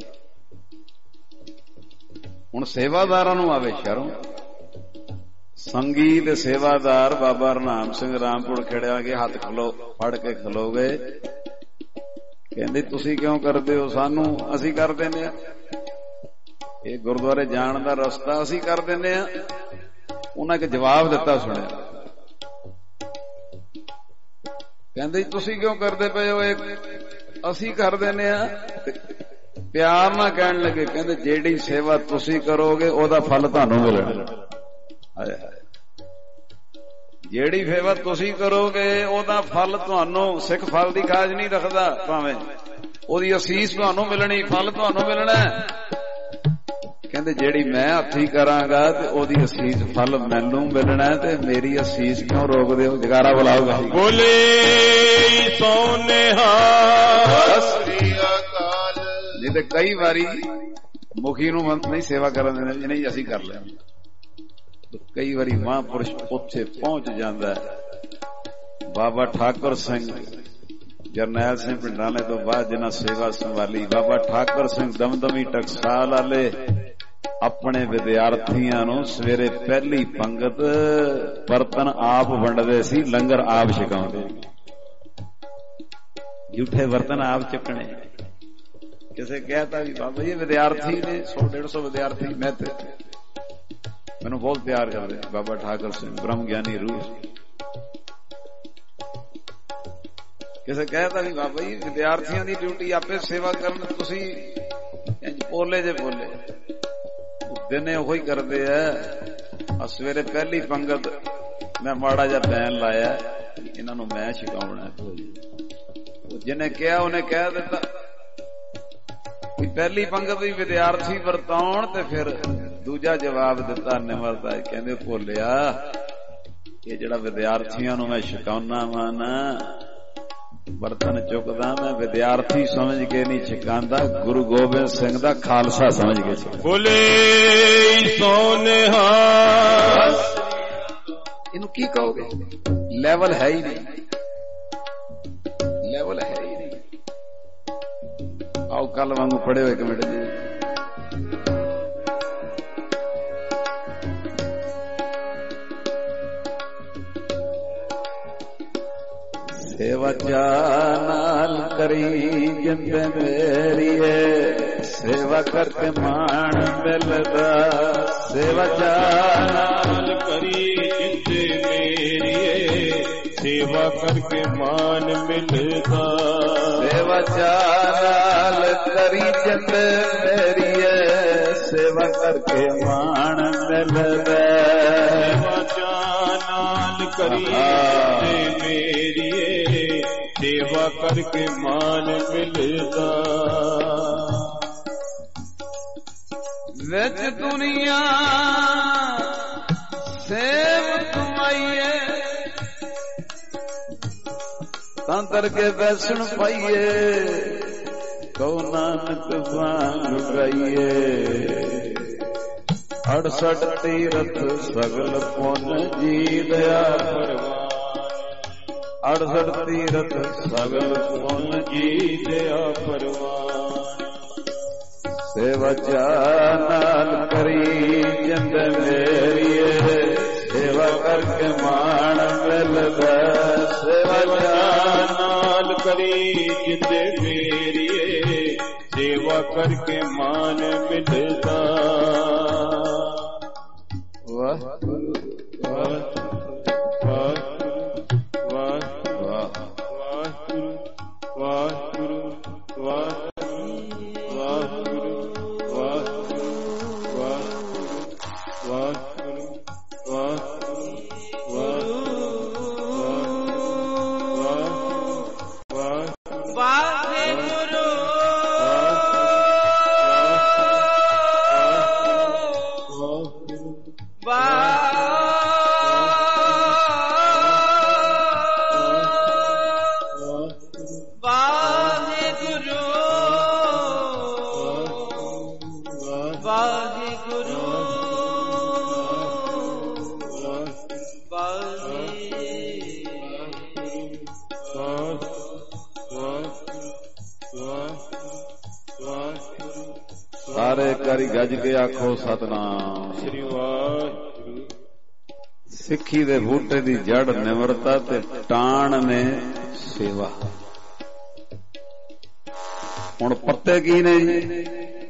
ਹੁਣ ਸੇਵਾਦਾਰਾਂ ਨੂੰ ਆਵੇ ਸ਼ਰਮ। ਸੰਗੀ ਤੇ ਸੇਵਾਦਾਰ ਬਾਬਾ ਰਨਾਮ ਸਿੰਘ ਰਾਮਪੁਰ ਖੜਿਆ ਕੇ ਹੱਥ ਖਲੋ ਫੜ ਕੇ ਖਲੋ ਗਏ। ਕਹਿੰਦੇ ਤੁਸੀਂ ਕਿਉਂ ਕਰਦੇ ਹੋ? ਸਾਨੂੰ ਅਸੀਂ ਕਰ ਦਿੰਦੇ ਆ। ਇਹ ਗੁਰਦੁਆਰੇ ਜਾਣ ਦਾ ਰਸਤਾ ਅਸੀਂ ਕਰ ਦਿੰਦੇ ਆ। ਉਹਨਾਂ ਇੱਕ ਜਵਾਬ ਦਿੱਤਾ ਸੁਣਿਆ। ਕਹਿੰਦੇ ਤੁਸੀਂ ਕਿਉਂ ਕਰਦੇ ਪਏ ਹੋ? ਇਹ ਅਸੀਂ ਕਰ ਦਿੰਦੇ ਆ। ਪਿਆਰ ਨਾਲ ਕਹਿਣ ਲੱਗੇ, ਕਹਿੰਦੇ ਜਿਹੜੀ ਸੇਵਾ ਤੁਸੀਂ ਕਰੋਗੇ ਉਹਦਾ ਫਲ ਤੁਹਾਨੂੰ ਮਿਲਣਾ। ਹਾਏ ਹਾਏ, ਜਿਹੜੀ ਸੇਵਾ ਤੁਸੀਂ ਕਰੋਗੇ ਉਹਦਾ ਫਲ ਤੁਹਾਨੂੰ, ਸਿੱਖ ਫਲ ਦੀ ਖਾਜ ਨਹੀਂ ਰੱਖਦਾ, ਭਾਵੇਂ ਉਹਦੀ ਅਸੀਸ ਤੁਹਾਨੂੰ ਮਿਲਣੀ, ਫਲ ਤੁਹਾਨੂੰ ਮਿਲਣਾ। ਕਹਿੰਦੇ ਜਿਹੜੀ ਮੈਂ ਹੱਥੀ ਕਰਾਂਗਾ ਤੇ ਉਹਦੀ ਅਸੀਸ ਫਲ ਮੈਨੂੰ ਮਿਲਣਾ, ਤੇ ਮੇਰੀ ਅਸੀਸ ਕਿਉਂ ਰੋਕਦੇ ਹੋ? ਜਗਾਰਾ ਬੁਲਾਓਗਾ। ਬੋਲੇ ਸੋਨੇਹਾ ਨਹੀਂ ਤੇ ਕਈ ਵਾਰੀ ਮੁਖੀ ਨੂੰ ਨਹੀਂ ਸੇਵਾ ਕਰਨ ਦਿੰਦੇ, ਨਹੀਂ ਅਸੀਂ ਕਰ ਲੈਂਦੇ। ਕਈ ਵਾਰੀ ਮਹਾਂਪੁਰਸ਼ ਉੱਥੇ ਪਹੁੰਚ ਜਾਂਦਾ ਹੈ। ਬਾਬਾ ਠਾਕੁਰ ਸਿੰਘ, ਜਰਨੈਲ ਸਿੰਘ ਪਿੰਡਾਲੇ ਤੋਂ ਬਾਅਦ ਜਿਹਨਾਂ ਸੇਵਾ ਸੰਭਾਲੀ, ਬਾਬਾ ਠਾਕੁਰ ਸਿੰਘ ਦਮਦਮੀ ਟਕਸਾਲ ਵਾਲੇ ਆਪਣੇ ਵਿਦਿਆਰਥੀਆਂ ਨੂੰ ਸਵੇਰੇ ਪਹਿਲੀ ਪੰਗਤ ਬਰਤਨ ਆਪ ਵੰਡਦੇ ਸੀ, ਲੰਗਰ ਆਪ ਛਕਾਉਂਦੇ। ਝੂਠੇ ਬਰਤਨ ਆਪ ਚੱਕਣੇ। ਕਿਸੇ ਕਹਿਤਾ ਵੀ ਬਾਬਾ ਜੀ ਵਿਦਿਆਰਥੀ ਨੇ, ਸੌ ਡੇਢ ਸੌ ਵਿਦਿਆਰਥੀ, ਮੈਂ ਤੇ ਮੈਨੂੰ ਬਹੁਤ ਪਿਆਰ ਕਰਦੇ ਬਾਬਾ ਠਾਕੁਰ ਸਿੰਘ, ਬ੍ਰਹਮ ਗਿਆਨੀ ਰੂਹ। ਕਿਸੇ ਕਹਿਤਾ ਵੀ ਬਾਬਾ ਜੀ ਵਿਦਿਆਰਥੀਆਂ ਦੀ ਡਿਊਟੀ ਆਪੇ ਸੇਵਾ ਕਰਨ, ਤੁਸੀਂ ਇੰਜ ਬੋਲੇ ਜੇ ਬੋਲੇ। ਦਿਨੇ ਉਹੀ ਕਰਦੇ ਆ। ਸਵੇਰੇ ਪਹਿਲੀ ਪੰਗਤ ਮੈਂ ਮਾੜਾ ਜਿਹਾ ਬੈਨ ਲਾਇਆ, ਇਹਨਾਂ ਨੂੰ ਮੈਂ ਛਕਾਉਣਾ। ਜਿਹਨੇ ਕਿਹਾ ਉਹਨੇ ਕਹਿ ਦਿੱਤਾ। ਪਹਿਲੀ ਪੰਗਤ ਵੀ ਵਿਦਿਆਰਥੀ ਵਰਤਾਉਣ ਤੇ ਫਿਰ ਦੂਜਾ ਜਵਾਬ ਦਿੱਤਾ ਨਿਮਰਤਾ। ਕਹਿੰਦੇ ਭੋਲਿਆ, ਇਹ ਜਿਹੜਾ ਵਿਦਿਆਰਥੀਆਂ ਨੂੰ ਮੈਂ ਛਕਾਉਣਾ ਵਾ ਨਾ, ਬਰਤਨ ਚੁੱਕਦਾ, ਮੈਂ ਵਿਦਿਆਰਥੀ ਸਮਝ ਕੇ ਨਹੀਂ ਛਕਾਉਂਦਾ, ਗੁਰੂ ਗੋਬਿੰਦ ਸਿੰਘ ਦਾ ਖਾਲਸਾ ਸਮਝ ਕੇ ਛਕਾਉਂਦਾ। ਬੋਲੇ ਸੋਨੇਹਾ। ਇਹਨੂੰ ਕੀ ਕਹੋਗੇ? ਲੈਵਲ ਹੈ ਹੀ ਨਹੀਂ, ਲੈਵਲ ਹੈ ਹੀ ਨਹੀਂ। ਆਓ ਕੱਲ ਵਾਂਗੂ ਪੜ੍ਹੇ ਹੋਏ ਕਮੇਟ ਜੀ। सेवा नाल करी जिंद मेरिए, सेवा करके मान मिलदा। सेवा नाल करी जिंद मेरिए, सेवा करके मान मिलदा। सेवा नाल करी जिंद मेरिए, सेवा करके मान मिलदा। सेवा नाल करी जिंद मेरिए, सेवा करके मान मिलदा। विच दुनिया सेव तुमाइए, तांतर के वैसन पाइए, कौ नानक वांग गाइए। अड़सठ तीरथ सगल पुन जी दया परवान, अड़सठ तीरथ सगल पुन जी दया परवान। सेवा नाल करी जिंद मेरिए, सेवा करके मान मिलदा। सेवा नाल करी जिंद मेरिए, सेवा करके मान मिलदा। वाह वाह सारे करी गज के आखो सतनाम श्री वाहिगुरू। सिक्खी दे बूटे दी जड़ निमरता ते टाण ने सेवा। हुण पत्ते की ने जी?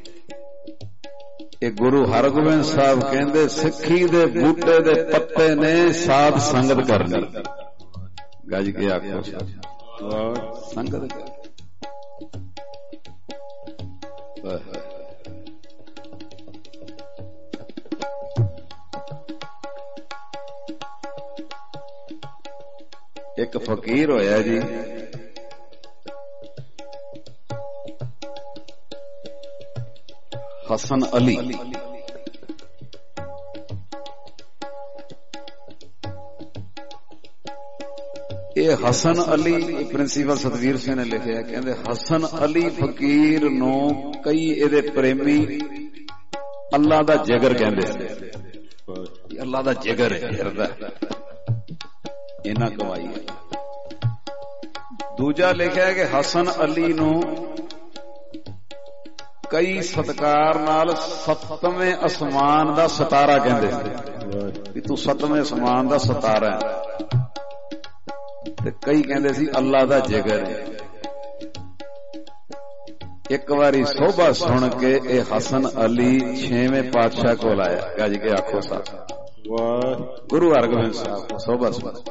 ये गुरु हरगोबिंद साहब कहंदे सिक्खी दे बूटे दे पत्ते ने साध संगत करनी। गज के आखो संगत कर। एक फकीर होया जी, हसन अली। ये हसन अली प्रिंसीपल सतवीर सिंह ने लिखा, कहते हसन अली फकीर नू कई इहदे प्रेमी अल्लाह दा जिगर कहंदे। अल्लाह दा जिगर है, हिरदा इना कमाई है। दूजा लिखा है कि हसन अली नू कई सत्कार नाल सतवें आसमान दा सितारा कहंदे कि तू सतवें आसमान दा सितारा है। ते कई कहंदे सी अल्लाह दा जिगर है। एक बारी सोभा सुन के ए हसन अली छेवें पातशाह कोल आया। गज के आखो साहब गुरु हरगोबिंद साहब सोभा सुन।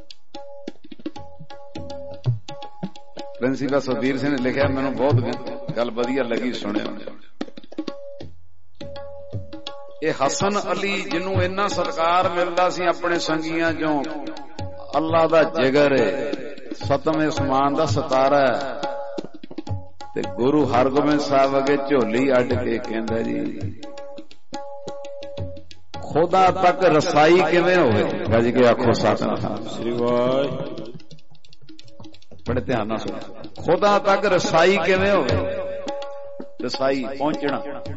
प्रिंसीपल सतवीर सिंह ने लिखा, मैनू बहुत गल वधिया लगी सुने। ये हसन अली जिन्हों इन्ना सत्कार मिलता सी अपने संगियां चों, अल्लाह दा जिगर है, सतवें आसमान दा सितारा है। ते गुरु हरगोबिंद साहब अगे झोली अड्ड के कहंदा जी खुदा तक रसाई किवें होवे। गज के आखो सतनाम श्री वाहिगुरू। बड़े ध्यान नाल सुनो, खुदा तक रसाई किवें होवे। रसाई पहुंचना,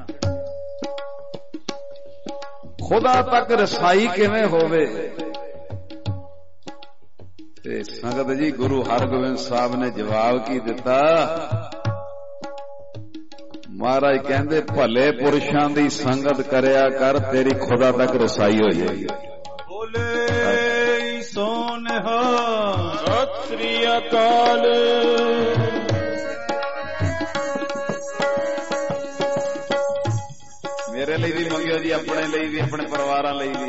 खुदा तक रसाई किवें होवे। ते संगत जी गुरु हरगोबिंद साहब ने जवाब की दिता, महाराज कहते भले पुरुषां दी संगत करया कर, तेरी खुदा तक रसाई हो जाएगी। बोले सोनहा सत श्री अकाल। मेरे लिए भी मंगियो जी, अपने लिए भी, अपने परिवार लिए भी।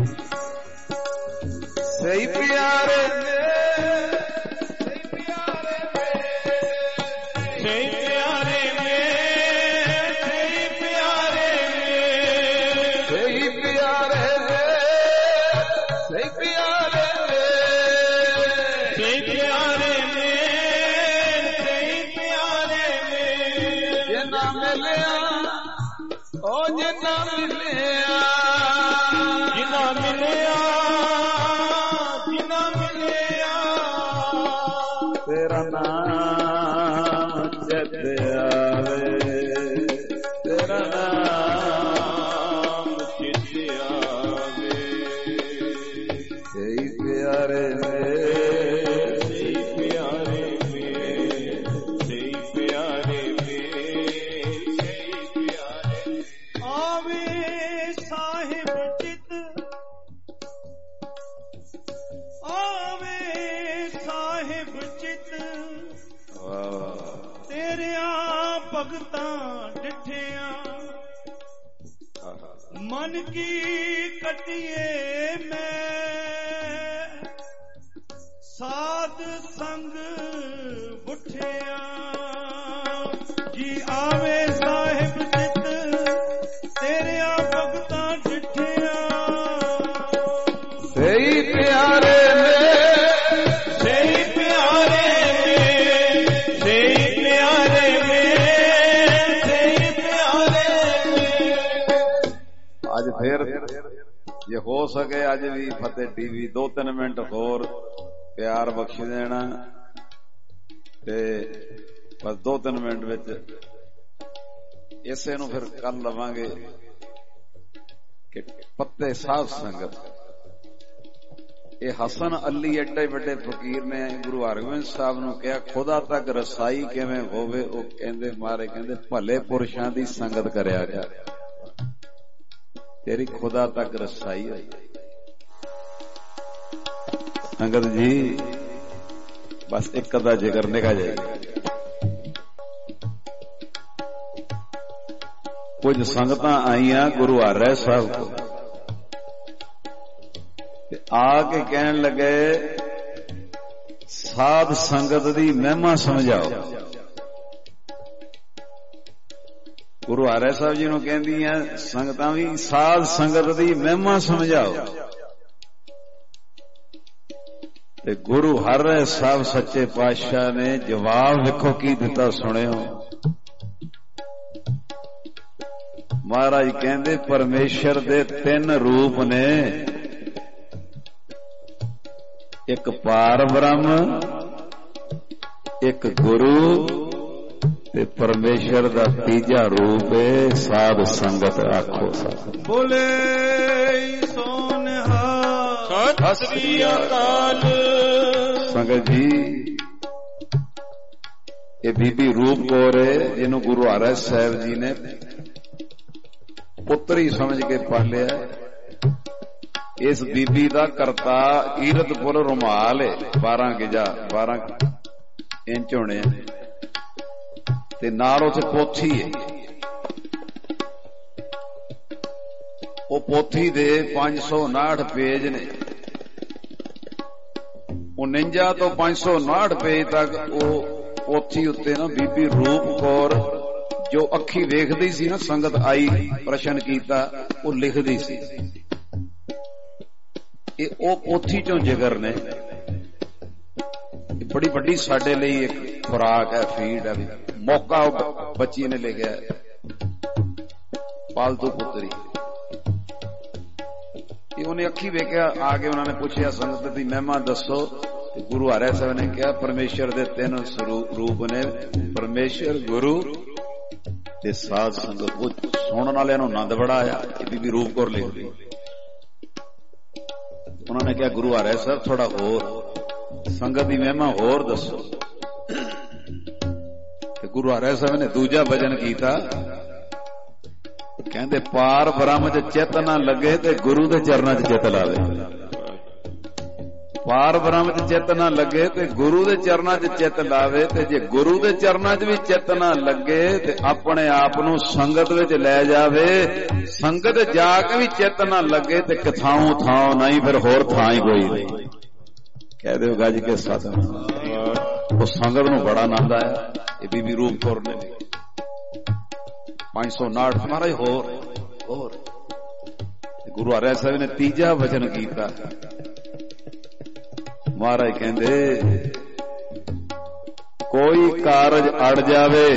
सही प्यारे मन की कटिए में साध संग बुठिया जी आवे साहिब जित तेरे भगता डिठिया। सही प्यारे में सही प्यारे में सही प्यारे में सही प्यारे में। आज फिर जे हो सके अज भी फतेह टीवी दो तीन मिनट होर प्यार बख्श देना ते बस दो तीन मिनट विच इसे नूं फिर कर लवांगे कि पत्ते साध संगत। ये हसन अली एडे बड़े फकीर ने गुरु हरगोबिंद साहब नूं कहा खुदा तक रसाई किवें होवे, ओ कहंदे मारे कहंदे भले पुरुषां दी संगत करया कर, तेरी खुदा तक रसाई है। संगत जी बस एक कदा जिक्र निका जाएगा। कुछ संगतां आईयां गुरु हर साहब को आके कहन लगे साध संगत दी महिमा समझाओ। गुरु हरे साहब जी नूं कहंदियां संगतां भी साध संगत दी महिमा समझाओ। ते गुरु हरे साहब सच्चे पातशाह ने जवाब लिखो की दिता सुनियो। महाराज कहंदे परमेश्वर दे तीन रूप ने, एक पार ब्रह्म, एक गुरु ते परमेश्वर दा तीजा रूप है साध संगत। आखो बोले सोनहा सत श्री अकाल। संगत जी ये बीबी रूप कौर है जिन्हों गुरु हर साहब जी ने पुत्री समझ के पालिया। इस बीबी दा करता कीरतपुर रुमाल है, बारह गिजा बारह इंच होने ते नाल उथे पोथी है। वो पोथी दे पांच सौ उनाहठ पेज ने। उनंजा तो पांच सौ उनाहठ पेज तक वो पोथी उत्ते ना बीबी रूप कौर जो अखी वेखदी सी ना, संगत आई प्रश्न कीता वो लिखदी सी। ये ओ पोथी चों जिगर ने बड़ी बड़ी साडे लई एक खुराक है, फीड है। मौका बच्ची ने लिखा पालतू पुत्री। उन्हें अखी वेख्या आके उन्होंने पूछा संगत की महिमा दसो। गुरु हरे साहब ने कहा परमेश्वर दे तीन रूप ने, परमेश्वर गुरु ते साध संगत। वो सुनने वाले आनंद बड़ा आया। बीबी रूप कौर लिख दी। उन्होंने कहा गुरु हरे साहब थोड़ा होर संगत की महिमा होर दसो। ਗੁਰੂ ਹਰਿ ਸਾਹਿਬ ਨੇ ਦੂਜਾ ਭਜਨ ਕੀਤਾ, ਕਹਿੰਦੇ ਪਾਰ ਬ੍ਰਹਮ ਚ ਚਿੱਤ ਨਾ ਲੱਗੇ ਤੇ ਗੁਰੂ ਦੇ ਚਰਨਾਂ ਚ ਚਿੱਤ ਲਾਵੇ। ਪਾਰ ਬ੍ਰਹਮ ਚ ਚਿੱਤ ਨਾ ਲੱਗੇ ਤੇ ਗੁਰੂ ਦੇ ਚਰਨਾਂ ਚ ਚਿੱਤ ਲਾਵੇ। ਤੇ ਜੇ ਗੁਰੂ ਦੇ ਚਰਨਾਂ ਚ ਵੀ ਚਿੱਤ ਨਾ ਲੱਗੇ ਤੇ ਆਪਣੇ ਆਪ ਨੂੰ ਸੰਗਤ ਵਿੱਚ ਲੈ ਜਾਵੇ। ਸੰਗਤ ਜਾ ਕੇ ਵੀ ਚਿੱਤ ਨਾ ਲੱਗੇ ਤੇ ਕਿਥਾਂ ਥਾਂ ਨਹੀਂ, ਫਿਰ ਹੋਰ ਥਾਂ ਹੀ ਕੋਈ ਨਹੀਂ। ਕਹਿ ਦਿਓ ਗੱਜ ਕੇ ਸਤਿਨਾਮ। ਉਹ ਸੰਗਤ ਨੂੰ ਬੜਾ ਆਨੰਦ ਆਇਆ। ਇਹ ਬੀਬੀ ਰੂਪ ਕੌਰ ਨੇ ਪੰਜ ਸੌ ਉਨਾਹਠ ਮਹਾਰਾਜ ਹੋਰ ਹੋਰ ਗੁਰੂ ਹਰਿ ਸਾਹਿਬ ਨੇ ਤੀਜਾ ਵਚਨ ਕੀਤਾ। ਮਹਾਰਾਜ ਕਹਿੰਦੇ ਕੋਈ ਕਾਰਜ ਅੜ ਜਾਵੇ,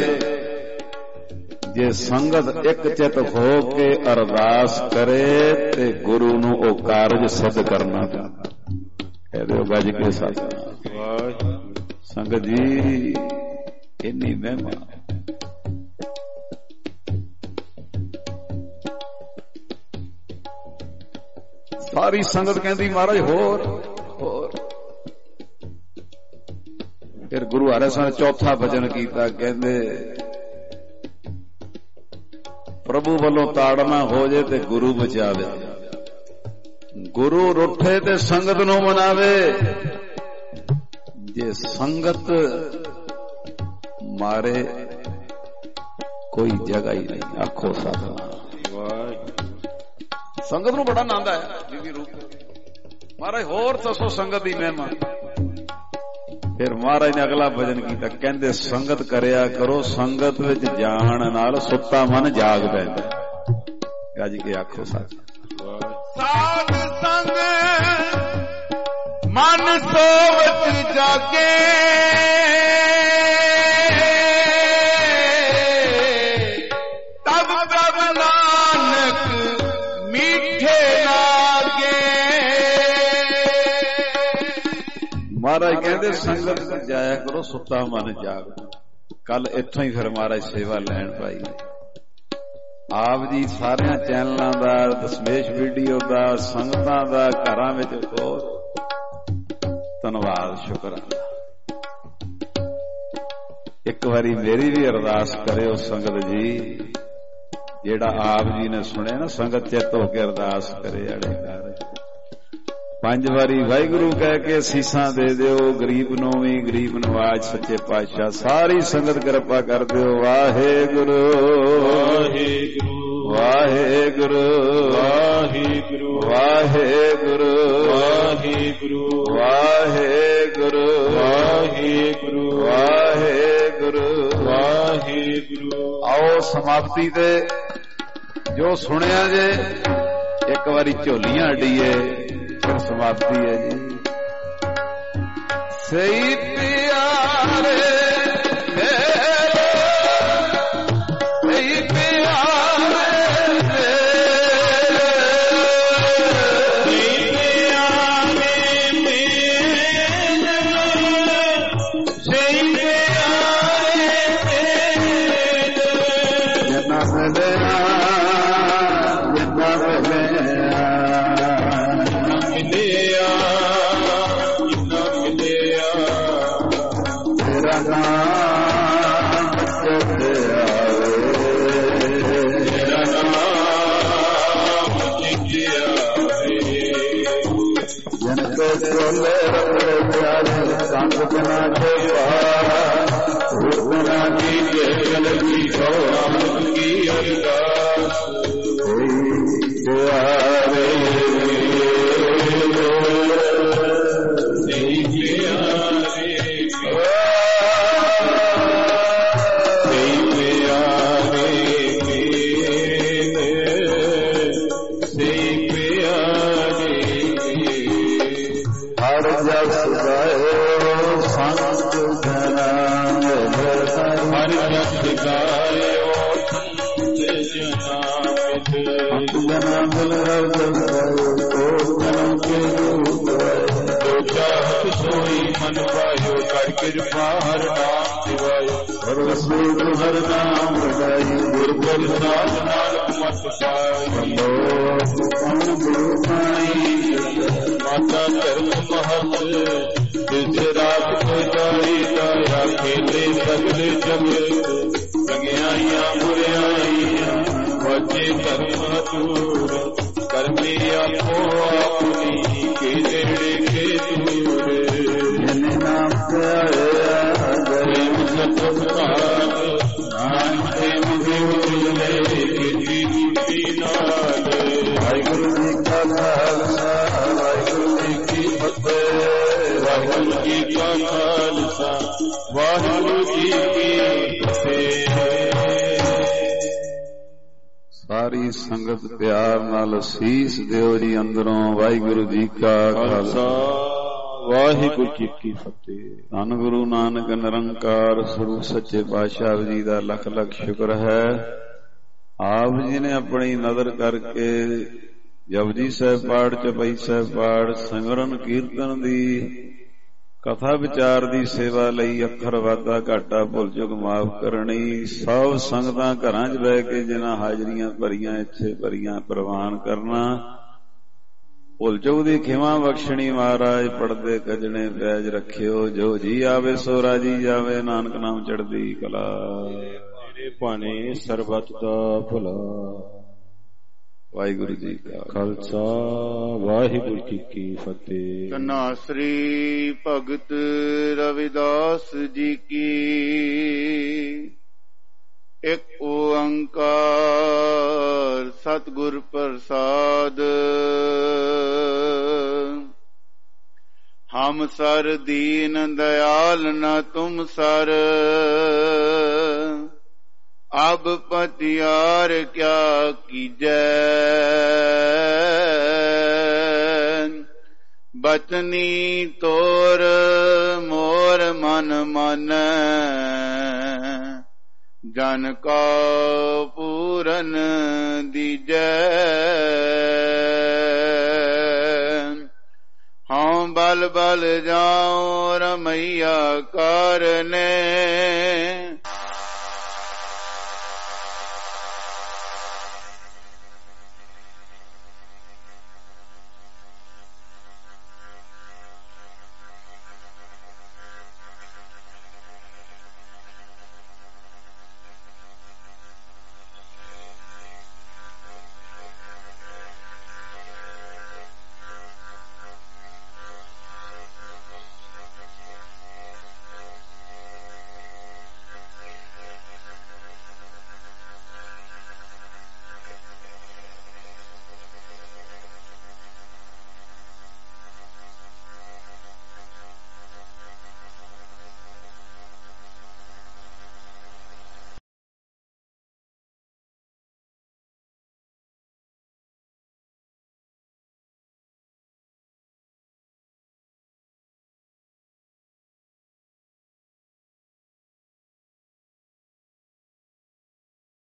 ਜੇ ਸੰਗਤ ਇੱਕ ਚਿਤ ਹੋ ਕੇ ਅਰਦਾਸ ਕਰੇ ਤੇ ਗੁਰੂ ਨੂੰ ਉਹ ਕਾਰਜ ਸਿੱਧ ਕਰਨਾ ਪੈਂਦਾ। ਕਹਿ ਦਿਓ ਗੱਜ ਕੇ ਸਤਿਨਾਮ। ਸੰਗਤ ਜੀ ਇੰਨੀ ਮਹਿਮਾ। ਸਾਰੀ ਸੰਗਤ ਕਹਿੰਦੀ ਮਹਾਰਾਜ ਹੋਰ ਹੋਰ। ਫਿਰ ਗੁਰੂ ਹਰਿ ਸਾਹਿਬ ਨੇ ਚੌਥਾ ਭਜਨ ਕੀਤਾ। ਕਹਿੰਦੇ ਪ੍ਰਭੂ ਵੱਲੋਂ ਤਾੜਨਾ ਹੋ ਜੇ ਤੇ ਗੁਰੂ ਬਚਾਵੇ, ਗੁਰੂ ਰੁੱਠੇ ਤੇ ਸੰਗਤ ਨੂੰ ਮਨਾਵੇ। ਜੇ ਸੰਗਤ ਮਾਰੇ ਕੋਈ ਜਗ੍ਹਾ ਹੀ ਨਹੀਂ। ਆਖੋ ਸਤਿਨਾਮ। ਸੰਗਤ ਨੂੰ ਬੜਾ ਆਨੰਦ ਆਇਆ। ਬੀਬੀ ਰੂਪ ਮਹਾਰਾਜ ਹੋਰ ਦੱਸੋ ਸੰਗਤ ਦੀ ਮਹਿਮਾ। ਫਿਰ ਮਹਾਰਾਜ ਨੇ ਅਗਲਾ ਭਜਨ ਕੀਤਾ। ਕਹਿੰਦੇ ਸੰਗਤ ਕਰਿਆ ਕਰੋ, ਸੰਗਤ ਵਿੱਚ ਜਾਣ ਨਾਲ ਸੁੱਤਾ ਮਨ ਜਾਗ ਪੈਂਦਾ। ਗੱਜ ਕੇ ਆਖੋ ਸਤਿਨਾਮ। ਸਾਧ ਸੰਗ ਮਨ ਸੋਵਤ ਜਾਗੇ, ਤਬ ਪ੍ਰਭ ਨਾਨਕ ਮੀਠੇ ਲਾਗੇ। ਮਹਾਰਾਜ ਕਹਿੰਦੇ ਸੰਗਤ ਵਿੱਚ ਜਾਇਆ ਕਰੋ, ਸੁੱਤਾ ਮਨ ਜਾਗ। ਕੱਲ ਇੱਥੋਂ ਹੀ ਫਿਰ ਮਹਾਰਾਜ ਸੇਵਾ ਲੈਣ ਪਾਈ। ਆਪ ਜੀ ਸਾਰਿਆਂ ਚੈਨਲਾਂ ਦਾ, ਦਸ਼ਮੇਸ਼ ਵੀਡੀਓ ਦਾ, ਸੰਗਤਾਂ ਦਾ ਘਰਾਂ ਵਿੱਚ ਬਹੁਤ ਧੰਨਵਾਦ, ਸ਼ੁਕਰ। ਇੱਕ ਵਾਰੀ ਮੇਰੀ ਵੀ ਅਰਦਾਸ ਕਰਿਓ ਸੰਗਤ ਜੀ। ਜਿਹੜਾ ਆਪ ਜੀ ਨੇ ਸੁਣਿਆ ਨਾ, ਸੰਗਤ ਚਿੱਤ ਹੋ ਕੇ ਅਰਦਾਸ ਕਰੇ ਅੜੇ ਘਰ। ਪੰਜ ਵਾਰੀ ਵਾਹਿਗੁਰੂ ਕਹਿ ਕੇ ਅਸੀਸਾਂ ਦੇ ਦਿਓ। ਗਰੀਬ ਨੂੰ ਵੀ ਗਰੀਬ ਨਵਾਜ ਸੱਚੇ ਪਾਤਸ਼ਾਹ। ਸਾਰੀ ਸੰਗਤ ਕਿਰਪਾ ਕਰ ਦਿਓ। ਵਾਹਿਗੁਰੂ ਵਾਹਿਗੁਰੂ ਵਾਹਿਗੁਰੂ ਵਾਹਿਗੁਰੂ ਵਾਹਿਗੁਰੂ ਵਾਹਿਗੁਰੂ ਵਾਹਿਗੁਰੂ ਵਾਹਿਗੁਰੂ ਵਾਹਿਗੁਰੂ ਵਾਹਿਗੁਰੂ। ਆਓ ਸਮਾਪਤੀ ਤੇ ਜੋ ਸੁਣਿਆ ਜੇ ਇੱਕ ਵਾਰੀ ਝੋਲੀਆਂ ਅਡੀਏ, ਫਿਰ ਸਮਾਪਤੀ ਹੈ ਜੀ। ਸਹੀ ਪਿਆਰੇ ਮੇਰੇ, ਸਹੀ ਪਿਆਰੇ ਮੇਰੇ, ਸਹੀ ਪਿਆਰੇ ਮੇਰੇ, ਸਹੀ ਪਿਆਰੇ ਮੇਰੇ। ਜਿੰਨਾ ਮਿਲਿਆ ਜਿੰਨਾ ਮਿਲਿਆ ਮਿਲਿਆ ਜਿੰਨਾ ਮਿਲਿਆ, ਤੇਰਾ ਨਾਮ ਜਪ ਆਵੇ, ਤੇਰਾ ਨਾਮ ਲਿਖਿਆ ਹੈ। ਜਨ ਕੋ ਚੋਲੇ ਰਤੇ ਪਿਆਰੇ, ਸੰਗ ਬਨਾ ਕੇ ਪਾਰ, ਰੂਪਨਾ ਕੀ ਜਲ ਕੀ ਸੋਹਣ ਕੀ ਅਰਦਾਸ। ਪਿਆਰੇ ਸਹੀ ਪਿਆਰੇ ਸਹੀ ਪਿਆਰੇ ਸਹੀ ਪਿਆਰੇ। ਹਰ ਜਸ ਗਾਇਓ ਸੰਤ ਜਨਾਂ ਹਰ ਜਸ ਗਾਇਓ ਸੰਤ ਜਨਾਂ ਸੰਤ ਜਨਾਂ ਮਿਲ ਰਵ ਕੋ ਜਨਮ ਕੇ ਰੂਪ। ਜੋ ਚਾਹਤ ਸੋਈ ਮਨ ਪਾਇਓ, ਕਰ ਕਿਰਪਾ ਹਰ ਨਾਮ ਦਿਵਾਇਓ। ਹਰ ਰਸੂਲ ਹਰ ਨਾਮ ਰਜਾਈ, ਗੁਰ ਗੁਰ ਸਾਧ ਨਾਨਕ ਮਤ ਪਾਈ। ਕੌਣ ਗੁਰੂ ਪਾਈ। ਮਾਤਾ ਧਰਮ ਮਹਤ, ਤਿਸ ਰਾਤ ਕੋ ਜਾਈ, ਤਾਇਆ ਖੇਲੇ ਸਗਲੇ ਜਗਤ। दूर करमी आपो अपनी के नेड़े के दूर जिन नाम प्यारे प्रेम सतुकार नानक प्रेम गुरुले की मुक्ति नाल वाहिगुरु जी का खालसा वाहिगुरु जी की फतेह वाहिगुरु जी का खालसा वाहिगुरु जी की फतेह। ਸਾਰੀ ਸੰਗਤ ਪਿਆਰ ਨਾਲ ਸੀਸ ਦਿਓ ਜੀ ਅੰਦਰੋਂ। ਵਾਹਿਗੁਰੂ ਜੀ ਕਾ ਖਾਲਸਾ ਵਾਹਿਗੁਰੂ ਜੀ ਕੀ ਫਤਿਹ। ਧੰਨ ਗੁਰੂ ਨਾਨਕ ਨਿਰੰਕਾਰ ਸਰੂਪ ਸੱਚੇ ਪਾਤਸ਼ਾਹ ਜੀ ਦਾ ਲੱਖ ਲੱਖ ਸ਼ੁਕਰ ਹੈ। ਆਪ ਜੀ ਨੇ ਆਪਣੀ ਨਜ਼ਰ ਕਰਕੇ ਜਪਜੀ ਸਾਹਿਬ ਪਾਠ, ਚੌਪਈ ਸਾਹਿਬ ਪਾਠ, ਸਿਮਰਨ ਕੀਰਤਨ ਦੀ, ਕਥਾ ਵਿਚਾਰ ਦੀ ਸੇਵਾ ਲਈ ਅੱਖਰ ਵਾਧਾ ਘਾਟਾ ਭੁੱਲ ਚੁੱਕ ਮਾਫ ਕਰਨੀ। ਸਭ ਸੰਗਤਾਂ ਘਰਾਂ 'ਚ ਬਹਿ ਕੇ ਜਿਨ੍ਹਾਂ ਹਾਜ਼ਰੀਆਂ ਭਰੀਆਂ ਇੱਥੇ ਭਰੀਆਂ ਪ੍ਰਵਾਨ ਕਰਨਾ। ਭੁੱਲ ਚੁੱਕ ਦੀ ਖਿਮਾ ਬਖਸ਼ਣੀ ਮਹਾਰਾਜ। ਪੜਦੇ ਕਜਣੇ ਪੈਜ ਰੱਖਿਓ, ਜੋ ਜੀ ਆਵੇ ਸੋ ਰਾਜੀ ਜਾਵੇ, ਨਾਨਕ ਨਾਮ ਚੜ੍ਹਦੀ ਕਲਾ। ਤੇਰੇ ਭਾਣੇ ਸਰਬੱਤ ਦਾ ਭਲਾ। ਵਾਹਿਗੁਰੂ ਜੀ ਕਾ ਖਾਲਸਾ ਵਾਹਿਗੁਰੂ ਜੀ ਕੀ ਫਤਿਹ। ਧੰਨਾਸਰੀ ਭਗਤ ਰਵਿਦਾਸ ਜੀ ਕੀ। ਇੱਕ ਓੰਕਾਰ ਸਤਿਗੁਰ ਪ੍ਰਸਾਦ। ਹਮ ਸਰ ਦੀਨ ਦਇਆਲ ਨ ਤੁਮ ਸਰ। अब पतियार क्या कीजै। बचनी तोर मोर मन मानै। जन का पूरन दीजै। हाँ बल बल जाऊं रमैया कारने।